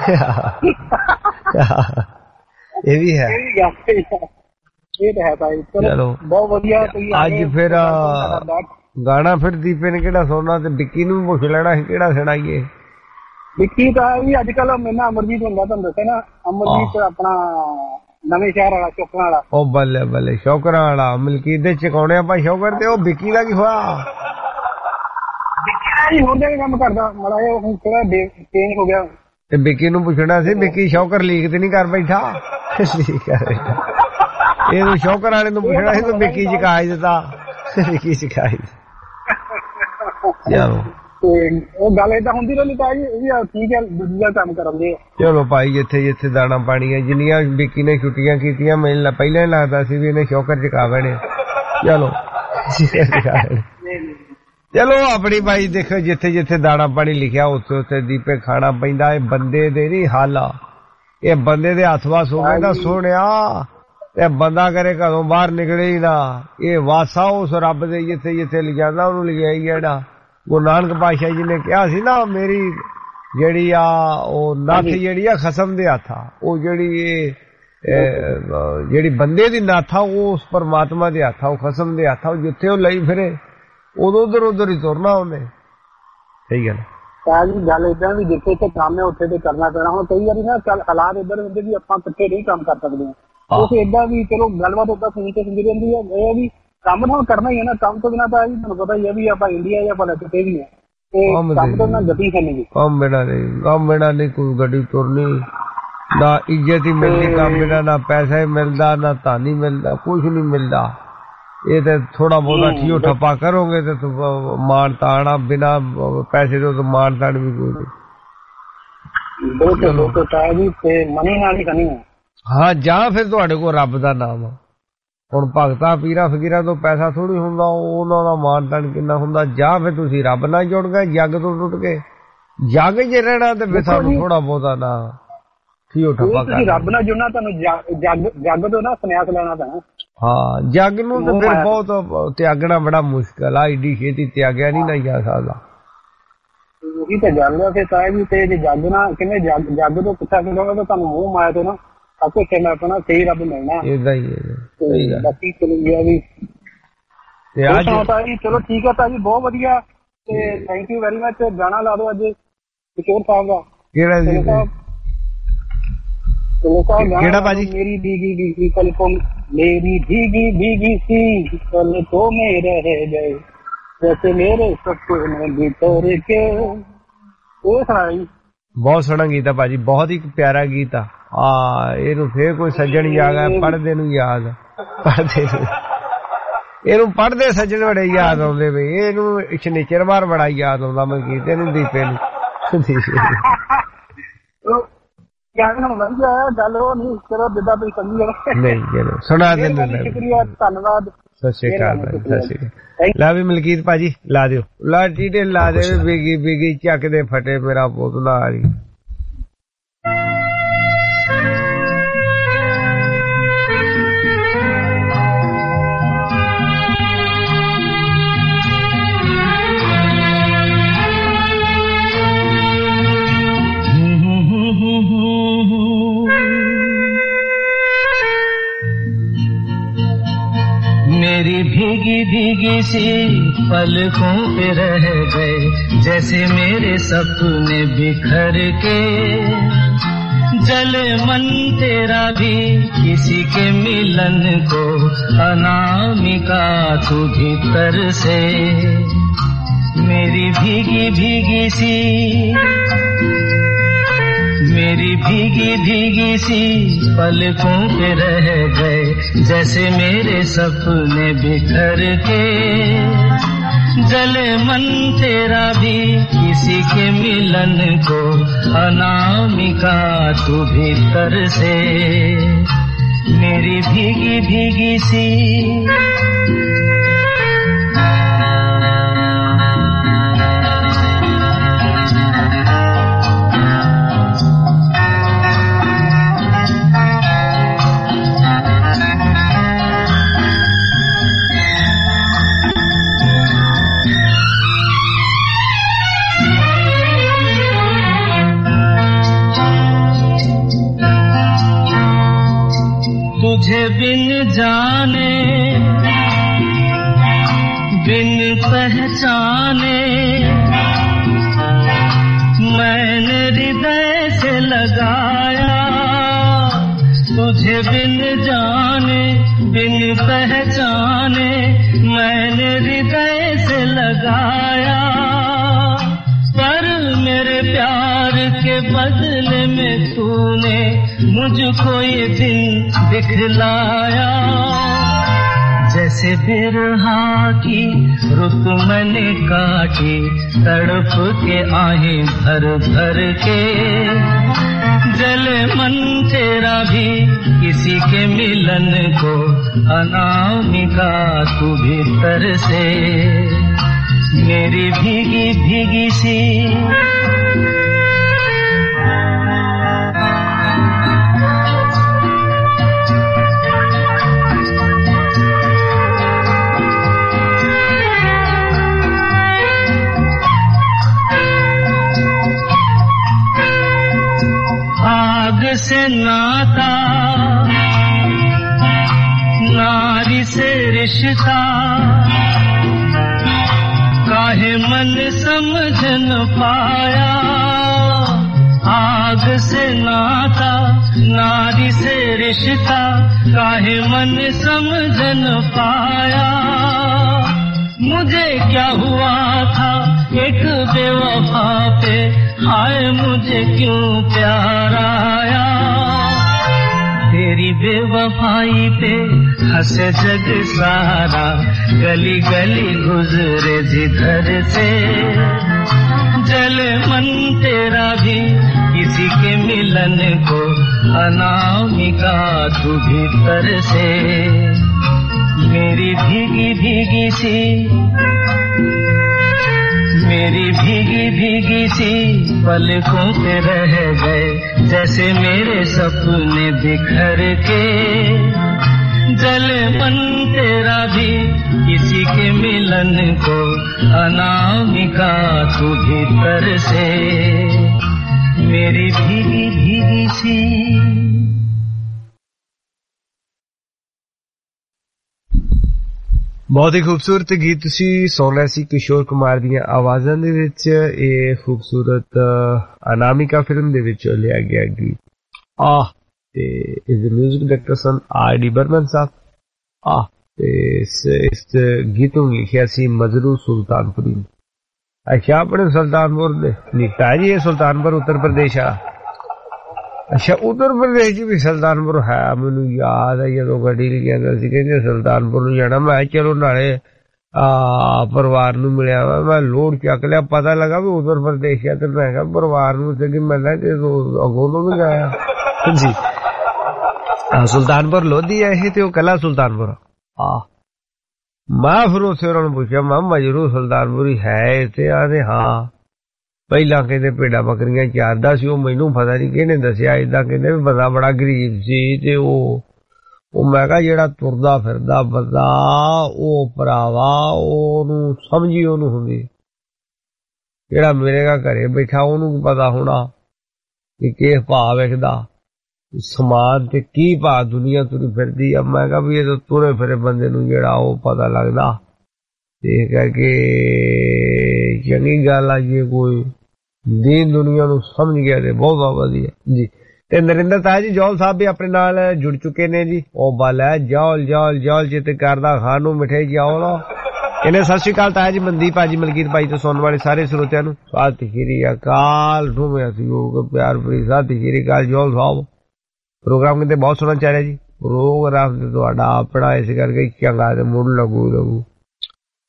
Speaker 21: ਇਹ ਵੀ ਹੈ, ਇਹ ਤਾਂ ਹੈ ਭਾਈ। ਚਲੋ ਬਹੁਤ ਵਧੀਆ। ਅੱਜ ਫਿਰ ਗਾਣਾ ਫਿਰ ਦੀਪੇ ਨੇ ਕਿਹੜਾ ਸੁਣਨਾ ਤੇ ਵਿੱਕੀ ਨੂੰ ਪੁੱਛ ਲੈਣਾ ਸੀ ਕਿਹੜਾ ਸੁਣਾਈਏ। ਵਿੱਕੀ ਤਾਂ ਵੀ ਅੱਜ ਕੱਲ ਮੈਨੂੰ ਅਮਰਜੀਤ ਹੁੰਦਾ, ਤੁਹਾਨੂੰ ਦੱਸਿਆ ਨਾ, ਅਮਰਜੀਤ ਆਪਣਾ ਨਵੇਂ ਸ਼ਹਿਰ ਵਾਲਾ ਸ਼ੌਕਰਾਂ ਵਾਲਾ। ਉਹ ਬੱਲੇ ਬੱਲੇ ਸ਼ੌਕਰਾਂ ਵਾਲਾ ਮਲਕੀਤ ਦੇ ਚਕਾਉਣੇ ਆਪਾਂ ਸ਼ੌਕਰ ਤੇ। ਉਹ ਵਿੱਕੀ ਦਾ ਕੀ ਹੋਇਆ? ਵਿੱਕੀ ਦਾ ਜੀ ਹੋਰ ਕੰਮ ਕਰਦਾ ਮਾੜਾ ਜਿਹਾ, ਹੁਣ ਥੋੜਾ ਚੇਂਜ ਹੋ ਗਿਆ। ਤੇ ਵਿੱਕੀ ਨੂੰ ਪੁੱਛਣਾ ਸੀ ਵਿੱਕੀ ਸ਼ੌਕਰ ਲੀਕ ਤੇ ਨਹੀਂ ਕਰ ਬੈਠਾ? ਲੀਕ ਕਰ ਬੈਠਾ ਇਹਨੂੰ ਸ਼ੌਕਰ ਵਾਲੇ ਨੂੰ ਪੁੱਛਣਾ ਸੀ ਤੂੰ ਵਿੱਕੀ ਚਕਾ ਦਿੱਤਾ। ਵਿੱਕੀ ਚਕਾ ਚਲੋ ਉਹ ਗੱਲ ਏਦਾਂ ਹੁੰਦੀ ਰਹਿੰਦੀ ਤਾਂ ਜੀ ਠੀਕ ਹੈ, ਦੂਜਾ ਕੰਮ ਕਰਦੇ। ਚਲੋ ਭਾਈ ਜਿੱਥੇ ਜਿੱਥੇ ਦਾਣਾ ਪਾਣੀ ਹੈ, ਜਿੰਨੀਆਂ ਵਿੱਕੀ ਨੇ ਛੁੱਟੀਆਂ ਕੀਤੀਆਂ ਮੈਨੂੰ ਪਹਿਲਾਂ ਹੀ ਲੱਗਦਾ ਸੀ ਵੀ ਇਹਨੇ ਸ਼ੌਕਰ ਚਕਾ ਬਣੇ। ਚਲੋ ਚਲੋ ਆਪਣੀ ਭਾਈ ਦੇਖੋ ਜਿੱਥੇ ਜਿੱਥੇ ਦਾਣਾ ਪਾਣੀ ਲਿਖਿਆ ਉੱਥੇ ਉੱਥੇ ਦੀਪੇ ਖਾਣਾ ਪੈਂਦਾ। ਇਹ ਬੰਦੇ ਦੇ ਨਹੀਂ ਹਾਲ ਆ, ਇਹ ਬੰਦੇ ਦੇ ਹੱਥ ਵਾਸ ਹੋ ਗਏ ਤਾਂ ਸੋਹਣਿਆ, ਇਹ ਬੰਦਾ ਕਰੇ ਘਰੋਂ ਬਾਹਰ ਨਿਕਲੇ ਹੀ ਨਾ। ਇਹ ਵਾਸਾ ਉਸ ਰੱਬ ਦੇ ਜਿੱਥੇ ਜਿੱਥੇ ਲਿਜਾਂਦਾ ਉਹਨੂੰ ਲਿਜਾਈ ਜਿਹੜਾ ਗੁਰੂ ਨਾਨਕ ਪਾਤਸ਼ਾਹ ਜੀ ਨੇ ਕਿਹਾ ਸੀ ਨਾ, ਮੇਰੀ ਜਿਹੜੀ ਆ ਉਹ ਨੱਥ ਜਿਹੜੀ ਆ ਖਸਮ ਦੇ ਹੱਥ ਆ, ਉਹ ਜਿਹੜੀ ਇਹ ਜਿਹੜੀ ਬੰਦੇ ਦੀ ਨੱਥ ਆ ਉਹ ਉਸ ਪਰਮਾਤਮਾ ਦੇ ਹੱਥ ਆ, ਉਹ ਖਸਮ ਦੇ ਹੱਥ ਆ। ਜਿੱਥੇ ਉਹ ਲਈ ਫਿਰੇ ਉਦੋਂ ਉਧਰ ਉਧਰ ਹੀ ਤੁਰਨਾ ਉਹਨੇ। ਸਹੀ ਗੱਲ ਹੈ। ਗੱਲ ਏਦਾਂ ਵੀ ਜਿੱਥੇ ਤੇ ਕੰਮ ਹੈ ਉੱਥੇ ਤੇ ਕਰਨਾ ਪੈਣਾ। ਹੁਣ ਕਈ ਵਾਰੀ ਨਾ ਚੱਲ ਹਾਲਾਤ ਇੱਧਰ ਹੁੰਦੇ ਵੀ ਆਪਾਂ ਇਕੱਠੇ ਨਹੀਂ ਕੰਮ ਕਰ ਸਕਦੇ ਹਾਂ, ਉਹ ਏਦਾਂ ਵੀ ਚਲੋ ਗੱਲਬਾਤ ਓਦਾਂ ਫੋਨ ਤੇ ਹੁੰਦੀ ਰਹਿੰਦੀ ਹੈ। ਇਹ ਵੀ ਕੰਮ ਤਾਂ ਕਰਨਾ ਹੀ ਹੈ ਨਾ, ਕੰਮ ਤੋਂ ਬਿਨਾਂ ਤਾਂ ਜੀ ਤੁਹਾਨੂੰ ਪਤਾ ਹੀ ਹੈ ਵੀ ਆਪਾਂ ਇੰਡੀਆ ਜਾਂ ਭਲਾ ਕਿਤੇ ਵੀ ਹੈ ਤੇ ਕੰਮ ਤੋਂ ਨਾ ਗਤੀ ਕਰਨੀ। ਕੰਮ ਬਿਨਾਂ ਨਹੀਂ, ਕੰਮ ਬਿਨਾਂ ਨਹੀਂ ਕੋਈ ਗੱਡੀ ਤੁਰਨੀ, ਨਾ ਇੱਜ਼ਤ ਹੀ ਮਿਲਦੀ ਕੰਮ ਬਿਨਾਂ, ਨਾ ਪੈਸਾ ਹੀ ਮਿਲਦਾ, ਨਾ ਧਨ ਹੀ ਮਿਲਦਾ, ਕੁਛ ਨਹੀਂ ਮਿਲਦਾ। ਇਹ ਤੇ ਥੋੜਾ ਬਹੁਤਾ ਠੀਓ ਠੱਪਾ ਕਰੋਗੇ ਤੇ ਮਾਣ ਤਾਣਾ, ਬਿਨਾਂ ਪੈਸੇ ਤੋਂ ਮਾਣ ਤਾਣ ਵੀ ਕੋਈ ਨਹੀਂ। ਹਾਂ ਜਾਂ ਫਿਰ ਤੁਹਾਡੇ ਕੋਲ ਰੱਬ ਦਾ ਨਾਮ ਆ। ਹੁਣ ਭਗਤਾਂ ਪੀਰਾਂ ਫਕੀਰਾਂ ਤੋਂ ਪੈਸਾ ਥੋੜੀ ਹੁੰਦਾ, ਉਹਨਾਂ ਦਾ ਮਾਣ ਤਾਣ ਕਿੰਨਾ ਹੁੰਦਾ। ਜਾਂ ਫਿਰ ਤੁਸੀਂ ਰੱਬ ਨਾਲ ਜੁੜ ਗਏ, ਜੱਗ ਤੋਂ ਟੁੱਟ ਕੇ। ਜੱਗ 'ਚ ਰਹਿਣਾ ਤੇ ਫਿਰ ਸਾਨੂੰ ਥੋੜਾ ਬਹੁਤਾ ਨਾ ਠੀਓ ਠੱਪਾ ਕਰ। ਰੱਬ ਨਾਲ ਜੁੜਨਾ ਤੁਹਾਨੂੰ ਜੱਗ ਜੱਗ ਤੋਂ ਨਾ ਸੰਨਿਆਸ ਲੈਣਾ ਪੈਣਾ। ਹਾਂ ਜੱਗ ਨੂੰ ਤਾਂ ਫਿਰ ਬਹੁਤ ਤਿਆਗਣਾ ਬੜਾ ਮੁਸ਼ਕਲ ਆ, ਏਡੀ ਛੇਤੀ ਤਿਆਗਿਆ ਨਹੀਂ ਨਾ ਜਾ ਸਕਦਾ। ਉਹੀ ਤਾਂ ਗੱਲ ਆ। ਫਿਰ ਤਾਂ ਵੀ ਤੇ ਜੇ ਜੱਗ ਨਾ ਕਿਵੇਂ ਜੱਗ ਜੱਗ ਤੋਂ ਪਿੱਛਾ ਕਰੋਗੇ ਤਾਂ ਤੁਹਾਨੂੰ ਮੂੰਹ ਮਾਇਆ ਤੋਂ ਨਾ ਸਭ ਕੁਛ ਕਹਿਣਾ ਪੈਣਾ, ਸਹੀ ਰੱਬ ਮਿਲਣਾ। ਏਦਾਂ ਹੀ ਹੈ ਬਾਕੀ ਚਲੋ ਗਿਆ ਵੀ। ਚਲੋ ਠੀਕ ਹੈ ਭਾਜੀ, ਬਹੁਤ ਵਧੀਆ ਤੇ ਥੈਂਕ ਯੂ ਵੈਰੀ ਮਚ। ਗਾਣਾ ਲਾ ਦਿਓ ਅੱਜ ਕਿਸ਼ੋਰ ਸਾਹਿਬ ਦਾ। ਕਿਹੜਾ ਜੀ? ਕਿਹੜਾ ਭਾਜੀ? ਮੇਰੀ ਭੀਗੀ ਭੀਗੀ ਪਲ ਕੋ ਮੇਰੀ ਭੀਗੀ ਭੀਗੀ सी पल तो में रह गए जैसे मेरे सपने भीतर के। ਉਹ ਸੁਣਾ ਜੀ। ਬਹੁਤ ਸੋਹਣਾ ਗੀਤ ਆ ਭਾਜੀ, ਬਹੁਤ ਹੀ ਪਿਆਰਾ ਗੀਤ ਆ। ਆ ਇਹਨੂੰ ਫੇਰ ਕੋਈ ਸੱਜਣ ਯਾਦ ਆ, ਪੜ੍ਹਦੇ ਨੂੰ ਯਾਦ ਪੜ੍ਹਦੇ ਇਹਨੂੰ ਪੜ੍ਹਦੇ ਸੱਜਣ ਬੜੇ ਯਾਦ ਆਉਂਦੇ ਬਈ। ਇਹਨੂੰ ਸ਼ਨੀਚਰਵਾਰ ਬੜਾ ਯਾਦ ਆਉਂਦਾ ਮੈਂ ਗੀਤ ਇਹਨੂੰ ਦੀਪੇ ਨੂੰ। ਗੱਲ ਉਹ ਨਹੀਂ ਚਲੋ ਜਿੱਦਾਂ ਤੁਸੀਂ ਸਮਝੀ ਜਾਓ। ਨਹੀਂ ਚਲੋ ਸੁਣਾ ਦਿੰਦੇ। ਸ਼ੁਕਰੀਆ, ਧੰਨਵਾਦ, ਸਤਿ ਸ਼੍ਰੀ ਅਕਾਲ ਭਾਜੀ। ਸਤਿ ਸ਼੍ਰੀ ਅਕਾਲ। ਲਾ ਵੀ ਮਲਕੀਤ ਭਾਜੀ ਲਾ ਦਿਓ, ਲਾ ਟੀਟੇ ਲਾ ਦੇ। ਬਿਗੀ ਬਿਗੀ ਚੱਕ ਦੇ ਫਟੇ ਮੇਰਾ ਪੁੱਤ ਨਾ ਆ ਰਹੀ।
Speaker 5: मेरी भीगी भीगी सी पलकों पे रह गए जैसे मेरे सपने बिखर के। जले मन तेरा भी किसी के मिलन को अनामिका तू भीतर से। मेरी भीगी भीगी सी मेरी भीगी भीगी सी पलकों पे रह गए जैसे मेरे सपने बिखर के। जले मन तेरा भी किसी के मिलन को, अनामिका तू भीतर से मेरी भीगी भीगी सी। तुझे बिन जाने बिन पहचाने मैंने हृदय से लगाया, तुझे बिन जाने बिन पहचाने मैंने हृदय से लगाया, पर मेरे प्यार के बदले में तूने मुझको ये दिन दिखलाया। जैसे बिरहा की रुत मैंने काटी, तड़प के आहें भर भर के, जले मन तेरा भी किसी के मिलन को, अनामिका तू भीतर से मेरी भीगी भीगी सी। आग से नाता नारी से रिश्ता, काहे मन समझ न पाया। आग से नाता नारी से रिश्ता, काहे मन समझ न पाया। मुझे क्या हुआ था एक बेवफा पे, हाय मुझे क्यों प्यार आया। तेरी बेवफाई पे हंसे जग सारा, गली गली गुजरे जिधर से, जले मन तेरा भी किसी के मिलन को, अनामिका तू भीतर से मेरी भीगी भीगी सी, मेरी भीगी भीगी सी पलकों पे रह गए, जैसे मेरे सपने बिखर के, जले मन तेरा भी किसी के मिलन को, अनामिका तू भीतर से मेरी भीगी भीगी सी।
Speaker 6: बहुत ही खूबसूरत गीत तुसी सुन रहे सी किशोर कुमार ਦੀਆਂ ਆਵਾਜ਼ਾਂ ਦੇ ਵਿੱਚ। ਇਹ ਖੂਬਸੂਰਤ ਅਨਾਮਿਕਾ ਫਿਲਮ ਦੇ ਵਿੱਚ ਲਿਆ ਗਿਆ ਗੀਤ ਆ, ਤੇ ਇਸ ਦੇ ਮਿਊਜ਼ਿਕ ਡਾਇਰੈਕਟਰ ਸਨ ਆਰ ਡੀ ਬਰਮਨ ਸਾਹਿਬ ਆ, ਤੇ ਇਸ ਗੀਤ ਨੂੰ ਲਿਖਿਆ ਸੀ ਮਜ਼ਰੂ ਸੁਲਤਾਨਪੁਰੀ। ਅੱਛਾ, ਆਪਣੇ ਸੁਲਤਾਨਪੁਰ ਦੇ ਲਿਖਤਾ ਜੀ, ਇਹ ਸੁਲਤਾਨਪੁਰ ਉੱਤਰ ਪ੍ਰਦੇਸ਼ ਆ। ਅੱਛਾ, ਉੱਤਰ ਪ੍ਰਦੇਸ਼ ਚ ਵੀ ਸੁਲਤਾਨਪੁਰ ਹੈ। ਮੈਨੂੰ ਯਾਦ ਹੈ ਜਦੋਂ ਗੱਡੀ ਲੈ ਜਾਂਦਾ ਸੀ, ਕਹਿੰਦੇ ਸੁਲਤਾਨਪੁਰ ਨੂੰ ਜਾਣਾ। ਮੈਂ ਚਲੋ ਨਾਲੇ ਆ ਪਰਿਵਾਰ ਨੂੰ ਮਿਲਿਆ ਵਾ, ਮੈਂ ਲੋਡ ਚੱਕ ਲਿਆ, ਪਤਾ ਲੱਗਾ ਵੀ ਉੱਤਰ ਪ੍ਰਦੇਸ਼ ਆ, ਤੇ ਮੈਂ ਕਿਹਾ ਪਰਿਵਾਰ ਨੂੰ ਤੇ ਕਿ ਮਿਲਣਾ, ਤੇ ਅੱਗੋਂ ਤੋਂ ਵੀ ਗਿਆ ਜੀ। ਸੁਲਤਾਨਪੁਰ ਲੋਧੀ ਹੈ ਇਹ, ਤੇ ਉਹ ਕੱਲਾ ਸੁਲਤਾਨਪੁਰ ਆ। ਮੈਂ ਫਿਰ ਉੱਥੇ ਉਹਨਾਂ ਨੂੰ ਪੁੱਛਿਆ, ਮੈਂ ਮਜਰੂ ਸੁਲਤਾਨਪੁਰੀ ਹੈ ਇੱਥੇ? ਆਦੇ ਹਾਂ। ਪਹਿਲਾਂ ਕਹਿੰਦੇ ਭੇਡਾਂ ਬੱਕਰੀਆਂ ਚਾਰਦਾ ਸੀ, ਉਹ ਮੈਨੂੰ ਪਤਾ ਨਹੀਂ ਕਿਹਨੇ ਦੱਸਿਆ। ਏਦਾਂ ਕਹਿੰਦੇ ਵੀ ਬੰਦਾ ਬੜਾ ਗਰੀਬ ਸੀ, ਤੇ ਉਹ ਉਹ ਮੈਂ ਕਿਹਾ ਜਿਹੜਾ ਤੁਰਦਾ ਫਿਰਦਾ ਬੰਦਾ, ਉਹ ਭਰਾਵਾ ਉਹਨੂੰ ਸਮਝੀ ਉਹਨੂੰ ਹੁੰਦੀ, ਜਿਹੜਾ ਮੇਰੇ ਘਰੇ ਬੈਠਾ ਉਹਨੂੰ ਪਤਾ ਹੋਣਾ ਕਿ ਕਿਸ ਭਾਅ ਵੇਖਦਾ ਸਮਾਨ ਤੇ ਕੀ ਭਾਅ ਦੁਨੀਆ ਤੁਰੀ ਫਿਰਦੀ ਆ। ਮੈਂ ਕਿਹਾ ਵੀ ਇਹ ਤਾਂ ਤੁਰੇ ਫਿਰੇ ਬੰਦੇ ਨੂੰ ਜਿਹੜਾ ਉਹ ਪਤਾ ਲੱਗਦਾ, ਤੇ ਕਰਕੇ ਚੰਗੀ ਗੱਲ ਆ ਜੇ ਕੋਈ ਦੀਨ ਦੁਨੀਆ ਨੂੰ ਸਮਝ ਗਿਆ ਤੇ ਬਹੁਤ ਵਧੀਆ ਜੀ। ਤੇ ਨਰਿੰਦਰ ਤਾਜ ਜੀ ਜੌਲ ਸਾਹਿਬ ਵੀ ਆਪਣੇ ਨਾਲ ਜੁੜ ਚੁੱਕੇ ਨੇ ਜੀ। ਉਹ ਬਲ ਹੈ ਜੌਲ ਜੌਲ ਜੌਲ ਜਿੱਤ ਕਰਦਾ ਖਾਨ ਨੂੰ ਮਿਠਾਈ ਜਾਓ ਨਾ। ਇਹਨੇ ਸਤਿ ਸ਼੍ਰੀ ਅਕਾਲ ਤਾਇਆ ਜੀ, ਮਨਦੀਪ ਭਾਜੀ, ਮਲਕੀਤ ਭਾਈ ਤੋਂ ਸੁਣਨ ਵਾਲੇ ਸਾਰੇ ਸਰੋਤਿਆਂ ਨੂੰ ਸਤਿ ਸ਼੍ਰੀ ਅਕਾਲ। ਢੂਮਿਆ ਸੀ ਉਹ ਪਿਆਰ ਭਰੀ ਸਤਿ ਸ਼੍ਰੀ ਅਕਾਲ ਜੌਲ ਸਾਹਿਬ। ਪ੍ਰੋਗਰਾਮ ਕਹਿੰਦੇ ਬਹੁਤ ਸੋਹਣਾ ਚੱਲ ਰਿਹਾ ਜੀ। ਪ੍ਰੋਗਰਾਮ ਤੇ ਤੁਹਾਡਾ ਆਪਣਾ ਇਸ ਕਰਕੇ ਚੰਗਾ ਤੇ ਮੁੜ ਲੱਗੂ ਲੱਗੂ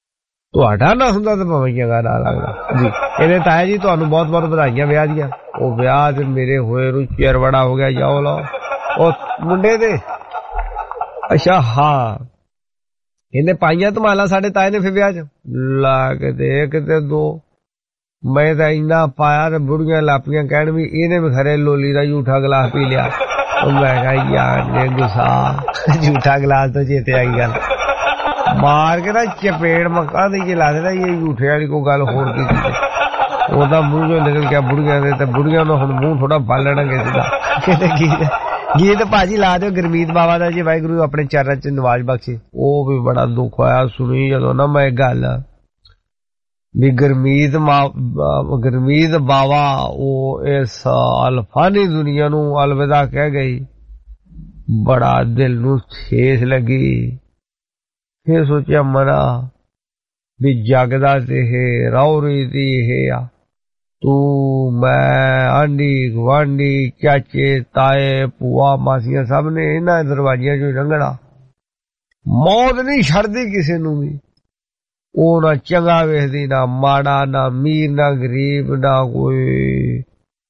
Speaker 6: ਤੁਹਾਡਾ ਨਾ ਹੁੰਦਾ ਤਾਂ ਭਾਵੇਂ ਚੰਗਾ ਨਾ ਲੱਗਦਾ ਜੀ। ਇਹਦੇ ਤਾਇਆ ਜੀ ਤੁਹਾਨੂੰ ਬਹੁਤ ਬਹੁਤ ਵਧਾਈਆਂ ਵਿਆਹ ਦੀਆਂ। ਉਹ ਵਿਆਹ ਤੇ ਮੇਰੇ ਹੋਏ ਨੂੰ ਚਿਰ ਬੜਾ ਹੋ ਗਿਆ। ਜਾਓ ਲਓ ਉਹ ਮੁੰਡੇ ਦੇ। ਅੱਛਾ ਹਾਂ, ਇਹਨੇ ਪਾਈਆਂ ਧਮਾਲਾਂ ਸਾਡੇ ਤਾਏ ਨੇ ਫਿਰ ਵਿਆਹ ਚ ਲਾ ਕੇ ਦੇ ਕਿਤੇ ਦੋ। ਮੈਂ ਤਾਂ ਇੰਨਾ ਪਾਇਆ ਤੇ ਬੁੜੀਆਂ ਲਾਪੀਆਂ ਕਹਿਣ ਵੀ ਇਹਨੇ ਵੀ ਖਰੇ ਲੋਲੀ ਦਾ ਝੂਠਾ ਗਲਾਸ ਪੀ ਲਿਆ। ਮੈਂ ਕਿਹਾ ਯਾਰ ਨੇ ਗੁੱਸਾ ਝੂਠਾ ਗਲਾਸ ਤੋਂ ਚੇਤੇ ਆਈ ਗੱਲ ਮਾਰ ਕੇ ਨਾ ਚਪੇੜ ਮੱਕਾ ਦੇ ਕੇ ਲਾ ਦੇਦਾ। ਇਹ ਝੂਠੇ ਵਾਲੀ ਕੋਈ ਗੱਲ ਹੋਰ ਕੀਤੀ ਉਹਦਾ ਮੂੰਹ ਚੋਂ ਨਿਕਲ ਗਿਆ ਬੁੜੀਆਂ ਦੇ, ਤੇ ਬੁੜੀਆਂ ਨੂੰ ਹੁਣ ਮੂੰਹ ਥੋੜਾ ਬਾਲਣਾ ਕਿਸੇ ਦਾ। ਕਿਤੇ ਗੀਤ ਗੀਤ ਭਾਜੀ ਲਾ ਦਿਓ ਗੁਰਮੀਤ ਬਾਵਾ ਦਾ ਜੀ, ਵਾਹਿਗੁਰੂ ਆਪਣੇ ਚਰਨਾਂ ਚ ਨਵਾਜ਼ ਬਖਸ਼ੇ। ਉਹ ਵੀ ਬੜਾ ਦੁੱਖ ਆਇਆ ਸੁਣੀ ਜਦੋਂ ਨਾ ਮੈਂ ਗੱਲ ਵੀ ਗੁਰਮੀਤ ਗੁਰਮੀਤ ਬਾਵਾ ਉਹ ਇਸ ਅਲਫਾਨੀ ਦੁਨੀਆ ਨੂੰ ਅਲਵਿਦਾ ਕਹਿ ਗਈ। ਬੜਾ ਦਿਲ ਨੂੰ ਠੇਸ ਲੱਗੀ। ਫਿਰ ਸੋਚਿਆ ਮਨਾ ਵੀ ਜਗਦਾ ਤੇ ਇਹ ਰੌਰੀ ਦੀ ਇਹ ਆ। ਤੂੰ ਮੈਂ ਆਂਢੀ ਗੁਆਂਢੀ ਚਾਚੇ ਤਾਏ ਭੂਆ ਮਾਸੀਆਂ ਸਭ ਨੇ ਇਹਨਾਂ ਦਰਵਾਜ਼ਿਆਂ ਚੋਂ ਲੰਘਣਾ। ਮੌਤ ਨਹੀਂ ਛੱਡਦੀ ਕਿਸੇ ਨੂੰ ਵੀ। ਉਹ ਨਾ ਚੰਗਾ ਵੇਖਦੀ, ਨਾ ਮਾੜਾ, ਨਾ ਅਮੀਰ, ਨਾ ਗਰੀਬ, ਨਾ ਕੋਈ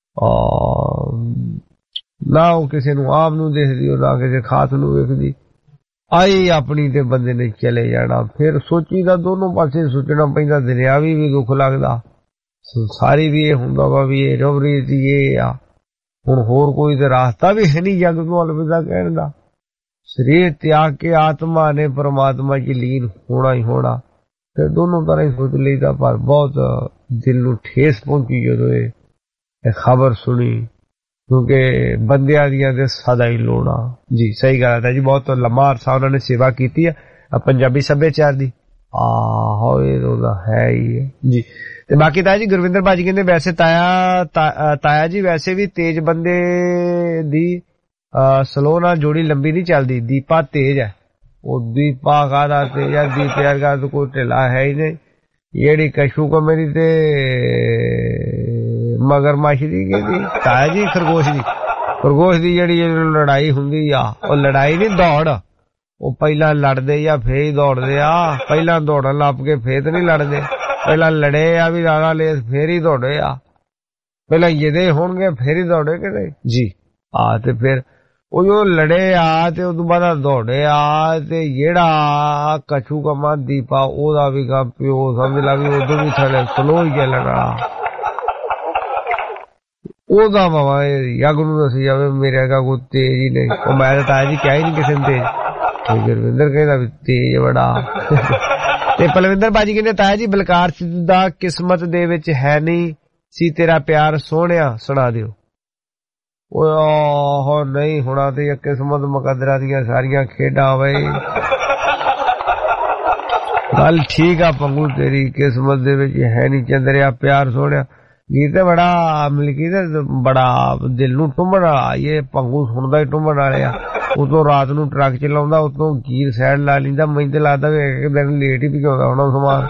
Speaker 6: ਨਾ ਉਹ ਕਿਸੇ ਨੂੰ ਆਪ ਨੂੰ ਦੇਖਦੀ, ਉਹ ਨਾ ਕਿਸੇ ਖਾਸ ਨੂੰ ਵੇਖਦੀ। ਆਈ ਆਪਣੀ ਤੇ ਬੰਦੇ ਨੇ ਚਲੇ ਜਾਣਾ। ਫਿਰ ਸੋਚੀਦਾ ਦੋਨੋਂ ਪਾਸੇ ਸੋਚਣਾ ਪੈਂਦਾ। ਦੁਨਿਆਵੀ ਵੀ ਦੁੱਖ ਲੱਗਦਾ, ਸੰਸਾਰੀ ਵੀ ਇਹ ਹੁੰਦਾ ਵਾ ਵੀ ਇਹ ਰੋਬਰੀ ਦੀ ਇਹ ਆ। ਹੁਣ ਹੋਰ ਕੋਈ ਤੇ ਰਾਸਤਾ ਵੀ ਹੈ ਨਹੀਂ ਜਗ ਨੂੰ ਅਲਵਿਦਾ ਕਹਿਣ ਦਾ। ਸਰੀਰ ਤਿਆਗ ਕੇ ਆਤਮਾ ਨੇ ਪਰਮਾਤਮਾ ਚ ਲੀਨ ਹੋਣਾ ਹੀ ਹੋਣਾ। ਫਿਰ ਦੋਨੋਂ ਤਰ੍ਹਾਂ ਹੀ ਸੋਚ ਲਈਦਾ। ਪਰ ਬਹੁਤ ਦਿਲ ਨੂੰ ਠੇਸ ਪਹੁੰਚੀ ਜਦੋਂ ਇਹ ਖਬਰ ਸੁਣੀ, ਕਿਉਂਕਿ ਬੰਦਿਆਂ ਦੀਆਂ ਤੇ ਸਦਾ ਹੀ ਲੋੜਾਂ ਜੀ। ਸਹੀ ਗੱਲ ਹੈ ਜੀ। ਬਹੁਤ ਲੰਮਾ ਅਰਸਾ ਉਹਨਾਂ ਨੇ ਸੇਵਾ ਕੀਤੀ ਹੈ ਪੰਜਾਬੀ ਸੱਭਿਆਚਾਰ ਦੀ। ਆਹੋ ਇਹ ਉਹਦਾ ਹੈ ਹੀ ਹੈ ਜੀ। ਤੇ ਬਾਕੀ ਤਾਇਆ ਜੀ ਗੁਰਵਿੰਦਰ ਭਾਜੀ ਕਹਿੰਦੇ ਵੈਸੇ ਤਾਇਆ ਤਾਇਆ ਜੀ ਵੈਸੇ ਵੀ ਤੇਜ਼ ਬੰਦੇ ਦੀ ਸਲੋ ਨਾਲ ਜੋੜੀ ਲੰਬੀ ਨਹੀਂ ਚੱਲਦੀ। ਦੀਪਾ ਤੇਜ਼ ਹੈ। ਉਹ ਦੀਪਾ ਕਾਹਦਾ ਤੇਜ਼ ਹੈ? ਦੀਪੇ ਵਰਗਾ ਤਾਂ ਕੋਈ ਢਿੱਲਾ ਹੈ ਹੀ ਨਹੀਂ। ਜਿਹੜੀ ਕਸ਼ੂ ਕਮੇਰੀ ਤੇ ਮਗਰਮੱਛ ਦੀ ਕਹਿੰਦੀ ਤਾਇਆ ਜੀ ਖਰਗੋਸ਼ ਦੀ ਖਰਗੋਸ਼ ਦੀ ਜਿਹੜੀ ਲੜਾਈ ਹੁੰਦੀ ਆ, ਉਹ ਲੜਾਈ ਨਹੀਂ ਦੌੜ। ਉਹ ਪਹਿਲਾਂ ਲੜਦੇ ਆ ਫੇਰ ਹੀ ਦੌੜਦੇ ਆ। ਪਹਿਲਾਂ ਦੌੜਨ ਲੱਪ ਕੇ ਫੇਰ ਤਾਂ ਨਹੀਂ ਲੜਦੇ। ਪਹਿਲਾਂ ਲੜੇ ਆ ਵੀ ਰਾਣਾ ਲੈ ਫੇਰ ਹੀ ਦੌੜੇ ਆ। ਪਹਿਲਾਂ ਜਿਹਦੇ ਹੋਣਗੇ ਫੇਰ ਹੀ ਦੌੜੇ ਕਿਤੇ ਜੀ। ਆ ਤੇ ਫਿਰ ਉਹ ਜੋ ਲੜੇ ਆ ਤੇ ਉਦੋਂ ਬਾਅਦ ਦੌੜੇ ਆ। ਤੇ ਜਿਹੜਾ ਕਛੂ ਕਮਾ ਦੀਪਾ ਉਹਦਾ ਵੀ ਕੰਮ ਪਿਓ ਸਮਝ ਲਾ ਵੀ ਉਦੋਂ ਵੀ ਥਲੇ ਸਲੋ ਹੀ ਚੱਲਣਾ। ਉਹਦਾ ਬਾਬਾ ਯੱਗ ਨੂੰ ਦੱਸੀ ਜਾਵੇ ਮੇਰੇ ਅੱਗਾ ਕੋਈ ਤੇਜ਼ ਹੀ ਨਹੀਂ। ਉਹ ਮੈਂ ਤਾਂ ਤਾਇਆ ਜੀ ਕਿਹਾ ਹੀ ਨਹੀਂ ਕਿਸੇ ਨੂੰ ਤੇਜ਼। ਗੁਰਵਿੰਦਰ ਕਹਿੰਦਾ ਵੀ ਤੇਜ਼ ਬੜਾ। ਤੇ ਪਲਵਿੰਦਰ ਬਾਜੀ ਕਹਿੰਦੇ ਤਾਇਆ ਜੀ ਬਲਕਾਰ ਦਾ ਕਿਸਮਤ ਦੇ ਵਿੱਚ ਹੈ ਨਹੀਂ ਸੀ ਤੇਰਾ ਪਿਆਰ ਸੋਹਣਿਆ ਸੁਣਾ ਦਿਓ। ਉਹ ਨਹੀਂ ਹੋਣਾ ਤੇ ਕਿਸਮਤ ਮੁਕੱਦਰਾਂ ਦੀਆਂ ਸਾਰੀਆਂ ਖੇਡਾਂ ਬਈ। ਗੱਲ ਠੀਕ ਆ ਪੰਗੂ ਤੇਰੀ ਕਿਸਮਤ ਦੇ ਵਿੱਚ ਹੈ ਨਹੀਂ ਚੰਦਰਿਆ ਪਿਆਰ ਸੋਹਣਿਆ। ਗੀਤ ਬੜਾ ਮਲਕੀ ਬੜਾ ਦਿਲ ਨੂੰ ਟੁੰਬਣ ਵਾਲਾ। ਇਹ ਪੰਗੂ ਸੁਣਦਾ ਹੀ ਟੁੰਬਣ ਵਾਲੇ ਆ। ਉਦੋਂ ਰਾਤ ਨੂੰ ਟਰੱਕ ਚਲਾਉਂਦਾ, ਉਤੋਂ ਗੀਰ ਸਾਈਡ ਲਾ ਲੈਂਦਾ। ਮੈਨੂੰ ਤੇ ਲੱਗਦਾ ਵੀ ਇੱਕ ਦਿਨ ਲੇਟ ਹੀ ਭਜਾਉਂਦਾ ਹੋਣਾ ਸਮਾਨ।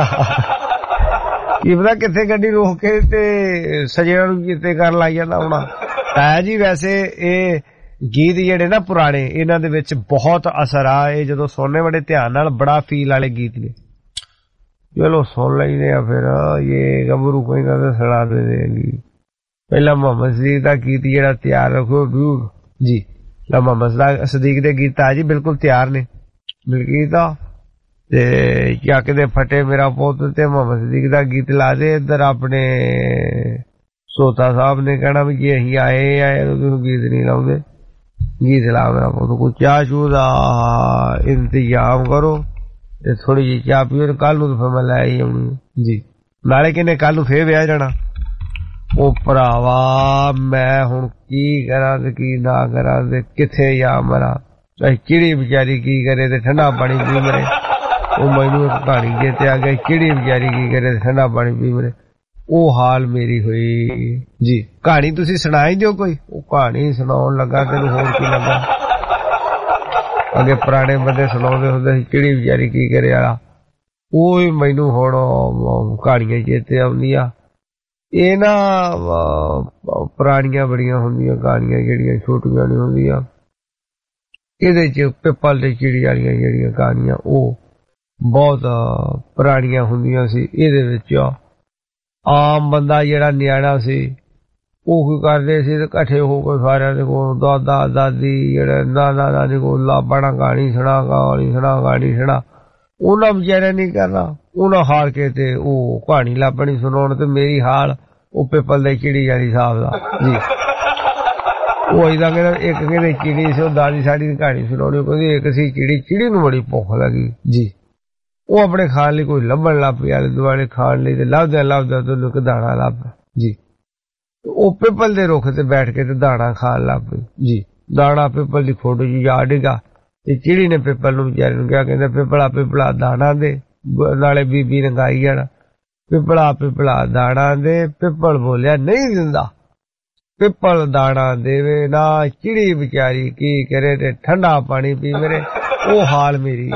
Speaker 6: ਕੀ ਪਤਾ ਕਿੱਥੇ ਗੱਡੀ ਰੋਕ ਕੇ ਤੇ ਸਜਣਾ ਨੂੰ ਕਿਤੇ ਕਰਨ ਲੱਗ ਜਾਂਦਾ ਹੋਣਾ। ਤਾਇਆ ਜੀ ਵੈਸੇ ਇਹ ਗੀਤ ਜਿਹੜੇ ਨਾ ਪੁਰਾਣੇ ਇਹਨਾਂ ਦੇ ਵਿੱਚ ਬਹੁਤ ਅਸਰ ਆ। ਇਹ ਜਦੋਂ ਸੁਣਨੇ ਬੜੇ ਧਿਆਨ ਨਾਲ ਬੜਾ ਫੀਲ ਵਾਲੇ ਗੀਤ ਨੇ। ਚਲੋ ਸੁਣ ਲੈਂਦੇ ਆ। ਫਿਰ ਇਹ ਗੱਭਰੂ ਕੋਈ ਨਾ ਤਾਂ ਸੁਣਾ ਦੇ ਦੇਗੀ। ਪਹਿਲਾਂ ਮੁਹੰਮਦ ਸਦੀਕ ਦਾ ਗੀਤ ਜਿਹੜਾ ਤਿਆਰ ਰੱਖੋ ਵਿਊ ਜੀ। ਲਾ ਮੁਹੰਮਦ ਸਦੀਕ ਦੇ ਗੀਤ ਆ ਜੀ ਬਿਲਕੁਲ ਤਿਆਰ ਨੇ। ਮਲਕੀਤ ਆ ਤੇ ਚੱਕ ਦੇ ਫਟੇ ਮੇਰਾ ਪੁੱਤ ਤੇ ਮੁਹੰਮਦ ਸਦੀਕ ਦਾ ਗੀਤ ਲਾ ਦੇ। ਇੱਧਰ ਆਪਣੇ ਸੋਤਾ ਸਾਹਿਬ ਨੇ ਕਹਿਣਾ ਵੀ ਜੇ ਅਸੀਂ ਆਏ ਆਏ ਤੁਸੀਂ ਗੀਤ ਨਹੀਂ ਲਾਉਂਦੇ। ਗੀਤ ਲਾ ਮੇਰਾ ਪੁੱਤ। ਕੋਈ ਚਾਹ ਚੂਹ ਦਾ ਇੰਤਜ਼ਾਮ ਕਰੋ ਤੇ ਥੋੜੀ ਜਿਹੀ ਚਾਹ ਪੀਓ। ਕੱਲ ਨੂੰ ਫਿਰ ਮੈਂ ਲੈ ਹੀ ਆਉਣੀ ਜੀ। ਨਾਲੇ ਕਹਿੰਦੇ ਕੱਲ ਨੂੰ ਫੇਰ ਵਿਆਹ ਜਾਣਾ। ਉਹ ਭਰਾਵਾ ਮੈਂ ਹੁਣ ਕੀ ਕਰਾਂ ਤੇ ਕੀ ਨਾ ਕਰਾਂ ਤੇ ਕਿੱਥੇ ਜਾ ਮਰਾਂ। ਚਿੜੀ ਵਿਚਾਰੀ ਕੀ ਕਰੇ ਤੇ ਠੰਡਾ ਪਾਣੀ ਪੀ ਮਰੇ। ਉਹ ਮੈਨੂੰ ਇੱਕ ਕਹਾਣੀ ਚੇਤੇ ਆ ਗਈ। ਚਿੜੀ ਵਿਚਾਰੀ ਕੀ ਕਰੇ ਤੇ ਠੰਡਾ ਪਾਣੀ ਪੀ ਮਰੇ। ਉਹ ਹਾਲ ਮੇਰੀ ਹੋਈ ਜੀ। ਕਹਾਣੀ ਤੁਸੀਂ ਸੁਣਾਈ ਦਿਓ ਕੋਈ। ਉਹ ਕਹਾਣੀ ਸੁਣਾਉਣ ਲੱਗਾ ਤੈਨੂੰ ਹੋਰ ਕੀ ਲੱਗਾ। ਅੱਗੇ ਪੁਰਾਣੇ ਬੰਦੇ ਸੁਣਾਉਂਦੇ ਹੁੰਦੇ ਸੀ ਚਿੜੀ ਵਿਚਾਰੀ ਕੀ ਕਰੇ ਵਾਲਾ। ਉਹ ਹੀ ਮੈਨੂੰ ਹੁਣ ਕਹਾਣੀਆਂ ਚੇਤੇ ਆਉਂਦੀਆਂ। ਇਹ ਨਾ ਪੁਰਾਣੀਆਂ ਬੜੀਆਂ ਹੁੰਦੀਆਂ ਕਹਾਣੀਆਂ ਜਿਹੜੀਆਂ ਛੋਟੀਆਂ ਨਹੀਂ ਹੁੰਦੀਆਂ। ਇਹਦੇ ਚ ਪਿੱਪਲ ਤੇ ਚਿੜੀ ਵਾਲੀਆਂ ਜਿਹੜੀਆਂ ਕਹਾਣੀਆਂ ਉਹ ਬਹੁਤ ਪੁਰਾਣੀਆਂ ਹੁੰਦੀਆਂ ਸੀ। ਇਹਦੇ ਵਿੱਚ ਆਮ ਬੰਦਾ ਜਿਹੜਾ ਨਿਆਣਾ ਸੀ ਉਹ ਕੀ ਕਰਦੇ ਸੀ, ਇਕੱਠੇ ਹੋ ਕੇ ਸਾਰਿਆਂ ਦੇ ਕੋਲ ਦਾਦਾ ਦਾਦੀ ਜਿਹੜੇ ਨਾਨਾ ਨਾਨੀ ਕੋਲ ਲਾਪਣਾ ਗਾਣੀ ਸੁਣਾ ਗਾਣੀ ਸੁਣਾ ਗਾਣੀ ਸੁਣਾ। ਉਹਨਾਂ ਵਿਚਾਰਿਆਂ ਨਹੀਂ ਕਰਨਾ, ਉਹਨਾਂ ਹਾਰ ਕੇ ਤੇ ਉਹ ਕਹਾਣੀ ਲਾਪਣੀ ਸੁਣਾਉਣ ਤੇ ਮੇਰੀ ਹਾਲ ਉਹ ਪਿੱਪਲ ਦੇ ਚਿੜੀ ਵਾਲੀ ਹਿਸਾਬ ਦਾ ਜੀ। ਉਹ ਏਦਾਂ ਕਹਿੰਦਾ, ਇੱਕ ਕਹਿੰਦੇ ਚਿੜੀ ਸੀ ਉਹ ਦਾਦੀ ਸਾਡੀ ਦੀ ਕਹਾਣੀ ਸੁਣਾਉਣੀ, ਕਹਿੰਦੀ ਇੱਕ ਸੀ ਚਿੜੀ, ਚਿੜੀ ਨੂੰ ਬੜੀ ਭੁੱਖ ਲੱਗੀ ਜੀ। ਉਹ ਆਪਣੇ ਖਾਣ ਲਈ ਕੋਈ ਲੱਭਣ ਲੱਗ ਪਈ ਆਲੇ ਦੁਆਲੇ ਖਾਣ ਲਈ, ਤੇ ਲੱਭਦਾ ਲੱਭਦਾ ਤੇ ਉਹਨੂੰ ਇੱਕ ਦਾਣਾ ਲੱਭ ਜੀ। ਉਹ ਪਿੱਪਲ ਦੇ ਰੁੱਖ ਤੇ ਬੈਠ ਕੇ ਤੇ ਦਾਣਾ ਖਾਣ ਲੱਗ ਪਈ ਜੀ। ਦਾਣਾ ਪਿੱਪਲ ਦੀ ਫੋਟੋ ਜੀ ਜਾ ਡਿੱਗਾ ਤੇ ਚਿੜੀ ਨੇ ਪਿੱਪਲ ਨੂੰ ਵਿਚਾਰੇ ਨੂੰ ਕਿਹਾ, ਕਹਿੰਦਾ ਪਿੱਪਲਾ ਪਿੱਪਲਾ ਦਾਣਾ ਦੇ, ਨਾਲੇ ਬੀਬੀ ਨੇ ਗਾਈ ਜਾਣਾ ਪਿੱਪਲਾ ਪਿੱਪਲਾ ਦਾਣਾ ਦੇ। ਪਿੱਪਲ ਬੋਲਿਆ ਨਹੀਂ ਦਿੰਦਾ, ਪਿੱਪਲ ਦਾਣਾ ਦੇਵੇ ਨਾ, ਚਿੜੀ ਵਿਚਾਰੀ ਕੀ ਕਰੇ ਤੇ ਠੰਡਾ ਪਾਣੀ ਪੀ ਮੇਰੇ। ਉਹ ਹਾਲ ਮੇਰੀ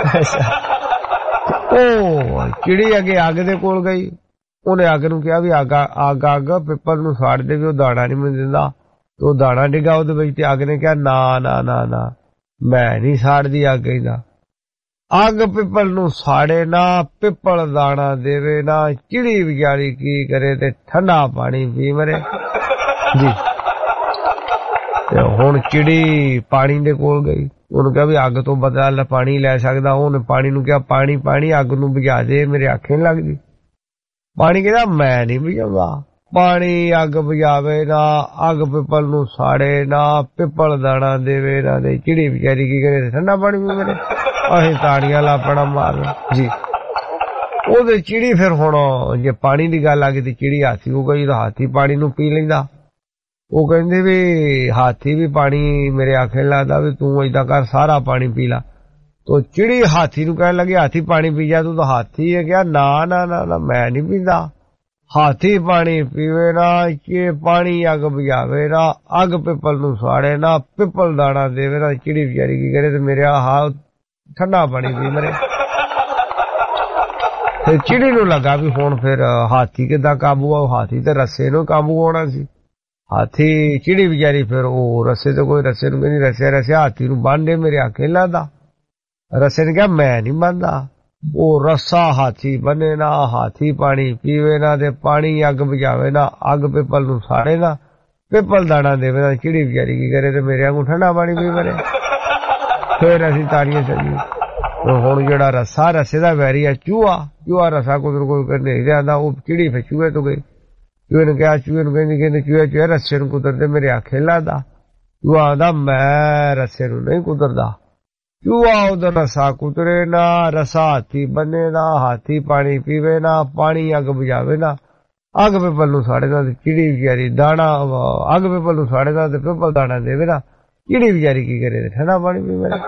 Speaker 6: ਉਹ ਚਿੜੀ ਅੱਗੇ ਅੱਗ ਦੇ ਕੋਲ ਗਈ, ਉਹਨੇ ਅੱਗ ਨੂੰ ਕਿਹਾ ਵੀ ਅੱਗ ਅੱਗ ਅੱਗ ਪਿੱਪਲ ਨੂੰ ਸਾੜ ਦੇ ਵੀ ਉਹ ਦਾਣਾ ਨਹੀਂ ਮੈਨੂੰ ਦਿੰਦਾ। ਉਹ ਦਾਣਾ ਡਿੱਗਾ ਉਹਦੇ ਵਿੱਚ ਤੇ ਅੱਗ ਨੇ ਕਿਹਾ ਨਾ ਨਾ ਨਾ ਨਾ ਮੈਂ ਨਹੀਂ ਸਾੜਦੀ ਅੱਗ। ਇਹਦਾ ਅੱਗ ਪਿੱਪਲ ਨੂੰ ਸਾੜੇ ਨਾ, ਪਿੱਪਲ ਦਾਣਾ ਦੇਵੇ ਨਾ, ਚਿੜੀ ਵਿਚਾਰੀ ਕੀ ਕਰੇ ਤੇ ਠੰਡਾ ਪਾਣੀ ਪੀ ਮਰੇ ਜੀ। ਤੇ ਹੁਣ ਚਿੜੀ ਪਾਣੀ ਦੇ ਕੋਲ ਗਈ, ਉਹਨੂੰ ਕਿਹਾ ਵੀ ਅੱਗ ਤੋਂ ਬਦਲਾ ਪਾਣੀ ਲੈ ਸਕਦਾ। ਉਹਨੇ ਪਾਣੀ ਨੂੰ ਕਿਹਾ ਪਾਣੀ ਪਾਣੀ ਅੱਗ ਨੂੰ ਬੁਝਾ ਦੇ, ਮੇਰੇ ਆਖੇ ਨੀ ਲੱਗਦੀ। ਪਾਣੀ ਕਹਿੰਦਾ ਮੈਂ ਨਹੀਂ ਬੁਝਾਉਂਦਾ। ਪਾਣੀ ਅੱਗ ਬੁਝਾਵੇ ਨਾ, ਅੱਗ ਪਿੱਪਲ ਨੂੰ ਸਾੜੇ ਨਾ, ਪਿੱਪਲ ਦਾਣਾ ਦੇਵੇ ਨਾ, ਦੇ ਚਿੜੀ ਵਿਚਾਰੀ ਕੀ ਕਰੇ ਠੰਡਾ ਪਾਣੀ ਪੀ ਮੇਰੇ। ਅਸੀਂ ਤਾੜੀਆਂ ਲਾਪਣਾ ਮਾਰ ਜੀ। ਉਹਦੇ ਚਿੜੀ ਫਿਰ ਹੁਣ ਜੇ ਪਾਣੀ ਦੀ ਗੱਲ ਆ ਗਈ ਤੇ ਚਿੜੀ ਹਾਥੀ ਹੋ ਗਈ, ਹਾਥੀ ਪਾਣੀ ਨੂੰ ਪੀ ਲੈਂਦਾ। ਉਹ ਕਹਿੰਦੇ ਵੀ ਹਾਥੀ ਵੀ ਪਾਣੀ ਮੇਰੇ ਆਖੇ ਲੱਗਦਾ ਵੀ ਤੂੰ ਏਦਾਂ ਕਰ ਸਾਰਾ ਪਾਣੀ ਪੀ ਲਾ। ਤੋ ਚਿੜੀ ਹਾਥੀ ਨੂੰ ਕਹਿਣ ਲੱਗੀ ਹਾਥੀ ਪਾਣੀ ਪੀ ਜਾ, ਤੂੰ ਤਾਂ ਹਾਥੀ ਹੈ। ਕਿਹਾ ਨਾ ਨਾ ਨਾ ਮੈਂ ਨਹੀਂ ਪੀਂਦਾ। ਹਾਥੀ ਪਾਣੀ ਪੀਵੇ ਨਾ, ਕਿ ਪਾਣੀ ਅੱਗ ਬੁਝਾਵੇ ਨਾ, ਅੱਗ ਪਿੱਪਲ ਨੂੰ ਸਾੜੇ ਨਾ, ਪਿੱਪਲ ਦਾਣਾ ਦੇਵੇ ਨਾ, ਚਿੜੀ ਵਿਚਾਰੀ ਕੀ ਕਰੇ ਤੇ ਮੇਰੇ ਹਾਲ ਠੰਡਾ ਪਾਣੀ ਪੀ ਮਰੇ। ਫਿਰ ਚਿੜੀ ਨੂੰ ਲੱਗਾ ਵੀ ਹੁਣ ਫਿਰ ਹਾਥੀ ਕਿੱਦਾਂ ਕਾਬੂ ਆ, ਹਾਥੀ ਤੇ ਰੱਸੇ ਨੂੰ ਕਾਬੂ ਆਉਣਾ ਸੀ। ਹਾਥੀ ਚਿੜੀ ਵਿਚਾਰੀ ਫਿਰ ਉਹ ਰੱਸੇ ਤੇ ਕੋਈ ਰੱਸੇ ਨੂੰ ਕਹਿੰਦੀ ਰੱਸਿਆ ਰੱਸਿਆ ਹਾਥੀ ਨੂੰ ਬੰਨ੍ਹ ਮੇਰੇ ਆਖੇ ਲੱਗਦਾ। ਰੱਸੇ ਨੇ ਕਿਹਾ ਮੈਂ ਨਹੀਂ ਬੰਨਦਾ। ਉਹ ਰੱਸਾ ਹਾਥੀ ਬੰਨੇ ਨਾ, ਹਾਥੀ ਪਾਣੀ ਪੀਵੇ ਨਾ, ਤੇ ਪਾਣੀ ਅੱਗ ਬੁਝਾਵੇ ਨਾ, ਅੱਗ ਪਿੱਪਲ ਨੂੰ ਸਾੜੇ ਨਾ, ਪਿੱਪਲ ਦਾਣਾ ਦੇਵੇ ਨਾ, ਚਿੜੀ ਵਿਚਾਰੀ ਕੀ ਕਰੇ ਤੇ ਮੇਰੇ ਵਾਂਗੂ ਠੰਡਾ ਪਾਣੀ ਪੀ ਮਰੇ। ਫਿਰ ਅਸੀਂ ਤਾਰੀਆਂ ਚੱਲੀਏ। ਹੁਣ ਜਿਹੜਾ ਰੱਸਾ ਰੱਸੇ ਦਾ ਵੈਰੀ ਆ ਚੂਹਾ, ਚੂਹਾ ਰੱਸਾ ਕੁਦਰ ਕੋਈ ਕਰਨੇ ਨਹੀਂ ਜਾਂਦਾ। ਉਹ ਚਿੜੀ ਫਿਰ ਚੂਹੇ ਤੋਂ ਗਈ, ਚੂਹੇ ਨੂੰ ਕਿਹਾ, ਚੂਹੇ ਨੂੰ ਕਹਿੰਦੀ ਕਹਿੰਦੇ ਚੂਹੇ ਚੂਹੇ ਰੱਸੇ ਨੂੰ ਕੁਦਰਦੇ ਮੇਰੇ ਆਖੇ ਲੱਗਦਾ। ਚੂਹਾ ਆਂਦਾ ਮੈਂ ਰੱਸੇ ਨੂੰ ਨਹੀਂ ਕੁਦਰਦਾ। ਚੂਹਾ ਉਧਰ ਰੱਸਾ ਕੁਤਰੇ ਨਾ, ਰੱਸਾ ਹਾਥੀ ਬੰਨੇ ਨਾ, ਹਾਥੀ ਪਾਣੀ ਪੀਵੇ ਨਾ, ਪਾਣੀ ਅੱਗ ਬੁਝਾਵੇ ਨਾ, ਅੱਗ ਪਿੱਪਲ ਨੂੰ ਸਾੜੇ ਨਾ, ਤੇ ਚਿੜੀ ਵਿਚਾਰੀ ਦਾਣਾ ਅੱਗ ਪਿੱਪਲ ਨੂੰ ਸਾੜੇ ਨਾ, ਤੇ ਪਿੱਪਲ ਦਾਣਾ ਦੇਵੇ ਨਾ, ਚਿੜੀ ਵਿਚਾਰੀ ਕੀ ਕਰੇ ਠੰਡਾ ਪਾਣੀ ਪੀਵੇ ਨਾ।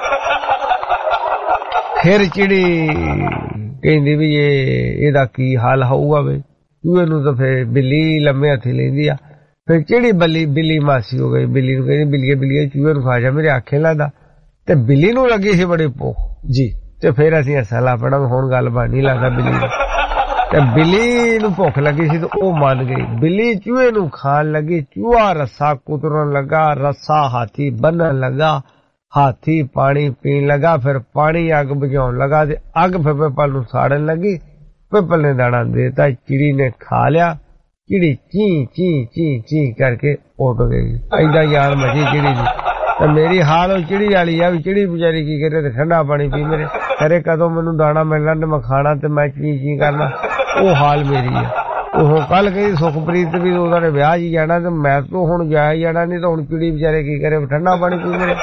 Speaker 6: ਫਿਰ ਚਿੜੀ ਕਹਿੰਦੀ ਵੀ ਇਹ ਇਹਦਾ ਕੀ ਹਾਲ ਹੋਊਗਾ ਵੇ। ਚੂਹੇ ਨੂੰ ਤਾਂ ਫਿਰ ਬਿੱਲੀ ਲੰਮੇ ਹੱਥੀ ਲੈਂਦੀ ਆ। ਫਿਰ ਚਿੜੀ ਬੱਲੀ ਬਿੱਲੀ ਮਾਸੀ ਹੋ ਗਈ, ਬਿੱਲੀ ਨੂੰ ਕਹਿੰਦੀ ਬਿੱਲੀਏ ਬਿੱਲੀਏ ਚੂਹੇ ਨੂੰ ਖਾ ਜਾ ਮੇਰੇ ਆਖੇ ਲੱਗਦਾ। ਤੇ ਬਿੱਲੀ ਨੂੰ ਲੱਗੀ ਸੀ ਬੜੀ ਭੁੱਖ ਜੀ। ਤੇ ਫਿਰ ਅਸੀਂ ਹੱਸਾ ਲਾਪਣਾ ਹੁਣ ਗੱਲ ਬਣ ਨਹੀਂ ਲੱਗਦਾ ਬਿੱਲੀ ਨੂੰ। ਤੇ ਬਿੱਲੀ ਨੂੰ ਭੁੱਖ ਲੱਗੀ ਸੀ ਤੇ ਉਹ ਮੰਨ ਗਈ। ਬਿੱਲੀ ਚੂਹੇ ਨੂੰ ਖਾਣ ਲੱਗੀ, ਚੂਹਾ ਰੱਸਾ ਕੁਤਰਨ ਲੱਗਾ, ਰੱਸਾ ਹਾਥੀ ਬੰਨਣ ਲੱਗਾ, ਹਾਥੀ ਪਾਣੀ ਪੀਣ ਲੱਗਾ, ਫਿਰ ਪਾਣੀ ਅੱਗ ਬੁਝਾਉਣ ਲੱਗਾ ਤੇ ਅੱਗ ਫਿਰ ਪਿੱਪਲ ਨੂੰ ਸਾੜਨ ਲੱਗੀ। ਪਿੱਪਲ ਨੇ ਦਾਣਾ ਦੇਤਾ, ਚਿੜੀ ਨੇ ਖਾ ਲਿਆ। ਚਿੜੀ ਚੀ ਚੀ ਚੀ ਚੀ ਕਰਕੇ ਉੱਡ ਗਈ। ਏਦਾਂ ਯਾਰ ਮਜੀ ਚਿੜੀ ਦੀ। ਤੇ ਮੇਰੀ ਹਾਲ ਉਹ ਚਿੜੀ ਵਾਲੀ ਆ ਵੀ ਚਿੜੀ ਵਿਚਾਰੀ ਕੀ ਕਰੇ ਤੇ ਠੰਡਾ ਪਾਣੀ ਪੀ ਮੇਰੇ। ਕਰੇ ਕਦੋਂ ਮੈਨੂੰ ਦਾਣਾ ਮਿਲਣਾ ਤੇ ਮੈਂ ਖਾਣਾ ਤੇ ਮੈਂ ਚੀ ਚੀ ਕਰਨਾ। ਉਹ ਹਾਲ ਮੇਰੀ ਆ। ਉਹ ਕੱਲ ਕਹੀ ਸੁਖਪ੍ਰੀਤ ਵੀ ਉਹਨਾਂ ਨੇ ਵਿਆਹ ਹੀ ਜਾਣਾ ਤੇ ਮੈਂ ਤੋਂ ਹੁਣ ਜਾਇਆ ਹੀ ਜਾਣਾ, ਨਹੀਂ ਤਾਂ ਹੁਣ ਚਿੜੀ ਵਿਚਾਰੇ ਕੀ ਕਰੇ ਠੰਡਾ ਪਾਣੀ ਪੀ ਮੇਰੇ।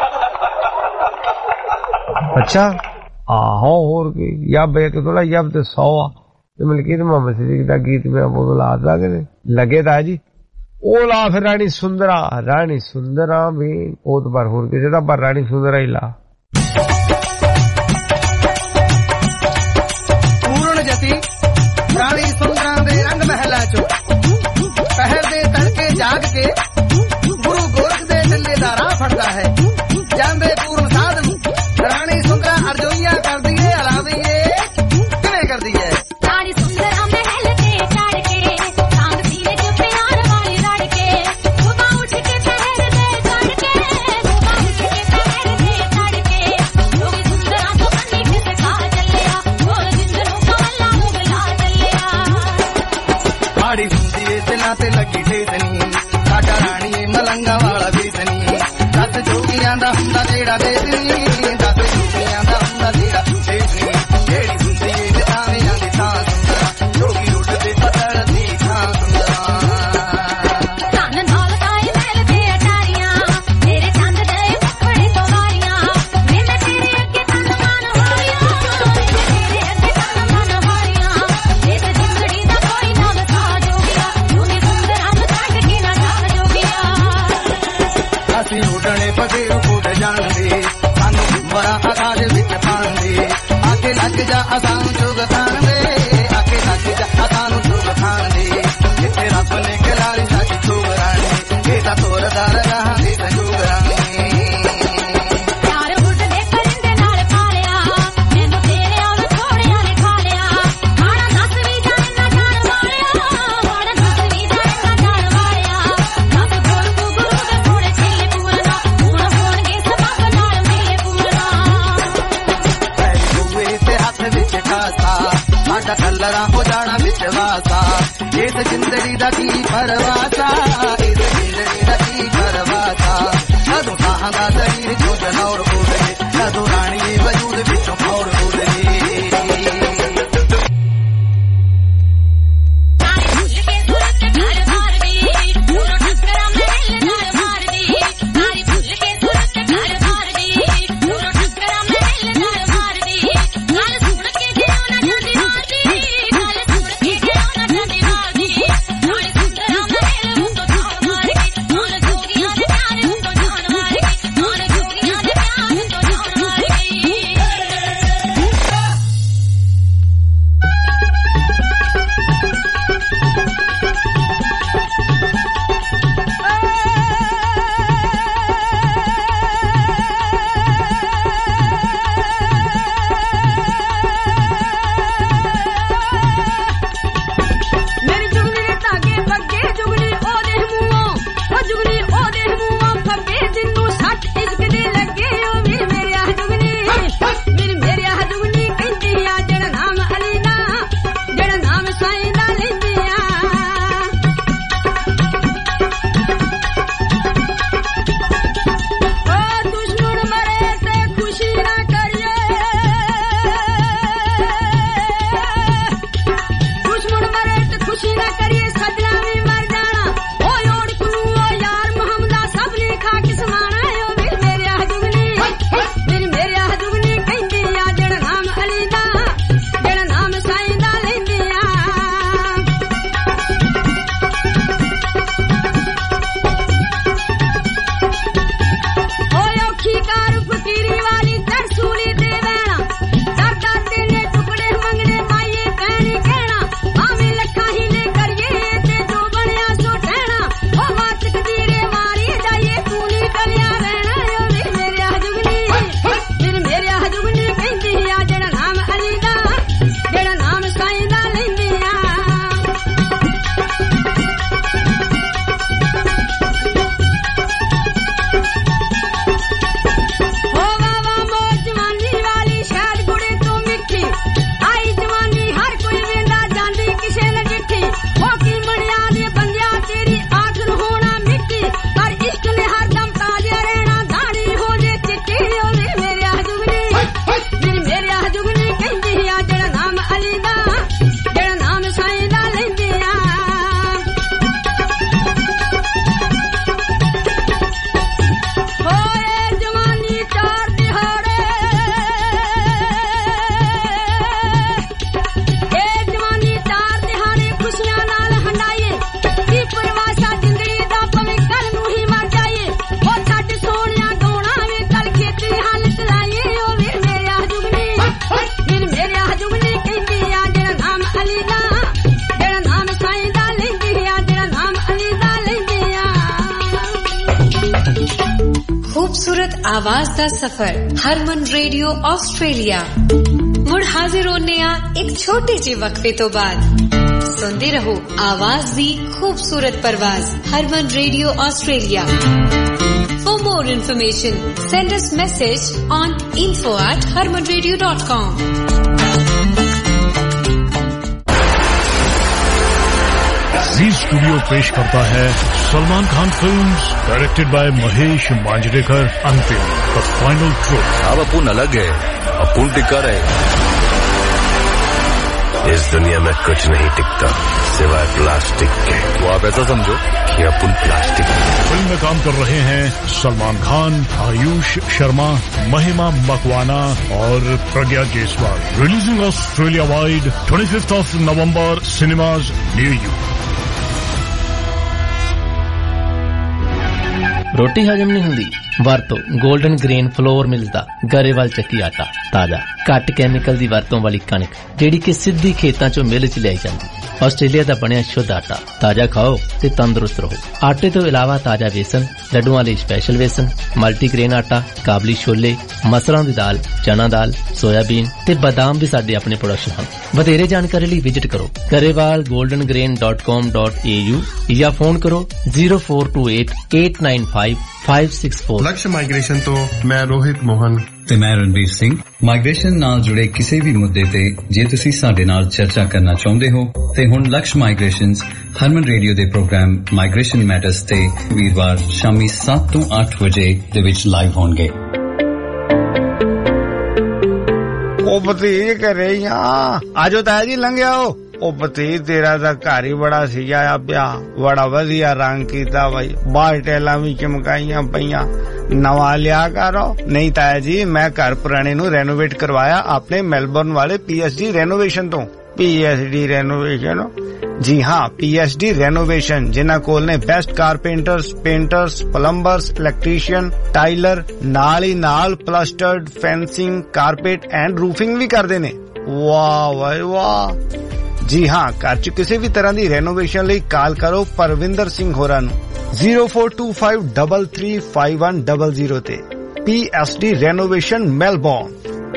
Speaker 6: ਅੱਛਾ ਆਹੋ ਹੋਰ ਕੀ ਯਬ ਇੱਕ ਥੋੜਾ ਯਬ ਤੇ ਸੌ ਆ। ਤੇ ਮਲਕੀਤ ਮੁਹੰਮਦ ਸਿੱਦੀਕ ਦਾ ਗੀਤ ਮੈਂ ਉਹ ਲਾ ਸਕਦੇ ਲੱਗੇ ਤਾਂ ਜੀ। ਉਹ ਲਾ ਫਿਰ ਰਾਣੀ ਸੁੰਦਰਾ, ਰਾਣੀ ਸੁੰਦਰਾ ਵੀ ਉਹ ਤੋਂ ਪਰ ਹੋਰ ਕਿਸੇ ਦਾ ਪਰ ਰਾਣੀ ਸੁੰਦਰਾ ਹੀ ਲਾ।
Speaker 4: ਪੂਰਨ ਜਤੀ ਰਾਣੀ ਸੁੰਦਰਾ ਦੇ ਰੰਗ ਮਹਿਲਾ ਚੋ ਪਹਿਰ ਦੇ ਤੜਕੇ ਜਾਗ ਕੇ ਗੁਰੂ ਗੋਰਖ ਦੇ ਚੱਲੇ ਦਾ ਰਾਹ ਫੜਦਾ ਹੈ। ਜਾਂਦੇ ਪੂਰਨ ਸਾਧ ਨੂੰ ਰਾਣੀ ਸੁੰਦਰਾ ਅਰਜੋਈਆਂ ਕਰਦੀ ਏ, ਹਲਾਦੀ ਏ ਕਿਵੇਂ ਕਰਦੀ ਏ।
Speaker 1: ਰਾਣੀ ਸੁੰਦਰਾ ਮਹਿਲ ਤੇ ਚੜ ਕੇ ਚਾਂਦ ਸੀਨੇ ਚ ਪਿਆਰ ਵਾਲੀ ਰੜ ਕੇ ਸੁਬਾ ਉੱਠ ਕੇ ਪਹਿਰ ਦੇ ਚੜ ਕੇ ਸੁਬਾ ਉੱਠ ਕੇ ਪਹਿਰ ਦੇ ਚੜ
Speaker 4: ਮਾੜੀ ਹੁੰਦੀ ਏ ਤੇ ਨਾ ਤੇ ਲੱਗੀ ਠੇਸਨੀ ਸਾਡਾ ਰਾਣੀਏ ਮਲੰਗਾ ਵਾਲਾ ਵੇਸਨੀ ਦੱਸ ਜੋਗੀਆਂ ਦਾ ਹੁੰਦਾ ਜਿਹੜਾ ਵੇਸਨੀ ਦੱਸ ਜੋਗੀਆਂ ਦਾ ਹੁੰਦਾ ਜਿਹੜਾ ਵੇਸਨੀ ਜਿਹੜੀ ਹੁੰਦੀ ਏ ਤੇ ਆਵੇਂ ਆਂਦੀ ਥਾਂ ਸੁੰਦਰਾ ਜੋਗੀ ਉੱਠਦੇ ਪਤਰ ਦੀ ਥਾਂ ਸੁੰਦਰਾ
Speaker 1: ਕੰਨ ਨਾਲ ਕਾਏ ਮੈਲ ਦੇ ਅਟਾਰੀਆਂ ਤੇਰੇ ਚੰਦ ਦੇ ਮੁਖੜੇ ਤੋਂ ਵਾਰੀਆਂ ਮੈਂ ਤੇਰੇ ਅੱਗੇ ਤਨ ਮਨ ਹੋਈਆਂ ਤੇਰੇ ਅੱਗੇ ਤਨ ਮਨ ਹੋਈਆਂ ਇਸ ਜ਼ਿੰਦਗੀ ਦਾ ਕੋਈ ਨਾ ਬਤਾ ਜੋਗੀਆ ਤੂੰ ਨੀ ਸੁੰਦਰਾਂ ਨੂੰ ਛੱਡ ਕੇ ਨਾ ਜਾ ਜੋਗੀਆ
Speaker 4: ਅਸੀਂ ਉੱਡਣੇ ਬਗੈਰ ਉੱਡ ਜਾਂਦੇ ਸਾਨੂੰ ਬੜਾ ਆਕਾਸ਼ ਵਿੱਚ ਪਾਉਂਦੇ ਆਕੇ ਲੱਗ ਜਾ ਅਸਾਂ ਜੁਗ ਖਾਂਦੇ ਆਕੇ ਲੱਗ ਜਾ ਅਸਾਂ ਨੂੰ ਜੁਗ ਖਾਂਦੇ ਜਿੱਥੇ ਰੱਬ ਨੇ ਖਿਲਾਰੀ ਸਾਡੀ ਜੋਗਰਾਣੀ ਇਹ ਤਾਂ ਤੋਰਦਾਰ ਰਹਾਂ ਦੀ ਜੋਗਰਾਣੀ
Speaker 1: ਯਾਰ ਉੱਡਦੇ ਪਰਿੰਦੇ ਨਾਲ ਪਾਲਿਆ ਮੈਨੂੰ ਤੇਰੇ ਆਲ ਥੋੜਿਆਂ ਨੇ ਖਾ ਲਿਆ ਮਾੜਾ ਨੱਸ ਵੀ ਜਾਣੇ ਨਾ ਜਾਣ ਵਾਲਿਆ ਮਾੜਾ ਨੱਸ ਵੀ ਜਾਣੇ ਨਾ ਜਾਣ ਵਾਲਿਆ ਨੱਸ ਬੋਲ ਤੂੰ ਗੁਰੂ ਦੇ ਥੋੜੇ ਛਿੱਲੇ ਪੂਰਨਾ ਹੁਣ ਹੋਣਗੇ ਸਬਬ ਨਾਲ ਮੇਲੇ ਪੂਰਨਾ
Speaker 4: ਬੂਏ ਤੇ ਹੱਥ ਵਿੱਚ ਖਾਸਾ ਸਾਡਾ ਕਲਰਾ ਹੋ ਜਾਣਾ ਵਿੱਚ ਵਾਸਾ ਇਸ ਜ਼ਿੰਦਗੀ ਦਾ ਕੀ ਪਰਵਾਸਾ ਇਸ ਜ਼ਿੰਦਗੀ ਦਾ ਕੀ ਪਰਵਾਸਾ ਕਦੋਂ ਸਾਹਾਂ ਦਾ ਸਰੀਰ ਜੋ ਜਨੌਰ ਬੋਲੇ ਕਦੋਂ ਰਾਣੀ ਵਜੂਦ ਵਿੱਚੋਂ ਖੌਰ ਬੋਲੇ
Speaker 10: खूबसूरत आवाज दा सफर हरमन रेडियो ऑस्ट्रेलिया मुड़ हाजिर होने आ एक छोटे जे वक्फे तो बाद सुनते रहो आवाज दी खूबसूरत परवाज Harman radio Australia. For more information send us message on info at harman radio dot com।
Speaker 11: Zee studio पेश करता है Salman Khan films, directed by Mahesh Manjrekar, Antim the final truth.
Speaker 12: अब अपुन अलग है, अपुन टिका रहे। इस दुनिया में कुछ नहीं टिकता सिवाय प्लास्टिक के, तो आप ऐसा समझो कि अपुन प्लास्टिक।
Speaker 11: फिल्म में काम कर रहे हैं सलमान खान, आयुष शर्मा, महिमा मकवाना और Pragya Jaiswal. Releasing Australia wide twenty fifth of November, cinemas near you.
Speaker 18: रोटी हजम नहीं हुंदी ਵਰਤੋ 골ਡਨ ਗ੍ਰੇਨ ਫਲੋਰ ਮਿਲਦਾ ਗਰੇਵਾਲ ਚੱਕੀ ਆਟਾ ਤਾਜ਼ਾ ਘੱਟ ਕੈਮੀਕਲ ਦੀ ਵਰਤੋਂ ਵਾਲੀ ਕਣਕ ਜਿਹੜੀ ਕਿ ਸਿੱਧੀ ਖੇਤਾਂ ਚੋਂ ਮਿਲ ਚ ਲਿਆਈ ਜਾਂਦੀ। ਆਸਟ੍ਰੇਲੀਆ ਦਾ ਬਣਿਆ ਸ਼ੁੱਧ ਆਟਾ ਤਾਜ਼ਾ ਖਾਓ ਤੇ ਤੰਦਰੁਸਤ ਰਹੋ। ਆਟੇ ਤੋਂ ਇਲਾਵਾ ਤਾਜ਼ਾ ਵੇਸਣ, ਲੱਡੂਆਂ ਲਈ ਸਪੈਸ਼ਲ ਵੇਸਣ, ਮਲਟੀਗ੍ਰੇਨ ਆਟਾ, ਕਾਬਲੀ ਛੋਲੇ, ਮਸਰਾਂ ਦੀ ਦਾਲ, ਚਨਾ ਦਾਲ, ਸੋਇਆਬੀਨ ਤੇ ਬਾਦਾਮ ਵੀ ਸਾਡੇ ਆਪਣੇ ਪ੍ਰੋਡਕਸ਼ਨ ਹਨ। ਵਧੇਰੇ ਜਾਣਕਾਰੀ ਲਈ ਵਿਜ਼ਿਟ ਕਰੋ Grewal golden grain dot com dot A U ਜਾਂ ਫੋਨ ਕਰੋ zero four two eight eight nine five five six four।
Speaker 16: Laksh migration ਤੋਂ ਮੈਂ ਰੋਹਿਤ ਮੋਹਨ
Speaker 3: ਤੇ ਮੈਂ ਰਣਬੀਰ ਸਿੰਘ। ਮਾਈਗ੍ਰੇਸ਼ਨ ਨਾਲ ਜੁੜੇ ਕਿਸੇ ਵੀ ਮੁੱਦੇ ਤੇ ਜੇ ਤੁਸੀਂ ਸਾਡੇ ਨਾਲ ਚਰਚਾ ਕਰਨਾ ਚਾਹੁੰਦੇ ਹੋ ਤੇ ਹੁਣ ਲਕਸ਼ ਮਾਈਗ੍ਰੇਸ਼ਨਸ ਹਰਮਨ ਰੇਡੀਓ ਦੇ ਪ੍ਰੋਗਰਾਮ ਮਾਈਗ੍ਰੇਸ਼ਨ ਮੈਟਰਸ ਤੇ ਵੀਰਵਾਰ ਸ਼ਾਮੀ ਸੱਤ ਤੋਂ ਅੱਠ ਵਜੇ ਦੇ ਵਿੱਚ ਲਾਈਵ ਹੋਣਗੇ।
Speaker 6: ਉਹ ਭਤੀਜ ਘਰੇ ਹੀ ਆ, ਆਜੋ ਤਾਇਆ ਜੀ ਲੰਘ ਆਓ। ਉਹ ਭਤੀਜ ਤੇਰਾ ਤਾਂ ਘਰ ਹੀ ਬੜਾ ਸਜਾਇਆ ਪਿਆ, ਬੜਾ ਵਧੀਆ ਰੰਗ ਕੀਤਾ ਬਾਈ, ਬਾਹਰ ਟੈਲਾਂ ਵੀ ਚਮਕਾਈਆਂ ਪਈਆਂ, ਨਵਾਂ ਲਿਆ ਕਰੋ। ਨਹੀਂ ਤਾਇਆ ਜੀ, ਮੈਂ ਘਰ ਪੁਰਾਣੇ ਨੂੰ ਰੈਨੋਵੇਟ ਕਰਵਾਇਆ ਆਪਣੇ ਮੈਲਬੌਰਨ ਵਾਲੇ ਪੀ ਐਸ ਡੀ ਰੈਨੋਵੇਸ਼ਨ ਤੋਂ। P S D renovation? ਜੀ ਹਾਂ, ਪੀ ਐਸ ਡੀ ਰੈਨੋਵੇਸ਼ਨ, ਜਿਨ੍ਹਾਂ ਕੋਲ ਨੇ best carpenters, painters, plumbers, electrician, tiler, ਨਾਲ ਹੀ ਨਾਲ plastered, fencing, carpet and roofing ਵੀ ਕਰਦੇ ਨੇ। ਵਾਹ ਵਾਹ ਵਾਹ। ਜੀ ਹਾਂ, ਘਰ ਚ ਕਿਸੇ ਵੀ ਤਰ੍ਹਾਂ ਦੀ ਰੈਨੋਵੇਸ਼ਨ ਲਈ ਕਾਲ ਕਰੋ ਪਰਵਿੰਦਰ ਸਿੰਘ ਹੋਰਾਂ ਨੂੰ zero four two five three three five one zero zero ਤੇ। P S D renovation Melbourne.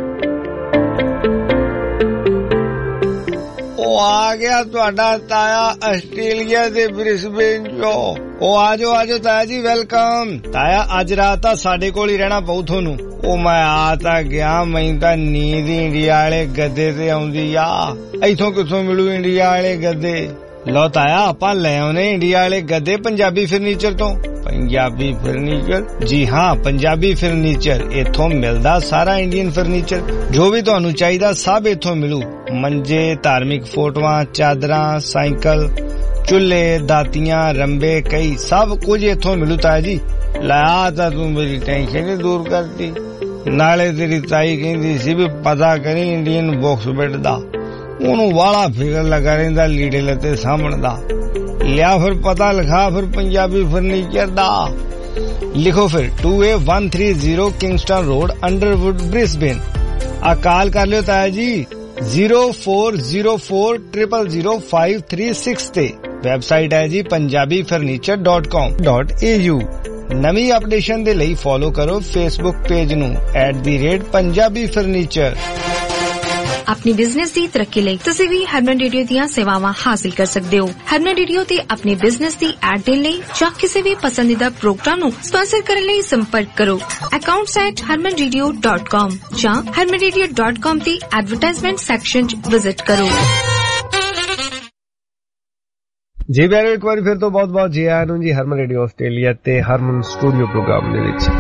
Speaker 6: ਉਹ ਆ ਗਿਆ ਤੁਹਾਡਾ ਤਾਇਆ ਆਸਟ੍ਰੇਲੀਆ ਦੇ ਬ੍ਰਿਸਬੇਨ ਚੋਂ। ਉਹ ਆਜੋ ਆਜੋ ਤਾਇਆ ਜੀ, ਵੈਲਕਮ। ਤਾਇਆ ਅੱਜ ਰਾਤ ਤਾਂ ਸਾਡੇ ਕੋਲ ਹੀ ਰਹਿਣਾ ਪਊ ਤੁਹਾਨੂੰ। ਉਹ ਮੈਂ ਆ ਤਾਂ ਗਿਆ, ਮੈਨੂੰ ਤਾਂ ਨੀਂਦ ਇੰਡੀਆ ਵਾਲੇ ਗੱਦੇ ਤੇ ਆਉਂਦੀ ਆ। ਇੱਥੋਂ ਕਿੱਥੋਂ ਮਿਲੂ ਇੰਡੀਆ ਵਾਲੇ ਗੱਦੇ? ਲਓ ਤਾਇਆ, ਆਪਾਂ ਲੈ ਆਉਨੇ ਇੰਡੀਆ ਵਾਲੇ ਗੱਦੇ ਪੰਜਾਬੀ ਫਰਨੀਚਰ ਤੋਂ। ਪੰਜਾਬੀ ਫਰਨੀਚਰ? ਜੀ ਹਾਂ, ਪੰਜਾਬੀ ਫਰਨੀਚਰ। ਇੱਥੋਂ ਮਿਲਦਾ ਸਾਰਾ ਇੰਡੀਅਨ ਫਰਨੀਚਰ, ਜੋ ਵੀ ਤੁਹਾਨੂੰ ਚਾਹੀਦਾ ਸਭ ਇੱਥੋਂ ਮਿਲੂ। ਮੰਜੇ, ਧਾਰਮਿਕ ਫੋਟੋਆਂ, ਚਾਦਰਾਂ, ਸਾਈਕਲ, ਚੁੱਲ੍ਹੇ, ਦਾਤੀਆਂ, ਰੰਬੇ, ਕਈ ਸਭ ਕੁਝ ਇੱਥੋਂ ਮਿਲੂ ਤਾਇਆ ਜੀ। ਲੈ ਤਾਂ ਤੂੰ ਮੇਰੀ ਟੈਨਸ਼ਨ ਹੀ ਦੂਰ ਕਰਤੀ। ਨਾਲੇ ਤੇਰੀ ਤਾਈ ਕਹਿੰਦੀ ਸੀ ਵੀ ਪਤਾ ਕਰੀ ਇੰਡੀਅਨ ਬੌਕਸ ਬੈੱਡ ਦਾ, ਉਹਨੂੰ ਵਾਲਾ ਫਿਕਰ ਲੱਗਾ ਰਹਿੰਦਾ ਲੀੜੇ ਲੱਤੇ ਸਾਂਭਣ ਦਾ। ਲਿਆ ਫਿਰ ਪਤਾ ਲਿਖਾ ਫਿਰ ਪੰਜਾਬੀ ਫਰਨੀਚਰ ਦਾ। ਲਿਖੋ ਫਿਰ two A one three zero Kingston road, Underwood, Brisbane. ਆ ਕਾਲ ਕਰ ਲਿਓ ਤਾਇਆ ਜੀ zero four zero four triple zero five three six ਤੇ। ਵੈਬਸਾਈਟ ਹੈ ਜੀ Punjabi furniture dot com dot A U. ਨਵੀਂ ਅਪਡੇਸ਼ਨ ਦੇ ਲਈ ਫੋਲੋ ਕਰੋ ਫੇਸਬੁੱਕ ਪੇਜ ਨੂੰ at the rate Punjabi furniture.
Speaker 8: ਆਪਣੀ ਬਿਜ਼ਨਸ ਦੀ ਤਰੱਕੀ ਲਈ ਤੁਸੀਂ ਵੀ ਹਰਮਨ ਰੇਡੀਓ ਦੀਆਂ ਸੇਵਾਵਾਂ ਹਾਸਿਲ ਕਰ ਸਕਦੇ ਹੋ। ਹਰਮਨ ਰੇਡੀਓ ਤੇ ਆਪਣੇ ਬਿਜ਼ਨਸ ਦੀ ਐਡ ਦੇਣ ਲਈ ਜਾਂ ਕਿਸੇ ਵੀ ਪਸੰਦੀਦਾ ਪ੍ਰੋਗਰਾਮ ਨੂੰ ਸਪਾਂਸਰ ਕਰਨ ਲਈ ਸੰਪਰਕ ਕਰੋ accounts at Harman radio dot com ਜਾਂ ਹਰਮਨ ਰੇਡੀਓ ਡਾਟ ਕਾਮ ਤੇ ਐਡਵਰਟਾਈਜ਼ਮੈਂਟ ਸੈਕਸ਼ਨ ਚ ਵਿਜ਼ਿਟ ਕਰੋ।
Speaker 6: ਜੀ ਬੈਰੋ, ਇੱਕ ਵਾਰੀ ਫਿਰ ਤੋਂ ਬਹੁਤ ਬਹੁਤ ਜੀ ਆਇਆਂ ਨੂੰ ਜੀ ਹਰਮਨ ਰੇਡੀਓ ਆਸਟ੍ਰੇਲੀਆ ਤੇ ਹਰਮਨ ਸਟੂਡੀਓ ਪ੍ਰੋਗਰਾਮ ਦੇ ਵਿੱਚ।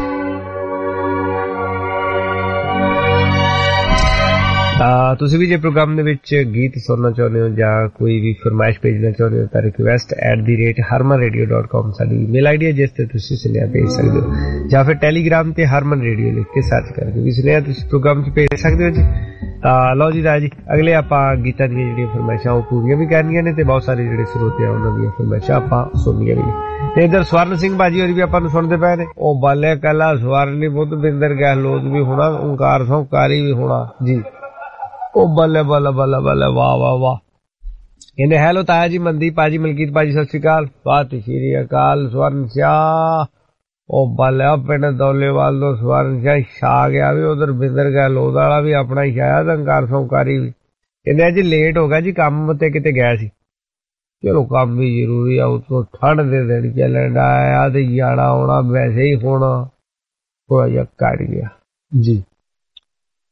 Speaker 6: ਤੁਸੀਂ ਵੀ ਜੇ ਪ੍ਰੋਗਰਾਮ ਦੇ ਵਿੱਚ ਗੀਤ ਸੁਣਨਾ ਚਾਹੁੰਦੇ ਹੋ ਜਾਂ ਕੋਈ ਵੀ ਫਰਮਾਇਸ਼ ਭੇਜਣਾ ਚਾਹੁੰਦੇ ਹੋ ਤਾਂ request at the rate Harman radio dot com ਸਾਡੀ ਈਮੇਲ ਆਈ ਡੀ ਹੈ, ਜਿਸ ਤੇ ਤੁਸੀਂ ਸੁਨੇਹਾ ਭੇਜ ਸਕਦੇ ਹੋ, ਜਾਂ ਫਿਰ ਟੈਲੀਗ੍ਰਾਮ ਤੇ ਹਰਮਨ ਰੇਡੀਓ ਲਿਖ ਕੇ ਸਰਚ ਕਰਕੇ ਵੀ ਸੁਨੇਹਾ ਤੁਸੀਂ ਪ੍ਰੋਗਰਾਮ 'ਚ ਭੇਜ ਸਕਦੇ ਹੋ ਜੀ। ਲਓ ਜੀ ਰਾਜ ਜੀ, ਅਗਲੇ ਆਪਾਂ ਗੀਤਾਂ ਦੀਆਂ ਜਿਹੜੀਆਂ ਫਰਮਾਇਸ਼ਾਂ ਉਹ ਪੂਰੀਆਂ ਵੀ ਕਰਨੀਆਂ ਨੇ ਤੇ ਬਹੁਤ ਸਾਰੇ ਜਿਹੜੇ ਸਰੋਤੇ ਆ ਉਹਨਾਂ ਦੀਆਂ ਫਰਮਾਇਸ਼ਾਂ ਆਪਾਂ ਸੁਣਨੀਆਂ ਵੀ ਨੇ। ਤੇ ਇੱਧਰ ਸਵਰਨ ਸਿੰਘ ਬਾਜੀ ਹੋਰੀ ਵੀ ਆਪਾਂ ਨੂੰ ਸੁਣਦੇ ਪਏ ਨੇ। ਉਹ ਬਾਲੇ ਕੱਲਾ ਸਵਰਨ ਨੀ ਬੁੱਧ ਬਿੰਦਰ ਗਹਿਲੋਤ ਵੀ ਹੋਣਾ, ਓਂਕਾਰ ਸੌਂਕਾਰੀ ਵੀ ਹੋਣਾ ਜੀ। ਉਹ ਬੱਲੇ ਬੱਲੇ ਬੱਲੇ ਬੱਲੇ, ਵਾਹ ਵਾਹ ਵਾਹ। ਕਹਿੰਦੇ ਹੈਲੋ ਤਾਇਆ ਜੀ, ਮਨਦੀਪ ਭਾਜੀ, ਮਲਕੀਤ ਭਾਜੀ, ਸਤਿ ਸ਼੍ਰੀ ਅਕਾਲ। ਸਤਿ ਸ਼੍ਰੀ ਅਕਾਲ ਸਵਰਨ ਸਿਆ। ਉਹ ਬੱਲੇ ਪਿੰਡ ਦੌਲੇਵਾਲ ਤੋਂ ਸਵਰਨ ਸਿਆ ਛਾ ਗਿਆ ਵੀ, ਉਧਰ ਬਿੰਦਰ ਗਹਿਲੋਤ ਵਾਲਾ ਵੀ ਆਪਣਾ ਹੀ ਛਾਇਆ, ਓਂਕਾਰ ਸੌਂਕਾਰੀ ਵੀ। ਕਹਿੰਦੇ ਅੱਜ ਲੇਟ ਹੋ ਗਿਆ ਜੀ, ਕੰਮ ਤੇ ਕਿਤੇ ਗਿਆ ਸੀ। ਚਲੋ ਕੰਮ ਵੀ ਜ਼ਰੂਰੀ ਆ, ਉਤੋਂ ਠੰਡ ਦੇ ਦਿਨ ਚੱਲਣ ਡਿਆ ਤੇ ਜਾਣਾ ਆਉਣਾ ਵੈਸੇ ਹੀ ਹੁਣ ਥੋੜਾ ਜਿਹਾ ਘੱਟ ਗਿਆ ਜੀ।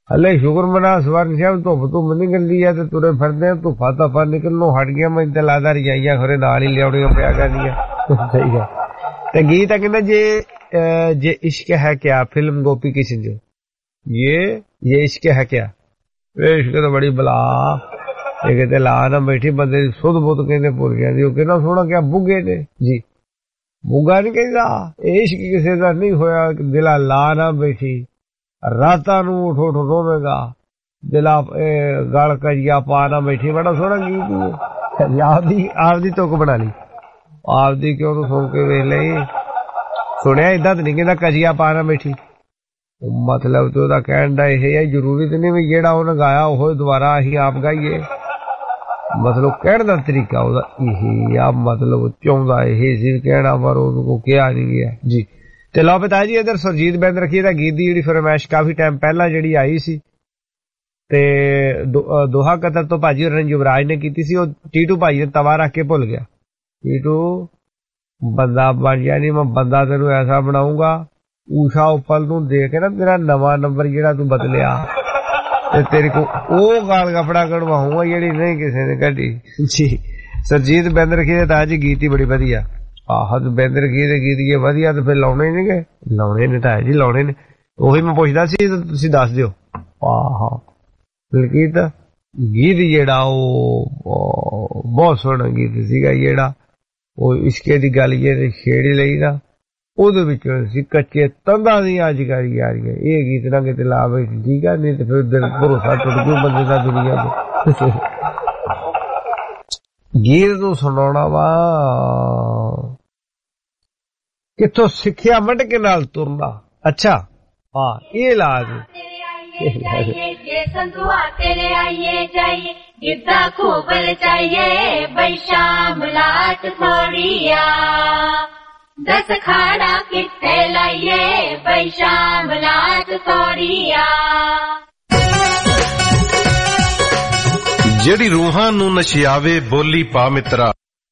Speaker 6: हले शुक्र मना सवार शाम धुप धुप निकलदी है ते तुरे फिरदे धुप्पा धप्पा निकलनों हट गया। मैं ते लादा रजाइयां खरे नाल ही लियाउणियां पिया करनियां। सही है। ते गीत है कहंदा जे जे इश्क है क्या, फिल्म गोपी किशन जो ये ये इश्क है क्या, इश्क तो बड़ी बला ये कहते ला ना बैठी बंदे सुध बुध कहते भुल गया जी। कहना सोना क्या बुगे ने जी, बुगा नहीं कहता इश्क किसी का नहीं होया दिला ला ना बैठी राता नू उठ उठ रोवेगा दिला गल कजिया पा ना बैठी। बड़ा सोहना गीत आपदी आपदी तुक बना ली आपदी क्यों तू सुन के वेख ले सुनिया इदा तो नहीं कहता कजिया पा ना बैठी। मतलब तो ओदा कहण दा इह है जरूरी तो नहीं भी जेड़ा उन्हें गाया वो दोबारा असीं आप गाइए। मतलब कहण दा तरीका ओदा इह आ, मतलब चाहुंदा इह सी कहना पर उनको कहा नहीं गया जी। ते लो पिता जी इधर सुरजीत बेंद रखी दा गीत दी जेहड़ी फरमाइश काफी टाइम पहला जेहड़ी आई सी ते दो, दोहा कतर तो भाजी होरां ने युवराज ने कीती सी। ओ टीटू भाई ने तवा रख के भुल गया। टीटू बंदा बन गया नहीं, मैं बंदा तेनू ऐसा बनाऊंगा ऊषा उफल नू दे के ना तेरा नवा नंबर जेहड़ा तू बदलिया ते तेरे को ओ गाल कपड़ा कढ़वाऊंगा जेहड़ी नहीं किसी ने कढ़ी जी। सुरजीत बेंद रखी दा ताजी गीत ही बड़ी वधिया। आह बेंद रखी दे गीत ये वधिया तो फिर लाउणे नहीं गए, लाउणे ने ताया जी लाउणे ने। ਉਹੀ मैं पुछदा सी ਤੁਸੀਂ ਦੱਸ ਦਿਓ। ਆਹ ਬਲਕੀਤ ਗੀਤ ਜਿਹੜਾ ਉਹ ਬਹੁਤ ਸੋਹਣਾ ਗੀਤ ਸੀਗਾ ਜਿਹੜਾ ਉਹ ਇਸ਼ਕੇ ਦੀ ਗੱਲ ਇਹ ਛੇੜੀ ਲਈ ਨਾ ਉਹਦੇ ਵਿੱਚ ਸੀ ਕੱਚੇ ਤੰਦਾਂ ਦੀ ਅੱਜ ਕਰੀ ਆ ਰਹੀ ਹੈ। ਇਹ ਗੀਤ ਨਾ ਕਿਤੇ ਲਾਵੇ ਠੀਕ ਆ, ਨਹੀਂ ਤੇ ਫਿਰ ਦਿਲ ਭਰੋਸਾ ਟੁੱਟ ਜੂ ਬੰਦੇ ਦਾ ਦੁਨੀਆ ਤੇ। ਗੀਤ ਨੂੰ ਸੁਣਾਉਣਾ ਵਾ ਕਿੱਥੋਂ ਸਿੱਖਿਆ ਵੱਢ ਕੇ ਨਾਲ ਤੁਰਨਾ। ਅੱਛਾ हाँ ये लाज
Speaker 1: संतुआ तेरे आइए जाइए गिद्दा खूबल चाहिए भाई शाम लाट थोड़िया दस खाड़ा किथे लाइए भाई शाम लाट थोड़िया।
Speaker 12: ਜਿਹੜੀ ਰੂਹਾਂ ਨੂੰ ਨਸ਼ਿਆਵੇ ਬੋਲੀ ਪਾ ਮਿੱਤਰਾ,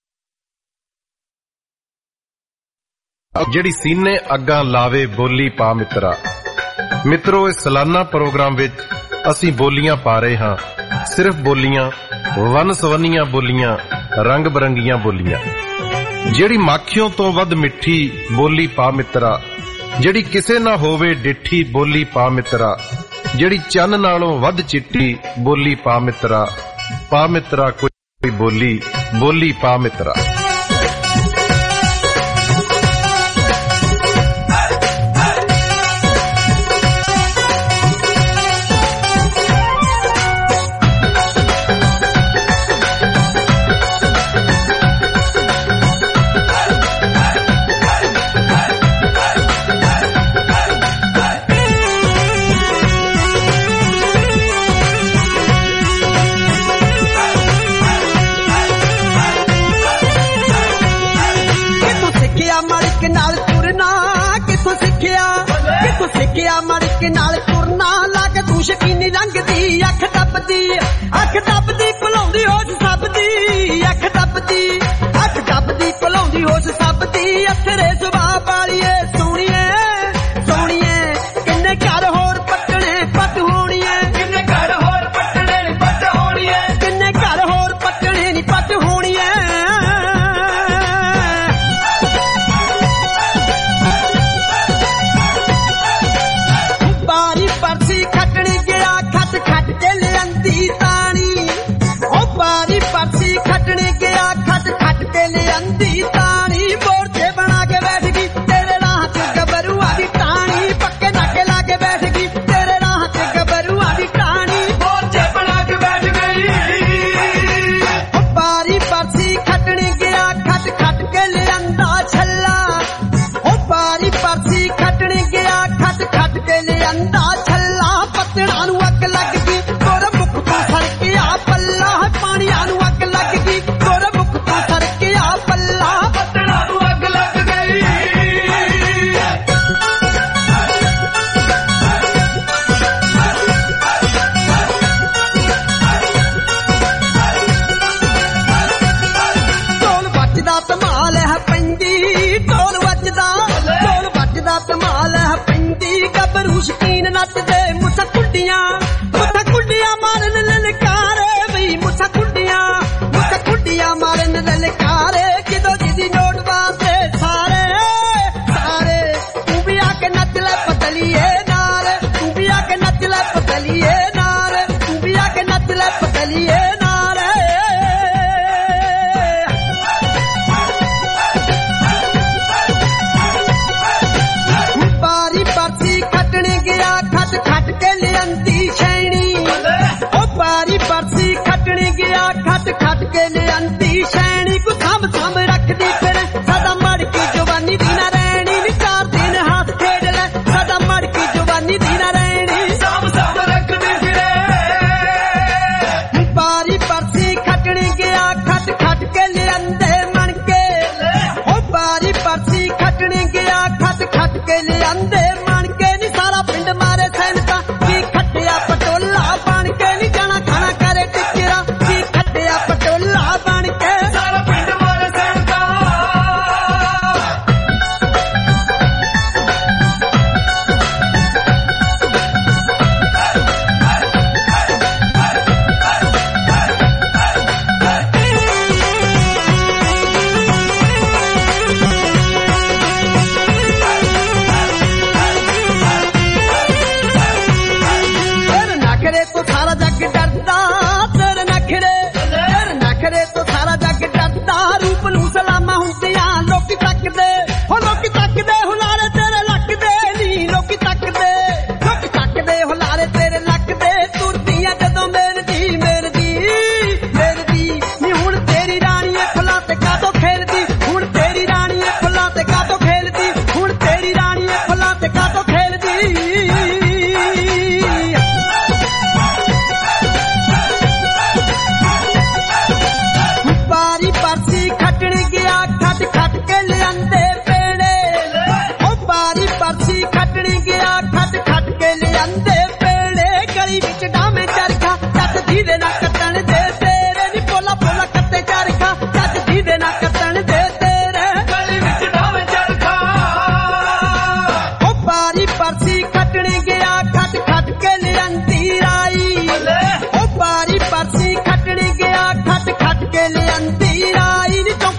Speaker 12: ਜਿਹੜੀ ਸੀਨੇ ਅੱਗਾਂ ਲਾਵੇ ਬੋਲੀ ਪਾ ਮਿੱਤਰਾ। ਮਿੱਤਰੋ ਇਸ ਸਾਲਾਨਾ ਪ੍ਰੋਗਰਾਮ ਵਿੱਚ ਅਸੀਂ ਬੋਲੀਆਂ ਪਾ ਰਹੇ ਹਾਂ, ਸਿਰਫ ਬੋਲੀਆਂ, ਵੰਨ ਸਵੰਨੀਆਂ ਬੋਲੀਆਂ, ਰੰਗ ਬਰੰਗੀਆਂ ਬੋਲੀਆਂ। ਜਿਹੜੀ ਮਾਖਿਓਂ ਤੋਂ ਵੱਧ ਮਿੱਠੀ ਬੋਲੀ ਪਾ ਮਿੱਤਰਾ, ਜਿਹੜੀ ਕਿਸੇ ਨਾ ਹੋਵੇ ਡਿੱਠੀ ਬੋਲੀ ਪਾ ਮਿੱਤਰਾ, ਜਿਹੜੀ ਚੰਨ ਨਾਲੋਂ ਵੱਧ ਚਿੱਟੀ ਬੋਲੀ ਪਾ ਮਿੱਤਰਾ। ਪਾ ਮਿੱਤਰਾ ਕੋਈ ਬੋਲੀ, ਬੋਲੀ ਪਾ ਮਿੱਤਰਾ।
Speaker 4: ਸਿੱਖਿਆ ਮੜਕ ਨਾਲ ਤੁਰਨਾ ਲਾ ਕੇ ਤੂੰ ਸ਼ਕੀਨੀ ਰੰਗ ਦੀ ਅੱਖ ਦੱਬਦੀ ਅੱਖ ਦੱਬਦੀ ਭੁਲਾਉਂਦੀ ਹੋਸ਼ ਸਭ ਦੀ ਅੱਖ ਦੱਬਦੀ ਅੱਖ ਦੱਬਦੀ ਭੁਲਾਉਂਦੀ ਹੋਸ਼ ਸਭ ਦੀ ਅਥਰੇ ਸੁਭਾਅ ਵਾਲੀਏ ਸੋਹਣੀਏ ਸੋਹਣੀਏ ਕਿੰਨੇ ਘਰ ਹੋਰ ਪੱਟਣੇ ਪੱਟ ਹੋਣੀਏ ਕਿੰਨੇ ਘਰ ਹੋਰ ਪੱਟਣੇ ਨੀ ਪੱਟ ਹੋਣੀਏ ਕਿੰਨੇ ਘਰ ਹੋਰ ਪੱਟਣੇ ਨੀ ਪੱਟ ਹੋਣੀਏ। ਖੱਟਣੇ ਗਿਆ ਖੱਟ ਖੱਟ ਤੇ ਲਿਆਂਦੀ ਤਾਣੀ ਮੋਰਚੇ ਬਣਾ ਕੇ ਬੈਠ ਗਈ ਤੇਰੇ ਰਾਹ ਤੇ ਗੱਭਰੂਆਂ ਦੀ ਟਾਣੀ ਪੱਕੇ ਨਾਕੇ ਲਾ ਕੇ ਬੈਠ ਗਈ ਤੇਰੇ ਰਾਹ ਤੇ ਗੱਭਰੂਆਂ ਦੀ ਟਾਣੀ ਮੋਰਚੇ ਬਣਾ ਕੇ ਬੈਠ ਗਈ। ਬਾਰੀ ਪਰਸੀ ਖੱਟਣੇ ਗਿਆ ਖੱਟ ਖੱਟ ਕੇ ਲਿਆਂਦਾ ਛੱਲਾ ਉਹ ਬਾਰੀ ਪਰਸੀ ਖੱਟਣੇ ਗਿਆ ਖੱਟ ਖੱਟ ਕੇ ਲਿਆਂਦਾ ਛੱਲਾ ਪੱਤਣਾ ਨੂੰ ਅੱਗ ਲੱਗ ਗਈ ਗੋਰ ਮੁਖ ਤੋਂ ਸੜਕਿਆ ਪੱਲਾ ਪਾਣੀਆਂ ਨੂੰ ਅੱਗ ਲੱਗ ਗਈ ਗੋਰ ਮੁਖ ਤੋਂ ਸੜਕਿਆ ਪੱਲਾ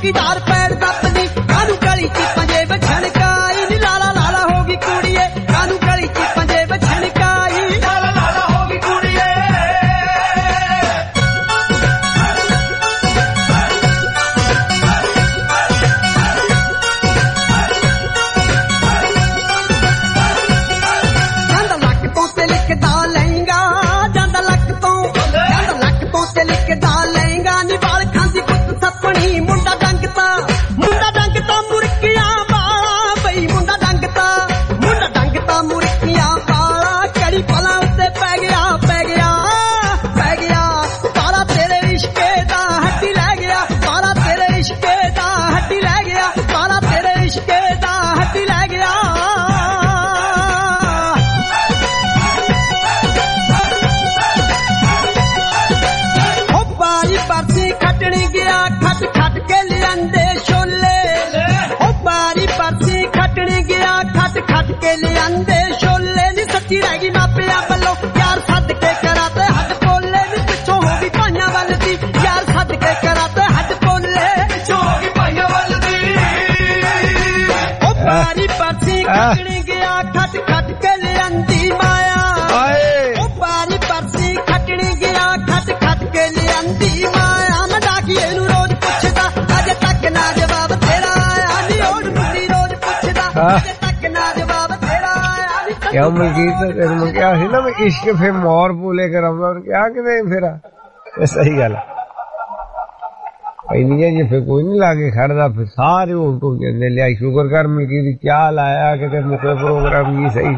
Speaker 4: चौकीदार पैर दबदी कानू गली च पंजे बछणकाई नी लाला लाला होगी कुड़िए कानू गली च पंजे बछणकाई लाला लाला होगी कुड़िए ਜਾਂਦਾ ਲੱਕ ਤੋਂ ਤੇ ਲਿਖਦਾ ਲਹਿੰਗਾ ਜਾਂਦਾ ਲੱਕ ਤੋਂ ਜਾਂਦਾ ਲੱਕ ਤੋਂ ਤੇ ਲਿਖਦਾ ਲਹਿੰਗਾ ਨੀ ਵਾਲ ਖਾਂਦੀ ਪੁੱਤ ਸੱਪਣੀ ਮੁੰਡਾ ਡੰਗਤਾ ਮੁੰਡਾ ਡੰਗਤਾ ਮੁਰਕੀਆਂ ਵਾਲਾ ਬਈ ਮੁੰਡਾ ਡੰਗਤਾ ਮੁੰਡਾ ਡੰਗਤਾ ਮੁਰਕੀਆਂ ਵਾਲਾ ਕੜੀ ਪਲਾਂ ਉੱਤੇ ਪੈ ਗਿਆ ਪੈ ਗਿਆ ਪੈ ਗਿਆ ਸਾਰਾ ਤੇਰੇ ਇਸ਼ਕੇ ਦਾ ਹੱਡੀ ਲੈ ਗਿਆ ਸਾਰਾ ਤੇਰੇ ਇਸ਼ਕੇ ਦਾ ਹੱਡੀ ਲੈ ਗਿਆ ਸਾਰਾ ਤੇਰੇ ਇਸ਼ਕੇ ਦਾ ਹੱਡੀ ਲੈ ਗਿਆ ਬਾਰੀ ਪਰਸੀ ਖੱਟਣੀ ਗਿਆ ਖੱਟ ਖੱਟ ਕੇ ਲਿਆਂਦੇ ਛੋਲੇ ਉਹ ਬਾਰੀ ਪਰਸੀ ਖੱਟਣੀ ਗਿਆ ਖੱਟ ਖੱਟ ਕੇ ਲਿਆਂਦੇ ਛੋਲੇ ਨੀ ਸੱਚੀ ਰਹਿ ਗਈ ਮਾਪਿਆਂ ਵੱਲੋਂ ਯਾਰ ਸੱਦ ਕੇ ਕਰਾ ਤੇ ਹੱਡ ਪੋਲੇ ਨੀ ਪਿੱਛੋਂ ਹੋ ਗਈ ਭਾਈਆਂ ਵੱਲ ਦੀ ਯਾਰ ਸੱਦ ਕੇ ਕਰਾ ਤੇ ਹੱਡ ਪੋਲੇ ਪਿੱਛੋਂ ਹੋ ਗਈ ਭਾਈਆਂ ਵੱਲ ਦੀ ਉਹ ਬਾਰੀ ਪਰਸੀ ਖੱਟਣੀ ਗਿਆ ਖੱਟ ਖੱਟ ਕੇ ਲਿਆਂਦੀ ਮਾਇਆ ਉਹ ਬਾਰੀ ਪਰਸੀ ਖੱਟਣੀ ਗਿਆ ਖੱਟ ਖੱਟ ਕੇ ਲਿਆਂਦੀ ਮਾਇਆ ਮੈਂ ਡਾਕੀਏ ਨੂੰ ਰੋਜ਼ ਪੁੱਛਦਾ ਅਜੇ ਤੱਕ ਨਾ ਜਵਾਬ ਤੇਰਾ ਆਇਆ ਨੀ ਓੜ ਮੁੰਡੀ ਰੋਜ਼ ਪੁੱਛਦਾ ਅਜੇ ਤੱਕ ਨਾ ਜਵਾਬ ਤੇਰਾ ਆਇਆ ਨੀ
Speaker 6: ਕਿਉਂ ਮਲਕੀਤ ਤੈਨੂੰ ਕਿਹਾ ਸੀ ਨਾ ਮੈਂ ਇਸ਼ਕ ਫੇ ਮੋਰ ਬੋਲੇ ਕਰ ਆਉਂਦਾ ਕਿਹਾ ਕਿਵੇਂ ਫਿਰ ਇਹ ਸਹੀ ਗੱਲ ਇੰਨੀਆਂ ਜੇ ਫੇ ਕੋਈ ਨਹੀਂ ਲਾਗੇ ਖੜਦਾ ਫਿਰ ਸਾਰੇ ਉਲਟ ਹੋ ਜਾਂਦੇ ਲਿਆ ਸ਼ੁਕਰ ਕਰ ਮਲਕੀਤ ਕੀ ਲਾਇਆ ਕਿਤੇ ਮੁਕੇ ਪ੍ਰੋਗਰਾਮ ਹੀ ਸਹੀ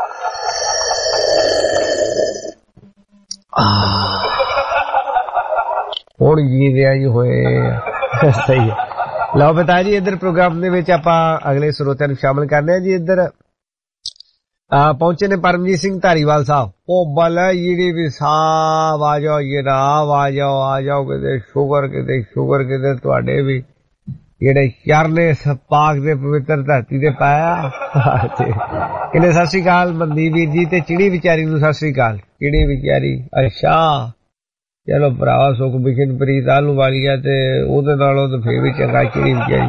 Speaker 6: ਹੁਣ ਜੀ ਰਿਹਾ ਜੀ ਹੋਏ ਸਹੀ ਹੈ ਲਓ ਬਤਾ ਜੀ ਇੱਧਰ ਪ੍ਰੋਗਰਾਮ ਦੇ ਵਿੱਚ ਆਪਾਂ ਅਗਲੇ ਸਰੋਤਿਆਂ ਨੂੰ ਸ਼ਾਮਲ ਕਰਨੇ ਆ ਜੀ ਇੱਧਰ ਪਹੁੰਚੇ ਨੇ ਪਰਮਜੀਤ ਸਿੰਘ ਧਾਰੀਵਾਲ ਸਾਹਿਬ ਉਹ ਬਲ ਜਿਹੜੀ ਵੀ ਸਾਹਿਬ ਆ ਜਾਓ ਜਨਾਬ ਆ ਜਾਓ ਆ ਜਾਓ ਕਿਤੇ ਸ਼ੁਕਰ ਕਿਤੇ ਸ਼ੁਕਰ ਕਿਤੇ ਤੁਹਾਡੇ ਵੀ ਜਿਹੜੇ ਯਾਰ ਨੇ ਇਸ ਪਾਕ ਦੇ ਪਵਿੱਤਰ ਧਰਤੀ ਤੇ ਪਾਇਆ ਕਹਿੰਦੇ ਸਤਿ ਸ੍ਰੀ ਅਕਾਲ ਮਨਦੀਪ ਵੀਰ ਜੀ ਤੇ ਚਿੜੀ ਵਿਚਾਰੀ ਨੂੰ ਸਤਿ ਸ੍ਰੀ ਅਕਾਲ ਚਿੜੀ ਵਿਚਾਰੀ ਅੱਛਾ ਚਲੋ ਭਰਾਵਾ ਸੁਖ ਬਿਸ਼ਨ ਪ੍ਰੀਤ ਆਲੂ ਵਾਲੀ ਆ ਤੇ ਉਹਦੇ ਨਾਲੋਂ ਤਾਂ ਫੇਰ ਵੀ ਚੰਗਾ ਚਿੜੀ ਵਿਚਾਰੀ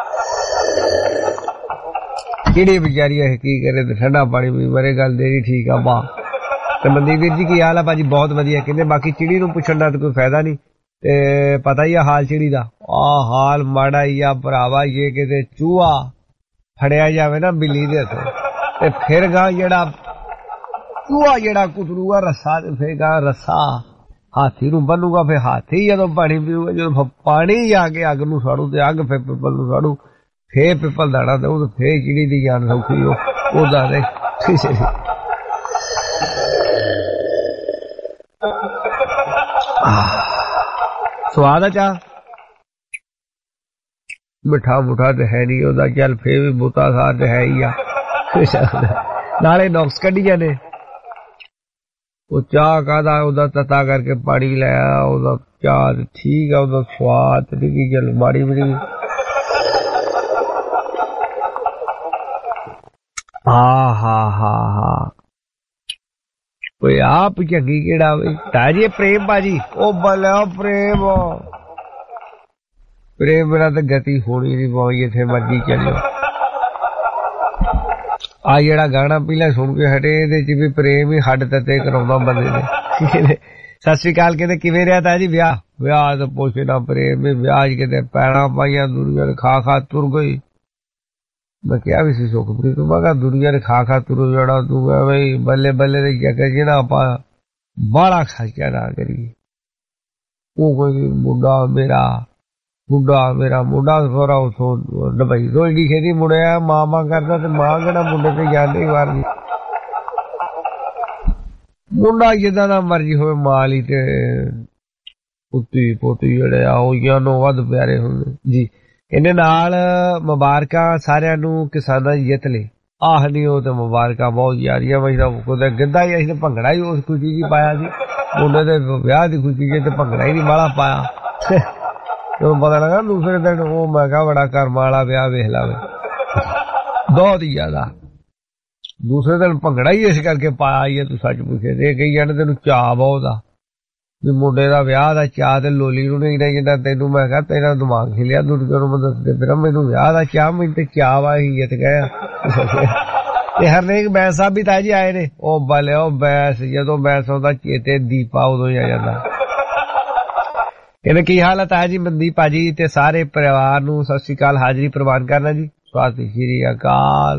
Speaker 6: ਚਿੜੀ ਵਿਚਾਰੀ ਇਹ ਕੀ ਕਰੇ ਤੇ ਠੰਡਾ ਪਾਣੀ ਵੀ ਮਰੇ ਗੱਲ ਦੇਰੀ ਠੀਕ ਆ ਬਾ ਤੇ ਮਨਦੀਪ ਵੀਰ ਜੀ ਕੀ ਹਾਲ ਆ ਭਾਜੀ ਬਹੁਤ ਵਧੀਆ ਕਹਿੰਦੇ ਬਾਕੀ ਚਿੜੀ ਨੂੰ ਪੁੱਛਣ ਦਾ ਤਾਂ ਕੋਈ ਫਾਇਦਾ ਨਹੀਂ ਤੇ ਪਤਾ ਹੀ ਆ ਹਾਲ ਚਿੜੀ ਦਾ ਆ ਹਾਲ ਮਾੜਾ ਹੀ ਆ ਭਰਾਵਾ ਇਹ ਕਿਤੇ ਚੂਹਾ ਫੜਿਆ ਜਾਵੇ ਨਾ ਬਿੱਲੀ ਦੇ ਹੱਥੋਂ ਤੇ ਫਿਰ ਗਾ ਜਿਹੜਾ ਚੂਹਾ ਜਿਹੜਾ ਕੁਤਰੂਗਾ ਰੱਸਾ ਤੇ ਫਿਰ ਗਾ ਰੱਸਾ ਹਾਥੀ ਨੂੰ ਬੰਨੂਗਾ ਫਿਰ ਹਾਥੀ ਜਦੋਂ ਪਾਣੀ ਪੀਊਗਾ ਜਦੋਂ ਪਾਣੀ ਆ ਕੇ ਅੱਗ ਨੂੰ ਸਾੜੂ ਤੇ ਅੱਗ ਫਿਰ ਪਿੱਪਲ ਨੂੰ ਸਾੜੂ ਫੇਰ ਪਿੱਪਲ ਦਾਣਾ ਤੇ ਉਹ ਫੇਰ ਚਿੜੀ ਦੀ ਜਾਨ ਸੌਖੀ ਉਹ ਉਹਦਾ ਦੇ ਸਵਾਦ ਆ ਚਾਹ ਮਿੱਠਾ ਮੁੱਠਾ ਤੇ ਹੈ ਨਹੀਂ ਉਹਦਾ ਚੱਲ ਫੇਰ ਵੀ ਬੁੱਤਾ ਸਾਰ ਤੇ ਹੈ ਹੀ ਆ ਨਾਲੇ ਨੌਕਸ ਕੱਢੀਆਂ ਨੇ ਉਹ ਚਾਹ ਕਾਹਦਾ ਉਹਦਾ ਤਤਾ ਕਰਕੇ ਪਾਣੀ ਲਾਇਆ ਉਹਦਾ ਚਾਹ ਠੀਕ ਆ ਉਹਦਾ ਸਵਾਦ ਤੇ ਕੀ ਚੱਲ ਮਾੜੀ ਬੜੀ ਹਾਂ ਹਾਂ ਹਾਂ ਹਾਂ ਕੋਈ ਆਪ ਚੰਗੀ ਕਿਹੜਾ ਵੇ ਤਾਜੀ ਪ੍ਰੇਮ ਬਾਜੀ ਉਹ ਬਲਾ ਪ੍ਰੇਮ ਪ੍ਰੇਮ ਮੇਰਾ ਤਾਂ ਗਤੀ ਹੋਣੀ ਨਹੀਂ ਪਈ ਇੱਥੇ ਮਰਜੀ ਚੱਲਿਓ ਆ ਜਿਹੜਾ ਗਾਣਾ ਪਹਿਲਾਂ ਸੁਣ ਕੇ ਹਟੇ ਇਹਦੇ ਚ ਵੀ ਪ੍ਰੇਮ ਹੀ ਹੱਡ ਤੱਤੇ ਕਰਾਉਂਦਾ ਬੰਦੇ ਨੇ ਸਤਿ ਸ੍ਰੀ ਅਕਾਲ ਕਹਿੰਦੇ ਕਿਵੇਂ ਰਿਹਾ ਤਾਜੀ ਵਿਆਹ ਵਿਆਹ ਤਾਂ ਪੁੱਛੇ ਨਾ ਪ੍ਰੇਮ ਵਿਆਹ ਕਿਤੇ ਪੈਣਾ ਪਾਈਆਂ ਦੁਨੀਆ ਖਾ ਖਾ ਤੁਰ ਗਈ ਮੈਂ ਕਿਹਾ ਵੀ ਸੀ ਸੁਖਪ੍ਰੀਤ ਮੈਂ ਕਿਹਾ ਦੁਨੀਆ ਨੇ ਖਾ ਖਾ ਤੁਰ ਜਾਣਾ ਤੂੰ ਬਈ ਬੱਲੇ ਬੱਲੇ ਦੇ ਜਗ੍ਹਾ ਜਿਹੜਾ ਆਪਾਂ ਬਾਹਲਾ ਖਰਚਾ ਨਾ ਕਰੀਏ ਉਹ ਕੋਈ ਮੁੰਡਾ ਮੇਰਾ ਮੁੰਡਾ ਮੇਰਾ ਮੁੰਡਾ ਸੋਰਾ ਉਥੋਂ ਡਬਈ ਰੋਈ ਖੇਦੀ ਮੁੜਿਆ ਮਾਂ ਮਾਂ ਕਰਦਾ ਤੇ ਮਾਂ ਕਿਹੜਾ ਮੁੰਡੇ ਤੇ ਜਾਂਦੇ ਹੀ ਵਾਰ ਮੁੰਡਾ ਜਿੱਦਾਂ ਦਾ ਮਰਜੀ ਹੋਵੇ ਮਾਂ ਲਈ ਤੇ ਪੁੱਤੀ ਪੋਤੀ ਜਿਹੜੇ ਆ ਉਹ ਜਾਨੋਂ ਵੱਧ ਪਿਆਰੇ ਹੁੰਦੇ ਜੀ ਇਹਨੇ ਨਾਲ ਮੁਬਾਰਕਾਂ ਸਾਰਿਆਂ ਨੂੰ ਕਿਸਾਨਾਂ ਦੀ ਜਿੱਤ ਲਈ ਆਹ ਨਹੀਂ ਉਹ ਤੇ ਮੁਬਾਰਕਾਂ ਬਹੁਤ ਯਾਰੀਆਂ ਵਜਦਾ ਕੋਈ ਗਿੱਧਾ ਹੀ ਅਸੀਂ ਭੰਗੜਾ ਹੀ ਉਸ ਖੁਸ਼ੀ ਜੀ ਪਾਇਆ ਸੀ ਮੁੰਡੇ ਦੇ ਵਿਆਹ ਦੀ ਖੁਸ਼ੀ ਜੀ ਤੇ ਭੰਗੜਾ ਹੀ ਨਹੀਂ ਬਾਹਲਾ ਪਾਇਆ ਜਦੋਂ ਪਤਾ ਲੱਗਾ ਦੂਸਰੇ ਦਿਨ ਉਹ ਮੈਂ ਕਿਹਾ ਬੜਾ ਕਰਮ ਵਾਲਾ ਵਿਆਹ ਵੇਖ ਲਾਵੇ ਬਹੁਤ ਹੀ ਜ਼ਿਆਦਾ ਦੂਸਰੇ ਦਿਨ ਭੰਗੜਾ ਹੀ ਇਸ ਕਰਕੇ ਪਾਇਆ ਹੀ ਹੈ ਤੂੰ ਸੱਚ ਪੁੱਛੇ ਤੇ ਕਈ ਜਾਣੇ ਤੈਨੂੰ ਚਾਅ ਬਹੁਤ ਆ ਵੀ ਮੁੰਡੇ ਦਾ ਵਿਆਹ ਦਾ ਚਾਅ ਤੇ ਲੋਲੀ ਨੂੰ ਨਹੀਂ ਜਿੱਦਾਂ ਤੈਨੂੰ ਮੈਂ ਕਿਹਾ ਤੇਰਾ ਦਿਮਾਗ ਖਿਲਿਆ ਦੁਨੀਆ ਨੂੰ ਮੈਂ ਦੱਸਦੇ ਫਿਰ ਮੈਨੂੰ ਵਿਆਹ ਦਾ ਚਾਅ, ਮੈਨੂੰ ਤੇ ਚਾਅ ਵਾ ਹੀ ਜਿੱਤ ਗਿਆ। ਤੇ ਹਰਨੇਕ ਬੈਂਸ ਸਾਹਿਬ ਵੀ ਤਾਂ ਜੀ ਆਏ ਨੇ। ਉਹ ਬਲੇ ਉਹ ਬੈਂਸ, ਜਦੋਂ ਬੈਂਸ ਆਉਂਦਾ ਚੇਤੇ ਦੀਪਾ ਉਦੋਂ ਹੀ ਆ ਜਾਂਦਾ। ਕਹਿੰਦੇ ਕੀ ਹਾਲ ਹੈ ਤਾਇਆ ਜੀ? ਮਨਦੀਪ ਭਾਜੀ ਤੇ ਸਾਰੇ ਪਰਿਵਾਰ ਨੂੰ ਸਤਿ ਸ੍ਰੀ ਅਕਾਲ, ਹਾਜ਼ਰੀ ਪ੍ਰਵਾਨ ਕਰਨਾ ਜੀ। ਸਤਿ ਸ੍ਰੀ ਅਕਾਲ।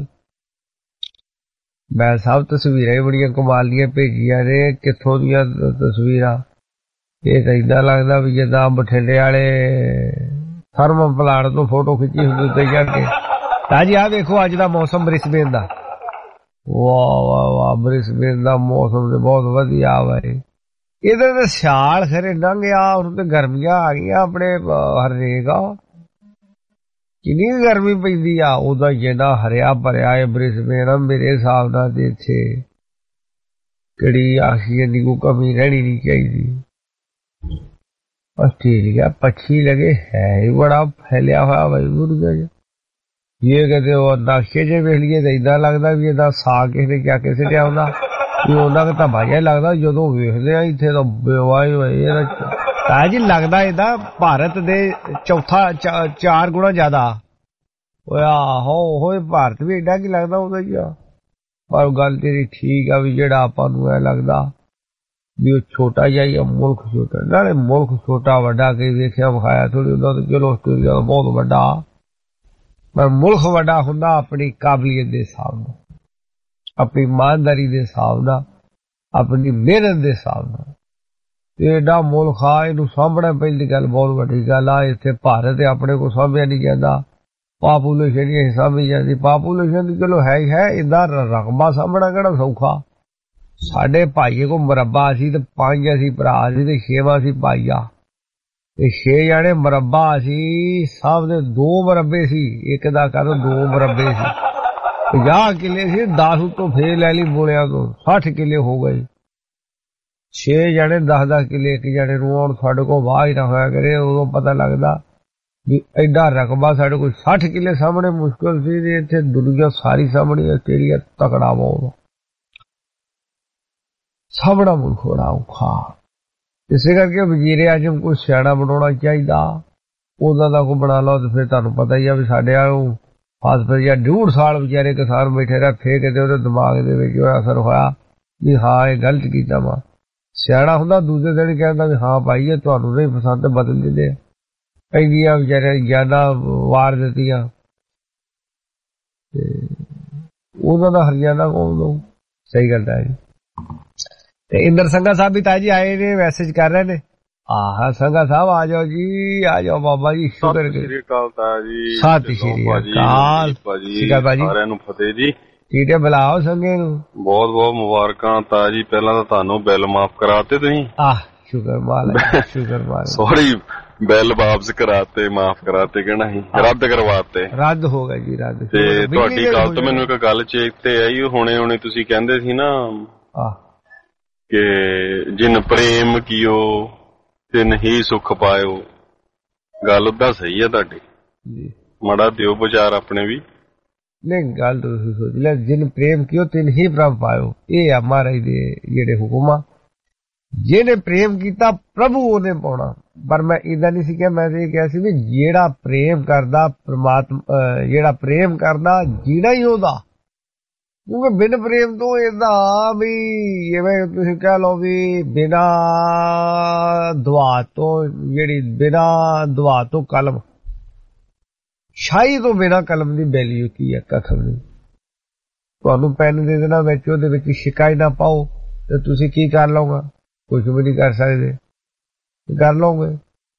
Speaker 6: ਮੈਂ ਸਭ ਤਸਵੀਰਾਂ ਹੀ ਬੜੀਆਂ ਕਮਾਲ ਦੀਆਂ ਭੇਜੀਆਂ ਨੇ। ਕਿੱਥੋਂ ਦੀਆਂ ਤਸਵੀਰਾਂ? ਇਹ ਤਾਂ ਏਦਾਂ ਲੱਗਦਾ ਵੀ ਜਿੱਦਾਂ ਬਠਿੰਡੇ ਵਾਲੇ ਥਰਮਲ ਪਲਾਂਟ ਤੋਂ ਫੋਟੋ ਖਿੱਚੀ ਹੁੰਦੀ ਤੇ ਜਾ ਕੇ। ਤਾਂ ਜੀ ਆਹ ਵੇਖੋ ਅੱਜ ਦਾ ਮੌਸਮ ਬ੍ਰਿਸਬੇਨ ਦਾ। ਵਾਹ ਵਾਹ ਵਾਹ, ਬ੍ਰਿਸਬੇਨ ਦਾ ਮੌਸਮ ਤੇ ਬਹੁਤ ਵਧੀਆ ਵਾ। ਇਹਦੇ ਤੇ ਸਿਆਲ ਖਰੇ ਲੰਘ ਗਿਆ, ਹੁਣ ਤੇ ਗਰਮੀਆਂ ਆ ਗਈਆਂ ਆਪਣੇ ਹਰਨੇਕ। ਕਿੰਨੀ ਗਰਮੀ ਪੈਂਦੀ ਆ, ਉਹਦਾ ਜਿਹੜਾ ਹਰਿਆ ਭਰਿਆ ਹੈ ਬ੍ਰਿਸਬੇਨ ਮੇਰੇ ਹਿਸਾਬ ਨਾਲ ਤੇ ਇੱਥੇ ਕਿਹੜੀ ਆਕਸੀਜਨ ਦੀ ਕੋਈ ਕਮੀ ਰਹਿਣੀ ਨਹੀਂ ਚਾਹੀਦੀ। ਆਸਟ੍ਰੇਲੀਆ ਪੱਛੀ ਲਗੇ ਹੈ ਹੀ ਬੜਾ ਫੈਲਿਆ ਹੋਇਆ ਬਾਈ ਮੁਰਗਾ ਜਿਹਾ। ਇਹ ਕਹਿੰਦੇ ਉਹ ਨਕਸ਼ੇ ਜੇ ਵੇਖ ਲਈਏ ਤਾਂ ਏਦਾਂ ਲੱਗਦਾ ਵੀ ਇਹਦਾ ਸਾਗ ਕਿਸੇ ਨੇ ਕਿਆ ਕਿਸੇ ਨੇ ਆਉਂਦਾ ਵੀ ਉਹਨਾਂ ਦਾ ਤਾਂ ਭਾਜਾ ਲੱਗਦਾ। ਜਦੋਂ ਵੇਖਦੇ ਆ ਇੱਥੇ ਤਾਂ ਬੇਵਾਈ ਹੋਏ ਤਾਂ ਜੀ ਲੱਗਦਾ ਇਹਦਾ ਭਾਰਤ ਦੇ ਚੌਥਾ ਚਾਰ ਗੁਣਾ ਜ਼ਿਆਦਾ। ਓਏ ਆਹੋ ਹੋਏ ਭਾਰਤ ਵੀ ਏਡਾ ਕੀ ਲੱਗਦਾ ਉਹਦਾ ਜੀ ਆ। ਪਰ ਗੱਲ ਤੇਰੀ ਠੀਕ ਆ ਵੀ ਜਿਹੜਾ ਆਪਾਂ ਨੂੰ ਇਹ ਲੱਗਦਾ ਵੀ ਉਹ ਛੋਟਾ ਜਿਹਾ ਹੀ ਮੁਲਕ ਛੋਟਾ, ਨਾਲੇ ਮੁਲਕ ਛੋਟਾ ਵੱਡਾ ਕੇ ਵੇਖਿਆ ਵਿਖਾਇਆ ਥੋੜੀ ਹੁੰਦਾ। ਤੇ ਚਲੋ ਆਸਟ੍ਰੇਲੀਆ ਬਹੁਤ ਵੱਡਾ, ਪਰ ਮੁਲਕ ਵੱਡਾ ਹੁੰਦਾ ਆਪਣੀ ਕਾਬਲੀਅਤ ਦੇ ਹਿਸਾਬ ਨਾਲ, ਆਪਣੀ ਇਮਾਨਦਾਰੀ ਦੇ ਹਿਸਾਬ ਨਾਲ, ਆਪਣੀ ਮਿਹਨਤ ਦੇ ਹਿਸਾਬ ਨਾਲ। ਤੇ ਏਡਾ ਮੁਲਕ ਆ, ਇਹਨੂੰ ਸਾਂਭਣਾ ਪਹਿਲੀ ਗੱਲ ਬਹੁਤ ਵੱਡੀ ਗੱਲ ਆ। ਇੱਥੇ ਭਾਰਤ ਆਪਣੇ ਕੋਲ ਸਾਂਭਿਆ ਨਹੀਂ ਜਾਂਦਾ, ਪਾਪੂਲੇਸ਼ਨ ਹੀ ਸਾਂਭੀ ਜਾਂਦੀ। ਪਾਪੂਲੇਸ਼ਨ ਦੀ ਚਲੋ ਹੈ ਹੀ ਹੈ, ਇਹਦਾ ਰਕਬਾ ਸਾਂਭਣਾ ਕਿਹੜਾ ਸੌਖਾ। ਸਾਡੇ ਭਾਈਏ ਕੋ ਮੁਰੱਬਾ ਸੀ ਤੇ ਪੰਜ ਅਸੀਂ ਭਰਾ ਸੀ ਤੇ ਛੇਵਾਂ ਸੀ ਭਾਈਆ, ਤੇ ਛੇ ਜਾਣੇ ਮੁਰੱਬਾ ਸੀ। ਸਭ ਦੇ ਦੋ ਮੁਰੱਬੇ ਸੀ, ਇੱਕ ਦਾ ਕਰ ਦੋ ਮੁਰੱਬੇ ਸੀ। ਪੰਜਾਹ ਕਿੱਲੇ ਸੀ, ਦਸ ਉੱਤੋਂ ਫੇਰ ਲੈ ਲਈ ਬੋਲਿਆਂ ਤੋਂ ਸੱਠ ਕਿੱਲੇ ਹੋ ਗਏ। ਛੇ ਜਾਣੇ ਦਸ ਦਸ ਕਿੱਲੇ ਇੱਕ ਜਾਣੇ ਨੂੰ ਆਉਣ, ਸਾਡੇ ਕੋਲ ਵਾਹ ਹੀ ਨਾ ਹੋਇਆ ਕਰੇ। ਉਦੋਂ ਪਤਾ ਲੱਗਦਾ ਵੀ ਐਡਾ ਰਕਬਾ ਸਾਡੇ ਕੋਲ ਸੱਠ ਕਿੱਲੇ ਸਾਹਮਣੇ ਮੁਸ਼ਕਿਲ ਸੀ। ਤੇ ਇੱਥੇ ਦੁਨੀਆ ਸਾਰੀ ਸਾਹਮਣੇ ਆਸਟ੍ਰੇਲੀਆ ਤਕੜਾ ਬਹੁਤ ਸਾਹਮਣਾ ਮੁਲਕ ਬੜਾ ਔਖਾ। ਇਸੇ ਕਰਕੇ ਵਜ਼ੀਰੇ ਆਜ਼ਮ ਕੋਈ ਸਿਆਣਾ ਬਣਾਉਣਾ ਚਾਹੀਦਾ, ਉਹਦਾ ਦਾ ਕੋਈ ਬਣਾ ਲਓ। ਤੇ ਫਿਰ ਤੁਹਾਨੂੰ ਪਤਾ ਹੀ ਆ ਵੀ ਸਾਡੇ ਨੂੰ ਫਸ ਫਿਰ ਜਾਂ ਡੂਢ ਸਾਲ ਵਿਚਾਰੇ ਕਿਸਾਨ ਬੈਠੇ ਰਹੇ, ਫੇਰ ਕਿਤੇ ਉਹਦੇ ਦਿਮਾਗ ਦੇ ਵਿੱਚ ਉਹ ਅਸਰ ਹੋਇਆ ਵੀ ਹਾਂ ਇਹ ਗਲਤ ਕੀਤਾ ਵਾ। ਸਿਆਣਾ ਹੁੰਦਾ ਦੂਜੇ ਦਿਨ ਕਹਿੰਦਾ ਵੀ ਹਾਂ ਭਾਈ ਇਹ ਤੁਹਾਨੂੰ ਨਹੀਂ ਪਸੰਦ, ਬਦਲ ਦਿੰਦੇ ਆ। ਇੰਡੀਆ ਵਿਚਾਰੇ ਜ਼ਿਆਦਾ ਵਾਰ ਦਿੱਤੀਆਂ ਤੇ ਉਹਨਾਂ ਦਾ ਹਰਿਆਣਾ ਕੌਣ ਦਊ? ਸਹੀ ਗੱਲ ਹੈ ਜੀ। ਤੇ ਇੰਦਰ ਸੰਘਾ ਸਾਹਿਬ ਵੀ ਤਾਜੀ ਆਏ ਨੇ, ਮੈਸੇਜ ਕਰ ਰਹੇ ਨੇ। ਆਹ ਸੰਘਾ ਸਾਹਿਬ ਆ ਜਾਓ ਜੀ, ਆ ਜਾਓ ਬਾਬਾ ਜੀ। ਸ਼ੁਕਰ
Speaker 7: ਸਤਿ ਸ੍ਰੀ ਅਕਾਲ ਤਾਜੀ।
Speaker 6: ਸਤਿ ਸ੍ਰੀ ਅਕਾਲ
Speaker 7: ਭਾਜੀ, ਸਾਰਿਆਂ ਨੂੰ ਫਤਿਹ ਜੀ।
Speaker 6: ਠੀਕ ਹੈ, ਬੁਲਾਓ ਸੰਘੇ ਨੂੰ।
Speaker 7: ਬਹੁਤ ਬਹੁਤ ਮੁਬਾਰਕਾਂ ਤਾਜੀ। ਪਹਿਲਾਂ ਤਾਂ ਤੁਹਾਨੂੰ ਬਿੱਲ ਮਾਫ ਕਰਾਤੇ ਤੁਸੀਂ।
Speaker 6: ਆਹ ਸ਼ੁਕਰ ਮਾਲਕ, ਸ਼ੁਕਰ ਮਾਲਕ।
Speaker 7: ਸੌਰੀ, ਬਿੱਲ ਵਾਪਸ ਕਰਾਤੇ, ਮਾਫ ਕਰਾਤੇ ਕਹਿਣਾ ਸੀ, ਰੱਦ ਕਰਵਾਤੇ।
Speaker 6: ਰੱਦ ਹੋ ਗਿਆ ਜੀ, ਰੱਦ।
Speaker 7: ਤੇ ਤੁਹਾਡੀ ਗੱਲ ਤੋਂ ਮੈਨੂੰ ਇੱਕ ਗੱਲ ਚੇਤੇ ਆਈ। ਹੁਣੇ ਹੁਣੇ ਤੁਸੀਂ ਕਹਿੰਦੇ ਸੀ ਨਾ ਕਿ ਜਿਨ ਪ੍ਰੇਮ ਕੀਓ ਤਿਨ ਹੀ ਸੁੱਖ ਪਾਇਓ। ਗੱਲ ਉਦਾਂ ਸਹੀ ਹੈ ਤੁਹਾਡੀ, ਮਾੜਾ ਦਿਓ ਵਿਚਾਰ ਆਪਣੇ ਵੀ।
Speaker 6: ਨਹੀਂ ਗੱਲ ਤੁਸੀਂ ਸੋਚ ਲੈ, ਜਿਨ ਪ੍ਰੇਮ ਕੀਓ ਤਿਨ ਹੀ ਪ੍ਰਭ ਪਾਇਓ। ਇਹ ਆ ਮਹਾਰਾਜ ਦੇ ਜਿਹੜੇ ਹੁਕਮ ਆ। ਜਿਹਨੇ ਪ੍ਰੇਮ ਕੀਤਾ ਪ੍ਰਭੂ ਉਹਨੇ ਪਾਉਣਾ। ਪਰ ਮੈਂ ਏਦਾਂ ਨਹੀਂ ਸੀ ਕਿਹਾ, ਮੈਂ ਤੇ ਇਹ ਕਿਹਾ ਸੀ ਵੀ ਜਿਹੜਾ ਪ੍ਰੇਮ ਕਰਦਾ ਪਰਮਾਤਮਾ, ਜਿਹੜਾ ਪ੍ਰੇਮ ਕਰਦਾ ਜੀਣਾ ਹੀ ਉਹਦਾ। ਕਿਉਂਕਿ ਬਿਨ ਪ੍ਰੇਮ ਤੋਂ ਏਦਾਂ ਵੀ ਜਿਵੇਂ ਤੁਸੀਂ ਕਹਿ ਲਓ ਵੀ ਬਿਨਾ ਦੁਆ ਤੋਂ, ਜਿਹੜੀ ਬਿਨਾ ਦੁਆ ਤੋਂ ਕਲਮ, ਸ਼ਾਹੀ ਤੋਂ ਬਿਨਾ ਕਲਮ ਦੀ ਵੈਲਿਊ ਕੀ ਹੈ? ਕੱਖ ਨਹੀਂ। ਤੁਹਾਨੂੰ ਪੈਨ ਦੇ ਦੇਣਾ ਵਿੱਚ, ਉਹਦੇ ਵਿੱਚ ਸ਼ਿਕਾਇਤ ਨਾ ਪਾਓ ਤੇ ਤੁਸੀਂ ਕੀ ਕਰ ਲਓਗਾ? ਕੁਝ ਵੀ ਨਹੀਂ ਕਰ ਸਕਦੇ। ਕਰ ਲਓਗੇ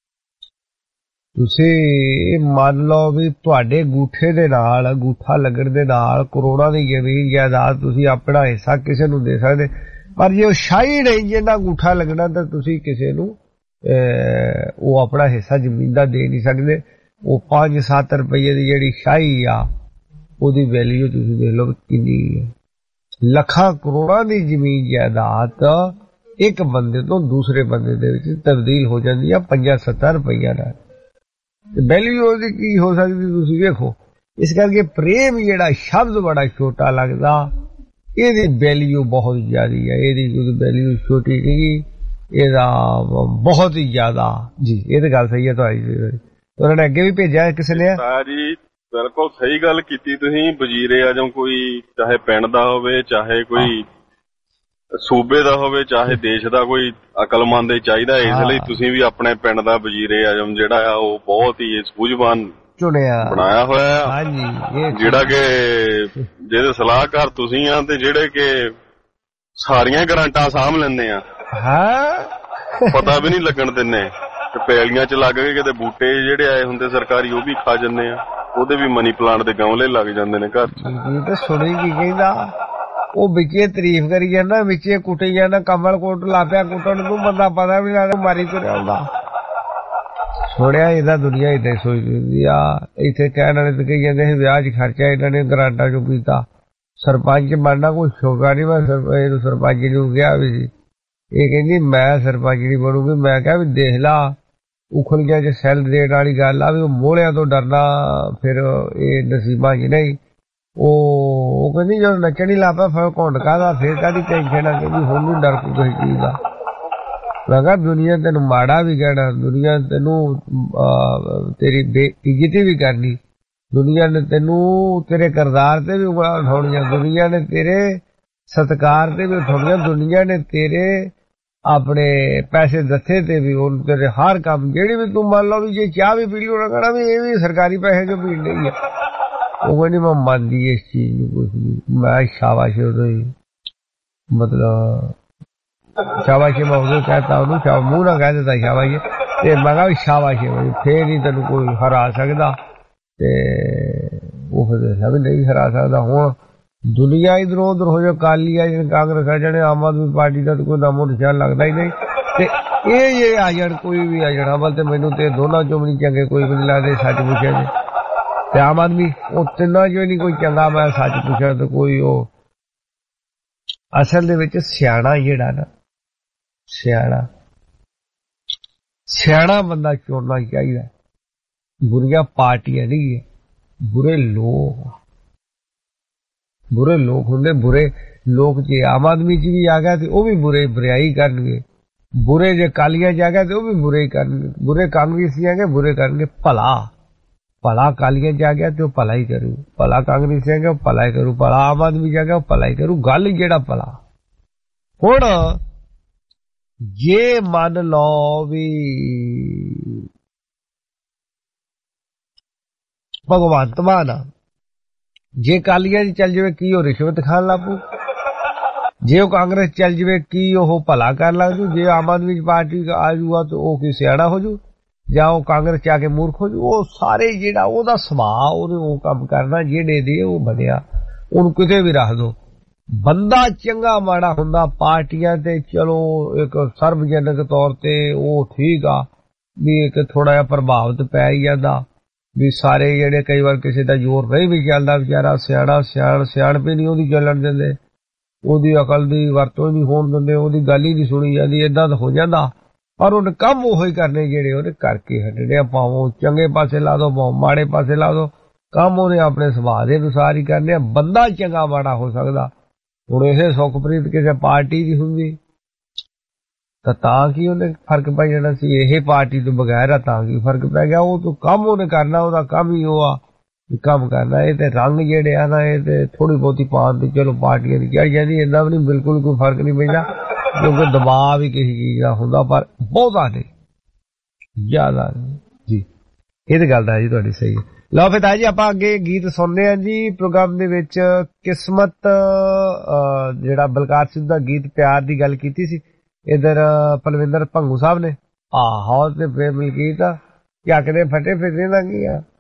Speaker 6: ਤੁਸੀਂ, ਮੰਨ ਲਓ ਵੀ ਤੁਹਾਡੇ ਗੂਠੇ ਦੇ ਨਾਲ, ਅੰਗੂਠਾ ਲੱਗਣ ਦੇ ਨਾਲ ਕਰੋੜਾਂ ਦੀ ਜ਼ਮੀਨ ਜਾਇਦਾਦ ਤੁਸੀਂ ਆਪਣਾ ਹਿੱਸਾ ਕਿਸੇ ਨੂੰ ਦੇ ਸਕਦੇ, ਪਰ ਜੇ ਉਹ ਸ਼ਾਹੀ ਨਹੀਂ ਜਿਹਨਾਂ ਅੰਗੂਠਾ ਲੱਗਣਾ ਤਾਂ ਤੁਸੀਂ ਕਿਸੇ ਨੂੰ ਉਹ ਆਪਣਾ ਹਿੱਸਾ ਜ਼ਮੀਨ ਦਾ ਦੇ ਨਹੀਂ ਸਕਦੇ। ਉਹ ਪੰਜ ਸੱਤ ਰੁਪਏ ਦੀ ਜਿਹੜੀ ਸ਼ਾਹੀ ਆ ਉਹਦੀ ਵੈਲਿਊ ਤੁਸੀਂ ਦੇਖ ਲਓ ਕਿੰਨੀ ਹੈ। ਲੱਖਾਂ ਕਰੋੜਾਂ ਦੀ ਜ਼ਮੀਨ ਜਾਇਦਾਦ ਇੱਕ ਬੰਦੇ ਤੋਂ ਦੂਸਰੇ ਬੰਦੇ ਦੇ ਵਿੱਚ ਤਬਦੀਲ ਹੋ ਜਾਂਦੀ ਆ ਪੰਜਾਂ ਸੱਤਾਂ ਰੁਪਈਆ ਨਾਲ। ਵੈਲਿਊ ਉਹਦੀ ਕੀ ਹੋ ਸਕਦੀ ਤੁਸੀਂ ਵੇਖੋ। ਇਸ ਕਰਕੇ ਪ੍ਰੇਮ ਜਿਹੜਾ ਸ਼ਬਦ ਬੜਾ ਛੋਟਾ ਲੱਗਦਾ, ਇਹਦੀ ਵੈਲਿਊ ਬਹੁਤ ਜ਼ਿਆਦੀ ਹੈ। ਇਹਦੀ ਕੋਈ ਵੈਲਿਊ ਛੋਟੀ ਨਹੀਂ। ਇਹਦਾ ਬਹੁਤ ਹੀ ਜ਼ਿਆਦਾ ਜੀ। ਇਹ ਤਾਂ ਗੱਲ ਸਹੀ ਹੈ ਤੁਹਾਡੀ। ਉਹਨਾਂ ਨੇ ਅੱਗੇ ਵੀ ਭੇਜਿਆ ਕਿਸੇ ਨੇ
Speaker 7: ਜੀ। ਬਿਲਕੁਲ ਸਹੀ ਗੱਲ ਕੀਤੀ ਤੁਸੀਂ। ਵਜ਼ੀਰੇ ਆਜਮ ਕੋਈ ਚਾਹੇ ਪਿੰਡ ਦਾ ਹੋਵੇ, ਚਾਹੇ ਕੋਈ ਸੂਬੇ ਦਾ ਹੋਵੇ, ਚਾਹੇ ਦੇਸ਼ ਦਾ ਕੋਈ ਅਕਲਮੰਦ ਚਾਹੀਦਾ। ਇਸ ਲਈ ਤੁਸੀਂ ਵੀ ਆਪਣੇ ਪਿੰਡ ਦਾ ਵਜ਼ੀਰੇ ਆਜਮ ਜਿਹੜਾ ਆ ਉਹ ਬਹੁਤ ਹੀ ਸੂਝਵਾਨ
Speaker 6: ਚੁਣਿਆ
Speaker 7: ਬਣਾਇਆ ਹੋਇਆ।
Speaker 6: ਹਾਂਜੀ,
Speaker 7: ਜਿਹੜਾ ਕਿ ਜਿਹਦੇ ਸਲਾਹਕਾਰ ਤੁਸੀਂ ਆ ਤੇ ਜਿਹੜੇ ਕਿ ਸਾਰੀਆਂ ਗਰਾਂਟਾਂ ਸਾਂਭ ਲੈਂਦੇ ਆ।
Speaker 6: ਹਾਂ,
Speaker 7: ਪਤਾ ਵੀ ਨਹੀਂ ਲੱਗਣ ਦਿੰਦੇ ਕਿ ਪੈਲੀਆਂ ਚ ਲੱਗ ਕੇ ਕਿਤੇ ਬੂਟੇ ਜਿਹੜੇ ਆਏ ਹੁੰਦੇ ਸਰਕਾਰੀ ਉਹ ਵੀ ਖਾ ਜਾਂਦੇ ਆ। ਉਹਦੇ ਵੀ ਮਨੀ ਪਲਾਂਟ ਦੇ ਗਮਲੇ ਲੱਗ ਜਾਂਦੇ ਨੇ ਘਰ ਚ।
Speaker 6: ਇਹ ਤਾਂ ਸੁਣੀ ਕੀ ਕਹਿੰਦਾ, ਉਹ ਵਿੱਚੇ ਤਾਰੀਫ ਕਰੀ ਜਾਂਦਾ, ਵਿੱਚੇ ਕੁੱਟੀ ਜਾਂਦਾ। ਕਮਲ ਕੋਟ ਲਾ ਪਿਆ ਕੁੱਟਣ ਨੂੰ, ਬੰਦਾ ਪਤਾ ਵੀ ਲੱਗਦਾ ਮਾਰੀ ਤੁਰਿਆ ਆਉਂਦਾ। ਸੁਣਿਆ ਇਹਦਾ ਦੁਨੀਆ ਏਦਾਂ ਸੋਚਦੀ ਹੁੰਦੀ ਆ। ਇੱਥੇ ਕਹਿਣ ਵਾਲੇ ਤਾਂ ਕਹੀ ਜਾਂਦੇ ਸੀ ਵਿਆਹ ਚ ਖਰਚਾ ਇਹਨਾਂ ਨੇ ਗਰਾਂਟਾਂ ਚੋਂ ਕੀਤਾ। ਸਰਪੰਚ ਬਣਨਾ ਕੋਈ ਸ਼ੌਕਾ ਨਹੀਂ। ਮੈਂ ਇਹਨੂੰ ਸਰਪੰਚ ਨੂੰ ਕਿਹਾ ਵੀ ਸੀ, ਇਹ ਕਹਿੰਦੀ ਮੈਂ ਸਰਪੰਚ ਨਹੀਂ ਬਣੂਗੀ। ਮੈਂ ਕਿਹਾ ਵੀ ਦੇਖ ਲਾ ਉਖਲੀਆਂ ਚ ਸੈੱਲ ਦੇਣ ਵਾਲੀ ਗੱਲ ਆ ਵੀ ਉਹ ਮੋਹਲਿਆਂ ਤੋਂ ਡਰਨਾ ਫਿਰ ਇਹ ਨਸੀਬਾਂ ਚ ਨਹੀਂ। ਉਹ ਕਹਿੰਦੀ ਜਦੋਂ ਨੱਚਣ ਹੀ ਲਾ ਪਿਆ ਫਿਰ ਘੁੰਡ ਕਾਹਦਾ, ਫਿਰ ਕਾਹਦੀ ਟੈਨਸ਼ਨ ਆ। ਕਹਿੰਦੀ ਹੁਣ ਨਹੀਂ ਡਰ ਕੋਈ ਕਿਸੇ ਚੀਜ਼ ਦਾ। ਮੈਂ ਕਿਹਾ ਦੁਨੀਆ ਤੈਨੂੰ ਮਾੜਾ ਵੀ ਕਹਿਣਾ, ਦੁਨੀਆ ਤੈਨੂੰ ਤੇਰੀ ਬੇਇੱਜ਼ਤੀ ਵੀ ਕਰਨੀ, ਦੁਨੀਆ ਨੇ ਤੈਨੂੰ ਤੇਰੇ ਕਿਰਦਾਰ ਤੇ ਵੀ ਉਂਗਲਾਂ ਉਠਾਉਣੀਆਂ, ਦੁਨੀਆ ਨੇ ਤੇਰੇ ਸਤਿਕਾਰ ਤੇ ਵੀ ਉਠਾਉਣੀਆਂ, ਦੁਨੀਆ ਨੇ ਤੇਰੇ ਆਪਣੇ ਪੈਸੇ ਦੱਥੇ ਤੇ ਵੀ ਉਹ ਤੇਰੇ ਹਰ ਕੰਮ ਜਿਹੜੀ ਵੀ ਤੂੰ ਮੰਨ ਲਓ ਵੀ ਜੇ ਚਾਹ ਵੀ ਪੀ ਲਈ ਉਹਨਾਂ ਕਹਿਣਾ ਵੀ ਇਹ ਵੀ ਸਰਕਾਰੀ ਪੈਸੇ ਚੋਂ ਪੀਣ ਲਈ ਹੈ। ਉਹ ਕਹਿੰਦੀ ਮੈਂ ਮੰਨਦੀ ਇਸ ਚੀਜ਼ ਨੂੰ ਕੁਛ ਨਹੀਂ। ਮੈਂ ਸ਼ਾਬਾਸ਼ ਉਦੋਂ ਹੀ ਮਤਲਬ ਸ਼ਾਬਾਸ਼ ਮੈਂ ਉਦੋਂ ਕਹਿਤਾ ਉਹਨੂੰ, ਸ਼ਾਬ ਮੂੰਹ ਨਾਲ ਕਹਿ ਦਿੱਤਾ ਸ਼ਾਬਾਸ਼। ਤੇ ਮੈਂ ਕਿਹਾ ਵੀ ਸ਼ਾਬਾਸ਼ ਫੇਰ ਨਹੀਂ ਤੈਨੂੰ ਕੋਈ ਹਰਾ ਸਕਦਾ। ਤੇ ਉਹ ਫਿਰ ਵੀ ਨਹੀਂ ਹਰਾ ਸਕਦਾ। ਹੁਣ ਦੁਨੀਆ ਇਧਰੋਂ ਉਧਰ ਹੋ ਜਾਏ, ਕਾਲੀ ਆ ਜਾਣ, ਕਾਂਗਰਸ ਆ ਜਾਣੇ, ਆਮ ਆਦਮੀ ਪਾਰਟੀ ਦਾ ਕੋਈ ਨਾਮੋ ਨਿਸ਼ਾਨ ਲੱਗਦਾ ਹੀ ਨਹੀਂ। ਤੇ ਇਹ ਜੇ ਆ ਜਾਣ, ਕੋਈ ਵੀ ਆ ਜਾਣ, ਅਮਲ ਤੇ ਮੈਨੂੰ ਤੇ ਦੋਨਾਂ ਚੋਂ ਵੀ ਨਹੀਂ ਚੰਗੇ ਕੋਈ ਵੀ ਨਹੀਂ ਲੱਗਦੇ ਸੱਚ ਪੁੱਛਿਆ ਜੇ। ਤੇ ਆਮ ਆਦਮੀ ਉਹ ਤਿੰਨਾਂ ਚੋਂ ਨਹੀਂ ਕੋਈ ਚੰਗਾ। ਮੈਂ ਸੱਚ ਪੁੱਛਿਆ ਤੇ ਕੋਈ ਉਹ ਅਸਲ ਦੇ ਵਿੱਚ ਸਿਆਣਾ ਜਿਹੜਾ ਨਾ, ਸਿਆਣਾ ਸਿਆਣਾ ਬੰਦਾ ਚੁਣਨਾ ਚਾਹੀਦਾ। ਬੁਰੀਆਂ ਪਾਰਟੀਆਂ ਨਹੀਂ ਹੈ, ਬੁਰੇ ਲੋਕ, ਬੁਰੇ ਲੋਕ ਹੁੰਦੇ। ਬੁਰੇ ਲੋਕ ਜੇ ਆਮ ਆਦਮੀ ਚ ਵੀ ਆ ਗਿਆ ਤੇ ਉਹ ਵੀ ਬੁਰੇ ਬੁਰਾਈ ਕਰਨਗੇ। ਬੁਰੇ ਜੇ ਕਾਲੀਆਂ ਚ ਆ ਗਿਆ ਤੇ ਉਹ ਵੀ ਬੁਰੇ ਹੀ ਕਰਨਗੇ। ਬੁਰੇ ਕਾਂਗਰਸੀ ਆ ਗਏ ਬੁਰੇ ਕਰਨਗੇ। ਭਲਾ ਭਲਾ ਕਾਲੀਆਂ ਚ ਆ ਗਿਆ ਤੇ ਉਹ ਭਲਾ ਹੀ ਕਰੂ, ਭਲਾ ਕਾਂਗਰਸੀ ਆ ਗਿਆ ਉਹ ਭਲਾ ਹੀ ਕਰੂ, ਭਲਾ ਆਮ ਆਦਮੀ ਚ ਆ ਗਿਆ ਉਹ ਭਲਾ ਹੀ ਕਰੂ। ਗੱਲ ਜਿਹੜਾ ਭਲਾ। ਹੁਣ ਜੇ ਮੰਨ ਲਓ ਵੀ ਭਗਵੰਤ ਮਾਨ ਆ, ਜੇ ਕਾਲੀਆਂ ਚ ਚੱਲ ਜਾਵੇ ਕੀ ਉਹ ਰਿਸ਼ਵਤ ਖਾਣ ਲੱਗ ਪਊ? ਜੇ ਉਹ ਕਾਂਗਰਸ ਚੱਲ ਜਾਵੇ ਕੀ ਉਹ ਭਲਾ ਕਰਨ ਲੱਗ ਜੂ? ਜੇ ਆਮ ਆਦਮੀ ਪਾਰਟੀ ਆ ਜੂਗਾ ਤਾਂ ਉਹ ਕੀ ਸਿਆਣਾ ਹੋ ਜੂ, ਜਾਂ ਉਹ ਕਾਂਗਰਸ ਚ ਆ ਕੇ ਮੂਰਖ ਹੋ ਜੂ? ਉਹ ਸਾਰੇ ਜਿਹੜਾ ਉਹਦਾ ਸੁਭਾਅ, ਉਹਨੇ ਉਹ ਕੰਮ ਕਰਨਾ ਜਿਹੜੇ ਦੇ ਉਹ ਬਣਿਆ, ਉਹਨੂੰ ਕਿਤੇ ਵੀ ਰੱਖ ਦੋ। ਬੰਦਾ ਚੰਗਾ ਮਾੜਾ ਹੁੰਦਾ ਪਾਰਟੀਆਂ ਤੇ ਚਲੋ ਇੱਕ ਸਰਵਜਨਕ ਤੌਰ ਤੇ ਉਹ ਠੀਕ ਆ ਵੀ ਇੱਕ ਥੋੜਾ ਜਿਹਾ ਪ੍ਰਭਾਵਿਤ ਪੈ ਹੀ ਜਾਂਦਾ ਵੀ ਸਾਰੇ ਜਿਹੜੇ ਕਈ ਵਾਰ ਕਿਸੇ ਦਾ ਜ਼ੋਰ ਨਹੀਂ ਵੀ ਚੱਲਦਾ, ਵਿਚਾਰਾ ਸਿਆਣਾ ਸਿਆਣ ਸਿਆਣਪੇ ਨਹੀਂ ਉਹਦੀ ਚੱਲਣ ਦਿੰਦੇ, ਉਹਦੀ ਅਕਲ ਦੀ ਵਰਤੋਂ ਨਹੀਂ ਹੋਣ ਦਿੰਦੇ, ਉਹਦੀ ਗੱਲ ਹੀ ਨਹੀਂ ਸੁਣੀ ਜਾਂਦੀ। ਏਦਾਂ ਤਾਂ ਹੋ ਜਾਂਦਾ। ਪਰ ਉਹਨੇ ਕੰਮ ਉਹੋ ਹੀ ਕਰਨੇ ਜਿਹੜੇ ਉਹਨੇ ਕਰਕੇ ਹਟਣੇ ਆ। ਭਾਵੇਂ ਚੰਗੇ ਪਾਸੇ ਲਾ ਦੋ, ਭਾਵੇਂ ਮਾੜੇ ਪਾਸੇ ਲਾ ਦੋ, ਕੰਮ ਉਹਨੇ ਆਪਣੇ ਸੁਭਾਅ ਦੇ ਅਨੁਸਾਰ ਹੀ ਕਰਨੇ ਆ। ਬੰਦਾ ਚੰਗਾ ਮਾੜਾ ਹੋ ਸਕਦਾ। ਹੁਣ ਇਹ ਸੁਖਪ੍ਰੀਤ ਕਿਸੇ ਪਾਰਟੀ ਦੀ ਹੁੰਦੀ ਤਾਂ ਤਾਂ ਕੀ ਉਹਨੇ ਫਰਕ ਪੈ ਜਾਣਾ ਸੀ? ਇਹ ਪਾਰਟੀ ਤੋਂ ਬਗੈਰ ਆ ਤਾਂ ਕੀ ਫਰਕ ਪੈ ਗਿਆ? ਉਹ ਤੋਂ ਕੰਮ ਉਹਨੇ ਕਰਨਾ, ਉਹਦਾ ਕੰਮ ਹੀ ਉਹ ਆ ਕੰਮ ਕਰਨਾ। ਇਹ ਤੇ ਰੰਗ ਜਿਹੜੇ ਆ ਨਾ ਇਹ ਤੇ ਥੋੜੀ ਬਹੁਤੀ ਪਾਉਣ ਦੀ ਚਲੋ ਪਾਰਟੀਆਂ ਦੀ ਚੜ ਜਾਂਦੀ, ਏਦਾਂ ਵੀ ਨਹੀਂ ਬਿਲਕੁਲ ਕੋਈ ਫਰਕ ਨਹੀਂ ਪੈਂਦਾ ਕਿਉਂਕਿ ਦਬਾਅ ਵੀ ਕਿਸੇ ਚੀਜ਼ ਦਾ ਹੁੰਦਾ, ਪਰ ਬਹੁਤਾ ਨਹੀਂ, ਜ਼ਿਆਦਾ ਨਹੀਂ ਜੀ। ਇਹ ਤੇ ਗੱਲ ਤਾਂ ਜੀ ਤੁਹਾਡੀ ਸਹੀ ਹੈ। ਲਓ ਫਿਰ ਜੀ ਆਪਾਂ ਅੱਗੇ ਗੀਤ ਸੁਣਦੇ ਹਾਂ ਜੀ ਪ੍ਰੋਗਰਾਮ ਦੇ ਵਿੱਚ। ਕਿਸਮਤ ਜਿਹੜਾ ਬਲਕਾਰ ਸਿੰਘ ਦਾ ਗੀਤ ਪਿਆਰ ਦੀ ਗੱਲ ਕੀਤੀ ਸੀ, ਇਧਰ ਪਲਵਿੰਦਰ ਭੰਗੂ ਸਾਹਿਬ ਨੇ ਆਹੋ ਤੇ ਫਿਰ ਮਲਕੀਤ ਝੱਕਦੇ ਫਟੇ ਫਿਰਦੇ ਦਾ ਕੀ ਆ।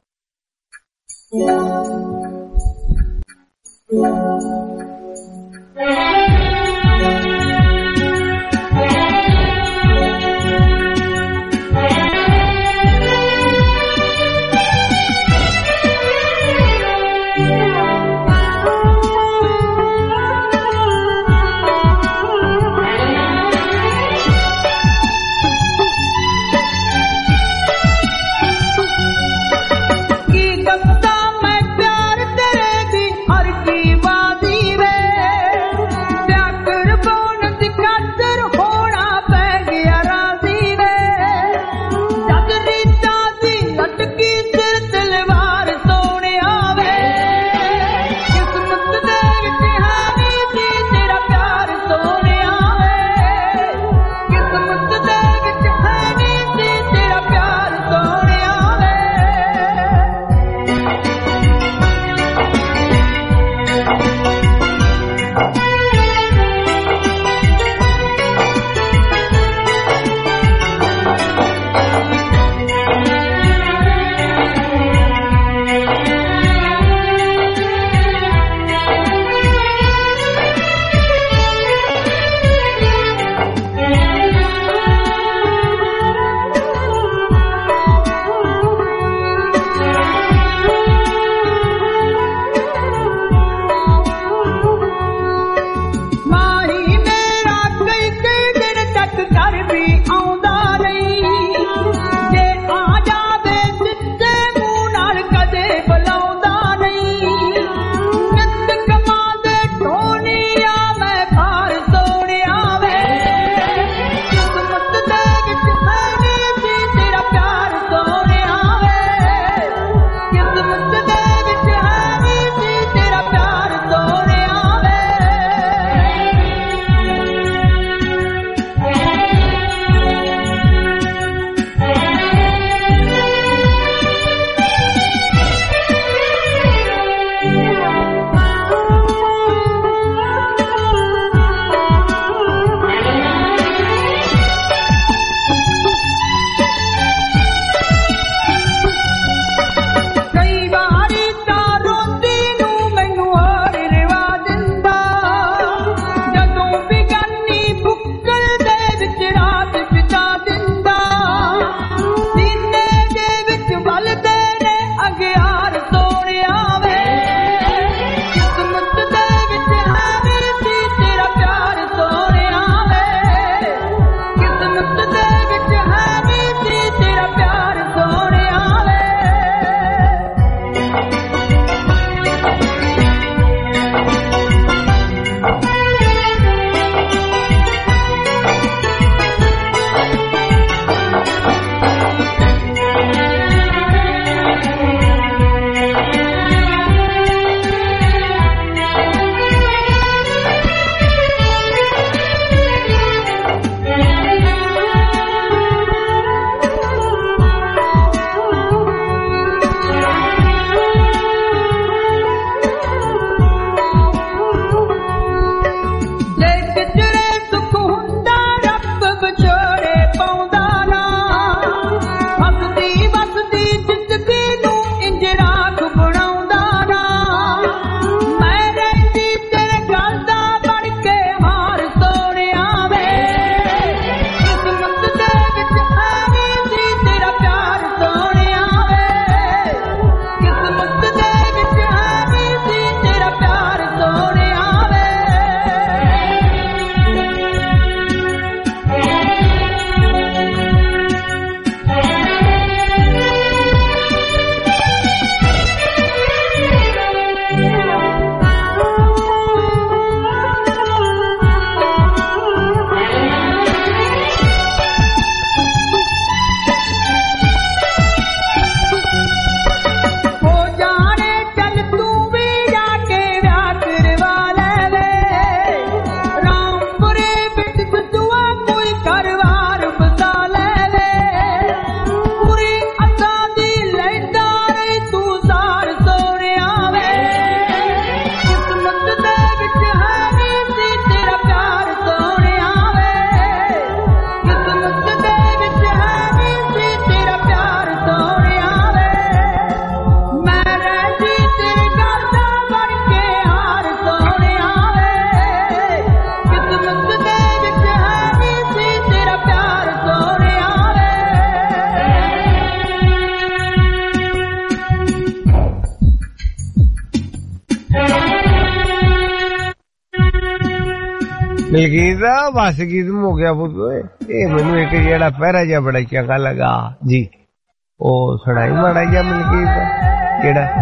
Speaker 6: ਮਲਕੀਤ ਬਸ ਗੀਤ ਹੋ ਗਿਆ ਪੁੱਤ। ਇਹ ਮੈਨੂੰ ਇੱਕ ਜਿਹੜਾ ਪਹਿਰਾ ਜਿਹਾ ਬੜਾ ਚੰਗਾ ਲੱਗਾ ਜੀ, ਉਹ ਸੁਣਾਈ ਮਾੜਾ ਜਿਹਾ ਮਲਕੀਤ ਜਿਹੜਾ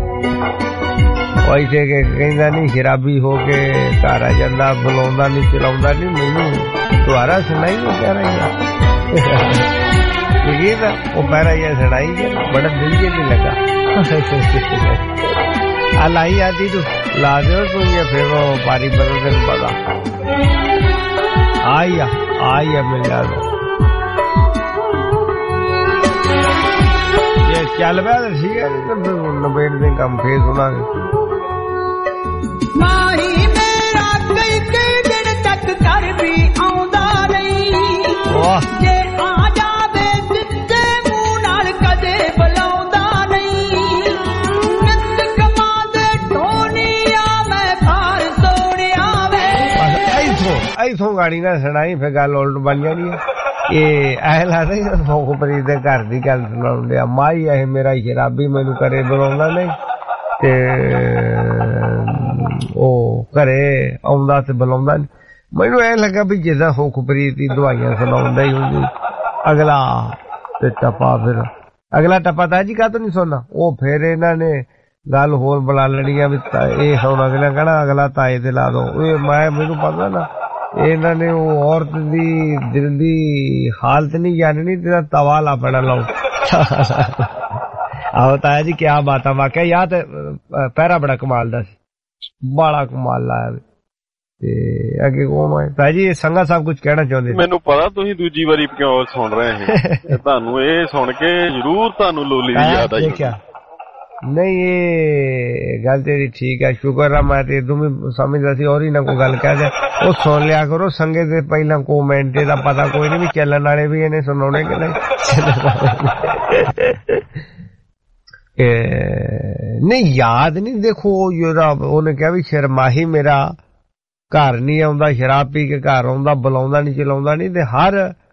Speaker 6: ਵੈਸੇ ਕਿ ਕਹਿੰਦਾ ਨਹੀਂ ਸ਼ਰਾਬੀ ਹੋ ਕੇ ਘਰ ਆ ਜਾਂਦਾ, ਬੁਲਾਉਂਦਾ ਨਹੀਂ ਚਲਾਉਂਦਾ ਨਹੀਂ, ਮੈਨੂੰ ਦੁਆਰਾ ਸੁਣਾਈ ਉਹ ਪਹਿਰਾ ਜਿਹਾ ਮਲਕੀਤ, ਉਹ ਪਹਿਰਾ ਜਿਹਾ ਸੁਣਾਈ ਗਿਆ ਬੜਾ ਦਿਲ ਜਿਹਾ ਵੀ ਲੱਗਾ। ਆ ਲਾਈ ਆਦੀ ਤੂੰ ਲਾ ਦਿਓ ਤੂੰ, ਇਹ ਫਿਰ ਉਹ ਪਾਰੀ ਬਦਲ ਤੈਨੂੰ ਪਤਾ ਆਈ ਆ ਆਈ ਆ ਮਿਲ ਜਾ ਇਹ ਚੱਲ ਪਿਆ ਤਾਂ ਠੀਕ ਹੈ, ਨਬੇੜ ਦੇ ਕੰਮ ਫੇਰ ਸੁਣਾਂਗੇ।
Speaker 4: ਮਾਹੀ ਮੇਰਾ ਕਈ ਕਈ ਦਿਨ ਤੱਕ ਘਰ ਵੀ ਆਉਂਦਾ ਨਹੀਂ, ਜੇ ਆ ਜਾਵੇ ਜਿੱਤੇ ਮੂੰਹ ਨਾਲ ਕਦੇ ਬੁਲਾਉਂਦਾ ਨਹੀਂ, ਨਿੱਤ ਕਮਾ ਦੇ ਢੋਨੀਆ ਮੈਂ ਘਰ ਸੋਹਣਿਆ ਵੇ।
Speaker 6: ਐਸੋ ਐਸੋ ਗਾੜੀ ਨਾਲ ਸੁਣਾਈ ਫਿਰ ਗੱਲ ਉਲਟ ਬਣ ਜਾਣੀ ਹੈ। ਇਹ ਐ ਲੱਗਦਾ ਫੋਕਪਰੀ ਦੇ ਘਰ ਦੀ ਗੱਲ ਸੁਣਾਉਣ ਡਿਆ, ਮਾਈ ਇਹ ਮੇਰਾ ਸ਼ਰਾਬੀ ਮੈਨੂੰ ਘਰੇ ਬੁਲਾਉਂਦਾ ਨਹੀਂ ਤੇ ਉਹ ਘਰੇ ਆਉਂਦਾ ਤੇ ਬੁਲਾਉਂਦਾ ਨਹੀਂ। ਮੈਨੂੰ ਐ ਲੱਗਾ ਵੀ ਜਿੱਦਾਂ ਫੋਕਪਰੀ ਦੀ ਦਵਾਈਆਂ ਸੁਣਾਉਂਦਾ ਹੀ ਹੁੰਦੀ ਅਗਲਾ ਤੇ ਟੱਪਾ, ਫਿਰ ਅਗਲਾ ਟੱਪਾ ਤਾਂ ਜੀ ਕਾਹਤੋਂ ਨਹੀਂ ਸੁਣਨਾ, ਉਹ ਫਿਰ ਇਹਨਾਂ ਨੇ ਗੱਲ ਹੋਰ ਬੁਲਾ ਲੈਣੀ ਆ ਵੀ ਇਹ ਹੁਣ ਅਗਲਾ ਕਹਿਣਾ ਅਗਲਾ ਤਾਏ ਤੇ ਲਾ ਦੋ। ਇਹ ਮੈਂ ਮੈਨੂੰ ਪਤਾ ਨਾ ਇਹਨਾਂ ਨੇ ਉਹ ਔਰਤ ਦੀ ਦਿਲ ਦੀ ਹਾਲਤ ਨਹੀਂ ਜਾਣਨੀ, ਤੇਰਾ ਤਵਾ ਲਾ ਪੈਣਾ ਲਾਓ। ਆਹੋ ਤਾਇਆ ਜੀ ਕਿਆ ਬਾਤ ਆ, ਵਾਕਿਆ ਯਾਰ ਤੇ ਪਹਿਰਾ ਬੜਾ ਕਮਾਲ ਦਾ ਸੀ, ਬੜਾ ਕਮਾਲ ਲਾਇਆ ਤੇ ਅੱਗੇ ਉਹ ਮੈਂ ਤਾਇਆ ਜੀ ਸੰਗਾ ਸਾਹਿਬ ਕੁਝ ਕਹਿਣਾ ਚਾਹੁੰਦੇ?
Speaker 7: ਮੈਨੂੰ ਪਤਾ ਤੁਸੀਂ ਦੂਜੀ ਵਾਰੀ ਕਿਉਂ ਸੁਣ ਰਹੇ ਹੋ, ਤੁਹਾਨੂੰ ਇਹ ਸੁਣ ਕੇ ਜ਼ਰੂਰ ਤੁਹਾਨੂੰ ਲੋਲੀ ਦੀ ਯਾਦ ਆਈ।
Speaker 6: ਨਹੀਂ ਇਹ ਗੱਲ ਤੇਰੀ ਠੀਕ ਹੈ, ਸ਼ੁਕਰ ਆ ਮੈਂ ਤੇ ਤੂੰ ਵੀ ਸਮਝਦਾ ਸੀ ਔਰ ਹੀ ਨਾ ਕੋਈ ਗੱਲ ਕਹਿ ਦੇ, ਉਹ ਸੁਣ ਲਿਆ ਕਰੋ ਸੰਗੇ ਦੇ ਪਹਿਲਾਂ ਕੋਮੈਂਟ ਦਾ ਪਤਾ ਕੋਈ ਨਹੀਂ ਵੀ ਚੱਲਣ ਵਾਲੇ ਵੀ ਇਹਨੇ ਸੁਣਾਉਣੇ ਕਿ ਨਹੀਂ। ਨਹੀਂ ਯਾਦ ਨਹੀਂ, ਦੇਖੋ ਜਿਹੜਾ ਉਹਨੇ ਕਿਹਾ ਵੀ ਸ਼ਰਮਾਹੀ ਮੇਰਾ ਘਰ ਨਹੀਂ ਆਉਂਦਾ, ਸ਼ਰਾਬ ਪੀ ਕੇ ਘਰ ਆਉਂਦਾ, ਬੁਲਾਉਂਦਾ ਨਹੀਂ ਚਲਾਉਂਦਾ ਨਹੀਂ, ਤੇ ਹਰ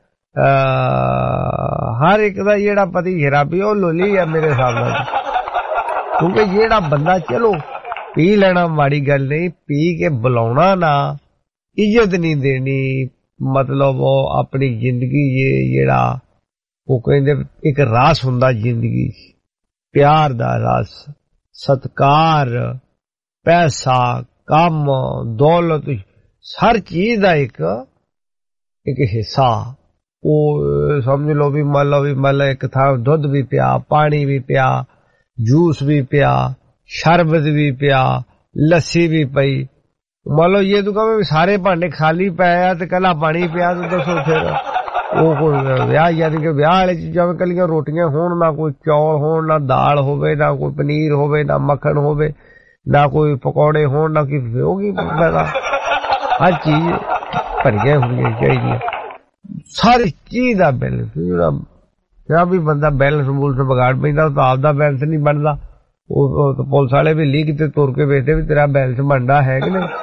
Speaker 6: ਹਰ ਇੱਕ ਦਾ ਜਿਹੜਾ ਪਤੀ ਸ਼ਰਾਬੀ ਉਹ ਲੋਲੀ ਆ ਮੇਰੇ ਹਿਸਾਬ ਨਾਲ, ਕਿਉਂਕਿ ਜਿਹੜਾ ਬੰਦਾ ਚਲੋ ਪੀ ਲੈਣਾ ਮਾੜੀ ਗੱਲ ਨਹੀਂ, ਪੀ ਕੇ ਬੁਲਾਉਣਾ ਨਾ, ਇੱਜ਼ਤ ਨਹੀਂ ਦੇਣੀ, ਮਤਲਬ ਉਹ ਆਪਣੀ ਜ਼ਿੰਦਗੀ ਜਿਹੜਾ ਉਹ ਕਹਿੰਦੇ ਇੱਕ ਰਾਸ ਹੁੰਦਾ ਜ਼ਿੰਦਗੀ, ਪਿਆਰ ਦਾ ਰਸ, ਸਤਕਾਰ, ਪੈਸਾ, ਕੰਮ, ਦੌਲਤ, ਹਰ ਚੀਜ਼ ਦਾ ਇੱਕ ਇੱਕ ਹਿੱਸਾ, ਉਹ ਸਮਝ ਲਓ ਵੀ ਮੰਨ ਲਓ ਵੀ ਮੰਨ ਲਓ ਇੱਕ ਥਾਂ ਦੁੱਧ ਵੀ ਪਿਆ, ਪਾਣੀ ਵੀ ਪਿਆ, ਜੂਸ ਵੀ ਪਿਆ, ਸ਼ਰਬਤ ਵੀ ਪਿਆ, ਲੱਸੀ ਵੀ ਪਈ, ਮੰਨ ਲਓ ਇਹ ਦੁਕਾਨ ਸਾਰੇ ਭਾਂਡੇ ਖਾਲੀ ਪਏ ਆ ਤੇ ਕੱਲਾ ਪਾਣੀ ਪਿਆ, ਤੇ ਦੱਸੋ ਫਿਰ ਉਹ ਕੋਈ ਵਿਆਹ ਯਾਨੀ ਕਿ ਵਿਆਹ ਵਾਲੇ ਚੀਜ਼ਾਂ ਕੱਲੀਆਂ ਰੋਟੀਆਂ ਹੋਣ, ਨਾ ਕੋਈ ਚੌਲ ਹੋਣ, ਨਾ ਦਾਲ ਹੋਵੇ, ਨਾ ਕੋਈ ਪਨੀਰ ਹੋਵੇ, ਨਾ ਮੱਖਣ ਹੋਵੇ, ਨਾ ਕੋਈ ਪਕੌੜੇ ਹੋਣ, ਨਾ ਕੀ ਹੋਗੀ ਪੈਦਾ, ਹਰ ਚੀਜ਼ ਭਰੀਆਂ ਹੋਣੀਆਂ ਚਾਹੀਦੀਆਂ, ਸਾਰੀ ਚੀਜ਼ ਦਾ ਬੈਲੈਂਸ। ਜਿਹੜਾ ਵੀ ਬੰਦਾ ਬੈਲੈਂਸ ਬੂਲਸ ਵਿਗਾੜ ਪੈਂਦਾ ਉਹ ਤਾਂ ਆਪਦਾ ਬੈਲੈਂਸ ਨਹੀਂ ਬਣਦਾ, ਉਹ ਪੁਲਿਸ ਵਾਲੇ ਵੀ ਲੀਕ ਤੇ ਤੁਰ ਕੇ ਵੇਖਦੇ ਵੀ ਤੇਰਾ ਬੈਲੈਂਸ ਬਣਦਾ ਹੈ ਕਿ ਨਹੀਂ।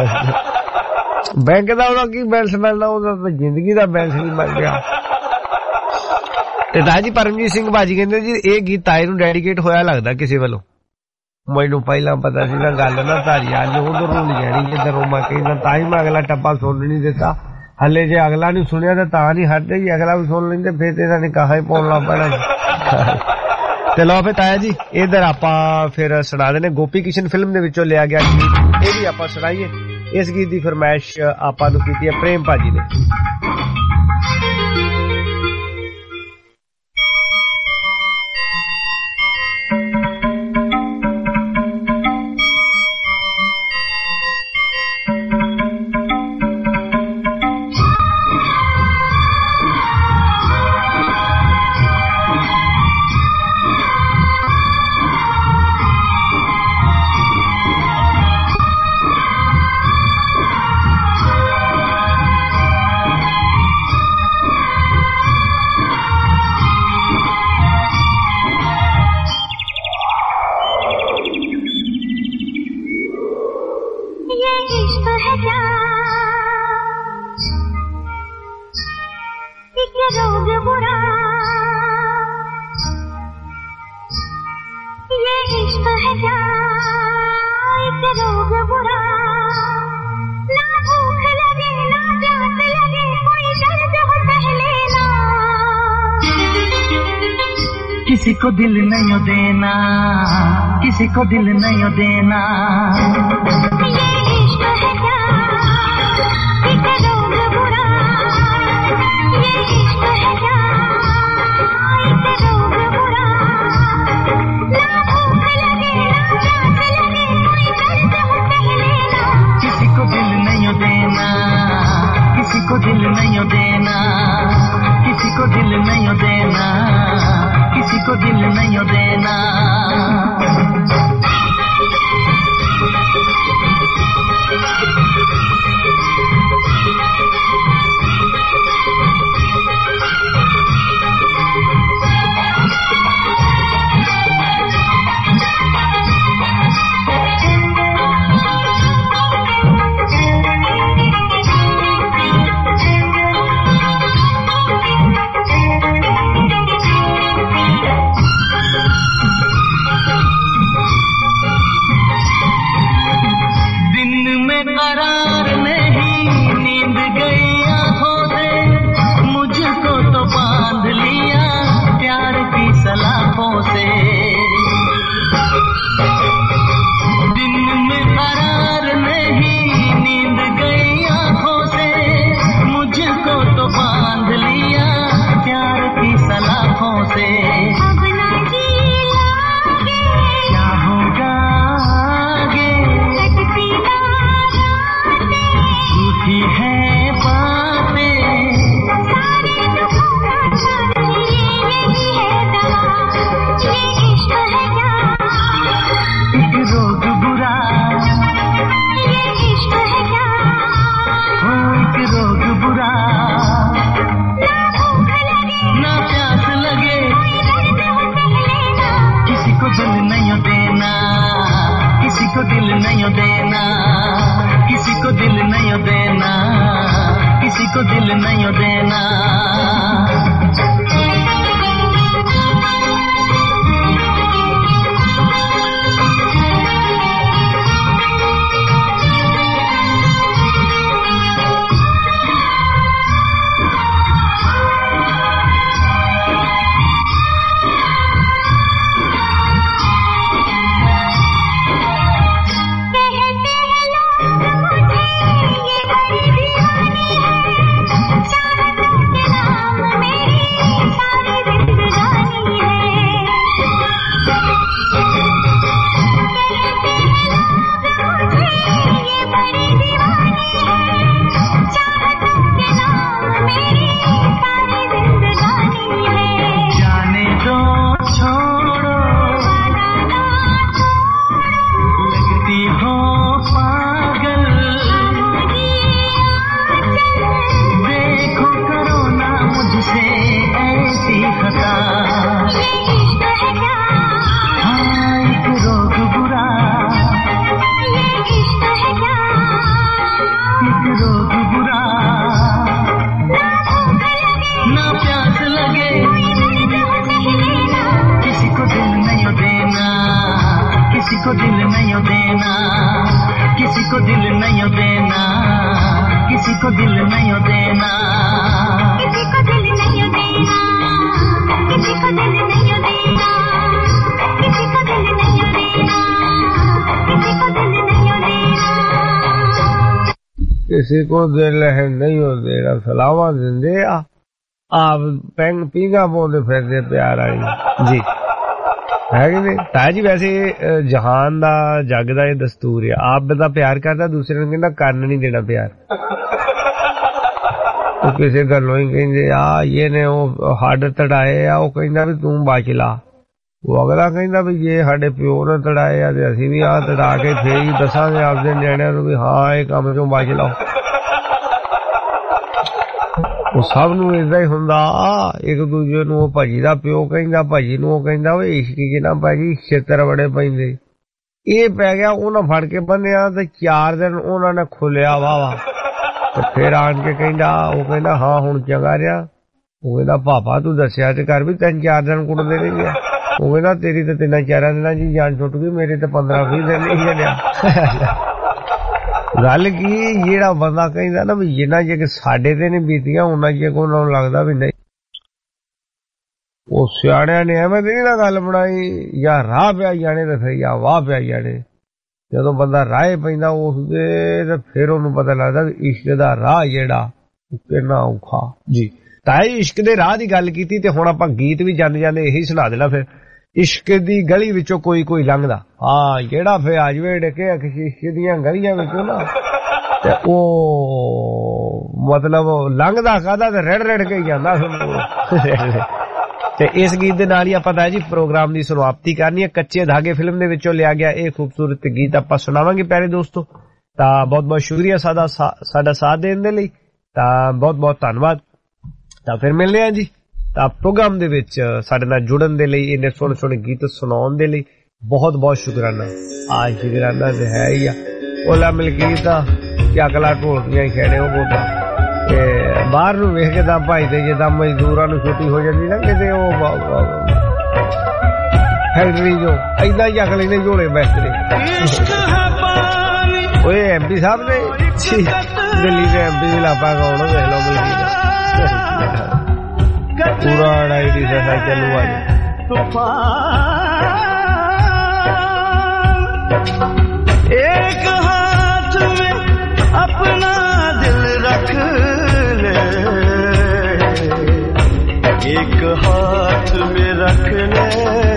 Speaker 6: ਬੈਂਕ ਦਾ ਉਹਦਾ ਕੀ ਬੈਲੈਂਸ ਬਣਦਾ, ਉਹਦਾ ਤਾਂ ਜ਼ਿੰਦਗੀ ਦਾ ਬੈਲੈਂਸ ਨਹੀਂ ਬਣ ਗਿਆ। ਤੇ ਤਾਂ ਜੀ ਪਰਮਜੀਤ ਸਿੰਘ ਬਾਜੀ ਕਹਿੰਦੇ ਜੀ ਇਹ ਗੀਤ ਤਾਏ ਨੂੰ ਡੈਡੀਕੇਟ ਹੋਇਆ ਲੱਗਦਾ ਕਿਸੇ ਵੱਲੋਂ, ਮੈਨੂੰ ਪਹਿਲਾਂ ਪਤਾ ਸੀ ਨਾ ਗੱਲ ਨਾ ਧਾਰੀ ਅੱਜ ਉਧਰ ਨੂੰ ਨਹੀਂ ਜਾਣੀ ਜਿੱਧਰੋਂ ਮੈਂ ਕਹਿੰਦਾ, ਤਾਂ ਹੀ ਮੈਂ ਅਗਲਾ ਟੱਪਾ ਸੁਣ ਨਹੀਂ ਦਿੱਤਾ। ਹਲੇ ਜੇ ਅਗਲਾ ਨਹੀਂ ਸੁਣਿਆ ਤਾਂ ਤਾਂ ਨਹੀਂ ਹਟਦੇ ਜੀ, ਅਗਲਾ ਵੀ ਸੁਣ ਲੈਂਦੇ ਫਿਰ ਤੇ ਇਹਨਾਂ ਨੇ ਕਹਾ ਹੀ ਪਾਉਣ ਲੱਗ ਪੈਣਾ। ਤੇ ਲਓ ਫਿਰ ਤਾਇਆ ਜੀ ਇਧਰ ਆਪਾਂ ਫਿਰ ਸੁਣਾ ਦੇਣੇ ਗੋਪੀ ਕਿਸ਼ਨ ਫਿਲਮ ਦੇ ਵਿੱਚੋਂ ਲਿਆ ਗਿਆ ਗੀਤ, ਇਹ ਵੀ ਆਪਾਂ ਸੁਣਾਈਏ। ਇਸ ਗੀਤ ਦੀ ਫਰਮਾਇਸ਼ ਆਪਾਂ ਨੂੰ ਕੀਤੀ ਹੈ ਪ੍ਰੇਮ ਭਾਜੀ ਨੇ।
Speaker 1: रोग बुरा ना भूख लगे
Speaker 5: किसी को दिल नहीं देना, किसी को दिल नहीं देना।
Speaker 1: ये इश्क है क्या एक रोग बुरा, ये इश्क है क्या एक रोग बुरा। ना भूख लगे ना प्यास लगे कोई दर्द हो सह लेना।
Speaker 5: किसी को दिल नहीं देना, किसी को दिल नहीं देना, किसी को दिल नहीं देना, किसी को दिल नहीं देना। करार नहीं नींद गई आंखों से, मुझको तो बांध लिया प्यार की सलाखों से। दिन में करार नहीं नींद गई आंखों से, मुझको तो बांध लिया प्यार की सलाखों से।
Speaker 1: अब ना जी लागे
Speaker 5: क्या होगा आगे,
Speaker 1: लगती
Speaker 5: झूठी है बातें,
Speaker 1: सारे दुखों का चाहिए यही है दवा। ये इश्क है क्या
Speaker 5: एक रोग बुरा,
Speaker 1: ये इश्क है क्या
Speaker 5: हो एक रोग बुरा।
Speaker 1: ना भूख लगे
Speaker 5: ना प्यास लगे
Speaker 1: कोई दर्द हो सह लेना।
Speaker 5: किसी को दिल नहीं देना, किसी को दिल नहीं देना, किसी को दिल नहीं देना, किसी को दिल नहीं देना। किसी को दिल नहीं देना, किसी को दिल नहीं देना, किसी को दिल नहीं देना,
Speaker 1: किसी को दिल नहीं देना, किसी को दिल नहीं देना, किसी को दिल नहीं देना, किसी को दिल नहीं देना,
Speaker 6: किसी को दिल नहीं देना। सलावा जिंदे आप पेंग पींगा बोलते फिरते प्यार आई जी है कि नहीं। ताया जी वैसे जहान दा जग दा दस्तूर है, आप बंदा प्यार करता दूसरे ने कहना करन नहीं देना प्यार। तो किसी गलों ही कहेंगे आ ये ने वो हड तड़ाए आ, वो कहना भी तू बच ला। वो अगला कहना भी ये साडे प्यो ने तड़ाए आ, असी भी आ तड़ा के फिर ही दसांगे आपदे नियाणियां नूं भी हाँ ये काम क्यों बच लाओ। वो सब नूं इदा ही हुंदा, एक दूजे नूं भाजी दा प्यो कहंदा, भाजी नूं कहंदा वे इश्की की ना भाजी छेतर बड़े पैंदे। ये पै गया उन्हां फड़ के बन्निया ते चार दिन उन्हां ने खुलिया वाह वाह, ते फिर आन के कहंदा वो कहंदा हाँ हुण चंगा रहा। वो कहंदा पापा तू दस्सिया ते कर भी तीन चार दिन कुटदे नहीं गया। वो कहंदा तेरी ते तिन्नां चारां दिनां च जान छुट गई, मेरी ते पंद्रह बीस दिन नहीं चलिया। गल की जेड़ा बंदा कहंदा ना भी जिन्ना जे साडे ते नहीं बीतियां उन्ना जे को लगदा भी नहीं ਉਹ ਸਿਆਣਿਆਂ ਨੇ ਐਵੇਂ ਦੀ ਨਾ ਗੱਲ ਬਣਾਈ ਜਾਂ ਰਾਹ ਪਿਆ ਜਾਣੇ ਤੇ ਫਿਰ ਜਾਂ ਵਾਹ ਪਿਆ ਜਾਣੇ। ਜਦੋਂ ਬੰਦਾ ਰਾਹ ਪੈਂਦਾ ਉਸਦੇ ਤੇ ਫਿਰ ਉਹਨੂੰ ਪਤਾ ਲੱਗਦਾ ਵੀ ਇਸ਼ਕ ਦਾ ਰਾਹ ਜਿਹੜਾ ਕਿੰਨਾ ਔਖਾ ਜੀ। ਤਾਂ ਇਸ਼ਕ ਦੇ ਰਾਹ ਦੀ ਗੱਲ ਕੀਤੀ ਤੇ ਹੁਣ ਆਪਾਂ ਗੀਤ ਵੀ ਜਾਂਦੇ ਜਾਂਦੇ ਇਹੀ ਸੁਣਾ ਦੇਣਾ ਫਿਰ। ਇਸ਼ਕ ਦੀ ਗਲੀ ਵਿੱਚੋਂ ਕੋਈ ਕੋਈ ਲੰਘਦਾ, ਹਾਂ ਜਿਹੜਾ ਫਿਰ ਆ ਜਵੇ ਡਕੇ ਇਸ਼ਕ ਦੀਆਂ ਗਲੀਆਂ ਵਿੱਚੋਂ ਨਾ ਤੇ ਉਹ ਮਤਲਬ ਲੰਘਦਾ ਕਾਹਦਾ ਤੇ ਰੜ ਰੜ ਕੇ ਜਾਂਦਾ ਤੇ ਇਸ ਗੀਤ ਦੇ ਨਾਲ ਹੀ ਆਪਾਂ ਤਾਂ ਜੀ ਪ੍ਰੋਗਰਾਮ ਦੀ ਸਮਾਪਤੀ ਕਰਨੀ ਹੈ। ਕੱਚੇ ਧਾਗੇ ਫਿਲਮ ਦੇ ਵਿੱਚੋਂ ਲਿਆ ਗਿਆ ਇਹ ਖੂਬਸੂਰਤ ਗੀਤ ਆਪਾਂ ਸੁਣਾਵਾਂਗੇ ਪਿਆਰੇ ਦੋਸਤੋ। ਤਾਂ ਬਹੁਤ ਬਹੁਤ ਸ਼ੁਕਰੀਆ ਸਾਡਾ ਸਾਡਾ ਸਾਥ ਦੇਣ ਦੇ ਲਈ, ਤਾਂ ਬਹੁਤ ਬਹੁਤ ਧੰਨਵਾਦ। ਤਾਂ ਫਿਰ ਮਿਲਦੇ ਹਾਂ ਜੀ। ਤਾਂ ਪ੍ਰੋਗਰਾਮ ਦੇ ਵਿੱਚ ਸਾਡੇ ਨਾਲ ਜੁੜਨ ਦੇ ਲਈ, ਇੰਨੇ ਸੋਹਣੇ ਸੋਹਣੇ ਗੀਤ ਸੁਣਾਉਣ ਦੇ ਲਈ ਬਹੁਤ ਬਹੁਤ ਸ਼ੁਕਰਾਨਾ। ਆ ਸ਼ੁਕਰਾਨਾ ਤੇ ਹੈ ਹੀ ਆ। ओला मिलकीत कि अगला ढोलकियां ही खेड़े हो बोलता ते बाहर नूं वेख के तां भाई ते जिद्दां मजदूरां नूं छुट्टी हो जांदी ना किते ओ फैक्टरी जो ऐदां ही अगले ने झोले बैठदे। ओए एमपी साहब ने दिल्ली दे एमपी दी लापा कौन हो देख लो मिलकीत पूरा अढ़ाई डी सा साइकिल हुआ
Speaker 4: एक हाथ में अपना दिल रख ले, एक हाथ में रख ले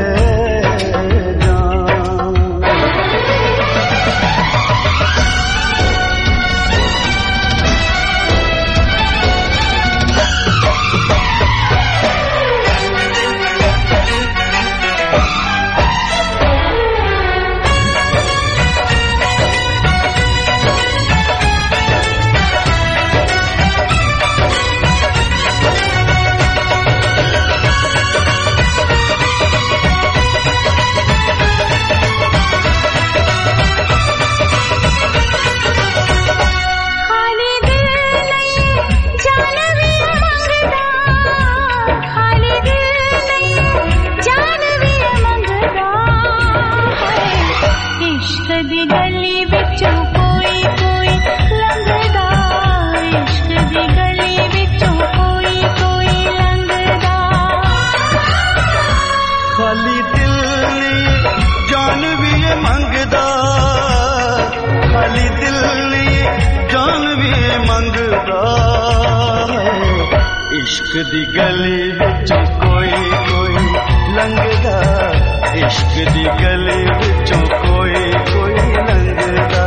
Speaker 4: इश्क दी गली विचों कोई कोई लंघदा, इश्क दी गली विचों कोई कोई लंघदा।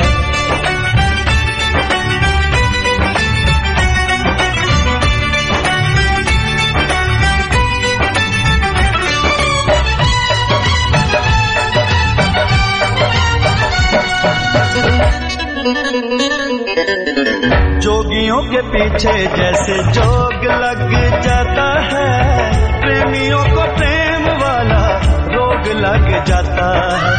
Speaker 4: जोगियों के पीछे जैसे जोग लग जाता है, प्रेमियों को प्रेम वाला रोग लग जाता है।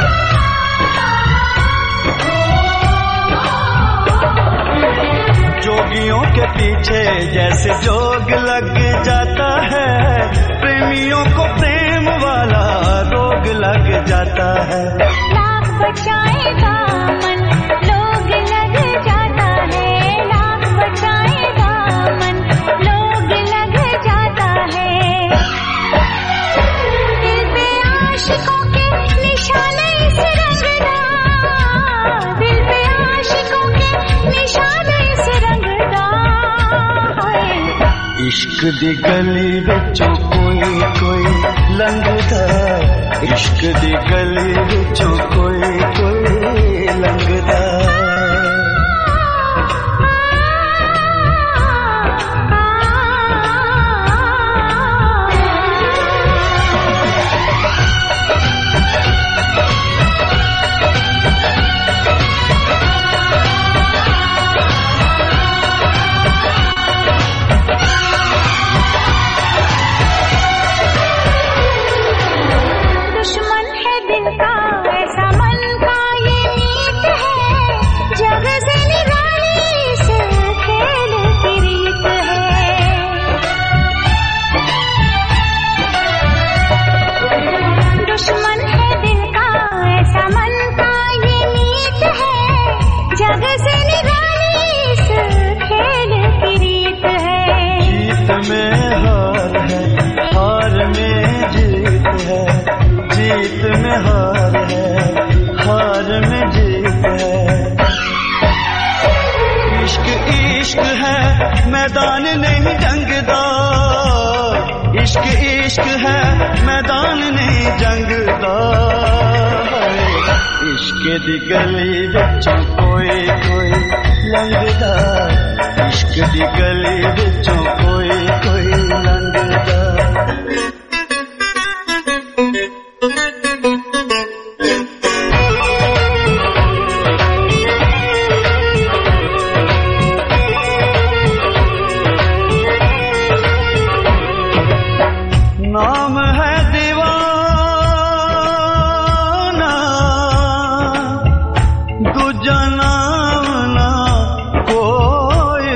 Speaker 4: जोगियों के पीछे जैसे जोग लग जाता है, प्रेमियों को प्रेम वाला रोग लग जाता है।
Speaker 1: लाख बचाएगा मन लोग लग जाता है, लाख बचाएगा मन लोग लग जाता है। दिल पे आशिकों के निशाने से रंगदा, दिल पे आशिकों के निशाने से रंगदा है।
Speaker 4: इश्क दी गली विचों कोई कोई लंघदा, इश्क दी गली विचों कोई कोई लंघदा।
Speaker 1: दुश्मन है दिल का
Speaker 5: इश्क दी गली विचों कोई कोई लंघदा इश्क दी गली विचों कोई कोई लंघदा नाम है दीवाना दूजा नाम ना कोई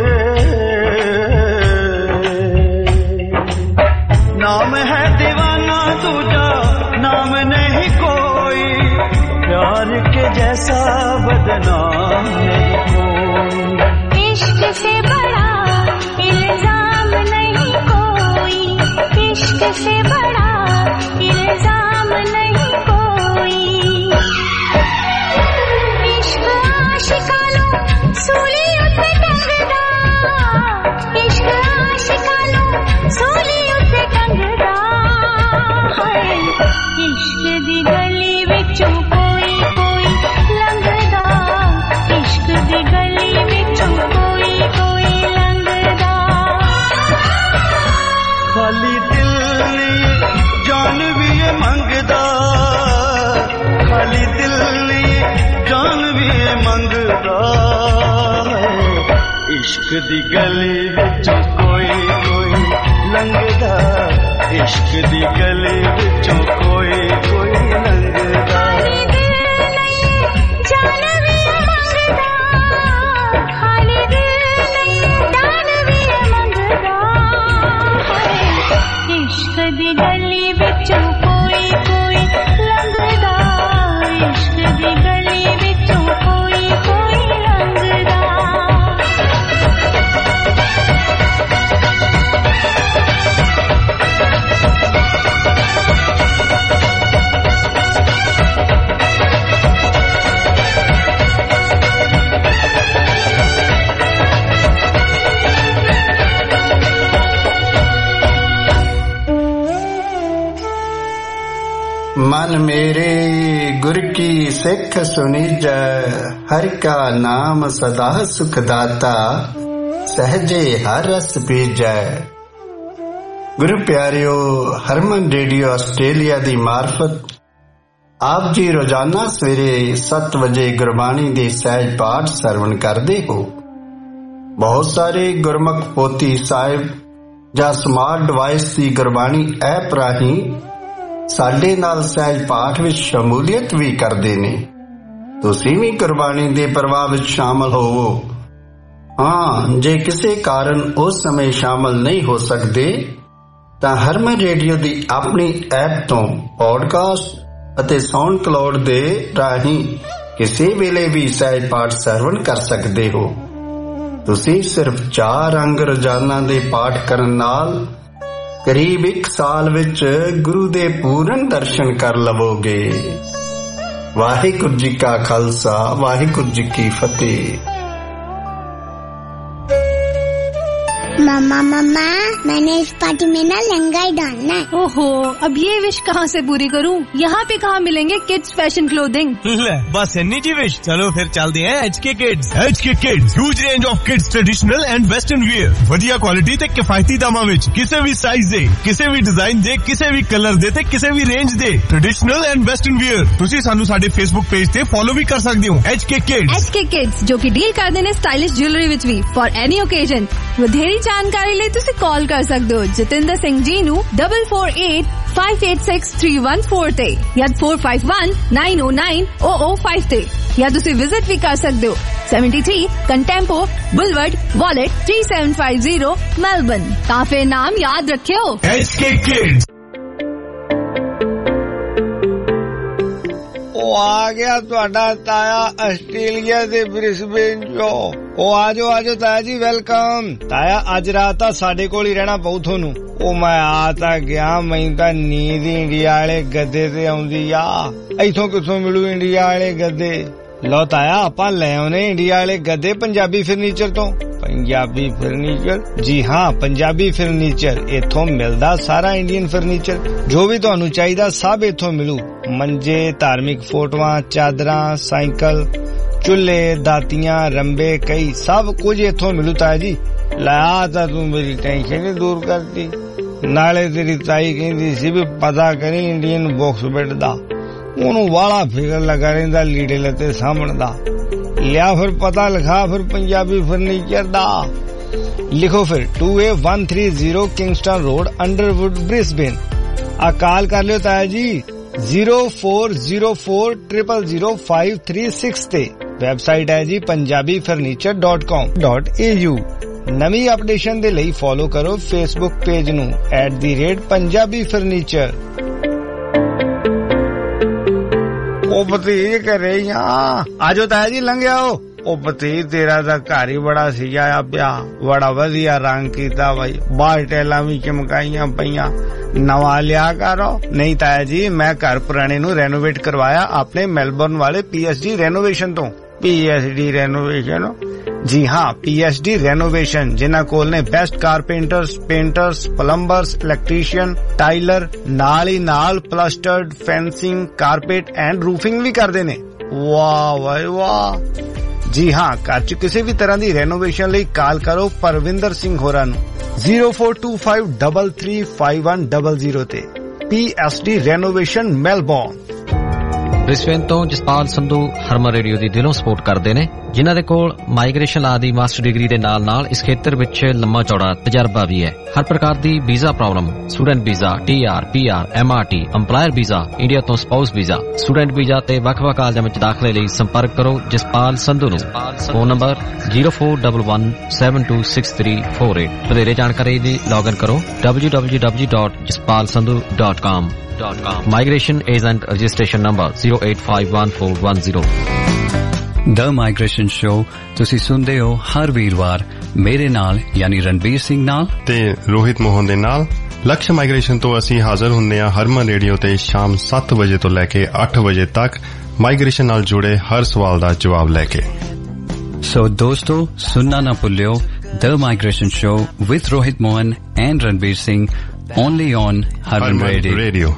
Speaker 5: नाम है दीवाना दूजा नाम नहीं कोई प्यार के जैसा बदनाम नहीं कोई
Speaker 1: इश्क से बड़ा इल्जाम नहीं कोई इश्क से बड़ा इल्जाम नहीं कोई इश्क आशिकानो सूली उत्ते टंगदा इश्क आशिकानो सूली उत्ते टंगदा है इश्क दी गली विचों कोई कोई लंघदा इश्क दी गली विचों कोई कोई लंघदा
Speaker 5: खाली दिल जान भी ये मंगदा खाली दिल जान भी ये मंगदा इश्क दी गली विचों कोई कोई लंघदा इश्क दी गली विचों कोई कोई लंघदा
Speaker 1: जान भी ये मंगदा खाली दिल जान भी ये मंगदा इश्क दी गली विचों कोई कोई लंघदा इश्क दी गली विचों कोई कोई लंघदा
Speaker 9: मन मेरे गुर की सिख सुनीजै हर का नाम सदा सुखदाता सहजे हर रस पीजै गुरु प्यारियो हरमन रेडियो आस्ट्रेलिया दी मार्फत आप जी रोजाना सवेरे सत्त बजे गुरबाणी दे सहज पाठ सरवण करदे हो। बहुत सारे गुरमुख पोथी साहिब ਜਾਂ ਸਮਾਰਟ ਡਿਵਾਈਸ ਦੀ ਗੁਰਬਾਣੀ ਐਪ ਰਾਹੀਂ ਸਾਡੇ ਨਾਲ ਸਹਿਜ ਪਾਠ ਵਿੱਚ ਸ਼ਮੂਲੀਅਤ ਵੀ ਕਰਦੇ ਨੇ। ਤੁਸੀਂ ਵੀ ਗੁਰਬਾਣੀ ਦੇ ਪ੍ਰਵਾਹ ਵਿੱਚ ਸ਼ਾਮਲ ਹੋਵੋ। ਹਾਂ, ਜੇ ਕਿਸੇ ਕਾਰਨ ਉਸ ਸਮੇਂ ਸ਼ਾਮਲ ਨਹੀਂ ਹੋ ਸਕਦੇ ਤਾਂ ਹਰਮਨ ਰੇਡੀਓ ਦੀ ਆਪਣੀ ਐਪ ਤੋਂ ਪੋਡਕਾਸਟ ਅਤੇ ਸਾਊਂਡ ਕਲਾਉਡ ਦੇ ਰਾਹੀਂ ਕਿਸੇ ਵੇਲੇ ਵੀ ਸਹਿਜ ਪਾਠ ਸਰਵਣ ਕਰ ਸਕਦੇ ਹੋ। ਤੁਸੀਂ ਸਿਰਫ ਚਾਰ ਅੰਗ ਰੋਜ਼ਾਨਾ ਦੇ ਪਾਠ ਕਰਨ ਨਾਲ ਕਰੀਬ ਇੱਕ ਸਾਲ ਵਿੱਚ ਗੁਰੂ ਦੇ ਪੂਰਨ ਦਰਸ਼ਨ ਕਰ ਲਵੋਗੇ। ਵਾਹਿਗੁਰੂ ਜੀ ਕਾ ਖਾਲਸਾ, ਵਾਹਿਗੁਰੂ ਜੀ ਕੀ फतेह।
Speaker 13: मम्मा मम्मा मैंने इस पार्टी में ना लहंगा ही डालना है।
Speaker 14: ओहो, अब ये विश कहाँ से पूरी करूँ? यहाँ पे कहाँ मिलेंगे किड्स फैशन क्लोथिंग?
Speaker 15: ले बस इन्नी जी विश। चलो फिर चलते हैं H K kids. H K kids huge range of kids traditional and western wear, ਵਧੀਆ ਕੁਆਲਿਟੀ ਤੇ ਕਿਫਾਇਤੀ ਦਾਮਾਂ ਵਿੱਚ, ਕਿਸੇ ਵੀ ਸਾਈਜ਼ ਦੇ, ਕਿਸੇ ਵੀ ਡਿਜ਼ਾਈਨ ਦੇ, ਕਿਸੇ ਵੀ ਕਲਰ ਦੇ ਤੇ ਕਿਸੇ ਵੀ ਰੇਂਜ ਦੇ ਟ੍ਰੈਡੀਸ਼ਨਲ ਐਂਡ ਵੈਸਟਰਨ ਵੀਅਰ। ਤੁਸੀਂ ਸਾਨੂੰ ਸਾਡੇ ਫੇਸਬੁੱਕ ਪੇਜ ਤੇ ਫੋਲੋ ਵੀ ਕਰ ਸਕਦੇ ਹੋ। H K kids.
Speaker 14: H K kids ਜੋ ਕਿ ਡੀਲ ਕਰਦੇ ਨੇ ਸਟਾਈਲਿਸ਼ ਜੁਐਲਰੀ ਵਿੱਚ ਵੀ ਫॉर ਐਨੀ ਓਕੇਜ਼ਨ। ਵਧੇਰੀ ਜਾਣਕਾਰੀ ਲਈ ਤੁਸੀਂ ਕਾਲ ਕਰ ਸਕਦੇ ਹੋ ਜਤਿੰਦਰ ਸਿੰਘ ਜੀ ਨੂੰ double four eight five eight six three one four ਤੇ ਜਾਂ four five one nine O nine O O five ਤੇ, ਜਾਂ ਤੁਸੀਂ ਵਿਜ਼ਿਟ ਵੀ ਕਰ ਸਕਦੇ ਹੋ seventy three Contempo Boulevard Wollert three seven five zero Melbourne. ਤਾਂ ਫਿਰ ਨਾਮ ਯਾਦ ਰੱਖਿਓ,
Speaker 15: ਐਚ ਕੇ ਕਿਡਸ।
Speaker 6: ਉਹ ਆ ਗਿਆ ਤੁਹਾਡਾ ਤਾਇਆ ਆਸਟ੍ਰੇਲੀਆ ਦੇ ਬ੍ਰਿਸਬੇਨ ਚੋਂ। ਉਹ ਆਜੋ ਆਜੋ ਤਾਇਆ ਜੀ, ਵੈਲਕਮ। ਤਾਇਆ ਅੱਜ ਰਾਤ ਤਾਂ ਸਾਡੇ ਕੋਲ ਹੀ ਰਹਿਣਾ ਪਊ ਤੁਹਾਨੂੰ। ਉਹ ਮੈਂ ਆ ਤਾਂ ਗਿਆ, ਮੈਨੂੰ ਤਾਂ ਨੀਂਦ ਇੰਡੀਆ ਵਾਲੇ ਗੱਦੇ ਤੇ ਆਉਂਦੀ ਆ। ਇੱਥੋਂ ਕਿੱਥੋਂ ਮਿਲੂ ਇੰਡੀਆ ਵਾਲੇ ਗੱਦੇ? ਲਓ ਤਾਇਆ ਆਪਾਂ ਲੈ ਆਉਨੇ ਇੰਡੀਆ ਵਾਲੇ ਗੱਦੇ ਪੰਜਾਬੀ ਫਰਨੀਚਰ ਤੋਂ। पंजाबी फर्नीचर। जी हाँ, पंजाबी फर्नीचर इथों मिलदा सारा इंडियन फर्नीचर, जो भी तुहानू चाहिदा सब इथों मिलू। मंजे, धार्मिक फोटोआं, चादरां, साइकिल, चुल्हे, दातियां, रंबे, कई सब कुछ इथों मिलू। ताया जी ला तां तू मेरी टेंशन ही दूर करती। नाले तेरी ताई कहंदी सी भी पता करी इंडियन बॉक्स बेड दा, ओनू वाला फिकर लगा रहिंदा लीड़े लते सामण दा। लिया फिर पता लिखा फिर पंजाबी फर्नीचर दा। लिखो फिर two A one three zero Kingston road, Underwood, Brisbane. आ कॉल कर लियो ताया जी zero four zero four triple zero five three six ते। वेबसाइट है जी Punjabi furniture dot com dot A U. नवी अपडेशन दे लई फॉलो करो फेसबुक पेज नू at the rate Punjabi furniture. ओ भतीज कर रही आजो ताया जी लंघ आओ। ओ भतीज तेरा तो घर ही बड़ा सजाया पिया, बड़ा वधिया रंग कीता भाई, बाहर टैला भी चमकाइया पईया, नवा लिया करो। नहीं ताया जी मैं घर पुराने नू रेनोवेट करवाया अपने मेलबर्न वाले पीएसडी रेनोवेशन तो। PSD renovation? जी हाँ, पीएसडी रेनोवेशन जिन्हां कोल ने best carpenters, painters, plumbers, electrician, tiler, नाल ही नाल plastered, fencing, carpet and roofing भी करदे ने। वाह भाई वाह। जी हाँ, घर च किसी भी तरह दी रेनोवेशन लई कॉल करो परविंदर सिंह होरां नू zero four two five double three five one double zero ते। PSD renovation Melbourne.
Speaker 17: ब्रिस्बेन तो जसपाल संधू हरमन रेडियो ਦੀ ਦਿਲੋਂ ਸਪੋਰਟ ਕਰਦੇ ਨੇ, ਜਿਨ੍ਹਾਂ ਦੇ ਕੋਲ ਮਾਈਗ੍ਰੇਸ਼ਨ ਲਾ ਦੀ ਮਾਸਟਰ ਡਿਗਰੀ ਦੇ ਨਾਲ ਨਾਲ ਇਸ ਖੇਤਰ ਵਿੱਚ ਲੰਮਾ ਚੌੜਾ ਤਜਰਬਾ ਵੀ ਹੈ। ਹਰ ਪ੍ਰਕਾਰ ਦੀ visa problem, student visa, TR, PR, MRT, employer visa, India ਤੋਂ ਸਪਾਊਸ ਵੀਜ਼ਾ, ਸਟੂਡੈਂਟ ਵੀਜ਼ਾ ਤੇ ਵੱਖ-ਵੱਖ ਕਾਲਜਾਂ ਵਿੱਚ ਦਾਖਲੇ ਲਈ ਸੰਪਰਕ ਕਰੋ ਜਸਪਾਲ ਸੰਧੂ ਨੂੰ। Phone number zero four one one seven two six three four eight. ਵਧੇਰੇ ਜਾਣਕਾਰੀ ਲਈ ਲੌਗਇਨ ਕਰੋ W W W dot Jaspal Sandhu dot com. Migration agent registration number zero eight five one four one zero।
Speaker 3: The Migration Show ਤੁਸੀਂ ਸੁਣਦੇ ਹੋ ਹਰ ਵੀਰਵਾਰ ਮੇਰੇ ਨਾਲ ਯਾਨੀ ਰਣਬੀਰ ਸਿੰਘ ਨਾਲ
Speaker 16: ਤੇ ਰੋਹਿਤ ਮੋਹਨ ਦੇ ਨਾਲ। ਲਕਸ਼ ਮਾਈਗ੍ਰੇਸ਼ਨ ਤੋਂ ਅਸੀਂ ਹਾਜ਼ਰ ਹੁੰਦੇ ਹਾਂ ਹਰਮਨ ਰੇਡੀਓ ਤੇ ਸ਼ਾਮ ਸੱਤ ਵਜੇ ਤੋਂ ਲੈ ਕੇ ਅੱਠ ਵਜੇ ਤੱਕ ਮਾਈਗ੍ਰੇਸ਼ਨ ਨਾਲ ਜੁੜੇ ਹਰ ਸਵਾਲ ਦਾ ਜਵਾਬ ਲੈ ਕੇ।
Speaker 3: ਸੋ ਦੋਸਤੋ ਸੁਣਨਾ ਨਾ ਭੁੱਲਿਓ The Migration Show with Rohit Mohan and Ranbir Singh only on Harman Radio. Radio.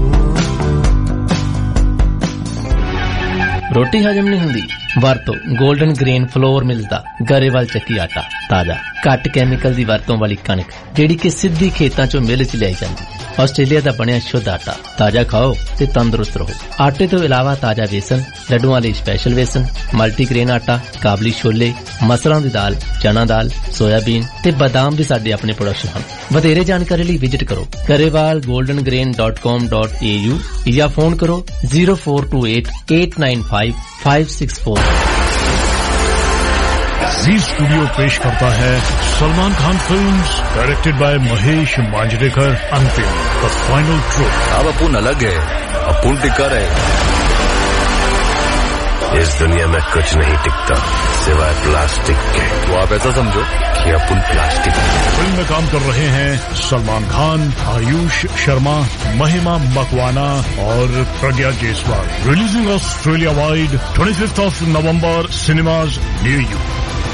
Speaker 18: ਰੋਟੀ ਹਜਮ ਨਹੀਂ ਹੁੰਦੀ? ਵਰਤੋ 골ਡਨ ਗ੍ਰੇਨ ਫਲੋਰ ਮਿਲਦਾ ਗਰੇਵਾਲ ਚੱਕੀ ਆਟਾ, ਤਾਜ਼ਾ ਘੱਟ ਕੈਮੀਕਲ ਦੀ ਵਰਤੋਂ ਵਾਲੀ ਕਣਕ ਜਿਹੜੀ ਕਿ ਸਿੱਧੀ ਖੇਤਾਂ ਚੋਂ ਮਿਲ ਚ ਲਿਆਈ ਜਾਂਦੀ। ਆਸਟ੍ਰੇਲੀਆ ਦਾ ਬਣਿਆ ਸ਼ੁੱਧ ਆਟਾ, ਤਾਜ਼ਾ ਖਾਓ ਤੇ ਤੰਦਰੁਸਤ ਰਹੋ। ਆਟੇ ਤੋਂ ਇਲਾਵਾ ਤਾਜ਼ਾ ਵੇਸਣ, ਲੱਡੂਆਂ ਲਈ ਸਪੈਸ਼ਲ ਵੇਸਣ, ਮਲਟੀਗ੍ਰੇਨ ਆਟਾ, ਕਾਬਲੀ ਛੋਲੇ, ਮਸਰਾਂ ਦੀ ਦਾਲ, ਚਨਾ ਦਾਲ, ਸੋਇਆਬੀਨ ਤੇ ਬਾਦਾਮ ਵੀ ਸਾਡੇ ਆਪਣੇ ਪ੍ਰੋਡਕਟ ਹਨ। ਵਧੇਰੇ ਜਾਣਕਾਰੀ ਲਈ ਵਿਜ਼ਿਟ ਕਰੋ Grewal golden grain dot com dot A U ਜਾਂ ਫੋਨ ਕਰੋ zero four two eight eight nine five five six four.
Speaker 11: Zee studio पेश करता है Salman Khan films, directed by Mahesh Manjrekar. Antim, the final truth.
Speaker 22: अब अपुन अलग है, अपुन टिका रहे। इस दुनिया में कुछ नहीं टिकता सिवाय प्लास्टिक के। तो आप ऐसा समझो कि अपुन प्लास्टिक।
Speaker 11: फिल्म में काम कर रहे हैं सलमान खान, आयुष शर्मा, महिमा मकवाना और Pragya Jaiswal. Releasing Australia wide twenty fifth of November, cinemas near you.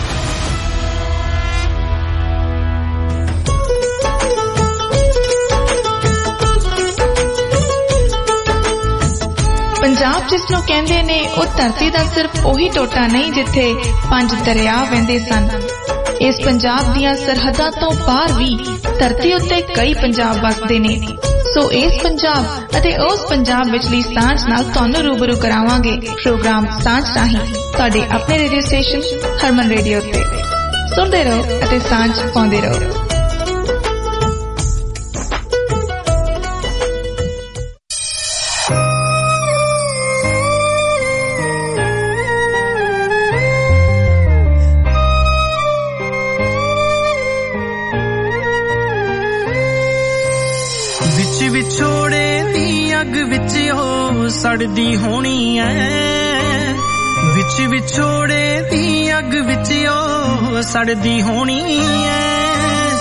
Speaker 23: Punjab ਜਿਸ ਨੂੰ ਕਹਿੰਦੇ ਨੇ ਉਹ ਧਰਤੀ ਦਾ ਸਿਰਫ ਉਹੀ ਟੋਟਾ ਨਹੀਂ ਜਿੱਥੇ ਪੰਜ ਦਰਿਆ ਵਹਿੰਦੇ ਸਨ। ਇਸ ਪੰਜਾਬ ਦੀਆਂ ਸਰਹੱਦਾਂ ਤੋਂ ਪਾਰ ਵੀ ਧਰਤੀ ਉੱਤੇ ਕਈ ਪੰਜਾਬ ਵਸਦੇ ਨੇ। ਸੋ ਇਸ ਪੰਜਾਬ ਅਤੇ ਉਸ ਪੰਜਾਬ ਵਿਚਲੀ ਸਾਂਝ ਨਾਲ ਤੁਹਾਨੂੰ ਰੂਬਰੂ ਕਰਾਵਾਂਗੇ ਪ੍ਰੋਗਰਾਮ ਸਾਂਝ ਰਾਹੀਂ ਤੁਹਾਡੇ ਆਪਣੇ ਰੇਡੀਓ ਸਟੇਸ਼ਨ ਹਰਮਨ ਰੇਡੀਓ ਤੇ। ਸੁਣਦੇ ਰਹੋ ਅਤੇ ਸਾਂਝ ਪਾਉਂਦੇ ਰਹੋ।
Speaker 4: ਵਿਛੋੜੇ ਦੀ ਅੱਗ ਵਿੱਚ ਉਹ ਸੜਦੀ ਹੋਣੀ ਐ। ਵਿੱਚ ਵਿਛੋੜੇ ਦੀ ਅੱਗ ਵਿੱਚ ਉਹ ਸੜਦੀ ਹੋਣੀ ਐ।